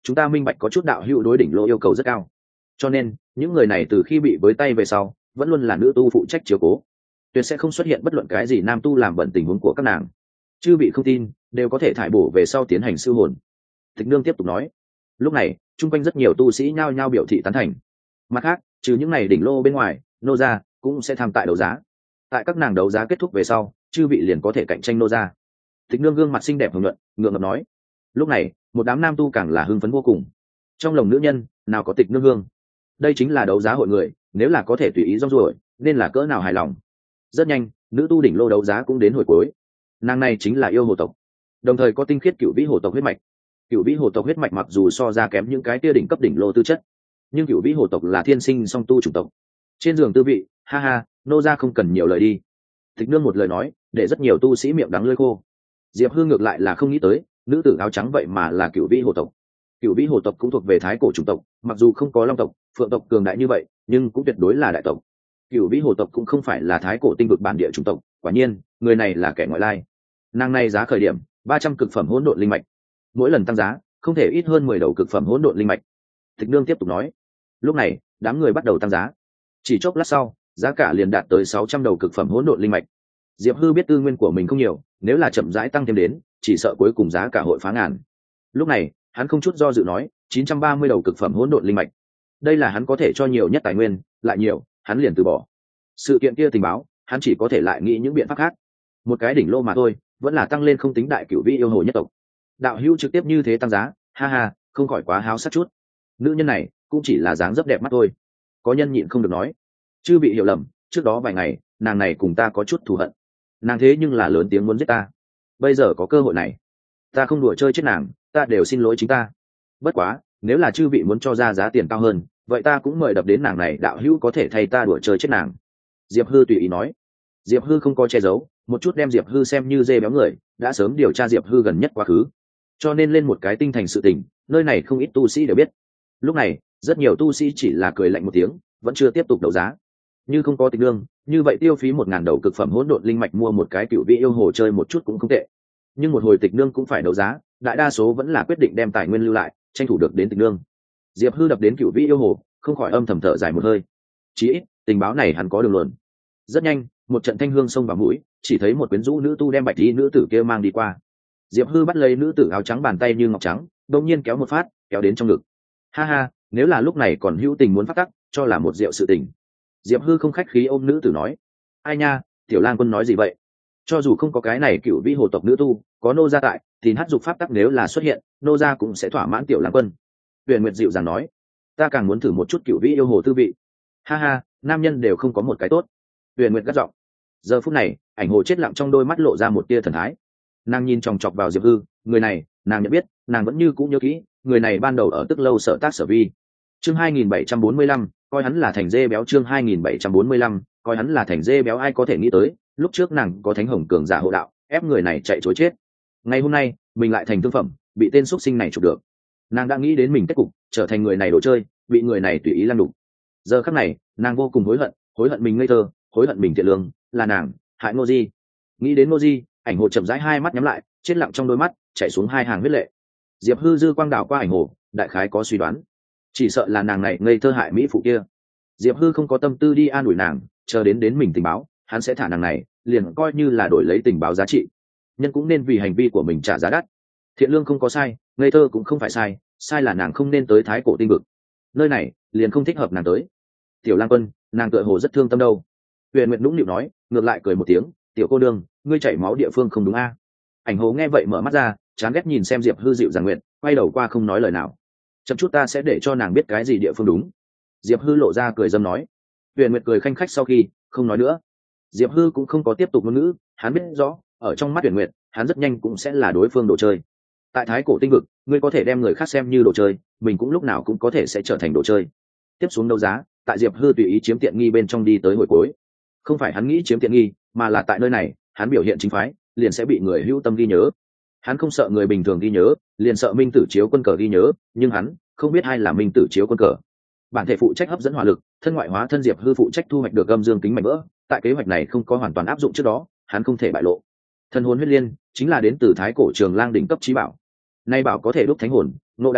chúng ta minh bạch có chút đạo hữu đối đỉnh lô yêu cầu rất cao, cho nên những người này từ khi bị với tay về sau vẫn luôn là nữ tu phụ trách chiếu cố, tuyệt sẽ không xuất hiện bất luận cái gì nam tu làm bẩn tình huống của các nàng. Chư vị không tin đều có thể thải bổ về sau tiến hành siêu hồn. Tịch Nương tiếp tục nói. Lúc này chung quanh rất nhiều tu sĩ nhao nhao biểu thị tán thành. Mặt khác, trừ những này đỉnh lô bên ngoài, nô gia cũng sẽ tham tại đấu giá. Tại các nàng đấu giá kết thúc về sau, chư vị liền có thể cạnh tranh nô gia. Tịch Nương gương mặt xinh đẹp hồng nhuận, ngượng ngập nói. Lúc này một đám nam tu càng là hưng phấn vô cùng. Trong lòng nữ nhân nào có Tịch Nương hương. Đây chính là đấu giá hội người, nếu là có thể tùy ý rong ruổi nên là cỡ nào hài lòng. Rất nhanh nữ tu đỉnh lô đấu giá cũng đến hồi cuối. Nàng này chính là yêu hồ tộc, đồng thời có tinh khiết cựu vĩ hồ tộc huyết mạch. Cựu vĩ hồ tộc huyết mạch mặc dù so ra kém những cái tia đỉnh cấp đỉnh lô tư chất, nhưng cựu vĩ hồ tộc là thiên sinh song tu chủng tộc. Trên giường tư vị, ha ha, nô ra không cần nhiều lời đi. Tịch Nương một lời nói để rất nhiều tu sĩ miệng đắng lưỡi khô. Diệp Hư ngược lại là không nghĩ tới nữ tử áo trắng vậy mà là cựu vĩ hồ tộc. Cựu vĩ hồ tộc cũng thuộc về thái cổ chủng tộc, mặc dù không có long tộc phượng tộc cường đại như vậy nhưng cũng tuyệt đối là đại tộc. Cựu vĩ hồ tộc cũng không phải là thái cổ tinh vực bản địa chủng tộc, quả nhiên người này là kẻ ngoại lai. Nàng này giá khởi điểm ba trăm cực phẩm hỗn độn linh mạch, mỗi lần tăng giá không thể ít hơn mười đầu cực phẩm hỗn độn linh mạch. Tịch Nương tiếp tục nói. Lúc này đám người bắt đầu tăng giá, chỉ chốc lát sau giá cả liền đạt tới sáu trăm đầu cực phẩm hỗn độn linh mạch. Diệp Hư biết tư nguyên của mình không nhiều, nếu là chậm rãi tăng thêm đến chỉ sợ cuối cùng giá cả hội phá ngàn. Lúc này hắn không chút do dự nói chín trăm ba mươi đầu cực phẩm hỗn độn linh mạch. Đây là hắn có thể cho nhiều nhất tài nguyên, lại nhiều hắn liền từ bỏ. Sự kiện kia tình báo hắn chỉ có thể lại nghĩ những biện pháp khác. Một cái đỉnh lô mà thôi vẫn là tăng lên không tính đại cửu vĩ yêu hồ nhất tộc. Đạo hữu trực tiếp như thế tăng giá, ha ha, không khỏi quá háo sắc chút. Nữ nhân này cũng chỉ là dáng dấp đẹp mắt thôi. Có nhân nhịn không được nói. Chư bị hiểu lầm, trước đó vài ngày nàng này cùng ta có chút thù hận, nàng thế nhưng là lớn tiếng muốn giết ta. Bây giờ có cơ hội này, ta không đùa chơi chết nàng, ta đều xin lỗi chính ta. Bất quá nếu là chư vị muốn cho ra giá tiền cao hơn, vậy ta cũng mời đập đến nàng này đạo hữu có thể thay ta đùa chơi chết nàng. Diệp Hư tùy ý nói. Diệp Hư không có che giấu, một chút đem Diệp Hư xem như dê béo người, đã sớm điều tra Diệp Hư gần nhất quá khứ, cho nên lên một cái tinh thành sự tình, nơi này không ít tu sĩ đều biết. Lúc này rất nhiều tu sĩ chỉ là cười lạnh một tiếng, vẫn chưa tiếp tục đấu giá. Như không có Tịch Nương, như vậy tiêu phí một ngàn đầu cực phẩm hỗn độn linh mạch mua một cái cựu vị yêu hồ chơi một chút cũng không tệ. Nhưng một hồi Tịch Nương cũng phải đấu giá, đại đa số vẫn là quyết định đem tài nguyên lưu lại, tranh thủ được đến Tịch Nương. Diệp Hư đập đến cựu vị yêu hồ, không khỏi âm thầm thở dài một hơi. Chí ít tình báo này hắn có đường luận. Rất nhanh một trận thanh hương xông vào mũi, chỉ thấy một quyến rũ nữ tu đem bạch y nữ tử kia mang đi qua. Diệp Hư bắt lấy nữ tử áo trắng bàn tay như ngọc trắng, đột nhiên kéo một phát, kéo đến trong ngực. Ha ha, nếu là lúc này còn hữu tình muốn phát tắc, cho là một rượu sự tình. Diệp Hư không khách khí ôm nữ tử nói. Ai nha, Tiểu Lang Quân nói gì vậy? Cho dù không có cái này cựu vĩ hồ tộc nữ tu, có nô gia tại thì hát dục pháp tắc nếu là xuất hiện, nô gia cũng sẽ thỏa mãn Tiểu Lang Quân. Huyền Nguyệt dịu dàng nói. Ta càng muốn thử một chút cựu vĩ yêu hồ tư vị. Ha ha, nam nhân đều không có một cái tốt. Huyền Nguyệt gắt giọng. Giờ phút này ảnh hồ chết lặng trong đôi mắt lộ ra một tia thần thái. Nàng nhìn chòng chọc vào Diệp Hư, người này nàng nhận biết, nàng vẫn như cũ nhớ kỹ, người này ban đầu ở Tức Lâu sở tác sở vi. Chương hai nghìn bảy trăm bốn mươi lăm, coi hắn là thành dê béo. Chương hai nghìn bảy trăm bốn mươi lăm, coi hắn là thành dê béo. Ai có thể nghĩ tới, lúc trước nàng có thánh hồng cường giả hộ đạo, ép người này chạy trối chết. Ngày hôm nay mình lại thành thương phẩm, bị tên xuất sinh này chụp được. Nàng đã nghĩ đến mình kết cục, trở thành người này đồ chơi, bị người này tùy ý lăng đục. Giờ khắc này nàng vô cùng hối hận, hối hận mình ngây thơ, hối hận mình thiện lương, là nàng hại Ngô Di. Nghĩ đến Ngô Di, ảnh hồ chậm rãi hai mắt nhắm lại, chết lặng trong đôi mắt chảy xuống hai hàng huyết lệ. Diệp Hư dư quang đảo qua ảnh hồ, đại khái có suy đoán, chỉ sợ là nàng này ngây thơ hại mỹ phụ kia. Diệp Hư không có tâm tư đi an ủi nàng, chờ đến đến mình tình báo, hắn sẽ thả nàng này, liền coi như là đổi lấy tình báo giá trị. Nhân cũng nên vì hành vi của mình trả giá đắt. Thiện lương không có sai, ngây thơ cũng không phải sai, sai là nàng không nên tới thái cổ tinh vực. Nơi này liền không thích hợp nàng tới. Tiểu Lang Quân, nàng tựa hồ rất thương tâm đâu. Huyền Nguyệt nũng nịu nói, ngược lại cười một tiếng, tiểu cô đương, ngươi chảy máu địa phương không đúng a? Ảnh hồ nghe vậy mở mắt ra, chán ghét nhìn xem Diệp Hư dịu dàng nguyện, quay đầu qua không nói lời nào. Chậm chút ta sẽ để cho nàng biết cái gì địa phương đúng. Diệp Hư lộ ra cười dâm nói. Huyền Nguyệt cười khanh khách sau khi không nói nữa. Diệp Hư cũng không có tiếp tục ngôn ngữ, hắn biết rõ ở trong mắt Huyền Nguyệt, hắn rất nhanh cũng sẽ là đối phương đồ chơi. Tại thái cổ tinh vực, ngươi có thể đem người khác xem như đồ chơi, mình cũng lúc nào cũng có thể sẽ trở thành đồ chơi. Tiếp xuống đấu giá, tại Diệp Hư tùy ý chiếm tiện nghi bên trong đi tới hồi cuối. Không phải hắn nghĩ chiếm tiện nghi, mà là tại nơi này hắn biểu hiện chính phái, liền sẽ bị người hữu tâm ghi nhớ. Hắn không sợ người bình thường ghi nhớ, liền sợ Minh Tử Chiếu Quân Cờ ghi nhớ, nhưng hắn không biết ai là Minh Tử Chiếu Quân Cờ. Bản thể phụ trách hấp dẫn hỏa lực, thân ngoại hóa thân Diệp Hư phụ trách thu hoạch được âm dương kính mảnh vỡ. Tại kế hoạch này không có hoàn toàn áp dụng trước đó, hắn không thể bại lộ. Thân hồn huyết liên chính là đến từ thái cổ Trường Lang đỉnh cấp trí bảo. Nay bảo có thể đúc thánh hồn, ngộ đại đạo,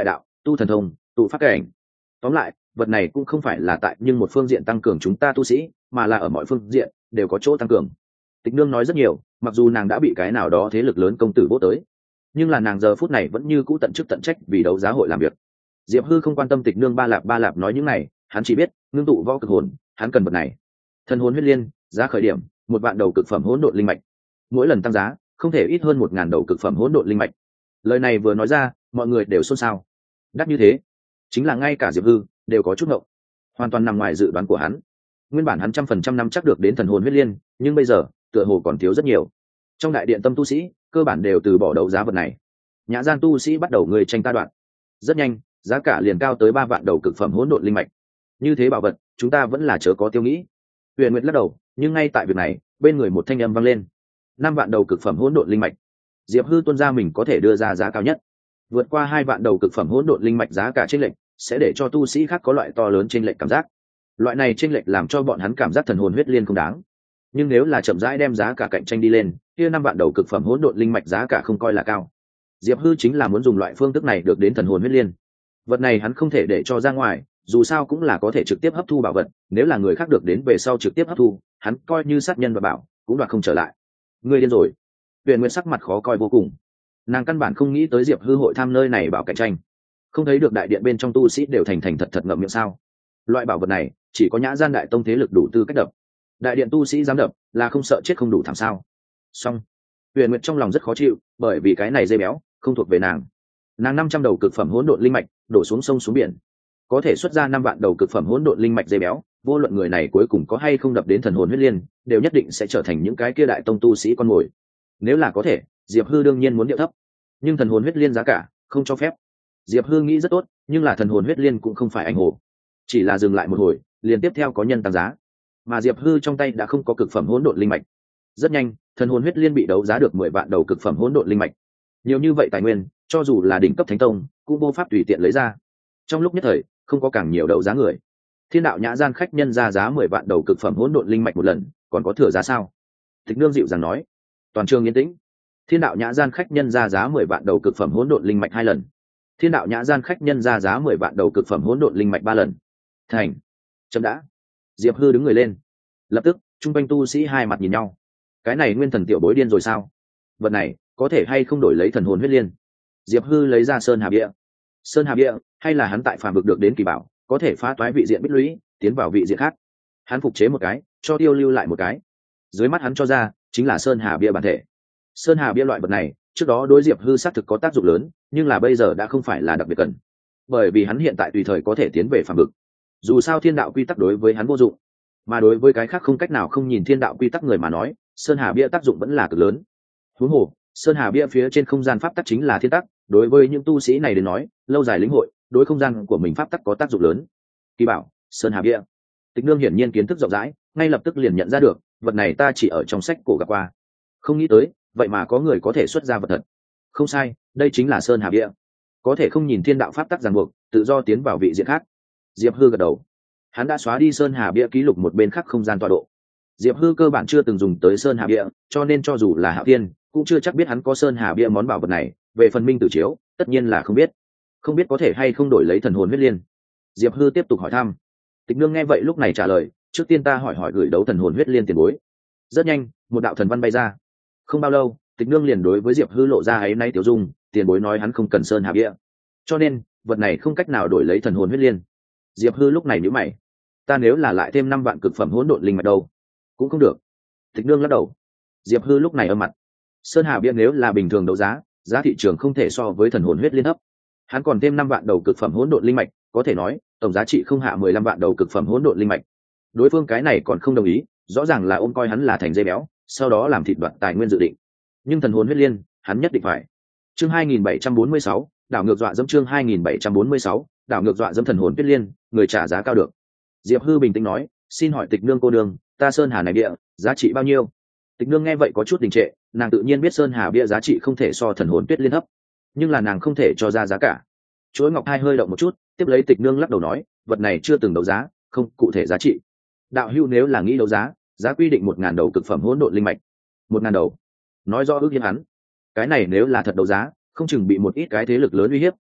tu thần thông, tụ pháp cảnh. Tóm lại, vật này cũng không phải là tại nhưng một phương diện tăng cường chúng ta tu sĩ, mà là ở mọi phương diện đều có chỗ tăng cường. Tịch Nương nói rất nhiều, mặc dù nàng đã bị cái nào đó thế lực lớn công tử vô tới, nhưng là nàng giờ phút này vẫn như cũ tận chức tận trách vì đấu giá hội làm việc. Diệp Hư không quan tâm Tịch Nương ba lạp ba lạp nói những này, hắn chỉ biết ngưng tụ võ cực hồn, hắn cần vật này. Thần hồn huyết liên, giá khởi điểm một vạn đầu cực phẩm hỗn độn linh mạch, mỗi lần tăng giá không thể ít hơn một ngàn đầu cực phẩm hỗn độn linh mạch. Lời này vừa nói ra, mọi người đều xôn xao. Đắt như thế, chính là ngay cả Diệp Hư đều có chút ngộng, hoàn toàn nằm ngoài dự đoán của hắn. Nguyên bản hắn trăm phần trăm năm chắc được đến thần hồn huyết liên, nhưng bây giờ tựa hồ còn thiếu rất nhiều. Trong đại điện tâm tu sĩ cơ bản đều từ bỏ đấu giá vật này. Nhã gian tu sĩ bắt đầu người tranh ta đoạn, rất nhanh giá cả liền cao tới ba vạn đầu cực phẩm hỗn độn linh mạch. Như thế bảo vật chúng ta vẫn là chớ có tiêu nghĩ. Huyền Nguyệt lắc đầu, nhưng ngay tại việc này bên người một thanh âm vang lên: năm vạn đầu cực phẩm hỗn độn linh mạch. Diệp Hư tuân ra mình có thể đưa ra giá cao nhất, vượt qua hai vạn đầu cực phẩm hỗn độn linh mạch giá cả chênh lệch sẽ để cho tu sĩ khác có loại to lớn chênh lệch cảm giác. Loại này chênh lệch làm cho bọn hắn cảm giác thần hồn huyết liên không đáng. Nhưng nếu là chậm rãi đem giá cả cạnh tranh đi lên, kia năm vạn đầu cực phẩm hỗn độn linh mạch giá cả không coi là cao. Diệp Hư chính là muốn dùng loại phương thức này được đến thần hồn huyết liên. Vật này hắn không thể để cho ra ngoài, dù sao cũng là có thể trực tiếp hấp thu bảo vật, nếu là người khác được đến về sau trực tiếp hấp thu, hắn coi như sát nhân và bảo cũng đoạt không trở lại. Ngươi điên rồi. Huyền Nguyệt sắc mặt khó coi vô cùng. Nàng căn bản không nghĩ tới Diệp Hư hội tham nơi này bảo cạnh tranh. Không thấy được đại điện bên trong tu sĩ đều thành thành thật thật ngậm miệng sao? Loại bảo vật này chỉ có Nhã Gian đại tông thế lực đủ tư cách đập. Đại điện tu sĩ dám đập, là không sợ chết không đủ thảm sao? Xong. Huyền Nguyệt trong lòng rất khó chịu, bởi vì cái này dây béo không thuộc về nàng. Nàng năm trăm đầu cực phẩm hỗn độn linh mạch đổ xuống sông xuống biển, có thể xuất ra năm vạn đầu cực phẩm hỗn độn linh mạch dây béo, vô luận người này cuối cùng có hay không đập đến thần hồn huyết liên, đều nhất định sẽ trở thành những cái kia đại tông tu sĩ con mồi. Nếu là có thể, Diệp Hư đương nhiên muốn điệu thấp, nhưng thần hồn huyết liên giá cả không cho phép. Diệp Hư nghĩ rất tốt, nhưng là thần hồn huyết liên cũng không phải anh hồ, chỉ là dừng lại một hồi, liền tiếp theo có nhân tăng giá, mà Diệp Hư trong tay đã không có cực phẩm hỗn độn linh mạch. Rất nhanh, thần hồn huyết liên bị đấu giá được mười vạn đầu cực phẩm hỗn độn linh mạch. Nhiều như vậy tài nguyên, cho dù là đỉnh cấp thánh tông, cũng vô pháp tùy tiện lấy ra. Trong lúc nhất thời, không có càng nhiều đấu giá người. Thiên đạo Nhã Gian khách nhân ra giá mười vạn đầu cực phẩm hỗn độn linh mạch một lần, còn có thừa giá sao? Tịch Nương dịu dàng nói. Toàn trường yên tĩnh. Thiên đạo Nhã Gian khách nhân ra giá mười vạn đầu cực phẩm hỗn độn linh mạch hai lần. Thiên đạo Nhã Gian khách nhân ra giá mười vạn đầu cực phẩm hỗn độn linh mạch ba lần. Thành. Chấm đã. Diệp Hư đứng người lên. Lập tức, trung quanh tu sĩ hai mặt nhìn nhau. Cái này nguyên thần tiểu bối điên rồi sao? Vật này có thể hay không đổi lấy thần hồn huyết liên? Diệp Hư lấy ra Sơn Hà Bia. Sơn Hà Bia, hay là hắn tại phàm vực được đến kỳ bảo, có thể phá toái vị diện bích lũy, tiến vào vị diện khác. Hắn phục chế một cái, cho Tiêu lưu lại một cái. Dưới mắt hắn cho ra chính là Sơn Hà Bia bản thể. Sơn Hà Bia loại vật này, trước đó đối Diệp Hư xác thực có tác dụng lớn, nhưng là bây giờ đã không phải là đặc biệt cần, bởi vì hắn hiện tại tùy thời có thể tiến về phàm vực. Dù sao thiên đạo quy tắc đối với hắn vô dụng, mà đối với cái khác không cách nào không nhìn thiên đạo quy tắc người mà nói, Sơn Hà Bia tác dụng vẫn là cực lớn. Huống hồ, Sơn Hà Bia phía trên không gian pháp tắc chính là thiên tắc, đối với những tu sĩ này đến nói, lâu dài lĩnh hội, đối không gian của mình pháp tắc có tác dụng lớn. Kỳ bảo, Sơn Hà Bia. Tịch Nương hiển nhiên kiến thức rộng rãi, ngay lập tức liền nhận ra được, vật này ta chỉ ở trong sách cổ gặp qua, không nghĩ tới, vậy mà có người có thể xuất ra vật thật. Không sai, đây chính là Sơn Hà Bia, có thể không nhìn thiên đạo pháp tắc ràng buộc, tự do tiến vào vị diện khác. Diệp Hư gật đầu, hắn đã xóa đi Sơn Hà Bia ký lục một bên khác không gian tọa độ. Diệp Hư cơ bản chưa từng dùng tới Sơn Hà Bia, cho nên cho dù là Hạo Thiên cũng chưa chắc biết hắn có Sơn Hà Bia món bảo vật này. Về phần minh tử chiếu, tất nhiên là không biết, không biết có thể hay không đổi lấy thần hồn huyết liên. Diệp Hư tiếp tục hỏi thăm. Tịch Nương nghe vậy lúc này trả lời, trước tiên ta hỏi hỏi gửi đấu thần hồn huyết liên tiền bối. Rất nhanh, một đạo thần văn bay ra. Không bao lâu, Tịch Nương liền đối với Diệp Hư lộ ra áy náy tiểu dung, tiền bối nói hắn không cần Sơn Hà Bia, cho nên vật này không cách nào đổi lấy thần hồn huyết liên. Diệp Hư lúc này nhíu mày, ta nếu là lại thêm năm vạn cực phẩm hỗn độn linh mạch đâu? Cũng không được. Tịch Nương lắc đầu. Diệp Hư lúc này âm mặt. Sơn Hà Bia nếu là bình thường đấu giá, giá thị trường không thể so với thần hồn huyết liên thấp. Hắn còn thêm năm vạn đầu cực phẩm hỗn độn linh mạch, có thể nói tổng giá trị không hạ mười lăm vạn đầu cực phẩm hỗn độn linh mạch. Đối phương cái này còn không đồng ý, rõ ràng là ôm coi hắn là thành dây béo, sau đó làm thịt đoạt tài nguyên dự định. Nhưng thần hồn huyết liên, hắn nhất định phải. Chương hai nghìn bảy trăm bốn mươi sáu, đảo ngược dọa dẫm. Chương hai nghìn bảy trăm bốn mươi sáu, đảo ngược dọa dẫm. Thần hồn huyết liên, người trả giá cao được. Diệp Hư bình tĩnh nói, xin hỏi Tịch Nương cô đường, ta Sơn Hà này bia giá trị bao nhiêu? Tịch Nương nghe vậy có chút đình trệ, nàng tự nhiên biết Sơn Hà bia giá trị không thể so thần hồn tuyết liên thấp, nhưng là nàng không thể cho ra giá cả. Chuỗi ngọc hai hơi động một chút, tiếp lấy Tịch Nương lắc đầu nói, vật này chưa từng đấu giá, không cụ thể giá trị. Đạo hữu nếu là nghĩ đấu giá, giá quy định một ngàn đầu cực phẩm hỗn độn linh mạch. Một ngàn đầu, nói rõ ước hiếp hắn. Cái này nếu là thật đấu giá, không chừng bị một ít cái thế lực lớn uy hiếp,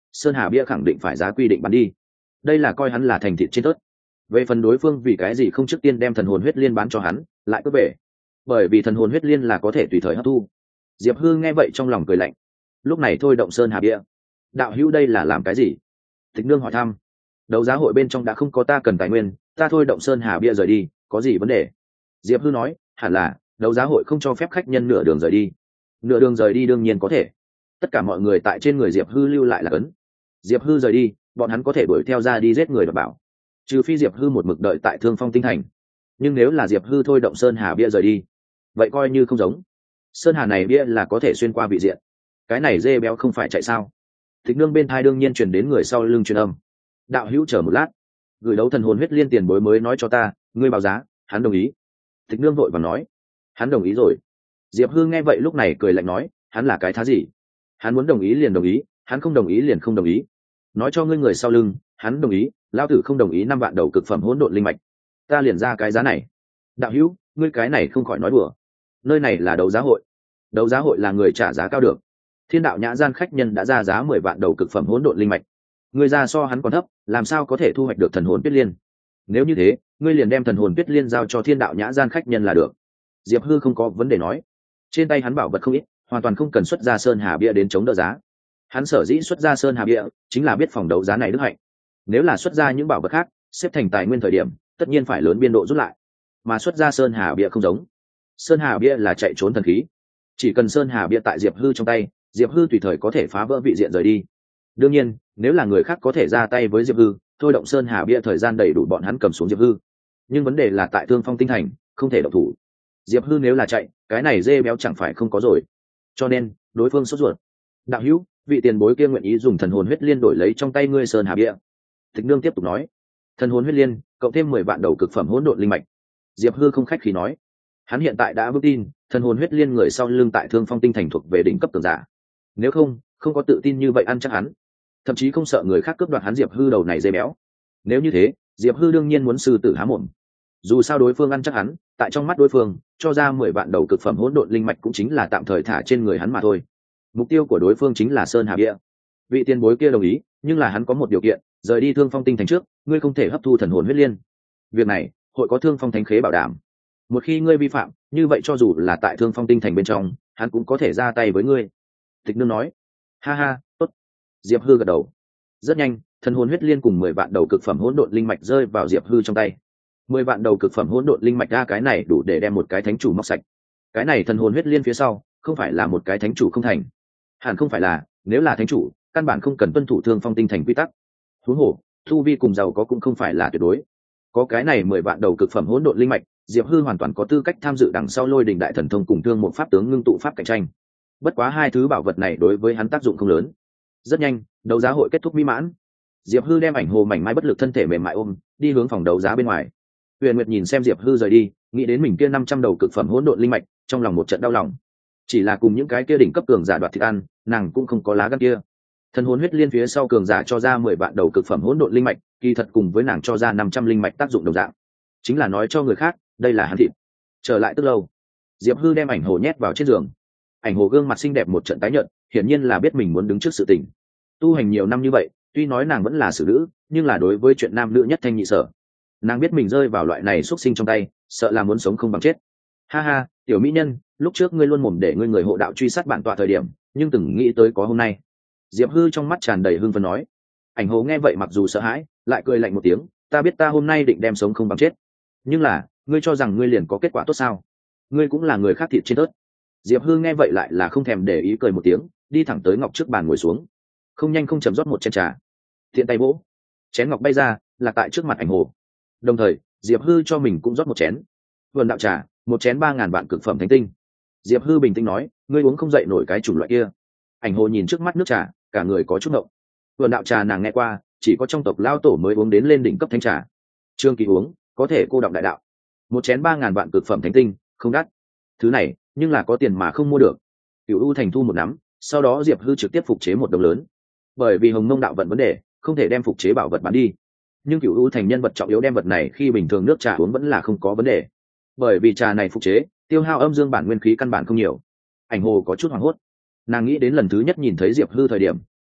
sơn hà bia khẳng định phải giá quy định bán đi. Đây là coi hắn là thành thịt trên tớt. Về phần đối phương vì cái gì không trước tiên đem thần hồn huyết liên bán cho hắn lại cứ bể, bởi vì thần hồn huyết liên là có thể tùy thời hấp thu. Diệp Hư nghe vậy trong lòng cười lạnh, lúc này thôi động sơn hà bia. Đạo hữu đây là làm cái gì? Tịch Nương hỏi thăm. Đấu giá hội bên trong đã không có ta cần tài nguyên, ta thôi động sơn hà bia rời đi, có gì vấn đề? Diệp Hư nói, hẳn là đấu giá hội không cho phép khách nhân nửa đường rời đi. Nửa đường rời đi đương nhiên có thể. Tất cả mọi người tại trên người Diệp Hư lưu lại là ấn. Diệp Hư rời đi, bọn hắn có thể đuổi theo ra đi giết người đảm bảo. Trừ phi Diệp Hư một mực đợi tại Thương Phong Tinh Thành. Nhưng nếu là Diệp Hư thôi động sơn hà bia rời đi, vậy coi như không giống. Sơn hà này bia là có thể xuyên qua vị diện. Cái này dê béo không phải chạy sao? Tịch Nương bên thai đương nhiên truyền đến người sau lưng truyền âm. Đạo hữu chờ một lát, gửi đấu thần hồn huyết liên tiền bối mới nói cho ta, ngươi báo giá, hắn đồng ý. Tịch Nương vội vàng nói, hắn đồng ý rồi. Diệp Hư nghe vậy lúc này cười lạnh nói, hắn là cái thá gì? Hắn muốn đồng ý liền đồng ý, hắn không đồng ý liền không đồng ý. Nói cho ngươi người sau lưng, hắn đồng ý, lão tử không đồng ý năm vạn đầu cực phẩm hỗn độn linh mạch, ta liền ra cái giá này. Đạo hữu, ngươi cái này không khỏi nói đùa. Nơi này là đấu giá hội, đấu giá hội là người trả giá cao được. Thiên đạo nhã gian khách nhân đã ra giá mười vạn đầu cực phẩm hỗn độn linh mạch, ngươi ra so hắn còn thấp, làm sao có thể thu hoạch được thần hồn tuyết liên? Nếu như thế, ngươi liền đem thần hồn tuyết liên giao cho thiên đạo nhã gian khách nhân là được. Diệp Hư không có vấn đề nói, trên tay hắn bảo vật không ít, hoàn toàn không cần xuất ra sơn hà bia đến chống đỡ giá. Hắn sở dĩ xuất ra sơn hà bia chính là biết phòng đấu giá này đức hạnh. Nếu là xuất ra những bảo vật khác xếp thành tài nguyên thời điểm, tất nhiên phải lớn biên độ rút lại, mà xuất ra sơn hà bia không giống. Sơn hà bia là chạy trốn thần khí, chỉ cần sơn hà bia tại Diệp Hư trong tay, Diệp Hư tùy thời có thể phá vỡ vị diện rời đi. Đương nhiên, nếu là người khác có thể ra tay với Diệp Hư, thôi động sơn hà bia thời gian đầy đủ bọn hắn cầm xuống Diệp Hư. Nhưng vấn đề là tại Thương Phong Tinh Thành, không thể động thủ. Diệp Hư nếu là chạy, cái này dê béo chẳng phải không có rồi. Cho nên, đối phương sốt ruột. Đạo hữu, vị tiền bối kia nguyện ý dùng thần hồn huyết liên đổi lấy trong tay ngươi sơn hà bia. Tịch Nương tiếp tục nói, thần hồn huyết liên cộng thêm mười vạn đầu cực phẩm hỗn độn linh mạch. Diệp Hư không khách khí nói, hắn hiện tại đã vững tin thần hồn huyết liên người sau lưng tại Thương Phong Tinh Thành thuộc về đỉnh cấp cường giả. Nếu không, không có tự tin như vậy ăn chắc hắn, thậm chí không sợ người khác cướp đoạt hắn Diệp Hư đầu này dê béo. Nếu như thế, Diệp Hư đương nhiên muốn sư tử há mồm. Dù sao đối phương ăn chắc hắn, tại trong mắt đối phương, cho ra mười vạn đầu cực phẩm hỗn độn linh mạch cũng chính là tạm thời thả trên người hắn mà thôi. Mục tiêu của đối phương chính là sơn hà bia. Vị tiền bối kia đồng ý, nhưng là hắn có một điều kiện, rời đi Thương Phong Tinh Thành trước, ngươi không thể hấp thu thần hồn huyết liên. Việc này, hội có Thương Phong Thánh Khế bảo đảm. Một khi ngươi vi phạm, như vậy cho dù là tại Thương Phong Tinh Thành bên trong, hắn cũng có thể ra tay với ngươi. Tịch Nương nói, ha ha, tốt. Diệp Hư gật đầu. Rất nhanh, thần hồn huyết liên cùng mười vạn đầu cực phẩm hỗn độn linh mạch rơi vào Diệp Hư trong tay. Mười vạn đầu cực phẩm hỗn độn linh mạch ra, cái này đủ để đem một cái thánh chủ móc sạch. Cái này thần hồn huyết liên phía sau, không phải là một cái thánh chủ không thành. Hẳn không phải là, nếu là thánh chủ, căn bản không cần tuân thủ Thương Phong Tinh Thành quy tắc. Huống hồ, thu vi cùng giàu có cũng không phải là tuyệt đối. Có cái này mười vạn đầu cực phẩm hỗn độn linh mạch, Diệp Hư hoàn toàn có tư cách tham dự đằng sau Lôi Đình đại thần thông cùng Thương một pháp tướng ngưng tụ pháp cạnh tranh. Bất quá hai thứ bảo vật này đối với hắn tác dụng không lớn. Rất nhanh, đấu giá hội kết thúc mỹ mãn. Diệp Hư đem ảnh hồ mảnh mai bất lực thân thể mềm mại ôm, đi hướng phòng đấu giá bên ngoài. Huyền Nguyệt nhìn xem Diệp Hư rời đi, nghĩ đến mình kia năm trăm đầu cực phẩm hỗn độn linh mạch, trong lòng một trận đau lòng. Chỉ là cùng những cái kia đỉnh cấp cường giả đoạt thịt ăn, nàng cũng không có lá gan kia. Thần hồn huyết liên phía sau cường giả cho ra mười vạn đầu cực phẩm hỗn độn linh mạch, kỳ thật cùng với nàng cho ra năm trăm linh mạch tác dụng đồng dạng. Chính là nói cho người khác, đây là hắn thịt. Trở lại tức lâu, Diệp Hư đem ảnh hồ nhét vào trên giường. Ảnh hồ gương mặt xinh đẹp một trận tái nhợt, hiển nhiên là biết mình muốn đứng trước sự tình. Tu hành nhiều năm như vậy, tuy nói nàng vẫn là xử nữ, nhưng là đối với chuyện nam nữ nhất thanh nhị sở. Nàng biết mình rơi vào loại này xuất sinh trong tay, sợ là muốn sống không bằng chết. Ha ha, tiểu mỹ nhân, lúc trước ngươi luôn mồm để ngươi người hộ đạo truy sát bản tọa thời điểm, nhưng từng nghĩ tới có hôm nay. Diệp Hư trong mắt tràn đầy hưng phấn nói. Ảnh hồ nghe vậy mặc dù sợ hãi, lại cười lạnh một tiếng, ta biết ta hôm nay định đem sống không bằng chết, nhưng là ngươi cho rằng ngươi liền có kết quả tốt sao? Ngươi cũng là người khác thịt trên tớt. Diệp Hư nghe vậy lại là không thèm để ý, cười một tiếng, đi thẳng tới ngọc trước bàn ngồi xuống, không nhanh không chậm rót một chén trà, thiện tay vỗ, chén ngọc bay ra là tại trước mặt ảnh hồ. Đồng thời Diệp Hư cho mình cũng rót một chén vườn đạo trà, một chén ba ngàn vạn cực phẩm thánh tinh. Diệp Hư bình tĩnh nói, ngươi uống không dậy nổi cái chủng loại kia. Ảnh hồ nhìn trước mắt nước trà, cả người có chút ngộng. Vườn đạo trà nàng nghe qua, chỉ có trong tộc lao tổ mới uống đến lên đỉnh cấp thánh trà. Trương Kỳ uống, có thể cô đọng đại đạo. Một chén ba ngàn vạn cực phẩm thánh tinh, không đắt. Thứ này, nhưng là có tiền mà không mua được. Cửu U Thành thu một nắm, sau đó Diệp Hư trực tiếp phục chế một đồng lớn. Bởi vì Hồng Mông đạo vận vấn đề, không thể đem phục chế bảo vật bán đi. Nhưng Cửu U Thành nhân vật trọng yếu đem vật này khi bình thường nước trà uống vẫn là không có vấn đề. Bởi vì trà này phục chế, tiêu hao âm dương bản nguyên khí căn bản không nhiều. Ảnh hồ có chút hoảng hốt. Nàng nghĩ đến lần thứ nhất nhìn thấy Diệp Hư thời điểm,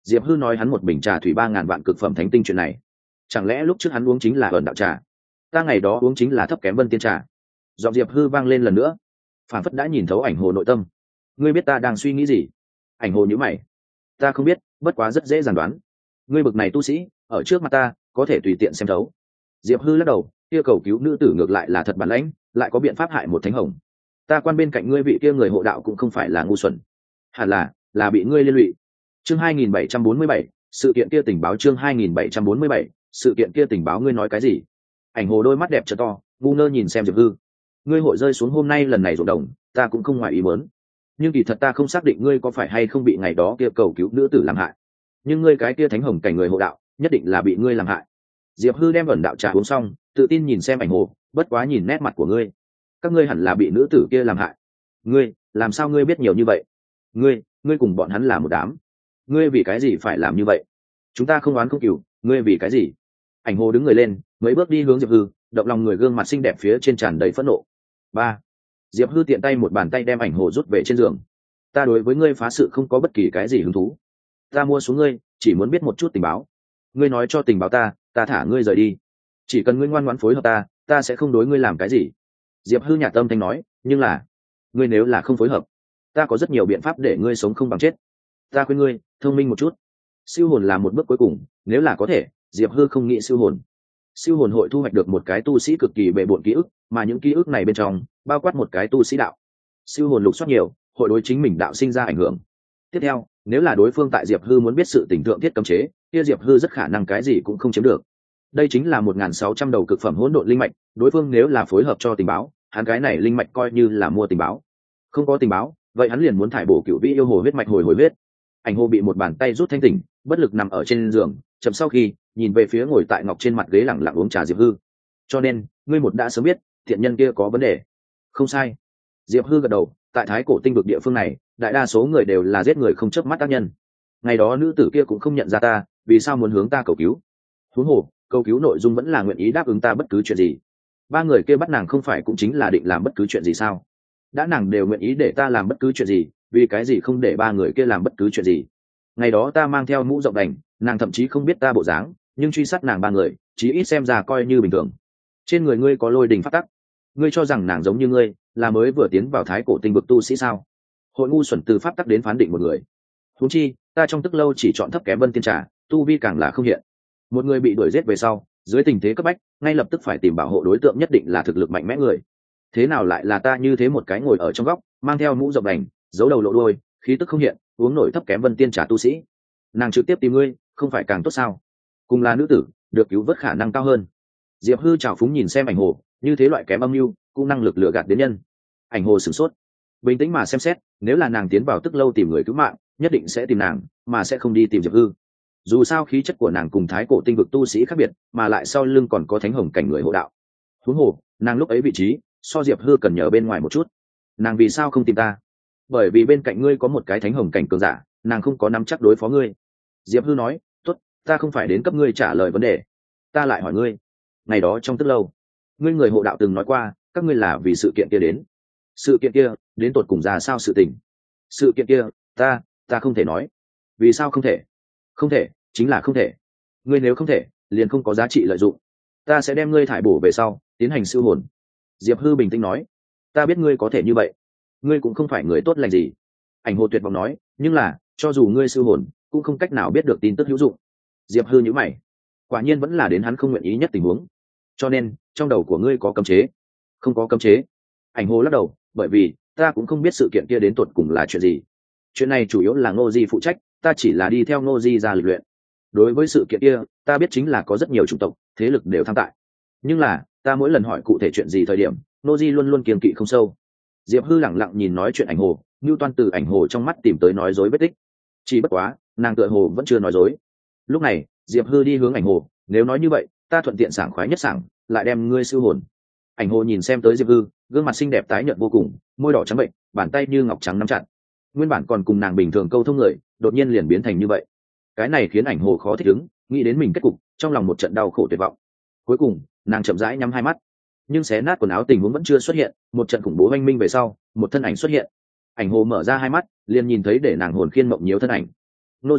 Diệp Hư nói hắn một bình trà thủy ba ngàn vạn cực phẩm thánh tinh chuyện này, chẳng lẽ lúc trước hắn uống chính là ẩn đạo trà, ta ngày đó uống chính là thấp kém vân tiên trà? Giọng Diệp Hư vang lên lần nữa, phản phất đã nhìn thấu ảnh hồ nội tâm. Ngươi biết ta đang suy nghĩ gì? Ảnh hồ nhíu mày. Ta không biết, bất quá rất dễ dàng đoán. Ngươi bực này tu sĩ, ở trước mặt ta có thể tùy tiện xem thấu. Diệp Hư lắc đầu, kia cầu cứu nữ tử ngược lại là thật bản lãnh, lại có biện pháp hại một thánh hồng. Ta quan bên cạnh ngươi vị kia người hộ đạo cũng không phải là ngu xuẩn, hẳn là là bị ngươi liên lụy. Chương hai nghìn bảy trăm bốn mươi bảy, sự kiện kia tình báo. Chương hai nghìn bảy trăm bốn mươi bảy, sự kiện kia tình báo. Ngươi nói cái gì? Ảnh hồ đôi mắt đẹp trợ to, ngu ngơ nhìn xem Diệp Hư. Ngươi hội rơi xuống hôm nay lần này ruộng đồng, ta cũng không ngoài ý muốn. Nhưng kỳ thật ta không xác định ngươi có phải hay không bị ngày đó kia cầu cứu nữ tử làm hại. Nhưng ngươi cái kia thánh hồng cảnh người hộ đạo, nhất định là bị ngươi làm hại. Diệp Hư đem ẩn đạo trà uống xong, tự tin nhìn xem ảnh hồ, bất quá nhìn nét mặt của ngươi, các ngươi hẳn là bị nữ tử kia làm hại. Ngươi, làm sao ngươi biết nhiều như vậy? Ngươi, ngươi cùng bọn hắn là một đám. Ngươi vì cái gì phải làm như vậy? Chúng ta không oán không cừu, ngươi vì cái gì? Ảnh hồ đứng người lên, mấy bước đi hướng Diệp Hư, động lòng người gương mặt xinh đẹp phía trên tràn đầy phẫn nộ. Ba. Diệp Hư tiện tay một bàn tay đem ảnh hồ rút về trên giường. Ta đối với ngươi phá sự không có bất kỳ cái gì hứng thú. Ta mua xuống ngươi, chỉ muốn biết một chút tình báo. Ngươi nói cho tình báo ta, ta thả ngươi rời đi. Chỉ cần ngươi ngoan ngoãn phối hợp ta, ta sẽ không đối ngươi làm cái gì. Diệp Hư nhạt tâm thanh nói, nhưng là, ngươi nếu là không phối hợp, ta có rất nhiều biện pháp để ngươi sống không bằng chết. Ta khuyên ngươi thông minh một chút. Siêu hồn là một bước cuối cùng, nếu là có thể, Diệp Hư không nghĩ siêu hồn. Siêu hồn hội thu hoạch được một cái tu sĩ cực kỳ bề bộn ký ức, mà những ký ức này bên trong bao quát một cái tu sĩ đạo. Siêu hồn lục soát nhiều, hội đối chính mình đạo sinh ra ảnh hưởng. Tiếp theo, nếu là đối phương tại Diệp Hư muốn biết sự tình thượng thiết cấm chế, kia Diệp Hư rất khả năng cái gì cũng không chiếm được. Đây chính là một nghìn sáu trăm đầu cực phẩm hỗn độn linh mạch, đối phương nếu là phối hợp cho tình báo, hắn cái này linh mạch coi như là mua tình báo. Không có tình báo, vậy hắn liền muốn thải bổ cửu vĩ yêu hồ huyết mạch hồi hồi huyết. Ảnh hồ bị một bàn tay rút thanh tỉnh, bất lực nằm ở trên giường, chậm sau khi nhìn về phía ngồi tại ngọc trên mặt ghế lẳng lặng uống trà Diệp Hư. Cho nên, ngươi một đã sớm biết, thiện nhân kia có vấn đề. Không sai. Diệp Hư gật đầu, tại Thái Cổ Tinh vực địa phương này, đại đa số người đều là giết người không chớp mắt tác nhân. Ngày đó nữ tử kia cũng không nhận ra ta, vì sao muốn hướng ta cầu cứu? Huống hồ, cầu cứu nội dung vẫn là nguyện ý đáp ứng ta bất cứ chuyện gì. Ba người kia bắt nàng không phải cũng chính là định làm bất cứ chuyện gì sao? Đã nàng đều nguyện ý để ta làm bất cứ chuyện gì, vì cái gì không để ba người kia làm bất cứ chuyện gì? Ngày đó ta mang theo mũ rộng đành, nàng thậm chí không biết ta bộ dáng, nhưng truy sát nàng ba người, chí ít xem ra coi như bình thường. Trên người ngươi có lôi đình pháp tắc, ngươi cho rằng nàng giống như ngươi, là mới vừa tiến vào Thái Cổ Tinh vực tu sĩ sao? Hội ngu xuẩn từ pháp tắc đến phán định một người. Huống chi, ta trong tức lâu chỉ chọn thấp kém vân tiên trà, tu vi càng là không hiện. Một người bị đuổi giết về sau, dưới tình thế cấp bách, ngay lập tức phải tìm bảo hộ đối tượng nhất định là thực lực mạnh mẽ người. Thế nào lại là ta như thế một cái ngồi ở trong góc, mang theo mũ rộng đành, giấu đầu lộ đuôi, khí tức không hiện, uống nổi thấp kém vân tiên trà tu sĩ? Nàng trực tiếp tìm ngươi, không phải càng tốt sao? Cùng là nữ tử, được cứu vớt khả năng cao hơn. Diệp Hư trào phúng nhìn xem ảnh hồ, như thế loại kém âm mưu cũng năng lực lừa gạt đến nhân. Ảnh hồ sửng sốt, bình tĩnh mà xem xét, nếu là nàng tiến vào tức lâu tìm người cứu mạng, nhất định sẽ tìm nàng, mà sẽ không đi tìm Diệp Hư. Dù sao khí chất của nàng cùng Thái Cổ Tinh vực tu sĩ khác biệt, mà lại sau lưng còn có thánh hồng cảnh người hộ đạo. Huống hồ, nàng lúc ấy vị trí so Diệp Hư cần nhờ bên ngoài một chút. Nàng vì sao không tìm ta? Bởi vì bên cạnh ngươi có một cái thánh hồng cảnh cường giả, nàng không có nắm chắc đối phó ngươi. Diệp Hư nói, tốt, ta không phải đến cấp ngươi trả lời vấn đề, ta lại hỏi ngươi, ngày đó trong tức lâu, ngươi người hộ đạo từng nói qua, các ngươi là vì sự kiện kia đến. Sự kiện kia đến tột cùng ra sao sự tình? Sự kiện kia, ta, ta không thể nói. Vì sao không thể? Không thể, chính là không thể. Ngươi nếu không thể, liền không có giá trị lợi dụng. Ta sẽ đem ngươi thải bổ về sau, tiến hành siêu hồn. Diệp Hư bình tĩnh nói, ta biết ngươi có thể như vậy, ngươi cũng không phải người tốt lành gì. Ảnh hồ tuyệt vọng nói, nhưng là, cho dù ngươi siêu hồn, cũng không cách nào biết được tin tức hữu dụng. Diệp Hư nhíu mày, quả nhiên vẫn là đến hắn không nguyện ý nhất tình huống. Cho nên, trong đầu của ngươi có cấm chế? Không có cấm chế. Ảnh hồ lắc đầu, bởi vì ta cũng không biết sự kiện kia đến tột cùng là chuyện gì. Chuyện này chủ yếu là Ngô Di phụ trách, ta chỉ là đi theo Ngô Di ra lịch luyện. Đối với sự kiện kia, ta biết chính là có rất nhiều chủng tộc, thế lực đều tham tại. Nhưng là, ta mỗi lần hỏi cụ thể chuyện gì thời điểm, Ngô Di luôn luôn kiêng kỵ không sâu. Diệp Hư lẳng lặng nhìn nói chuyện ảnh hồ, Nưu Toan từ ảnh hồ trong mắt tìm tới nói dối vết tích. Chỉ bất quá, nàng tựa hồ vẫn chưa nói dối. Lúc này, Diệp Hư đi hướng ảnh hồ, nếu nói như vậy, ta thuận tiện sảng khoái nhất sảng, lại đem ngươi siêu hồn. Ảnh hồ nhìn xem tới Diệp Hư, gương mặt xinh đẹp tái nhợt vô cùng, môi đỏ trắng bệnh, bàn tay như ngọc trắng nắm chặt. Nguyên bản còn cùng nàng bình thường câu thông người, đột nhiên liền biến thành như vậy. Cái này khiến ảnh hồ khó thích ứng, nghĩ đến mình kết cục, trong lòng một trận đau khổ tuyệt vọng. Cuối cùng, nàng chậm rãi nhắm hai mắt, nhưng xé nát quần áo tình huống vẫn chưa xuất hiện, một trận khủng bố oanh minh về sau, một thân ảnh xuất hiện. Ảnh hồ mở ra hai mắt, liền nhìn thấy để nàng hồn khiên mộng nhiễu thân ảnh. Nô Di,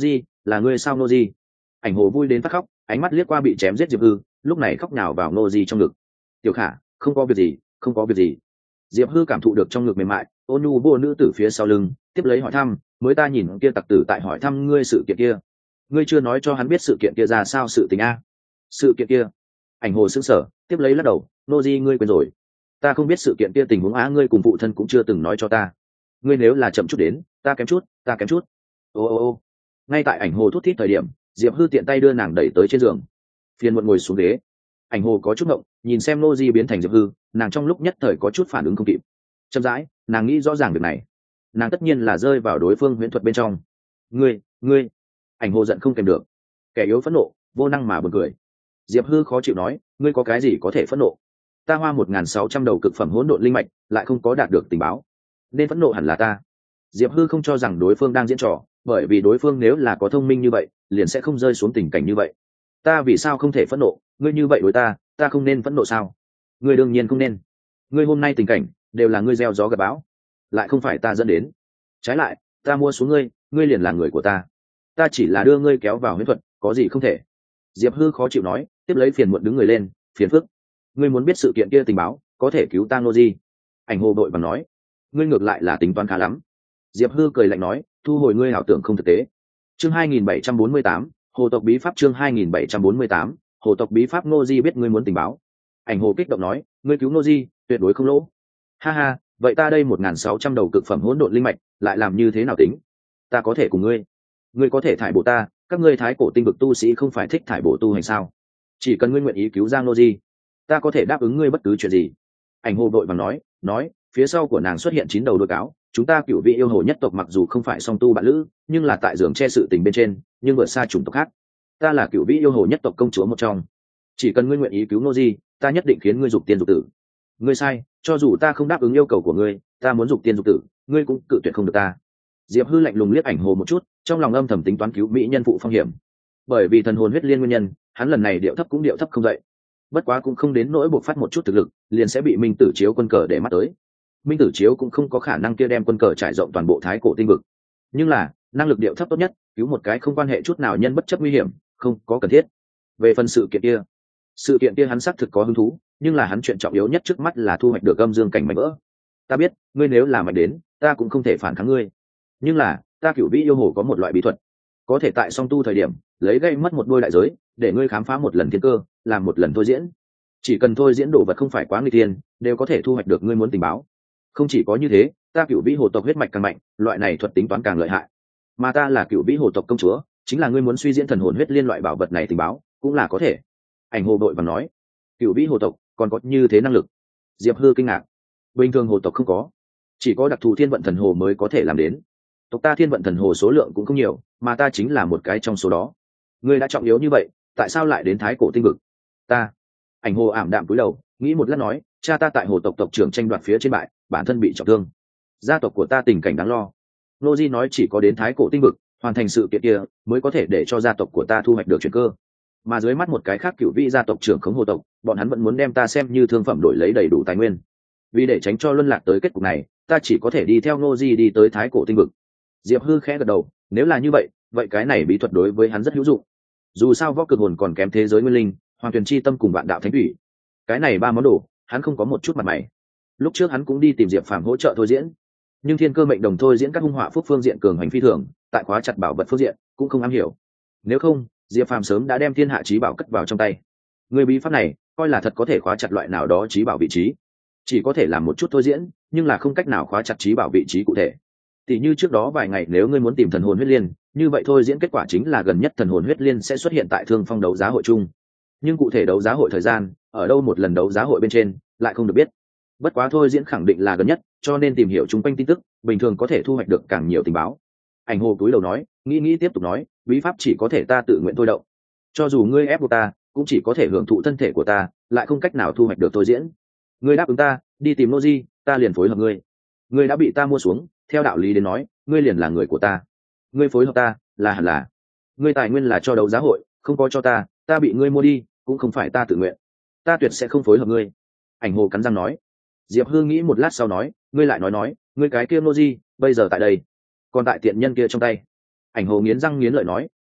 là ngươi sao nô di? Ảnh hồ vui đến phát khóc, ánh mắt liếc qua bị chém giết Diệp Hư, lúc này khóc nhào vào nô di trong ngực. Tiểu Khả, không có việc gì, không có việc gì. Diệp Hư cảm thụ được trong ngực mềm mại, ôn nhu vô nữ tử phía sau lưng, tiếp lấy hỏi thăm, mới ta nhìn kia tặc tử tại hỏi thăm ngươi sự kiện kia, ngươi chưa nói cho hắn biết sự kiện kia ra sao sự tình a? Sự kiện kia? Ảnh hồ sững sờ, tiếp lấy lắc đầu, nô di ngươi quên rồi, ta không biết sự kiện kia tình huống á, ngươi cùng phụ thân cũng chưa từng nói cho ta, ngươi nếu là chậm chút đến, ta kém chút, ta kém chút. Ô ô ô. Ngay tại ảnh hồ thút thít thời điểm, Diệp Hư tiện tay đưa nàng đẩy tới trên giường, phiền muộn ngồi xuống ghế. Ảnh hồ có chút ngộng, nhìn xem nô di biến thành Diệp Hư, nàng trong lúc nhất thời có chút phản ứng không kịp. Chậm rãi, nàng nghĩ rõ ràng việc này, nàng tất nhiên là rơi vào đối phương huyễn thuật bên trong. Ngươi, ngươi. Ảnh hồ giận không kèm được, kẻ yếu phẫn nộ, vô năng mà buồn cười. Diệp Hư khó chịu nói, ngươi có cái gì có thể phẫn nộ? Ta hoa một nghìn sáu trăm đầu cực phẩm hỗn độn linh mạch, lại không có đạt được tình báo, nên phẫn nộ hẳn là ta. Diệp Hư không cho rằng đối phương đang diễn trò, bởi vì đối phương nếu là có thông minh như vậy, liền sẽ không rơi xuống tình cảnh như vậy. Ta vì sao không thể phẫn nộ? Ngươi như vậy đối ta, ta không nên phẫn nộ sao? Ngươi đương nhiên không nên. Ngươi hôm nay tình cảnh đều là ngươi gieo gió gặt bão, lại không phải ta dẫn đến. Trái lại, ta mua xuống ngươi, ngươi liền là người của ta. Ta chỉ là đưa ngươi kéo vào huyễn thuật, có gì không thể? Diệp Hư khó chịu nói, tiếp lấy phiền muộn đứng người lên, phiền phức. Ngươi muốn biết sự kiện kia tình báo, có thể cứu ta nô di. Ảnh hồ đội bằng nói, ngươi ngược lại là tính toán khá lắm. Diệp Hư cười lạnh nói, thu hồi ngươi ảo tưởng không thực tế. Chương hai nghìn bảy trăm bốn mươi tám, hồ tộc bí pháp. Chương hai nghìn bảy trăm bốn mươi tám, hồ tộc bí pháp. Nô di biết ngươi muốn tình báo. Ảnh hồ kích động nói, ngươi cứu nô di, tuyệt đối không lỗ. Ha ha, vậy ta đây một nghìn sáu trăm đầu cực phẩm hỗn độn linh mạch, lại làm như thế nào tính? Ta có thể cùng ngươi, ngươi có thể thải bộ ta, các ngươi thái cổ tinh vực tu sĩ không phải thích thải bộ tu hành sao? Chỉ cần ngươi nguyện ý cứu Giang Nô di, ta có thể đáp ứng ngươi bất cứ chuyện gì. Ảnh hồ đội vàng nói, nói, phía sau của nàng xuất hiện chín đầu đuôi cáo, chúng ta cựu vị yêu hồ nhất tộc mặc dù không phải song tu bạn lữ, nhưng là tại giường che sự tình bên trên, nhưng vượt xa chủng tộc khác. Ta là cựu vị yêu hồ nhất tộc công chúa một trong, chỉ cần ngươi nguyện ý cứu Nô di, ta nhất định khiến ngươi dục tiên dục tử. Ngươi sai, cho dù ta không đáp ứng yêu cầu của ngươi, ta muốn dục tiên dục tử, ngươi cũng cự tuyệt không được ta. Diệp Hư lạnh lùng liếc ảnh hồ một chút, trong lòng âm thầm tính toán cứu mỹ nhân phụ phong hiểm. Bởi vì thần hồn huyết liên nguyên nhân, hắn lần này điệu thấp cũng điệu thấp không dậy. Bất quá cũng không đến nỗi buộc phát một chút thực lực, liền sẽ bị Minh Tử Chiếu quân cờ để mắt tới. Minh Tử Chiếu cũng không có khả năng kia đem quân cờ trải rộng toàn bộ thái cổ tinh vực. Nhưng là, năng lực điệu thấp tốt nhất, cứu một cái không quan hệ chút nào nhân bất chấp nguy hiểm, không có cần thiết. Về phần sự kiện kia, sự kiện kia hắn xác thực có hứng thú, nhưng là hắn chuyện trọng yếu nhất trước mắt là thu hoạch được âm dương cảnh mạnh vỡ. Ta biết, ngươi nếu là mạnh đến, ta cũng không thể phản kháng ngươi. Nhưng là, ta cửu vĩ yêu hồ có một loại bí thuật, có thể tại song tu thời điểm lấy gây mất một đôi đại giới, để ngươi khám phá một lần thiên cơ, làm một lần thôi diễn. Chỉ cần thôi diễn đồ vật không phải quá nguy tiên, đều có thể thu hoạch được ngươi muốn tình báo. Không chỉ có như thế, ta cửu vĩ hồ tộc huyết mạch càng mạnh, loại này thuật tính toán càng lợi hại. Mà ta là cửu vĩ hồ tộc công chúa, chính là ngươi muốn suy diễn thần hồn huyết liên loại bảo vật này tình báo, cũng là có thể. Ảnh hồ đội và nói, cửu vĩ hồ tộc còn có như thế năng lực? Diệp Hư kinh ngạc, bình thường hồ tộc không có, chỉ có đặc thù thiên vận thần hồ mới có thể làm đến. Tộc ta thiên vận thần hồ số lượng cũng không nhiều, mà ta chính là một cái trong số đó. Ngươi đã trọng yếu như vậy, tại sao lại đến thái cổ tinh vực? Ta, ảnh hồ ảm đạm cúi đầu, nghĩ một lát nói, cha ta tại hồ tộc tộc trưởng tranh đoạt phía trên bại, bản thân bị trọng thương, gia tộc của ta tình cảnh đáng lo. Nô Di nói chỉ có đến thái cổ tinh vực, hoàn thành sự kiện kia, mới có thể để cho gia tộc của ta thu hoạch được chuyển cơ. Mà dưới mắt một cái khác cựu vị gia tộc trưởng khống hồ tộc, bọn hắn vẫn muốn đem ta xem như thương phẩm đổi lấy đầy đủ tài nguyên. Vì để tránh cho luân lạc tới kết cục này, ta chỉ có thể đi theo Nô Di đi tới thái cổ tinh vực. Diệp Hư khẽ gật đầu, nếu là như vậy, vậy cái này bí thuật đối với hắn rất hữu dụng. Dù sao võ cực hồn còn kém thế giới nguyên linh, hoàng tuyền chi tâm cùng vạn đạo thánh thủy, cái này ba món đồ, hắn không có một chút mặt mày. Lúc trước hắn cũng đi tìm Diệp Phàm hỗ trợ thôi diễn, nhưng thiên cơ mệnh đồng thôi diễn các hung họa phúc phương diện cường hành phi thường, tại khóa chặt bảo vật phương diện cũng không am hiểu. Nếu không, Diệp Phàm sớm đã đem thiên hạ chí bảo cất vào trong tay. Người bí pháp này, coi là thật có thể khóa chặt loại nào đó chí bảo vị trí, chỉ có thể làm một chút thôi diễn, nhưng là không cách nào khóa chặt chí bảo vị trí cụ thể. Tỷ như trước đó vài ngày nếu ngươi muốn tìm thần hồn huyết liên, như vậy thôi diễn kết quả chính là gần nhất thần hồn huyết liên sẽ xuất hiện tại Thương Phong đấu giá hội chung. Nhưng cụ thể đấu giá hội thời gian, ở đâu một lần đấu giá hội bên trên, lại không được biết. Bất quá thôi diễn khẳng định là gần nhất, cho nên tìm hiểu chung quanh tin tức, bình thường có thể thu hoạch được càng nhiều tình báo. Ảnh hồ túi đầu nói, nghĩ nghĩ tiếp tục nói, bí pháp chỉ có thể ta tự nguyện thôi động. Cho dù ngươi ép buộc ta, cũng chỉ có thể hưởng thụ thân thể của ta, lại không cách nào thu hoạch được thôi diễn. Ngươi đáp ứng ta, đi tìm Nô Di, ta liền phối hợp ngươi. Ngươi đã bị ta mua xuống, theo đạo lý đến nói, ngươi liền là người của ta. Ngươi phối hợp ta, là hẳn là. Ngươi tài nguyên là cho đấu giá hội, không có cho ta, ta bị ngươi mua đi, cũng không phải ta tự nguyện. Ta tuyệt sẽ không phối hợp ngươi. Ảnh hồ cắn răng nói. Diệp Hư nghĩ một lát sau nói, ngươi lại nói nói, ngươi cái kia Nô Di, bây giờ tại đây, còn tại tiện nhân kia trong tay. Ảnh hồ nghiến răng nghiến lợi nói,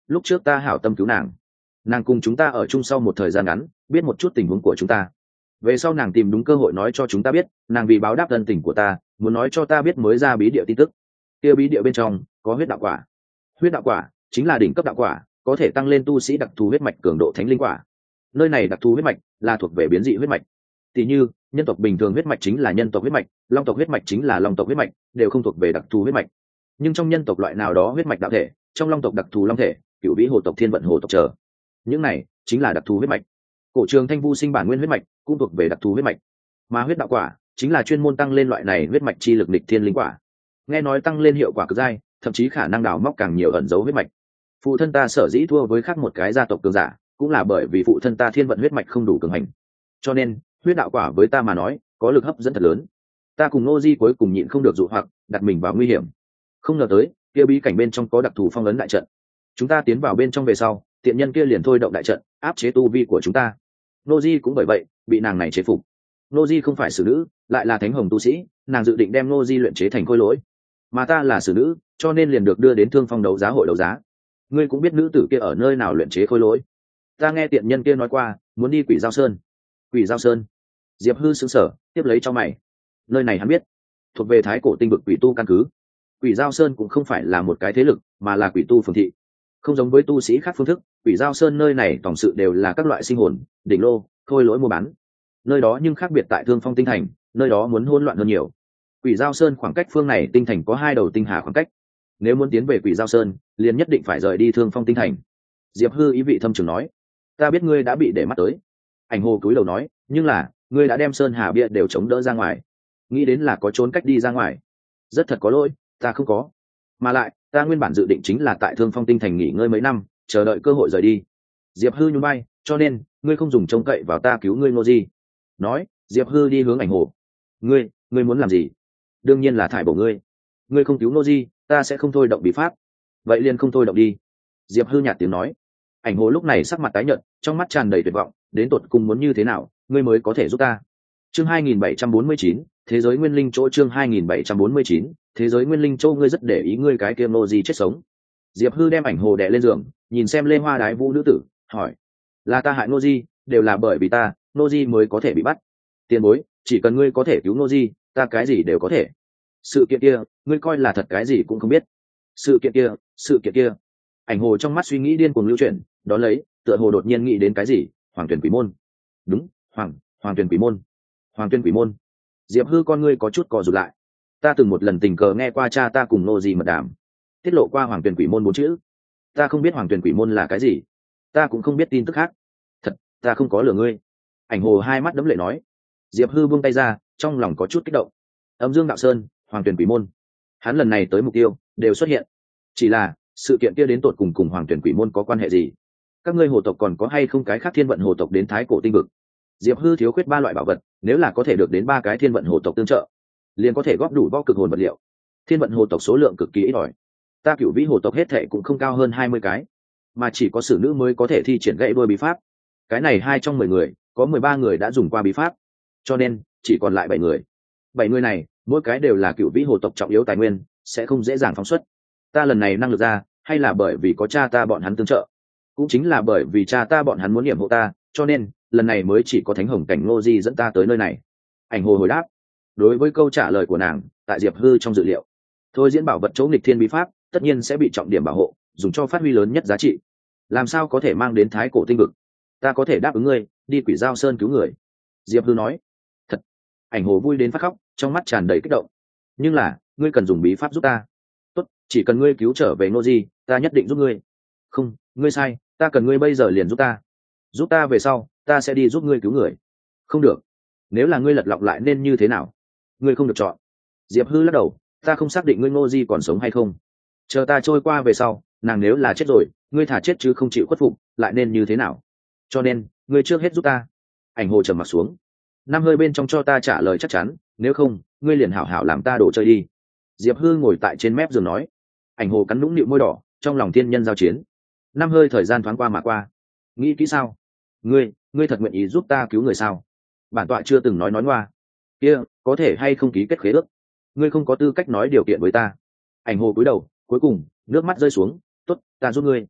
lúc trước ta hảo tâm cứu nàng, nàng cùng chúng ta ở chung sau một thời gian ngắn biết một chút tình huống của chúng ta, về sau nàng tìm đúng cơ hội nói cho chúng ta biết nàng vì báo đáp ân tình của ta muốn nói cho ta biết mới ra bí địa tin tức. Kia bí địa bên trong có huyết đạo quả, huyết đạo quả chính là đỉnh cấp đạo quả, có thể tăng lên tu sĩ đặc thù huyết mạch cường độ thánh linh quả. Nơi này đặc thù huyết mạch là thuộc về biến dị huyết mạch, tỷ như nhân tộc bình thường huyết mạch chính là nhân tộc huyết mạch, long tộc huyết mạch chính là long tộc huyết mạch, đều không thuộc về đặc thù huyết mạch. Nhưng trong nhân tộc loại nào đó huyết mạch đạo thể, trong long tộc đặc thù long thể, cựu vĩ hồ tộc thiên vận hồ tộc trở, những này chính là đặc thù huyết mạch. Cổ trường thanh vu sinh bản nguyên huyết mạch cũng thuộc về đặc thù huyết mạch, mà huyết đạo quả chính là chuyên môn tăng lên loại này huyết mạch chi lực địch thiên linh quả. Nghe nói tăng lên hiệu quả cực dai, thậm chí khả năng đào móc càng nhiều ẩn dấu huyết mạch. Phụ thân ta sở dĩ thua với khác một cái gia tộc cường giả, cũng là bởi vì phụ thân ta thiên vận huyết mạch không đủ cường hành, cho nên huyết đạo quả với ta mà nói có lực hấp dẫn thật lớn. Ta cùng Nô Di cuối cùng nhịn không được dụ hoặc đặt mình vào nguy hiểm. Không ngờ tới kia bí cảnh bên trong có đặc thù phong ấn đại trận, chúng ta tiến vào bên trong về sau, tiện nhân kia liền thôi động đại trận áp chế tu vi của chúng ta. Nô Di cũng bởi vậy bị nàng này chế phục. Nô Di không phải xử nữ, lại là thánh hồng tu sĩ, nàng dự định đem Nô Di luyện chế thành khôi lỗi, mà ta là xử nữ, cho nên liền được đưa đến Thương Phong đấu giá hội đấu giá. Ngươi cũng biết nữ tử kia ở nơi nào luyện chế khôi lỗi. Ta nghe tiện nhân kia nói qua muốn đi Quỷ Giao Sơn. Quỷ Giao Sơn? Diệp Hư sững sờ, tiếp lấy cho mày. Nơi này hắn biết, thuộc về thái cổ tinh vực quỷ tu căn cứ. Quỷ Giao Sơn cũng không phải là một cái thế lực, mà là quỷ tu phường thị. Không giống với tu sĩ khác phương thức, Quỷ Giao Sơn nơi này tổng sự đều là các loại sinh hồn, đỉnh lô, khôi lỗi mua bán. Nơi đó nhưng khác biệt tại Thương Phong tinh thành, nơi đó muốn hỗn loạn hơn nhiều. Quỷ Giao Sơn khoảng cách phương này tinh thành có hai đầu tinh hà khoảng cách. Nếu muốn tiến về Quỷ Giao Sơn, liền nhất định phải rời đi Thương Phong tinh thành. Diệp Hư ý vị thâm trường nói, ta biết ngươi đã bị để mắt tới. Ảnh Hồ cúi đầu nói, nhưng là ngươi đã đem sơn hà bia đều chống đỡ ra ngoài, nghĩ đến là có trốn cách đi ra ngoài. Rất thật có lỗi, ta không có. Mà lại ta nguyên bản dự định chính là tại Thương Phong tinh thành nghỉ ngơi mấy năm, chờ đợi cơ hội rời đi. Diệp Hư nhún vai, cho nên ngươi không dùng trông cậy vào ta cứu ngươi Ngô Di. Nói, Diệp Hư đi hướng Ảnh Hồ. Ngươi, ngươi muốn làm gì? Đương nhiên là thải bổ ngươi. Ngươi không cứu Ngô Di, ta sẽ không thôi động bí pháp. Vậy liền không thôi động đi. Diệp Hư nhạt tiếng nói. Ảnh Hồ lúc này sắc mặt tái nhợt, trong mắt tràn đầy tuyệt vọng, đến tột cùng muốn như thế nào, ngươi mới có thể giúp ta? Chương hai nghìn bảy trăm bốn mươi chín, thế giới nguyên linh chỗ. Chương hai nghìn bảy trăm bốn mươi chín, thế giới nguyên linh chỗ. Ngươi rất để ý ngươi cái kia Ngô Di chết sống. Diệp Hư đem Ảnh Hồ đè lên giường, nhìn xem Lê Hoa Đái Vũ nữ tử, hỏi: là ta hại Ngô Di, đều là bởi vì ta, Ngô Di mới có thể bị bắt. Tiền bối, chỉ cần ngươi có thể cứu Ngô Di, ta cái gì đều có thể. Sự kiện kia, ngươi coi là thật cái gì cũng không biết. Sự kiện kia, sự kiện kia. Ảnh Hồ trong mắt suy nghĩ điên cuồng lưu chuyển, đó lấy, tựa hồ đột nhiên nghĩ đến cái gì. Hoàng Tuyển Quỷ Môn. Đúng, hoàng, Hoàng Tuyển Quỷ Môn. Hoàng Tuyển Quỷ Môn. Diệp Hư con ngươi có chút co rụt lại. Ta từng một lần tình cờ nghe qua cha ta cùng Ngô Di mật đàm, tiết lộ qua Hoàng Tuyển Quỷ Môn bốn chữ. Ta không biết Hoàng Tuyển Quỷ Môn là cái gì, ta cũng không biết tin tức khác. Thật, ta không có lừa ngươi. Ảnh Hồ hai mắt đẫm lệ nói. Diệp Hư buông tay ra, trong lòng có chút kích động. Âm Dương Đạo Sơn, Hoàng Tuyển Quỷ Môn, hắn lần này tới mục tiêu đều xuất hiện, chỉ là sự kiện kia đến tột cùng cùng Hoàng Tuyển Quỷ Môn có quan hệ gì? Các ngươi hồ tộc còn có hay không cái khác thiên vận hồ tộc đến thái cổ tinh vực? Diệp Hư thiếu khuyết ba loại bảo vật, nếu là có thể được đến ba cái thiên vận hồ tộc tương trợ, liền có thể góp đủ võ cực hồn vật liệu. Thiên vận hồ tộc số lượng cực kỳ ít ỏi, ta cửu vĩ hồ tộc hết thệ cũng không cao hơn hai mươi cái, mà chỉ có sử nữ mới có thể thi triển gãy đôi bí pháp. Cái này hai trong mười người, có mười ba người đã dùng qua bí pháp, cho nên chỉ còn lại bảy người. Bảy người này, mỗi cái đều là cửu vĩ hồ tộc trọng yếu tài nguyên, sẽ không dễ dàng phóng xuất. Ta lần này năng lực ra, hay là bởi vì có cha ta bọn hắn tương trợ, cũng chính là bởi vì cha ta bọn hắn muốn nhiệm hộ ta, cho nên lần này mới chỉ có thánh hồng cảnh Ngô Di dẫn ta tới nơi này. Ảnh Hồ hồi đáp. Đối với câu trả lời của nàng, tại Diệp Hư trong dự liệu, thôi diễn bảo vật chỗ nghịch thiên bí pháp tất nhiên sẽ bị trọng điểm bảo hộ, dùng cho phát huy lớn nhất giá trị. Làm sao có thể mang đến thái cổ tinh vực? Ta có thể đáp ứng ngươi, đi Quỷ Giao Sơn cứu người. Diệp Hư nói. Thật. Ảnh Hồ vui đến phát khóc, trong mắt tràn đầy kích động. Nhưng là, ngươi cần dùng bí pháp giúp ta. Tốt, chỉ cần ngươi cứu trở về Ngô Di, ta nhất định giúp ngươi. Không, ngươi sai, ta cần ngươi bây giờ liền giúp ta. Giúp ta về sau, ta sẽ đi giúp ngươi cứu người. Không được. Nếu là ngươi lật lọng lại nên như thế nào? Ngươi không được chọn. Diệp Hư lắc đầu, ta không xác định ngươi Ngô Di còn sống hay không. Chờ ta trôi qua về sau, nàng nếu là chết rồi, ngươi thả chết chứ không chịu khuất phục, lại nên như thế nào? Cho nên, ngươi trước hết giúp ta. Ảnh Hồ trầm mặt xuống. Năm hơi bên trong cho ta trả lời chắc chắn, nếu không, ngươi liền hảo hảo làm ta đổ chơi đi. Diệp Hư ngồi tại trên mép giường nói. Ảnh Hồ cắn nũng nịu môi đỏ, trong lòng thiên nhân giao chiến. Năm hơi thời gian thoáng qua mà qua. Nghĩ kỹ sao? Ngươi, ngươi thật nguyện ý giúp ta cứu người sao? Bản tọa chưa từng nói nói ngoa. Kia, có thể hay không ký kết khế ước? Ngươi không có tư cách nói điều kiện với ta. Ảnh Hồ cúi đầu, cuối cùng nước mắt rơi xuống. Tốt, ta giúp ngươi.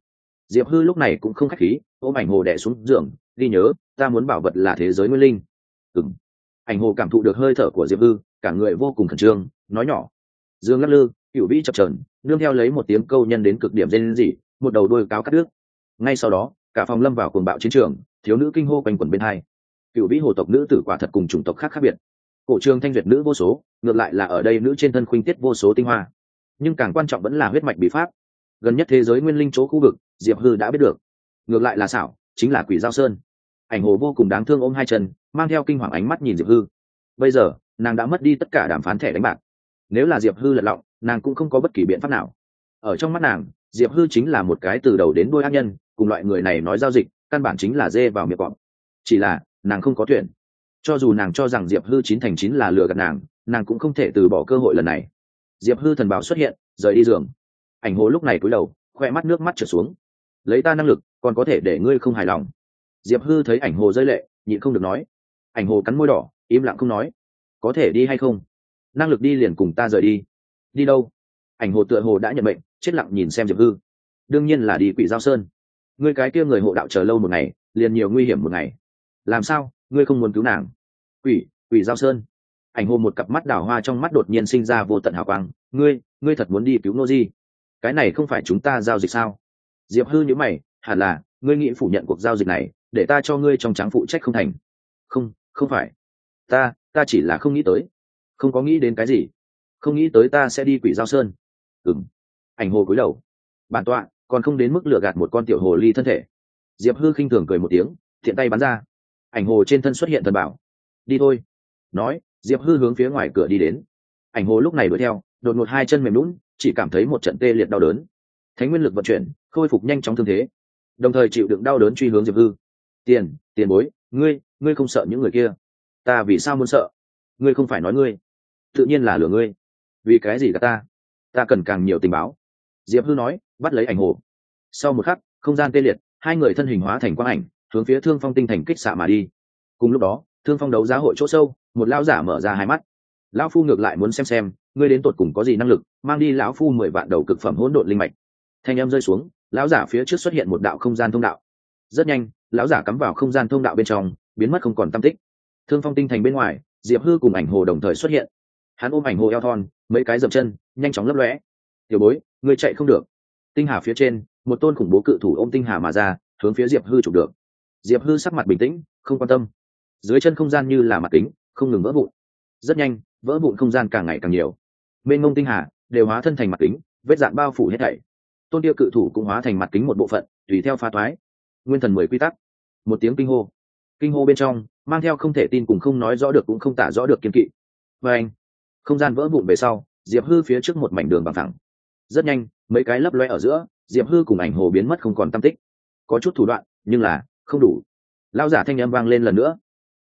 Diệp Hư lúc này cũng không khách khí, ôm ảnh hồ đè xuống giường, ghi nhớ, ta muốn bảo vật là thế giới nguyên linh. Ừm. Ảnh hồ cảm thụ được hơi thở của Diệp Hư, cả người vô cùng khẩn trương, nói nhỏ. Dương lắc lư, cửu vĩ chập chờn, nương theo lấy một tiếng câu nhân đến cực điểm rên rỉ, một đầu đuôi cáo cắt đứt. Ngay sau đó, cả phòng lâm vào cuồng bạo chiến trường, thiếu nữ kinh hô quanh quẩn bên hai. Cửu vĩ hồ tộc nữ tử quả thật cùng chủng tộc khác khác biệt. Cổ trường thanh duyệt nữ vô số, ngược lại là ở đây nữ trên thân khuynh tiết vô số tinh hoa. Nhưng càng quan trọng vẫn là huyết mạch bí pháp. Gần nhất thế giới nguyên linh chỗ khu vực, Diệp Hư đã biết được. Ngược lại là xảo, chính là Quỷ Dao Sơn. Ảnh hồ vô cùng đáng thương ôm hai chân, mang theo kinh hoàng ánh mắt nhìn Diệp Hư. Bây giờ, nàng đã mất đi tất cả đàm phán thẻ đánh bạc. Nếu là Diệp Hư lật lọng, nàng cũng không có bất kỳ biện pháp nào. Ở trong mắt nàng, Diệp Hư chính là một cái từ đầu đến đuôi ác nhân, cùng loại người này nói giao dịch, căn bản chính là dê vào miệng cọp. Chỉ là, nàng không có tuyển. Cho dù nàng cho rằng Diệp Hư chín thành chín là lừa gạt nàng, nàng cũng không thể từ bỏ cơ hội lần này. Diệp Hư thần bảo xuất hiện, rời đi giường. Ảnh hồ lúc này cúi đầu, khoe mắt nước mắt trượt xuống. Lấy ta năng lực, còn có thể để ngươi không hài lòng. Diệp Hư thấy ảnh hồ rơi lệ, nhịn không được nói. Ảnh hồ cắn môi đỏ, im lặng không nói. Có thể đi hay không? Năng lực đi liền cùng ta rời đi. Đi đâu? Ảnh hồ tựa hồ đã nhận mệnh, chết lặng nhìn xem Diệp Hư. Đương nhiên là đi Quỷ Dao Sơn. Ngươi cái kia người hộ đạo chờ lâu một ngày, liền nhiều nguy hiểm một ngày. Làm sao? Ngươi không muốn cứu nàng? Quỷ, Quỷ Dao Sơn. Ảnh hồ một cặp mắt đào hoa trong mắt đột nhiên sinh ra vô tận hào quang. Ngươi, ngươi thật muốn đi cứu Nô Di? Cái này không phải chúng ta giao dịch sao? Diệp Hư nhíu mày, hẳn là ngươi nghĩ phủ nhận cuộc giao dịch này, để ta cho ngươi trong trắng phụ trách không thành? Không, không phải. Ta, ta chỉ là không nghĩ tới. Không có nghĩ đến cái gì? Không nghĩ tới ta sẽ đi Quỷ Dao Sơn. Ừm. Ảnh hồ cúi đầu. Bản tọa, còn không đến mức lừa gạt một con tiểu hồ ly thân thể. Diệp Hư khinh thường cười một tiếng, thiện tay bắn ra. Ảnh hồ trên thân xuất hiện thần bảo. Đi thôi. Nói, Diệp Hư hướng phía ngoài cửa đi đến. Ảnh hồ lúc này đuổi theo, đột ngột hai chân mềm nhũn, chỉ cảm thấy một trận tê liệt đau đớn. Thánh nguyên lực vận chuyển, khôi phục nhanh chóng thương thế, đồng thời chịu đựng đau đớn truy hướng Diệp Hư. Tiền, tiền bối, ngươi, ngươi không sợ những người kia? Ta vì sao muốn sợ? Ngươi không phải nói ngươi? Tự nhiên là lừa ngươi. Vì cái gì cả ta? Ta cần càng nhiều tình báo. Diệp Hư nói, bắt lấy ảnh hồ. Sau một khắc, không gian tê liệt, hai người thân hình hóa thành quang ảnh, hướng phía Thương Phong tinh thành kích xạ mà đi. Cùng lúc đó, Thương Phong đấu giá hội chỗ sâu, một lão giả mở ra hai mắt. Lão phu ngược lại muốn xem xem, ngươi đến tột cùng có gì năng lực, mang đi lão phu mười vạn đầu cực phẩm hỗn độn linh mạch. Thanh âm rơi xuống, lão giả phía trước xuất hiện một đạo không gian thông đạo. Rất nhanh, lão giả cắm vào không gian thông đạo bên trong, biến mất không còn tăm tích. Thương Phong tinh thành bên ngoài, Diệp Hư cùng ảnh hồ đồng thời xuất hiện. Hắn ôm ảnh hồ eo thon, mấy cái dậm chân, nhanh chóng lấp lóe. Tiểu bối, ngươi chạy không được. Tinh hà phía trên, một tôn khủng bố cự thủ ôm tinh hà mà ra, hướng phía Diệp Hư chụp được. Diệp Hư sắc mặt bình tĩnh, không quan tâm. Dưới chân không gian như là mặt kính, không ngừng vỡ vụn. Rất nhanh, vỡ vụn không gian càng ngày càng nhiều. Mênh mông tinh hà đều hóa thân thành mặt kính, vết dạn bao phủ hết thảy. Tôn kia cự thủ cũng hóa thành mặt kính một bộ phận, tùy theo phá toái. Nguyên thần mười quy tắc. Một tiếng kinh hô. Kinh hô bên trong, mang theo không thể tin cùng không nói rõ được cũng không tả rõ được kiên kỵ. Và anh, không gian vỡ vụn về sau, Diệp Hư phía trước một mảnh đường bằng thẳng. Rất nhanh, mấy cái lấp loe ở giữa, Diệp Hư cùng ảnh hồ biến mất không còn tăm tích. Có chút thủ đoạn, nhưng là không đủ. Lão giả thanh âm vang lên lần nữa,